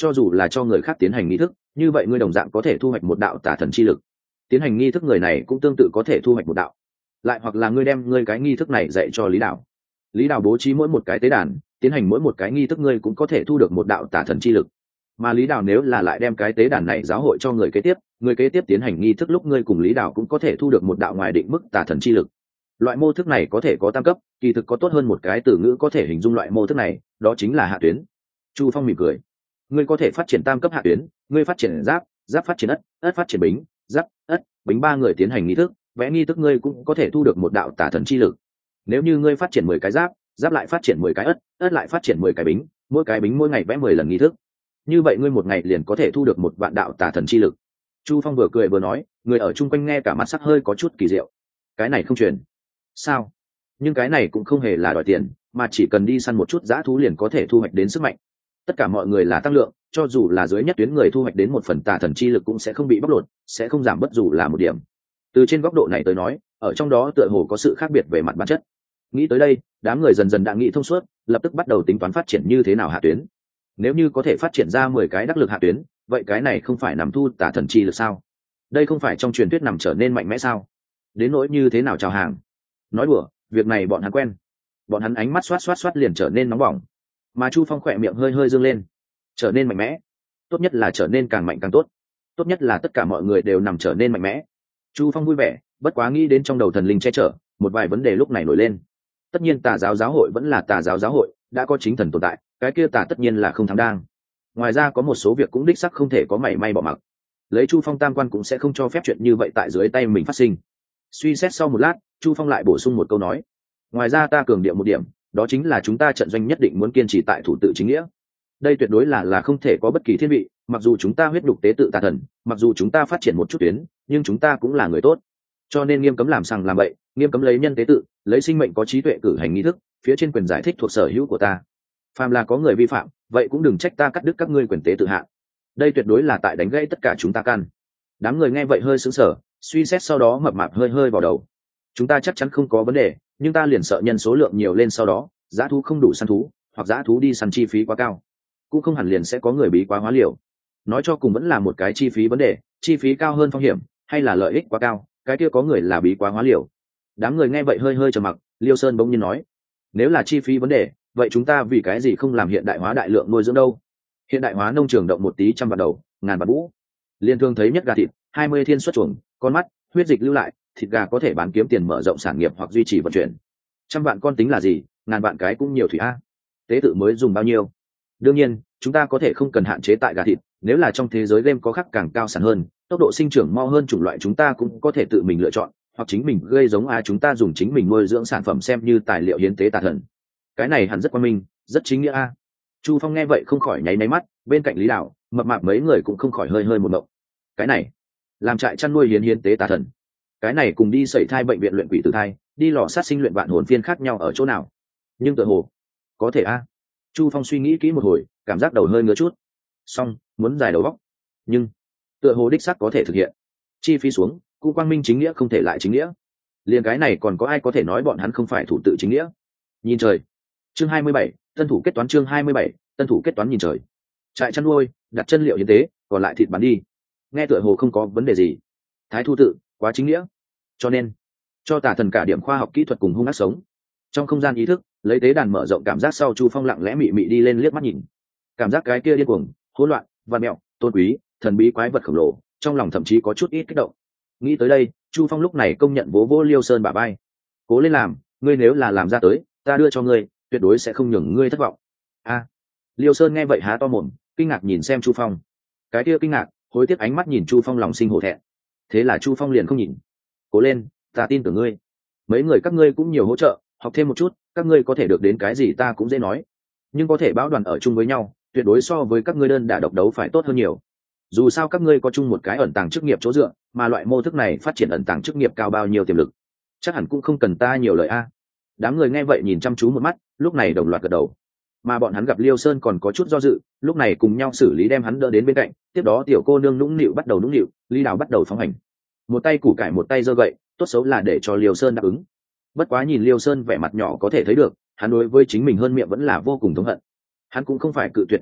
cho dù là cho người khác tiến hành nghi thức, như vậy ngươi đồng dạng có thể thu hoạch một đạo tà thần chi lực. Tiến hành nghi thức người này cũng tương tự có thể thu hoạch một đạo. Lại hoặc là ngươi đem ngươi cái nghi thức này dạy cho Lý Đào. Lý Đào bố trí mỗi một cái tế đàn, tiến hành mỗi một cái nghi thức ngươi cũng có thể thu được một đạo tà thần chi lực. Mà Lý Đào nếu là lại đem cái tế đàn này giáo hội cho người kế tiếp, người kế tiếp tiến hành nghi thức lúc ngươi cùng Lý Đào cũng có thể thu được một đạo ngoài định mức tà thần chi lực. Loại mô thức này có thể có tam cấp, kỳ thực có tốt hơn một cái từ ngữ có thể hình dung loại mô thức này, đó chính là hạ tuyến. Chu Phong mỉm cười. Ngươi có thể phát triển tam cấp hạ tuyến, ngươi phát triển giáp, giáp phát triển ất, ất phát triển bính, giáp, ất, bính ba người tiến hành nghi thức, vẽ nghi thức ngươi cũng có thể thu được một đạo tà thần chi lực. Nếu như ngươi phát triển mười cái giáp, giáp lại phát triển mười cái ất, ất lại phát triển mười cái bính, mỗi cái bính mỗi ngày vẽ mười lần nghi thức. Như vậy ngươi một ngày liền có thể thu được một vạn đạo tà thần chi lực. Chu Phong vừa cười vừa nói, người ở chung quanh nghe cả mặt sắc hơi có chút kỳ diệu. Cái này không truyền. Sao? Nhưng cái này cũng không hề là đòi tiền, mà chỉ cần đi săn một chút dã thú liền có thể thu hoạch đến sức mạnh. Tất cả mọi người là tăng lượng, cho dù là dưới nhất tuyến người thu hoạch đến một phần tà thần chi lực cũng sẽ không bị bóc lột, sẽ không giảm bất dù là một điểm. Từ trên góc độ này tới nói, ở trong đó tựa hồ có sự khác biệt về mặt bản chất. Nghĩ tới đây, đám người dần dần đã nghĩ thông suốt, lập tức bắt đầu tính toán phát triển như thế nào hạ tuyến. Nếu như có thể phát triển ra mười cái đắc lực hạ tuyến, vậy cái này không phải nằm thu tà thần chi lực sao? Đây không phải trong truyền thuyết nằm trở nên mạnh mẽ sao? Đến nỗi như thế nào chào hàng? Nói đùa, việc này bọn hắn quen. Bọn hắn ánh mắt xoát xoát xoát liền trở nên nóng bỏng. Mà Chu Phong khỏe miệng hơi hơi dương lên. Trở nên mạnh mẽ, tốt nhất là trở nên càng mạnh càng tốt. Tốt nhất là tất cả mọi người đều nằm trở nên mạnh mẽ. Chu Phong vui vẻ, bất quá nghĩ đến trong đầu thần linh che chở, một vài vấn đề lúc này nổi lên. Tất nhiên tà giáo giáo hội vẫn là tà giáo giáo hội, đã có chính thần tồn tại, cái kia tà tất nhiên là không thắng đang. Ngoài ra có một số việc cũng đích sắc không thể có mảy may bỏ mặc. Lấy Chu Phong tam quan cũng sẽ không cho phép chuyện như vậy tại dưới tay mình phát sinh. Suy xét sau một lát, Chu Phong lại bổ sung một câu nói. Ngoài ra ta cường điệu một điểm, đó chính là chúng ta trận doanh nhất định muốn kiên trì tại thủ tự chính nghĩa. Đây tuyệt đối là là không thể có bất kỳ thiên vị, mặc dù chúng ta huyết đục tế tự tà thần, mặc dù chúng ta phát triển một chút tuyến, nhưng chúng ta cũng là người tốt. Cho nên nghiêm cấm làm sằng làm bậy, nghiêm cấm lấy nhân tế tự, lấy sinh mệnh có trí tuệ cử hành nghi thức, phía trên quyền giải thích thuộc sở hữu của ta. Phàm là có người vi phạm, vậy cũng đừng trách ta cắt đứt các ngươi quyền tế tự hạ. Đây tuyệt đối là tại đánh gãy tất cả chúng ta căn. Đám người nghe vậy hơi sững sờ, suy xét sau đó mập mạp hơi hơi vào đầu. Chúng ta chắc chắn không có vấn đề, nhưng ta liền sợ nhân số lượng nhiều lên sau đó, dã thú không đủ săn thú, hoặc dã thú đi săn chi phí quá cao. Cũng không hẳn liền sẽ có người bí quá hóa liều. Nói cho cùng vẫn là một cái chi phí vấn đề, chi phí cao hơn phong hiểm, hay là lợi ích quá cao, cái kia có người là bí quá hóa liều. Đám người nghe vậy hơi hơi trầm mặc, Liêu Sơn bỗng nhiên nói: nếu là chi phí vấn đề, vậy chúng ta vì cái gì không làm hiện đại hóa đại lượng nuôi dưỡng đâu? Hiện đại hóa nông trường động một tí trăm vạn đầu, ngàn vạn vũ. Liên thương thấy nhất gà thịt, hai mươi thiên xuất chuồng, con mắt, huyết dịch lưu lại, thịt gà có thể bán kiếm tiền mở rộng sản nghiệp hoặc duy trì vận chuyển. Trăm vạn con tính là gì, ngàn vạn cái cũng nhiều thủy a. Tế tự mới dùng bao nhiêu? Đương nhiên, chúng ta có thể không cần hạn chế tại gà thịt, nếu là trong thế giới game có khắc càng cao sản hơn, tốc độ sinh trưởng mau hơn chủng loại chúng ta cũng có thể tự mình lựa chọn, hoặc chính mình gây giống a chúng ta dùng chính mình nuôi dưỡng sản phẩm xem như tài liệu hiến tế tà thần. Cái này hẳn rất quan minh, rất chính nghĩa a. Chu Phong nghe vậy không khỏi nháy nháy mắt, bên cạnh Lý Đạo, mập mạp mấy người cũng không khỏi hơi hơi một động. Cái này, làm trại chăn nuôi hiến hiến tế tà thần, cái này cùng đi sẩy thai bệnh viện luyện quỷ tử thai, đi lò sát sinh luyện vạn hồn phiên khác nhau ở chỗ nào? Nhưng tựa hồ có thể a. Chu Phong suy nghĩ kỹ một hồi, cảm giác đầu hơi ngứa chút. Xong, muốn giải đầu góc, nhưng tựa hồ đích xác có thể thực hiện. Chi phí xuống, cụ quang minh chính nghĩa không thể lại chính nghĩa. Liền cái này còn có ai có thể nói bọn hắn không phải thủ tự chính nghĩa? Nhìn trời. Chương hai mươi bảy, tân thủ kết toán chương hai mươi bảy, tân thủ kết toán nhìn trời. Trại chăn nuôi, đặt chân liệu hiến tế, còn lại thịt bán đi. Nghe tựa hồ không có vấn đề gì. Thái thu tự, quá chính nghĩa. Cho nên, cho tà thần cả điểm khoa học kỹ thuật cùng hung ác sống. Trong không gian ý thức, lấy tế đàn mở rộng cảm giác sau, Chu Phong lặng lẽ mị mị đi lên liếc mắt nhìn. Cảm giác cái kia điên cuồng, hỗn loạn, văn mẹo, tôn quý, thần bí quái vật khổng lồ, trong lòng thậm chí có chút ít kích động. Nghĩ tới đây, Chu Phong lúc này công nhận vỗ vỗ Liêu Sơn bả vai. Cố lên làm, ngươi nếu là làm ra tới, ta đưa cho ngươi, tuyệt đối sẽ không nhường ngươi thất vọng. A. Liêu Sơn nghe vậy há to mồm, kinh ngạc nhìn xem Chu Phong. Cái kia kinh ngạc, hối tiếc ánh mắt nhìn Chu Phong lòng sinh hổ thẹn. Thế là Chu Phong liền không nhìn. Cố lên, ta tin tưởng ngươi. Mấy người các ngươi cũng nhiều hỗ trợ, học thêm một chút, các ngươi có thể được đến cái gì ta cũng dễ nói. Nhưng có thể bão đoàn ở chung với nhau, tuyệt đối so với các ngươi đơn đả độc đấu phải tốt hơn nhiều. Dù sao các ngươi có chung một cái ẩn tàng chức nghiệp chỗ dựa, mà loại mô thức này phát triển ẩn tàng chức nghiệp cao bao nhiêu tiềm lực, chắc hẳn cũng không cần ta nhiều lời a. Đám người nghe vậy nhìn chăm chú một mắt, lúc này đồng loạt gật đầu. Mà bọn hắn gặp Liêu Sơn còn có chút do dự, lúc này cùng nhau xử lý đem hắn đỡ đến bên cạnh. Tiếp đó tiểu cô nương nũng nịu bắt đầu nũng nịu, Lý Đào bắt đầu phóng hành. Một tay củ cải một tay giơ gậy, tốt xấu là để cho Liêu Sơn đáp ứng. Bất quá nhìn Liêu Sơn vẻ mặt nhỏ có thể thấy được, hắn đối với chính mình hơn miệng vẫn là vô cùng thống hận. Hắn cũng không phải cự tuyệt chuyện này,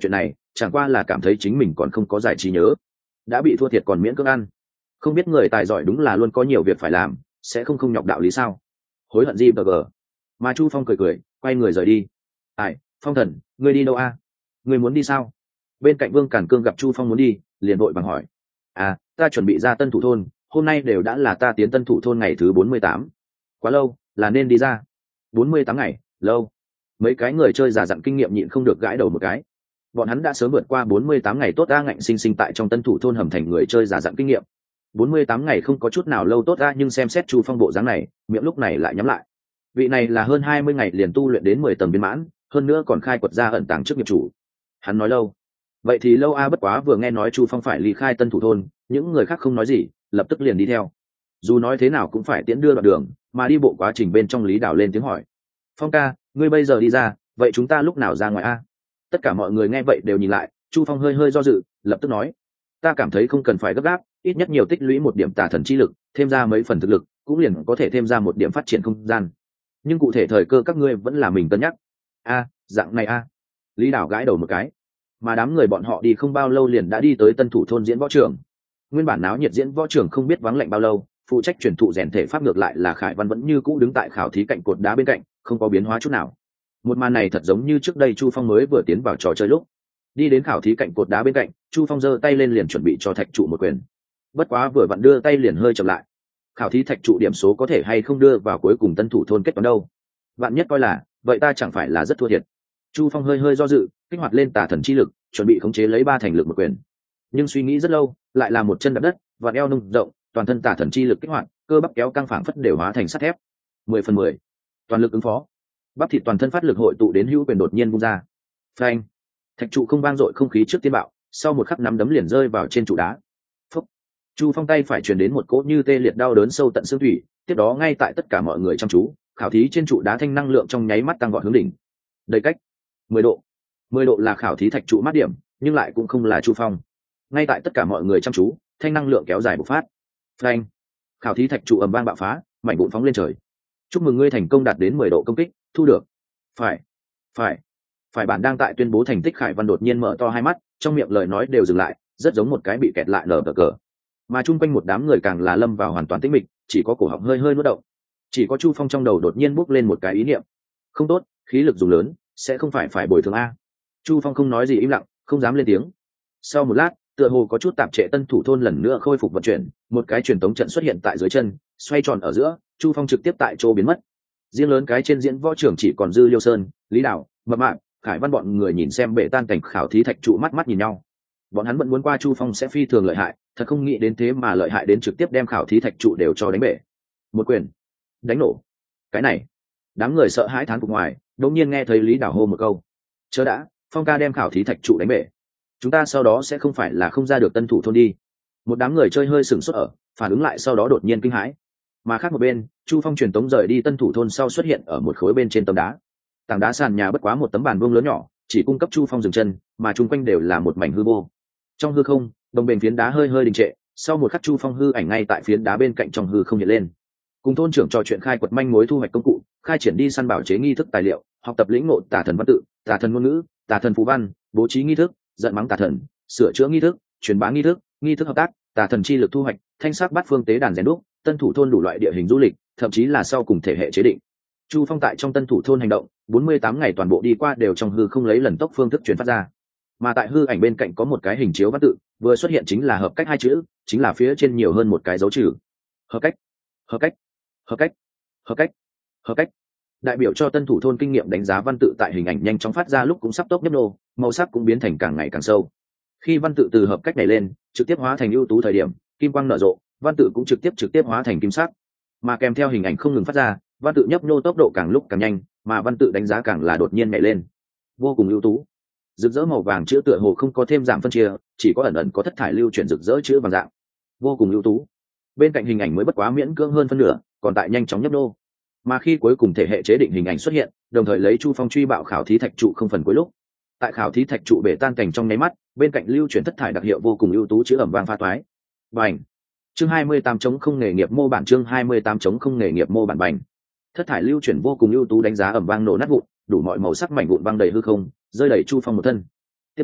chẳng qua là cảm thấy chính mình còn không có giải trí nhớ, đã bị thua thiệt còn miễn cưỡng ăn. Không biết người tài giỏi đúng là luôn có nhiều việc phải làm, sẽ không không nhọc đạo lý sao. Hối hận gì bờ gờ. Mà Chu Phong cười cười quay người rời đi. Ai, Phong thần, ngươi đi đâu a? Ngươi muốn đi sao? Bên cạnh Vương Càn Cương gặp Chu Phong muốn đi, liền vội vàng hỏi. À, ta chuẩn bị ra Tân Thủ thôn, hôm nay đều đã là ta tiến Tân Thủ thôn ngày thứ bốn mươi tám. Quá lâu, là nên đi ra. bốn mươi tám ngày, lâu. Mấy cái người chơi giả dặn kinh nghiệm nhịn không được gãi đầu một cái. Bọn hắn đã sớm vượt qua bốn mươi tám ngày tốt a, ngạnh sinh sinh tại trong Tân Thủ thôn hầm thành người chơi giả dặn kinh nghiệm. bốn mươi tám ngày không có chút nào lâu tốt a, nhưng xem xét Chu Phong bộ dáng này, miệng lúc này lại nhắm lại. Vị này là hơn hai mươi ngày liền tu luyện đến mười tầng viên mãn, hơn nữa còn khai quật ra ẩn tàng trước nghiệp chủ. Hắn nói lâu. Vậy thì lâu a, bất quá vừa nghe nói Chu Phong phải ly khai Tân Thủ thôn, những người khác không nói gì, lập tức liền đi theo. Dù nói thế nào cũng phải tiễn đưa đoạn đường, mà đi bộ quá trình bên trong Lý Đào lên tiếng hỏi. Phong ca, ngươi bây giờ đi ra, vậy chúng ta lúc nào ra ngoài a? Tất cả mọi người nghe vậy đều nhìn lại, Chu Phong hơi hơi do dự, lập tức nói. Ta cảm thấy không cần phải gấp gáp, ít nhất nhiều tích lũy một điểm tà thần chi lực, thêm ra mấy phần thực lực, cũng liền có thể thêm ra một điểm phát triển không gian. Nhưng cụ thể thời cơ các ngươi vẫn là mình cân nhắc. A, dạng này a. Lý Đào gãi đầu một cái. Mà đám người bọn họ đi không bao lâu liền đã đi tới Tân Thủ thôn diễn võ trường. Nguyên bản náo nhiệt diễn võ trường không biết vắng lạnh bao lâu, phụ trách truyền thụ rèn thể pháp ngược lại là Khải Văn vẫn như cũ đứng tại khảo thí cạnh cột đá bên cạnh, không có biến hóa chút nào. Một màn này thật giống như trước đây Chu Phong mới vừa tiến vào trò chơi lúc. Đi đến khảo thí cạnh cột đá bên cạnh, Chu Phong giơ tay lên liền chuẩn bị cho thạch trụ một quyền. Bất quá vừa vặn đưa tay liền hơi chậm lại. Khảo thí thạch trụ điểm số có thể hay không đưa vào cuối cùng Tân Thủ thôn kết toán đâu. Bạn nhất coi là, vậy ta chẳng phải là rất thua thiệt. Chu Phong hơi hơi do dự, kích hoạt lên tà thần chi lực, chuẩn bị khống chế lấy ba thành lực một quyền. Nhưng suy nghĩ rất lâu, lại là một chân đạp đất, vạt eo nông rộng, toàn thân tà thần chi lực kích hoạt, cơ bắp kéo căng phảng phất đều hóa thành sắt thép. Mười phần mười, toàn lực ứng phó. Bắp thịt toàn thân phát lực hội tụ đến hữu quyền đột nhiên vung ra. Phanh! Thạch trụ không vang dội không khí trước tiên bạo, sau một khắc nắm đấm liền rơi vào trên trụ đá. Phúc! Chu Phong tay phải truyền đến một cỗ như tê liệt đau đớn sâu tận xương thủy, tiếp đó ngay tại tất cả mọi người chăm chú, khảo thí trên trụ đá thanh năng lượng trong nháy mắt tăng vọt hướng đỉnh. Đầy cách mười độ. Mười độ là khảo thí thạch trụ mát điểm, nhưng lại cũng không là Chu Phong. Ngay tại tất cả mọi người chăm chú, thanh năng lượng kéo dài bộc phát. Phanh! Khảo thí thạch trụ ầm vang bạo phá, mảnh vụn phóng lên trời. Chúc mừng ngươi thành công đạt đến mười độ công kích, thu được. Phải, phải, phải. Bản đang tại tuyên bố thành tích Khải Văn đột nhiên mở to hai mắt, trong miệng lời nói đều dừng lại, rất giống một cái bị kẹt lại nở cờ. Mà chung quanh một đám người càng là lâm vào hoàn toàn tĩnh mịch, chỉ có cổ họng hơi hơi nuốt động. Chỉ có Chu Phong trong đầu đột nhiên bốc lên một cái ý niệm. Không tốt, khí lực dùng lớn, sẽ không phải phải bồi thường a. Chu Phong không nói gì im lặng, không dám lên tiếng. Sau một lát, tựa hồ có chút tạp trệ Tân Thủ thôn lần nữa khôi phục vận chuyển, một cái truyền tống trận xuất hiện tại dưới chân, xoay tròn ở giữa, Chu Phong trực tiếp tại chỗ biến mất. Riêng lớn cái trên diễn võ trường chỉ còn dư Liêu Sơn, Lý Đào, Mập Mạp, Khải Văn bọn người nhìn xem bể tan cảnh khảo thí thạch trụ mắt mắt nhìn nhau. Bọn hắn vẫn muốn qua Chu Phong sẽ phi thường lợi hại, thật không nghĩ đến thế mà lợi hại đến trực tiếp đem khảo thí thạch trụ đều cho đánh bể. Một quyền, đánh nổ. Cái này, đám người sợ hãi thán phục ngoài, đột nhiên nghe thấy Lý Đào hô một câu: "Chớ đã, Phong ca đem khảo thí thạch trụ đánh bể. Chúng ta sau đó sẽ không phải là không ra được Tân Thủ thôn đi." Một đám người chơi hơi sửng sốt ở, phản ứng lại sau đó đột nhiên kinh hãi. Mà khác một bên, Chu Phong truyền tống rời đi Tân Thủ thôn sau xuất hiện ở một khối bên trên tấm đá. Tảng đá sàn nhà bất quá một tấm bàn vuông lớn nhỏ, chỉ cung cấp Chu Phong dừng chân, mà chung quanh đều là một mảnh hư vô. Trong hư không, đồng bền phiến đá hơi hơi đình trệ, sau một khắc Chu Phong hư ảnh ngay tại phiến đá bên cạnh trong hư không hiện lên. Cùng thôn trưởng trò chuyện khai quật manh mối thu hoạch công cụ, khai triển đi săn bảo chế nghi thức tài liệu, học tập lĩnh ngộ tà thần văn tự, tà thần ngôn ngữ, tà thần phù văn, bố trí nghi thức, giận mắng tà thần, sửa chữa nghi thức, truyền bá nghi thức, nghi thức hợp tác, tà thần chi lực thu hoạch, thanh sắc bát phương tế đàn rèn đúc, Tân Thủ thôn đủ loại địa hình du lịch, thậm chí là sau cùng thể hệ chế định. Chu Phong tại trong Tân Thủ thôn hành động, bốn mươi tám ngày toàn bộ đi qua đều trong hư không lấy lần tốc phương thức truyền phát ra. Mà tại hư ảnh bên cạnh có một cái hình chiếu văn tự, vừa xuất hiện chính là hợp cách hai chữ, chính là phía trên nhiều hơn một cái dấu trừ. Hợp cách, hợp cách, hợp cách, hợp cách, hợp cách. Đại biểu cho Tân Thủ thôn kinh nghiệm đánh giá văn tự tại hình ảnh nhanh chóng phát ra lúc cũng sắp tốc nhấp nô, màu sắc cũng biến thành càng ngày càng sâu. Khi văn tự từ hợp cách này lên, trực tiếp hóa thành ưu tú thời điểm, kim quang nở rộ, văn tự cũng trực tiếp trực tiếp hóa thành kim sắc. Mà kèm theo hình ảnh không ngừng phát ra, văn tự nhấp nô tốc độ càng lúc càng nhanh, mà văn tự đánh giá càng là đột nhiên nhảy lên. Vô cùng ưu tú. Rực rỡ màu vàng chữ tựa hồ không có thêm giảm phân chia, chỉ có ẩn ẩn có thất thải lưu chuyển rực rỡ chữ vàng dạng. Vô cùng ưu tú. Bên cạnh hình ảnh mới bất quá miễn cưỡng hơn phân nửa, còn tại nhanh chóng nhấp nô. Mà khi cuối cùng thể hệ chế định hình ảnh xuất hiện, đồng thời lấy Chu Phong truy bạo khảo thí thạch trụ không phần cuối lúc. Tại khảo thí thạch trụ bể tan cảnh trong nháy mắt, bên cạnh lưu chuyển thất thải đặc hiệu vô cùng ưu tú chữ ẩm vang pha toái. Bành. Chương hai mươi tám chống không nghề nghiệp mô bản chương hai mươi tám chống không nghề nghiệp mô bản bành. Thất thải lưu chuyển vô cùng ưu tú đánh giá ẩm vang nổ nát vụn, đủ mọi màu sắc mảnh vụn văng đầy hư không, rơi đầy Chu Phong một thân. Tiếp đó,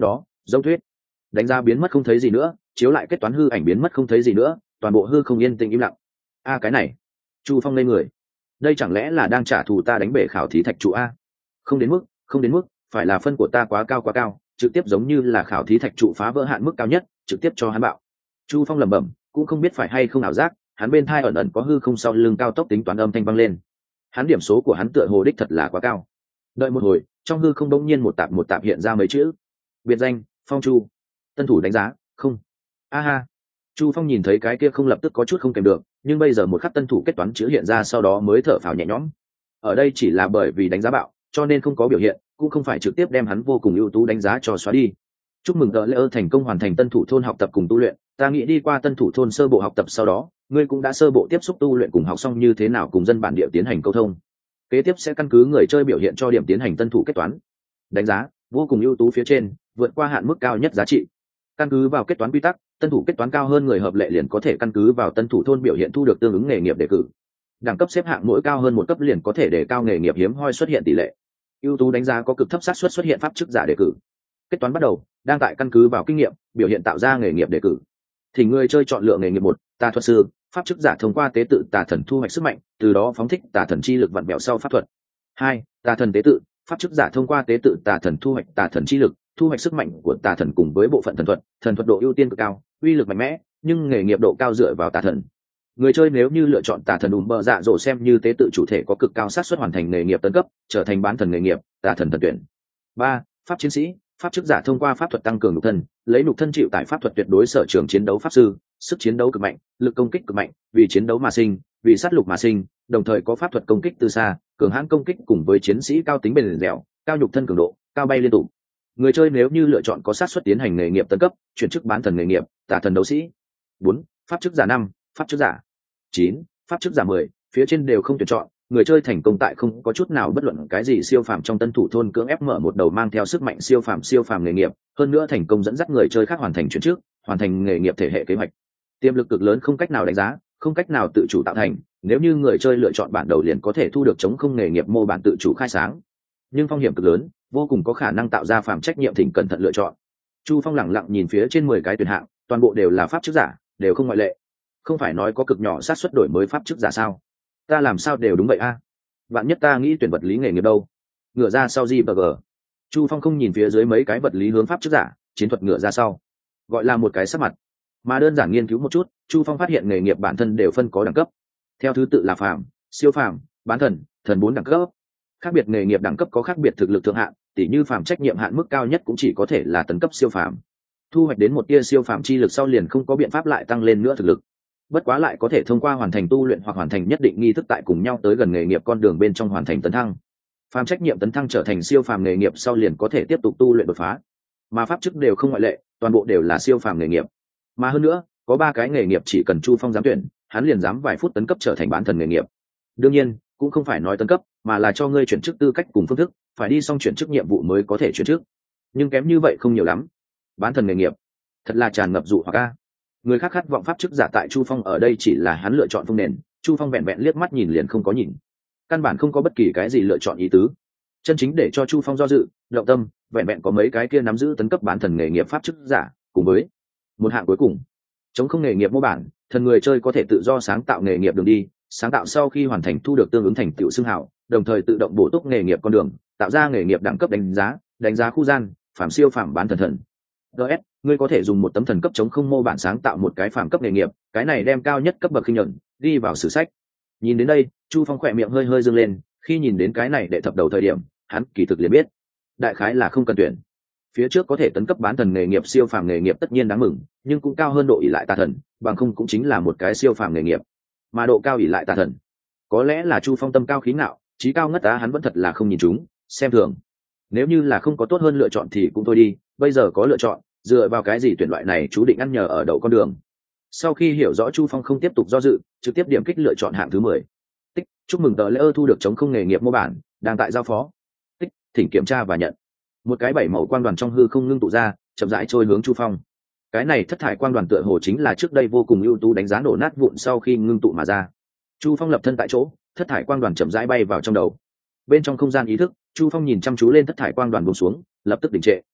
Giống thuyết, đánh giá biến mất không thấy gì nữa, chiếu lại kết toán hư ảnh biến mất không thấy gì nữa, toàn bộ hư không yên tĩnh im lặng. A cái này, Chu Phong lên người, đây chẳng lẽ là đang trả thù ta đánh bể khảo thí thạch trụ a? Không đến mức, không đến mức, phải là phân của ta quá cao quá cao, trực tiếp giống như là khảo thí thạch trụ phá vỡ hạn mức cao nhất, trực tiếp cho hắn bạo. Chu Phong lẩm bẩm, cũng không biết phải hay không ảo giác, hắn bên thai ẩn ẩn có hư không sau lưng cao tốc tính toán âm thanh vang lên. Hắn điểm số của hắn tựa hồ đích thật là quá cao. Đợi một hồi, trong hư không đống nhiên một tạp một tạp hiện ra mấy chữ. Biệt danh, Phong Chu. Tân thủ đánh giá, không. A ha. Chu Phong nhìn thấy cái kia không lập tức có chút không kèm được, nhưng bây giờ một khắc tân thủ kết toán chữ hiện ra sau đó mới thở phào nhẹ nhõm. Ở đây chỉ là bởi vì đánh giá bạo, cho nên không có biểu hiện, cũng không phải trực tiếp đem hắn vô cùng ưu tú đánh giá cho xóa đi. Chúc mừng tờ lễ thành công hoàn thành tân thủ thôn học tập cùng tu luyện, ta nghĩ đi qua tân thủ thôn sơ bộ học tập sau đó, ngươi cũng đã sơ bộ tiếp xúc tu luyện cùng học xong như thế nào cùng dân bản địa tiến hành câu thông. Kế tiếp sẽ căn cứ người chơi biểu hiện cho điểm tiến hành tân thủ kết toán. Đánh giá vô cùng ưu tú phía trên, vượt qua hạn mức cao nhất giá trị. Căn cứ vào kết toán quy tắc, tân thủ kết toán cao hơn người hợp lệ liền có thể căn cứ vào tân thủ thôn biểu hiện thu được tương ứng nghề nghiệp đề cử. Đẳng cấp xếp hạng mỗi cao hơn một cấp liền có thể đề cao nghề nghiệp hiếm hoi xuất hiện tỷ lệ. Ưu tú đánh giá có cực thấp xác suất xuất hiện pháp chức giả đề cử. Kết toán bắt đầu, đang tại căn cứ vào kinh nghiệm biểu hiện tạo ra nghề nghiệp đề cử. Thì người chơi chọn lựa nghề nghiệp một, tà thuật sư, pháp chức giả thông qua tế tự tà thần thu hoạch sức mạnh, từ đó phóng thích tà thần chi lực vặn vẹo sau pháp thuật. Hai, tà thần tế tự, pháp chức giả thông qua tế tự tà thần thu hoạch tà thần chi lực, thu hoạch sức mạnh của tà thần cùng với bộ phận thần thuật, thần thuật độ ưu tiên cực cao, uy lực mạnh mẽ, nhưng nghề nghiệp độ cao dựa vào tà thần. Người chơi nếu như lựa chọn tà thần ùm bờ dạ dỗ xem như tế tự chủ thể có cực cao xác suất hoàn thành nghề nghiệp tấn cấp, trở thành bán thần nghề nghiệp, tà thần thần tuyển. Ba, pháp chiến sĩ, pháp chức giả thông qua pháp thuật tăng cường nhục thân, lấy nhục thân chịu tại pháp thuật tuyệt đối sở trường chiến đấu pháp sư, sức chiến đấu cực mạnh, lực công kích cực mạnh, vì chiến đấu mà sinh, vì sát lục mà sinh, đồng thời có pháp thuật công kích từ xa, cường hãn công kích cùng với chiến sĩ cao tính bền dẻo, cao nhục thân cường độ, cao bay liên tục. Người chơi nếu như lựa chọn có xác suất tiến hành nghề nghiệp tấn cấp, chuyển chức bán thần nghề nghiệp, tà thần đấu sĩ. Bốn, pháp chức giả năm, pháp chức giả chín, pháp chức giả mười, phía trên đều không tuyển chọn. Người chơi thành công tại không có chút nào bất luận cái gì siêu phàm trong tân thủ thôn cưỡng ép mở một đầu mang theo sức mạnh siêu phàm siêu phàm nghề nghiệp, hơn nữa thành công dẫn dắt người chơi khác hoàn thành chuyển trước, hoàn thành nghề nghiệp thể hệ kế hoạch. Tiềm lực cực lớn không cách nào đánh giá, không cách nào tự chủ tạo thành, nếu như người chơi lựa chọn bản đầu liền có thể thu được chống không nghề nghiệp mô bản tự chủ khai sáng. Nhưng phong hiểm cực lớn, vô cùng có khả năng tạo ra phạm trách nhiệm thỉnh cẩn thận lựa chọn. Chu Phong lẳng lặng nhìn phía trên mười cái tuyển hạng, toàn bộ đều là pháp chức giả, đều không ngoại lệ. Không phải nói có cực nhỏ xác suất đổi mới pháp chức giả sao? Ta làm sao đều đúng vậy a? Vạn nhất ta nghĩ tuyển vật lý nghề nghiệp đâu? Ngựa ra sau gi và g. Chu Phong không nhìn phía dưới mấy cái vật lý hướng pháp chức giả, chiến thuật ngựa ra sau, gọi là một cái sắc mặt. Mà đơn giản nghiên cứu một chút, Chu Phong phát hiện nghề nghiệp bản thân đều phân có đẳng cấp, theo thứ tự là phàm, siêu phàm, bán thần, thần bốn đẳng cấp. Khác biệt nghề nghiệp đẳng cấp có khác biệt thực lực thượng hạn, tỉ như phàm trách nhiệm hạn mức cao nhất cũng chỉ có thể là tấn cấp siêu phàm. Thu hoạch đến một tia siêu phàm chi lực sau liền không có biện pháp lại tăng lên nữa thực lực. Bất quá lại có thể thông qua hoàn thành tu luyện hoặc hoàn thành nhất định nghi thức tại cùng nhau tới gần nghề nghiệp con đường bên trong hoàn thành tấn thăng. Phàm trách nhiệm tấn thăng trở thành siêu phàm nghề nghiệp sau liền có thể tiếp tục tu luyện đột phá. Mà pháp chức đều không ngoại lệ, toàn bộ đều là siêu phàm nghề nghiệp. Mà hơn nữa, có ba cái nghề nghiệp chỉ cần Chu Phong dám tuyển, hắn liền dám vài phút tấn cấp trở thành bán thần nghề nghiệp. Đương nhiên, cũng không phải nói tấn cấp, mà là cho ngươi chuyển chức tư cách cùng phương thức, phải đi xong chuyển chức nhiệm vụ mới có thể chuyển chức. Nhưng kém như vậy không nhiều lắm. Bán thần nghề nghiệp, thật là tràn ngập dụ hoặc a. Người khác khát vọng pháp chức giả tại Chu Phong ở đây chỉ là hắn lựa chọn phương nền, Chu Phong vẹn vẹn liếc mắt nhìn liền không có nhìn, căn bản không có bất kỳ cái gì lựa chọn ý tứ. Chân chính để cho Chu Phong do dự, động tâm, vẹn vẹn có mấy cái kia nắm giữ tấn cấp bán thần nghề nghiệp pháp chức giả, cùng với một hạng cuối cùng, chống không nghề nghiệp mô bản, thần người chơi có thể tự do sáng tạo nghề nghiệp đường đi, sáng tạo sau khi hoàn thành thu được tương ứng thành tựu xưng hào, đồng thời tự động bổ túc nghề nghiệp con đường, tạo ra nghề nghiệp đẳng cấp đánh giá, đánh giá khu gian, phạm siêu phạm bán thần thần. ds ngươi có thể dùng một tấm thần cấp chống không mô bản sáng tạo một cái phạm cấp nghề nghiệp, cái này đem cao nhất cấp bậc khinh nhuận đi vào sử sách. Nhìn đến đây, Chu Phong khỏe miệng hơi hơi dương lên, khi nhìn đến cái này đệ thập đầu thời điểm, hắn kỳ thực liền biết đại khái là không cần tuyển. Phía trước có thể tấn cấp bán thần nghề nghiệp siêu phàm nghề nghiệp tất nhiên đáng mừng, nhưng cũng cao hơn độ ỷ lại tà thần, bằng không cũng chính là một cái siêu phàm nghề nghiệp. Mà độ cao ỷ lại tà thần, có lẽ là Chu Phong tâm cao khí ngạo, trí cao ngất á hắn vẫn thật là không nhìn chúng, xem thường. Nếu như là không có tốt hơn lựa chọn thì cũng thôi đi, bây giờ có lựa chọn, dựa vào cái gì tuyển loại này chú định ăn nhờ ở đậu con đường. Sau khi hiểu rõ Chu Phong không tiếp tục do dự, trực tiếp điểm kích lựa chọn hạng thứ mười. Tích, chúc mừng tờ lễ ơ thu được chống không nghề nghiệp mô bản, đang tại giao phó. Tích, thỉnh kiểm tra và nhận. Một cái bảy màu quang đoàn trong hư không ngưng tụ ra, chậm rãi trôi hướng Chu Phong. Cái này thất thải quang đoàn tựa hồ chính là trước đây vô cùng ưu tú đánh giá nổ nát vụn sau khi ngưng tụ mà ra. Chu Phong lập thân tại chỗ, thất thải quang đoàn chậm rãi bay vào trong đầu. Bên trong không gian ý thức, Chu Phong nhìn chăm chú lên thất thải quang đoàn buông xuống, lập tức đình trệ.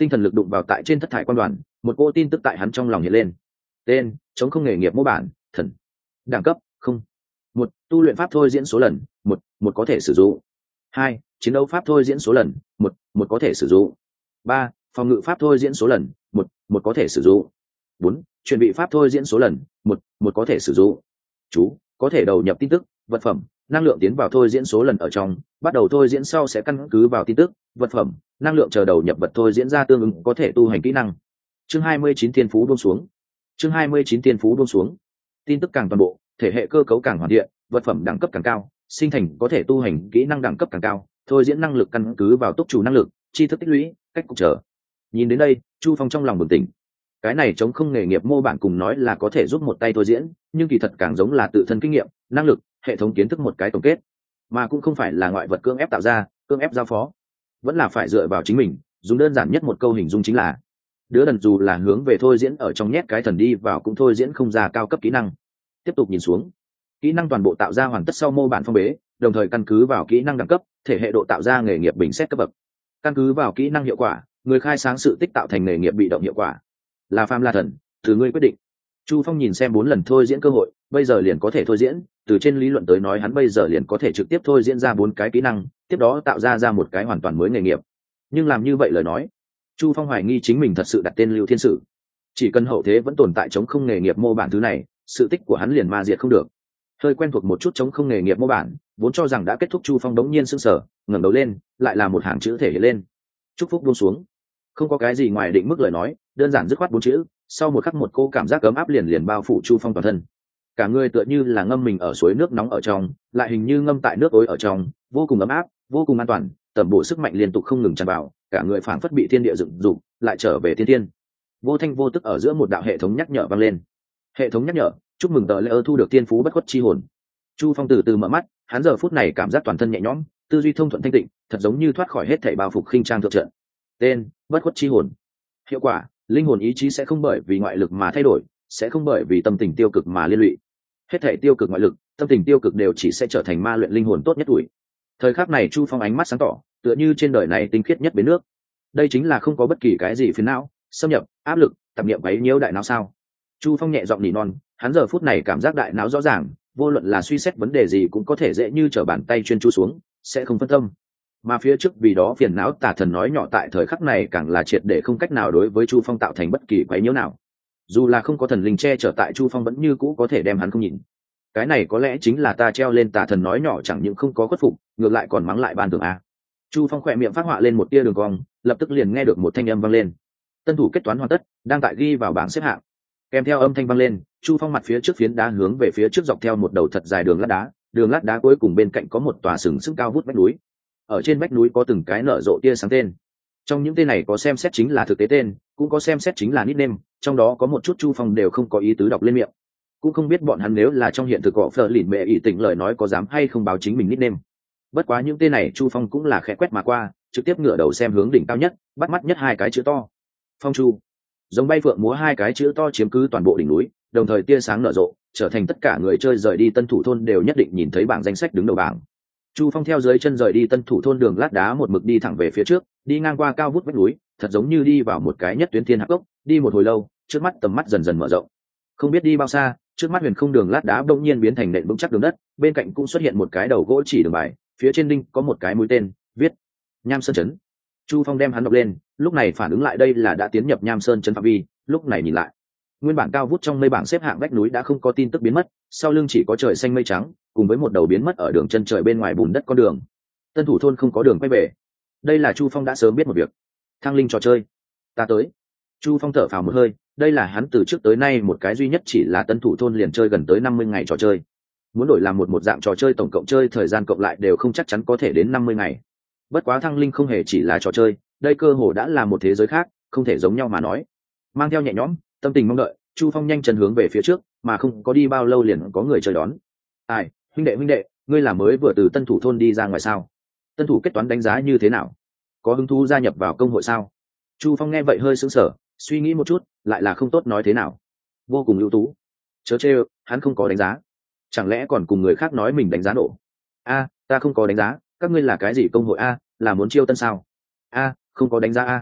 tinh thần lực đụng vào tại trên thất thải quan đoàn, một cô tin tức tại hắn trong lòng hiện lên. Tên: chống không nghề nghiệp mô bản, thần. Đẳng cấp: không. Một, tu luyện pháp thôi diễn số lần, một, một có thể sử dụng. Hai, chiến đấu pháp thôi diễn số lần, một, một có thể sử dụng. Ba, phòng ngự pháp thôi diễn số lần, một, một có thể sử dụng. Bốn, chuẩn bị pháp thôi diễn số lần, một, một có thể sử dụng. Chú: có thể đầu nhập tin tức, vật phẩm, năng lượng tiến vào thôi diễn số lần ở trong, bắt đầu thôi diễn sau sẽ căn cứ vào tin tức, vật phẩm, năng lượng chờ đầu nhập vật thôi diễn ra tương ứng có thể tu hành kỹ năng. Chương hai mươi chín thiên phú buông xuống. Chương hai mươi chín thiên phú buông xuống. Tin tức càng toàn bộ, thể hệ cơ cấu càng hoàn thiện, vật phẩm đẳng cấp càng cao, sinh thành có thể tu hành kỹ năng đẳng cấp càng cao, thôi diễn năng lực căn cứ vào tốc chủ năng lực, chi thức tích lũy, cách cục trở. Nhìn đến đây, Chu Phong trong lòng bừng tỉnh. Cái này chống không nghề nghiệp mô bản cùng nói là có thể giúp một tay thôi diễn, nhưng kỳ thật càng giống là tự thân kinh nghiệm, năng lực, hệ thống kiến thức một cái tổng kết, mà cũng không phải là ngoại vật cưỡng ép tạo ra, cưỡng ép giao phó, vẫn là phải dựa vào chính mình. Dùng đơn giản nhất một câu hình dung chính là đứa đần dù là hướng về thôi diễn ở trong nhét cái thần đi vào cũng thôi diễn không ra cao cấp kỹ năng. Tiếp tục nhìn xuống, kỹ năng toàn bộ tạo ra hoàn tất sau mô bản phong bế, đồng thời căn cứ vào kỹ năng đẳng cấp, thể hệ độ tạo ra nghề nghiệp bình xét cấp bậc, căn cứ vào kỹ năng hiệu quả, người khai sáng sự tích tạo thành nghề nghiệp bị động hiệu quả. Là phàm là thần, từ ngươi quyết định. Chu Phong nhìn xem bốn lần thôi diễn cơ hội, bây giờ liền có thể thôi diễn, từ trên lý luận tới nói hắn bây giờ liền có thể trực tiếp thôi diễn ra bốn cái kỹ năng, tiếp đó tạo ra ra một cái hoàn toàn mới nghề nghiệp. Nhưng làm như vậy lời nói, Chu Phong hoài nghi chính mình thật sự đặt tên Lưu Thiên Sử. Chỉ cần hậu thế vẫn tồn tại chống không nghề nghiệp mô bản thứ này, sự tích của hắn liền ma diệt không được. Hơi quen thuộc một chút chống không nghề nghiệp mô bản, vốn cho rằng đã kết thúc, Chu Phong đống nhiên sững sờ, ngẩng đầu lên, lại là một hàng chữ thể hiện lên. Chúc phúc buông xuống. Không có cái gì ngoài định mức lời nói, đơn giản dứt khoát bốn chữ, sau một khắc một cô cảm giác ấm áp liền liền bao phủ Chu Phong toàn thân. Cả người tựa như là ngâm mình ở suối nước nóng ở trong, lại hình như ngâm tại nước ối ở trong, vô cùng ấm áp, vô cùng an toàn, tầm bổ sức mạnh liên tục không ngừng tràn vào, cả người phảng phất bị thiên địa dựng dục, lại trở về thiên thiên. Vô thanh vô tức ở giữa một đạo hệ thống nhắc nhở vang lên. Hệ thống nhắc nhở: chúc mừng tờ lễ thu được thiên phú bất khuất chi hồn. Chu Phong từ từ mở mắt, hắn giờ phút này cảm giác toàn thân nhẹ nhõm, tư duy thông thuận thanh tịnh, thật giống như thoát khỏi hết thảy bao phục khinh trang thượng trận. Tên: bất khuất chi hồn. Hiệu quả: linh hồn ý chí sẽ không bởi vì ngoại lực mà thay đổi, sẽ không bởi vì tâm tình tiêu cực mà liên lụy. Hết thảy tiêu cực ngoại lực, tâm tình tiêu cực đều chỉ sẽ trở thành ma luyện linh hồn tốt nhất tuổi. Thời khắc này Chu Phong ánh mắt sáng tỏ, tựa như trên đời này tinh khiết nhất bến nước. Đây chính là không có bất kỳ cái gì phiền não, xâm nhập, áp lực, tạp niệm quấy nhiễu đại não sao? Chu Phong nhẹ giọng nỉ non, hắn giờ phút này cảm giác đại não rõ ràng, vô luận là suy xét vấn đề gì cũng có thể dễ như trở bàn tay chuyên chú xuống, sẽ không phân tâm. Mà phía trước vì đó phiền não tà thần nói nhỏ tại thời khắc này càng là triệt để không cách nào đối với Chu Phong tạo thành bất kỳ quấy nhiễu nào. Dù là không có thần linh che chở tại, Chu Phong vẫn như cũ có thể đem hắn không nhìn. Cái này có lẽ chính là ta treo lên tà thần nói nhỏ chẳng những không có khuất phục, ngược lại còn mắng lại ban tưởng a. Chu Phong khỏe miệng phát họa lên một tia đường cong, lập tức liền nghe được một thanh âm vang lên. Tân thủ kết toán hoàn tất, đang tại ghi vào bảng xếp hạng. Kèm theo âm thanh vang lên, Chu Phong mặt phía trước phiến đá hướng về phía trước dọc theo một đầu thật dài đường lát đá, đường lát đá cuối cùng bên cạnh có một tòa sừng sững cao vút vách núi. Ở trên vách núi có từng cái nở rộ tia sáng tên. Trong những tên này có xem xét chính là thực tế tên, cũng có xem xét chính là nickname, trong đó có một chút Chu Phong đều không có ý tứ đọc lên miệng. Cũng không biết bọn hắn nếu là trong hiện thực gõ phở lìn mẹ ỷ tỉnh lời nói có dám hay không báo chính mình nickname. Bất quá những tên này Chu Phong cũng là khẽ quét mà qua, trực tiếp ngửa đầu xem hướng đỉnh cao nhất, bắt mắt nhất hai cái chữ to. Phong Chu. Giống bay phượng múa hai cái chữ to chiếm cứ toàn bộ đỉnh núi, đồng thời tia sáng nở rộ, trở thành tất cả người chơi rời đi Tân Thủ thôn đều nhất định nhìn thấy bảng danh sách đứng đầu bảng. Chu Phong theo dưới chân rời đi Tân Thủ thôn đường lát đá một mực đi thẳng về phía trước, đi ngang qua cao vút vách núi, thật giống như đi vào một cái nhất tuyến thiên hạc gốc, đi một hồi lâu, trước mắt tầm mắt dần dần mở rộng. Không biết đi bao xa, trước mắt huyền không đường lát đá bỗng nhiên biến thành nền vững chắc đường đất, bên cạnh cũng xuất hiện một cái đầu gỗ chỉ đường bài, phía trên đinh có một cái mũi tên, viết Nham Sơn trấn. Chu Phong đem hắn đọc lên, lúc này phản ứng lại đây là đã tiến nhập Nham Sơn trấn phạm vi, lúc này nhìn lại, nguyên bản cao vút trong mây bảng xếp hạng vách núi đã không có tin tức biến mất, sau lưng chỉ có trời xanh mây trắng, cùng với một đầu biến mất ở đường chân trời bên ngoài bùn đất con đường. Tân Thủ thôn không có đường quay về. Đây là Chu Phong đã sớm biết một việc. Thăng linh trò chơi, ta tới. Chu Phong thở phào một hơi, đây là hắn từ trước tới nay một cái duy nhất chỉ là Tân Thủ thôn liền chơi gần tới năm mươi ngày trò chơi. Muốn đổi làm một một dạng trò chơi tổng cộng chơi thời gian cộng lại đều không chắc chắn có thể đến năm mươi ngày. Bất quá thăng linh không hề chỉ là trò chơi, đây cơ hồ đã là một thế giới khác, không thể giống nhau mà nói. Mang theo nhẹ nhõm, tâm tình mong đợi, Chu Phong nhanh chân hướng về phía trước, mà không có đi bao lâu liền có người chơi đón. Ai, huynh đệ huynh đệ, ngươi là mới vừa từ Tân Thủ thôn đi ra ngoài sao? Tân thủ kết toán đánh giá như thế nào? Có hứng thú gia nhập vào công hội sao? Chu Phong nghe vậy hơi sững sờ, suy nghĩ một chút, lại là không tốt nói thế nào. Vô cùng ưu tú. Chớ trêu, hắn không có đánh giá. Chẳng lẽ còn cùng người khác nói mình đánh giá nổ? A, ta không có đánh giá, các ngươi là cái gì công hội a, là muốn chiêu tân sao? A, không có đánh giá a.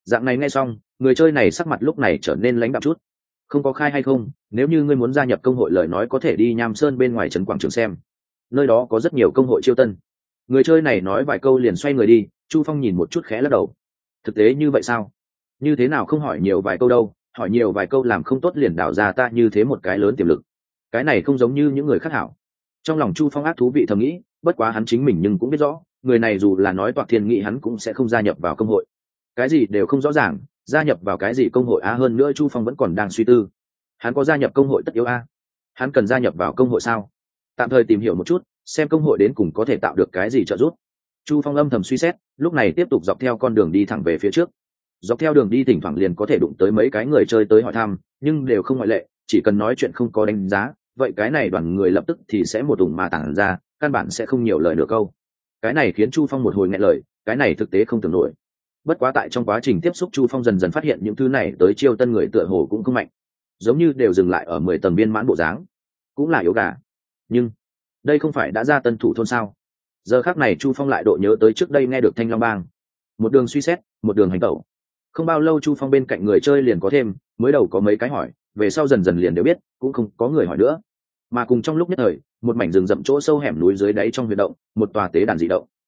Dạng này nghe xong, người chơi này sắc mặt lúc này trở nên lãnh đạm chút. Không có khai hay không, nếu như ngươi muốn gia nhập công hội lời nói có thể đi Nham Sơn bên ngoài trấn quảng trường xem, nơi đó có rất nhiều công hội chiêu tân. Người chơi này nói vài câu liền xoay người đi. Chu Phong nhìn một chút khẽ lắc đầu. Thực tế như vậy sao? Như thế nào không hỏi nhiều vài câu đâu, hỏi nhiều vài câu làm không tốt liền đảo ra ta như thế một cái lớn tiềm lực. Cái này không giống như những người khác hảo. Trong lòng Chu Phong ác thú vị thầm nghĩ, bất quá hắn chính mình nhưng cũng biết rõ, người này dù là nói toạc thiên nghị hắn cũng sẽ không gia nhập vào công hội. Cái gì đều không rõ ràng, gia nhập vào cái gì công hội a? Hơn nữa Chu Phong vẫn còn đang suy tư, hắn có gia nhập công hội tất yếu a? Hắn cần gia nhập vào công hội sao? Tạm thời tìm hiểu một chút, xem công hội đến cùng có thể tạo được cái gì trợ giúp. Chu Phong âm thầm suy xét, lúc này tiếp tục dọc theo con đường đi thẳng về phía trước. Dọc theo đường đi thỉnh thoảng liền có thể đụng tới mấy cái người chơi tới hỏi thăm, nhưng đều không ngoại lệ, chỉ cần nói chuyện không có đánh giá, vậy cái này đoàn người lập tức thì sẽ một ủng mà tản ra, căn bản sẽ không nhiều lời nửa câu. Cái này khiến Chu Phong một hồi nghẹn lời, cái này thực tế không tưởng nổi. Bất quá tại trong quá trình tiếp xúc Chu Phong dần dần phát hiện những thứ này tới chiêu tân người tựa hồ cũng không mạnh, giống như đều dừng lại ở mười tầng viên mãn bộ dáng, cũng là yếu gà. Nhưng đây không phải đã ra tân thủ thôn sao? Giờ khắc này Chu Phong lại độ nhớ tới trước đây nghe được Thanh Long Bang, một đường suy xét, một đường hành tẩu. Không bao lâu Chu Phong bên cạnh người chơi liền có thêm, mới đầu có mấy cái hỏi, về sau dần dần liền đều biết, cũng không có người hỏi nữa. Mà cùng trong lúc nhất thời, một mảnh rừng rậm chỗ sâu hẻm núi dưới đáy trong huyệt động, một tòa tế đàn dị động.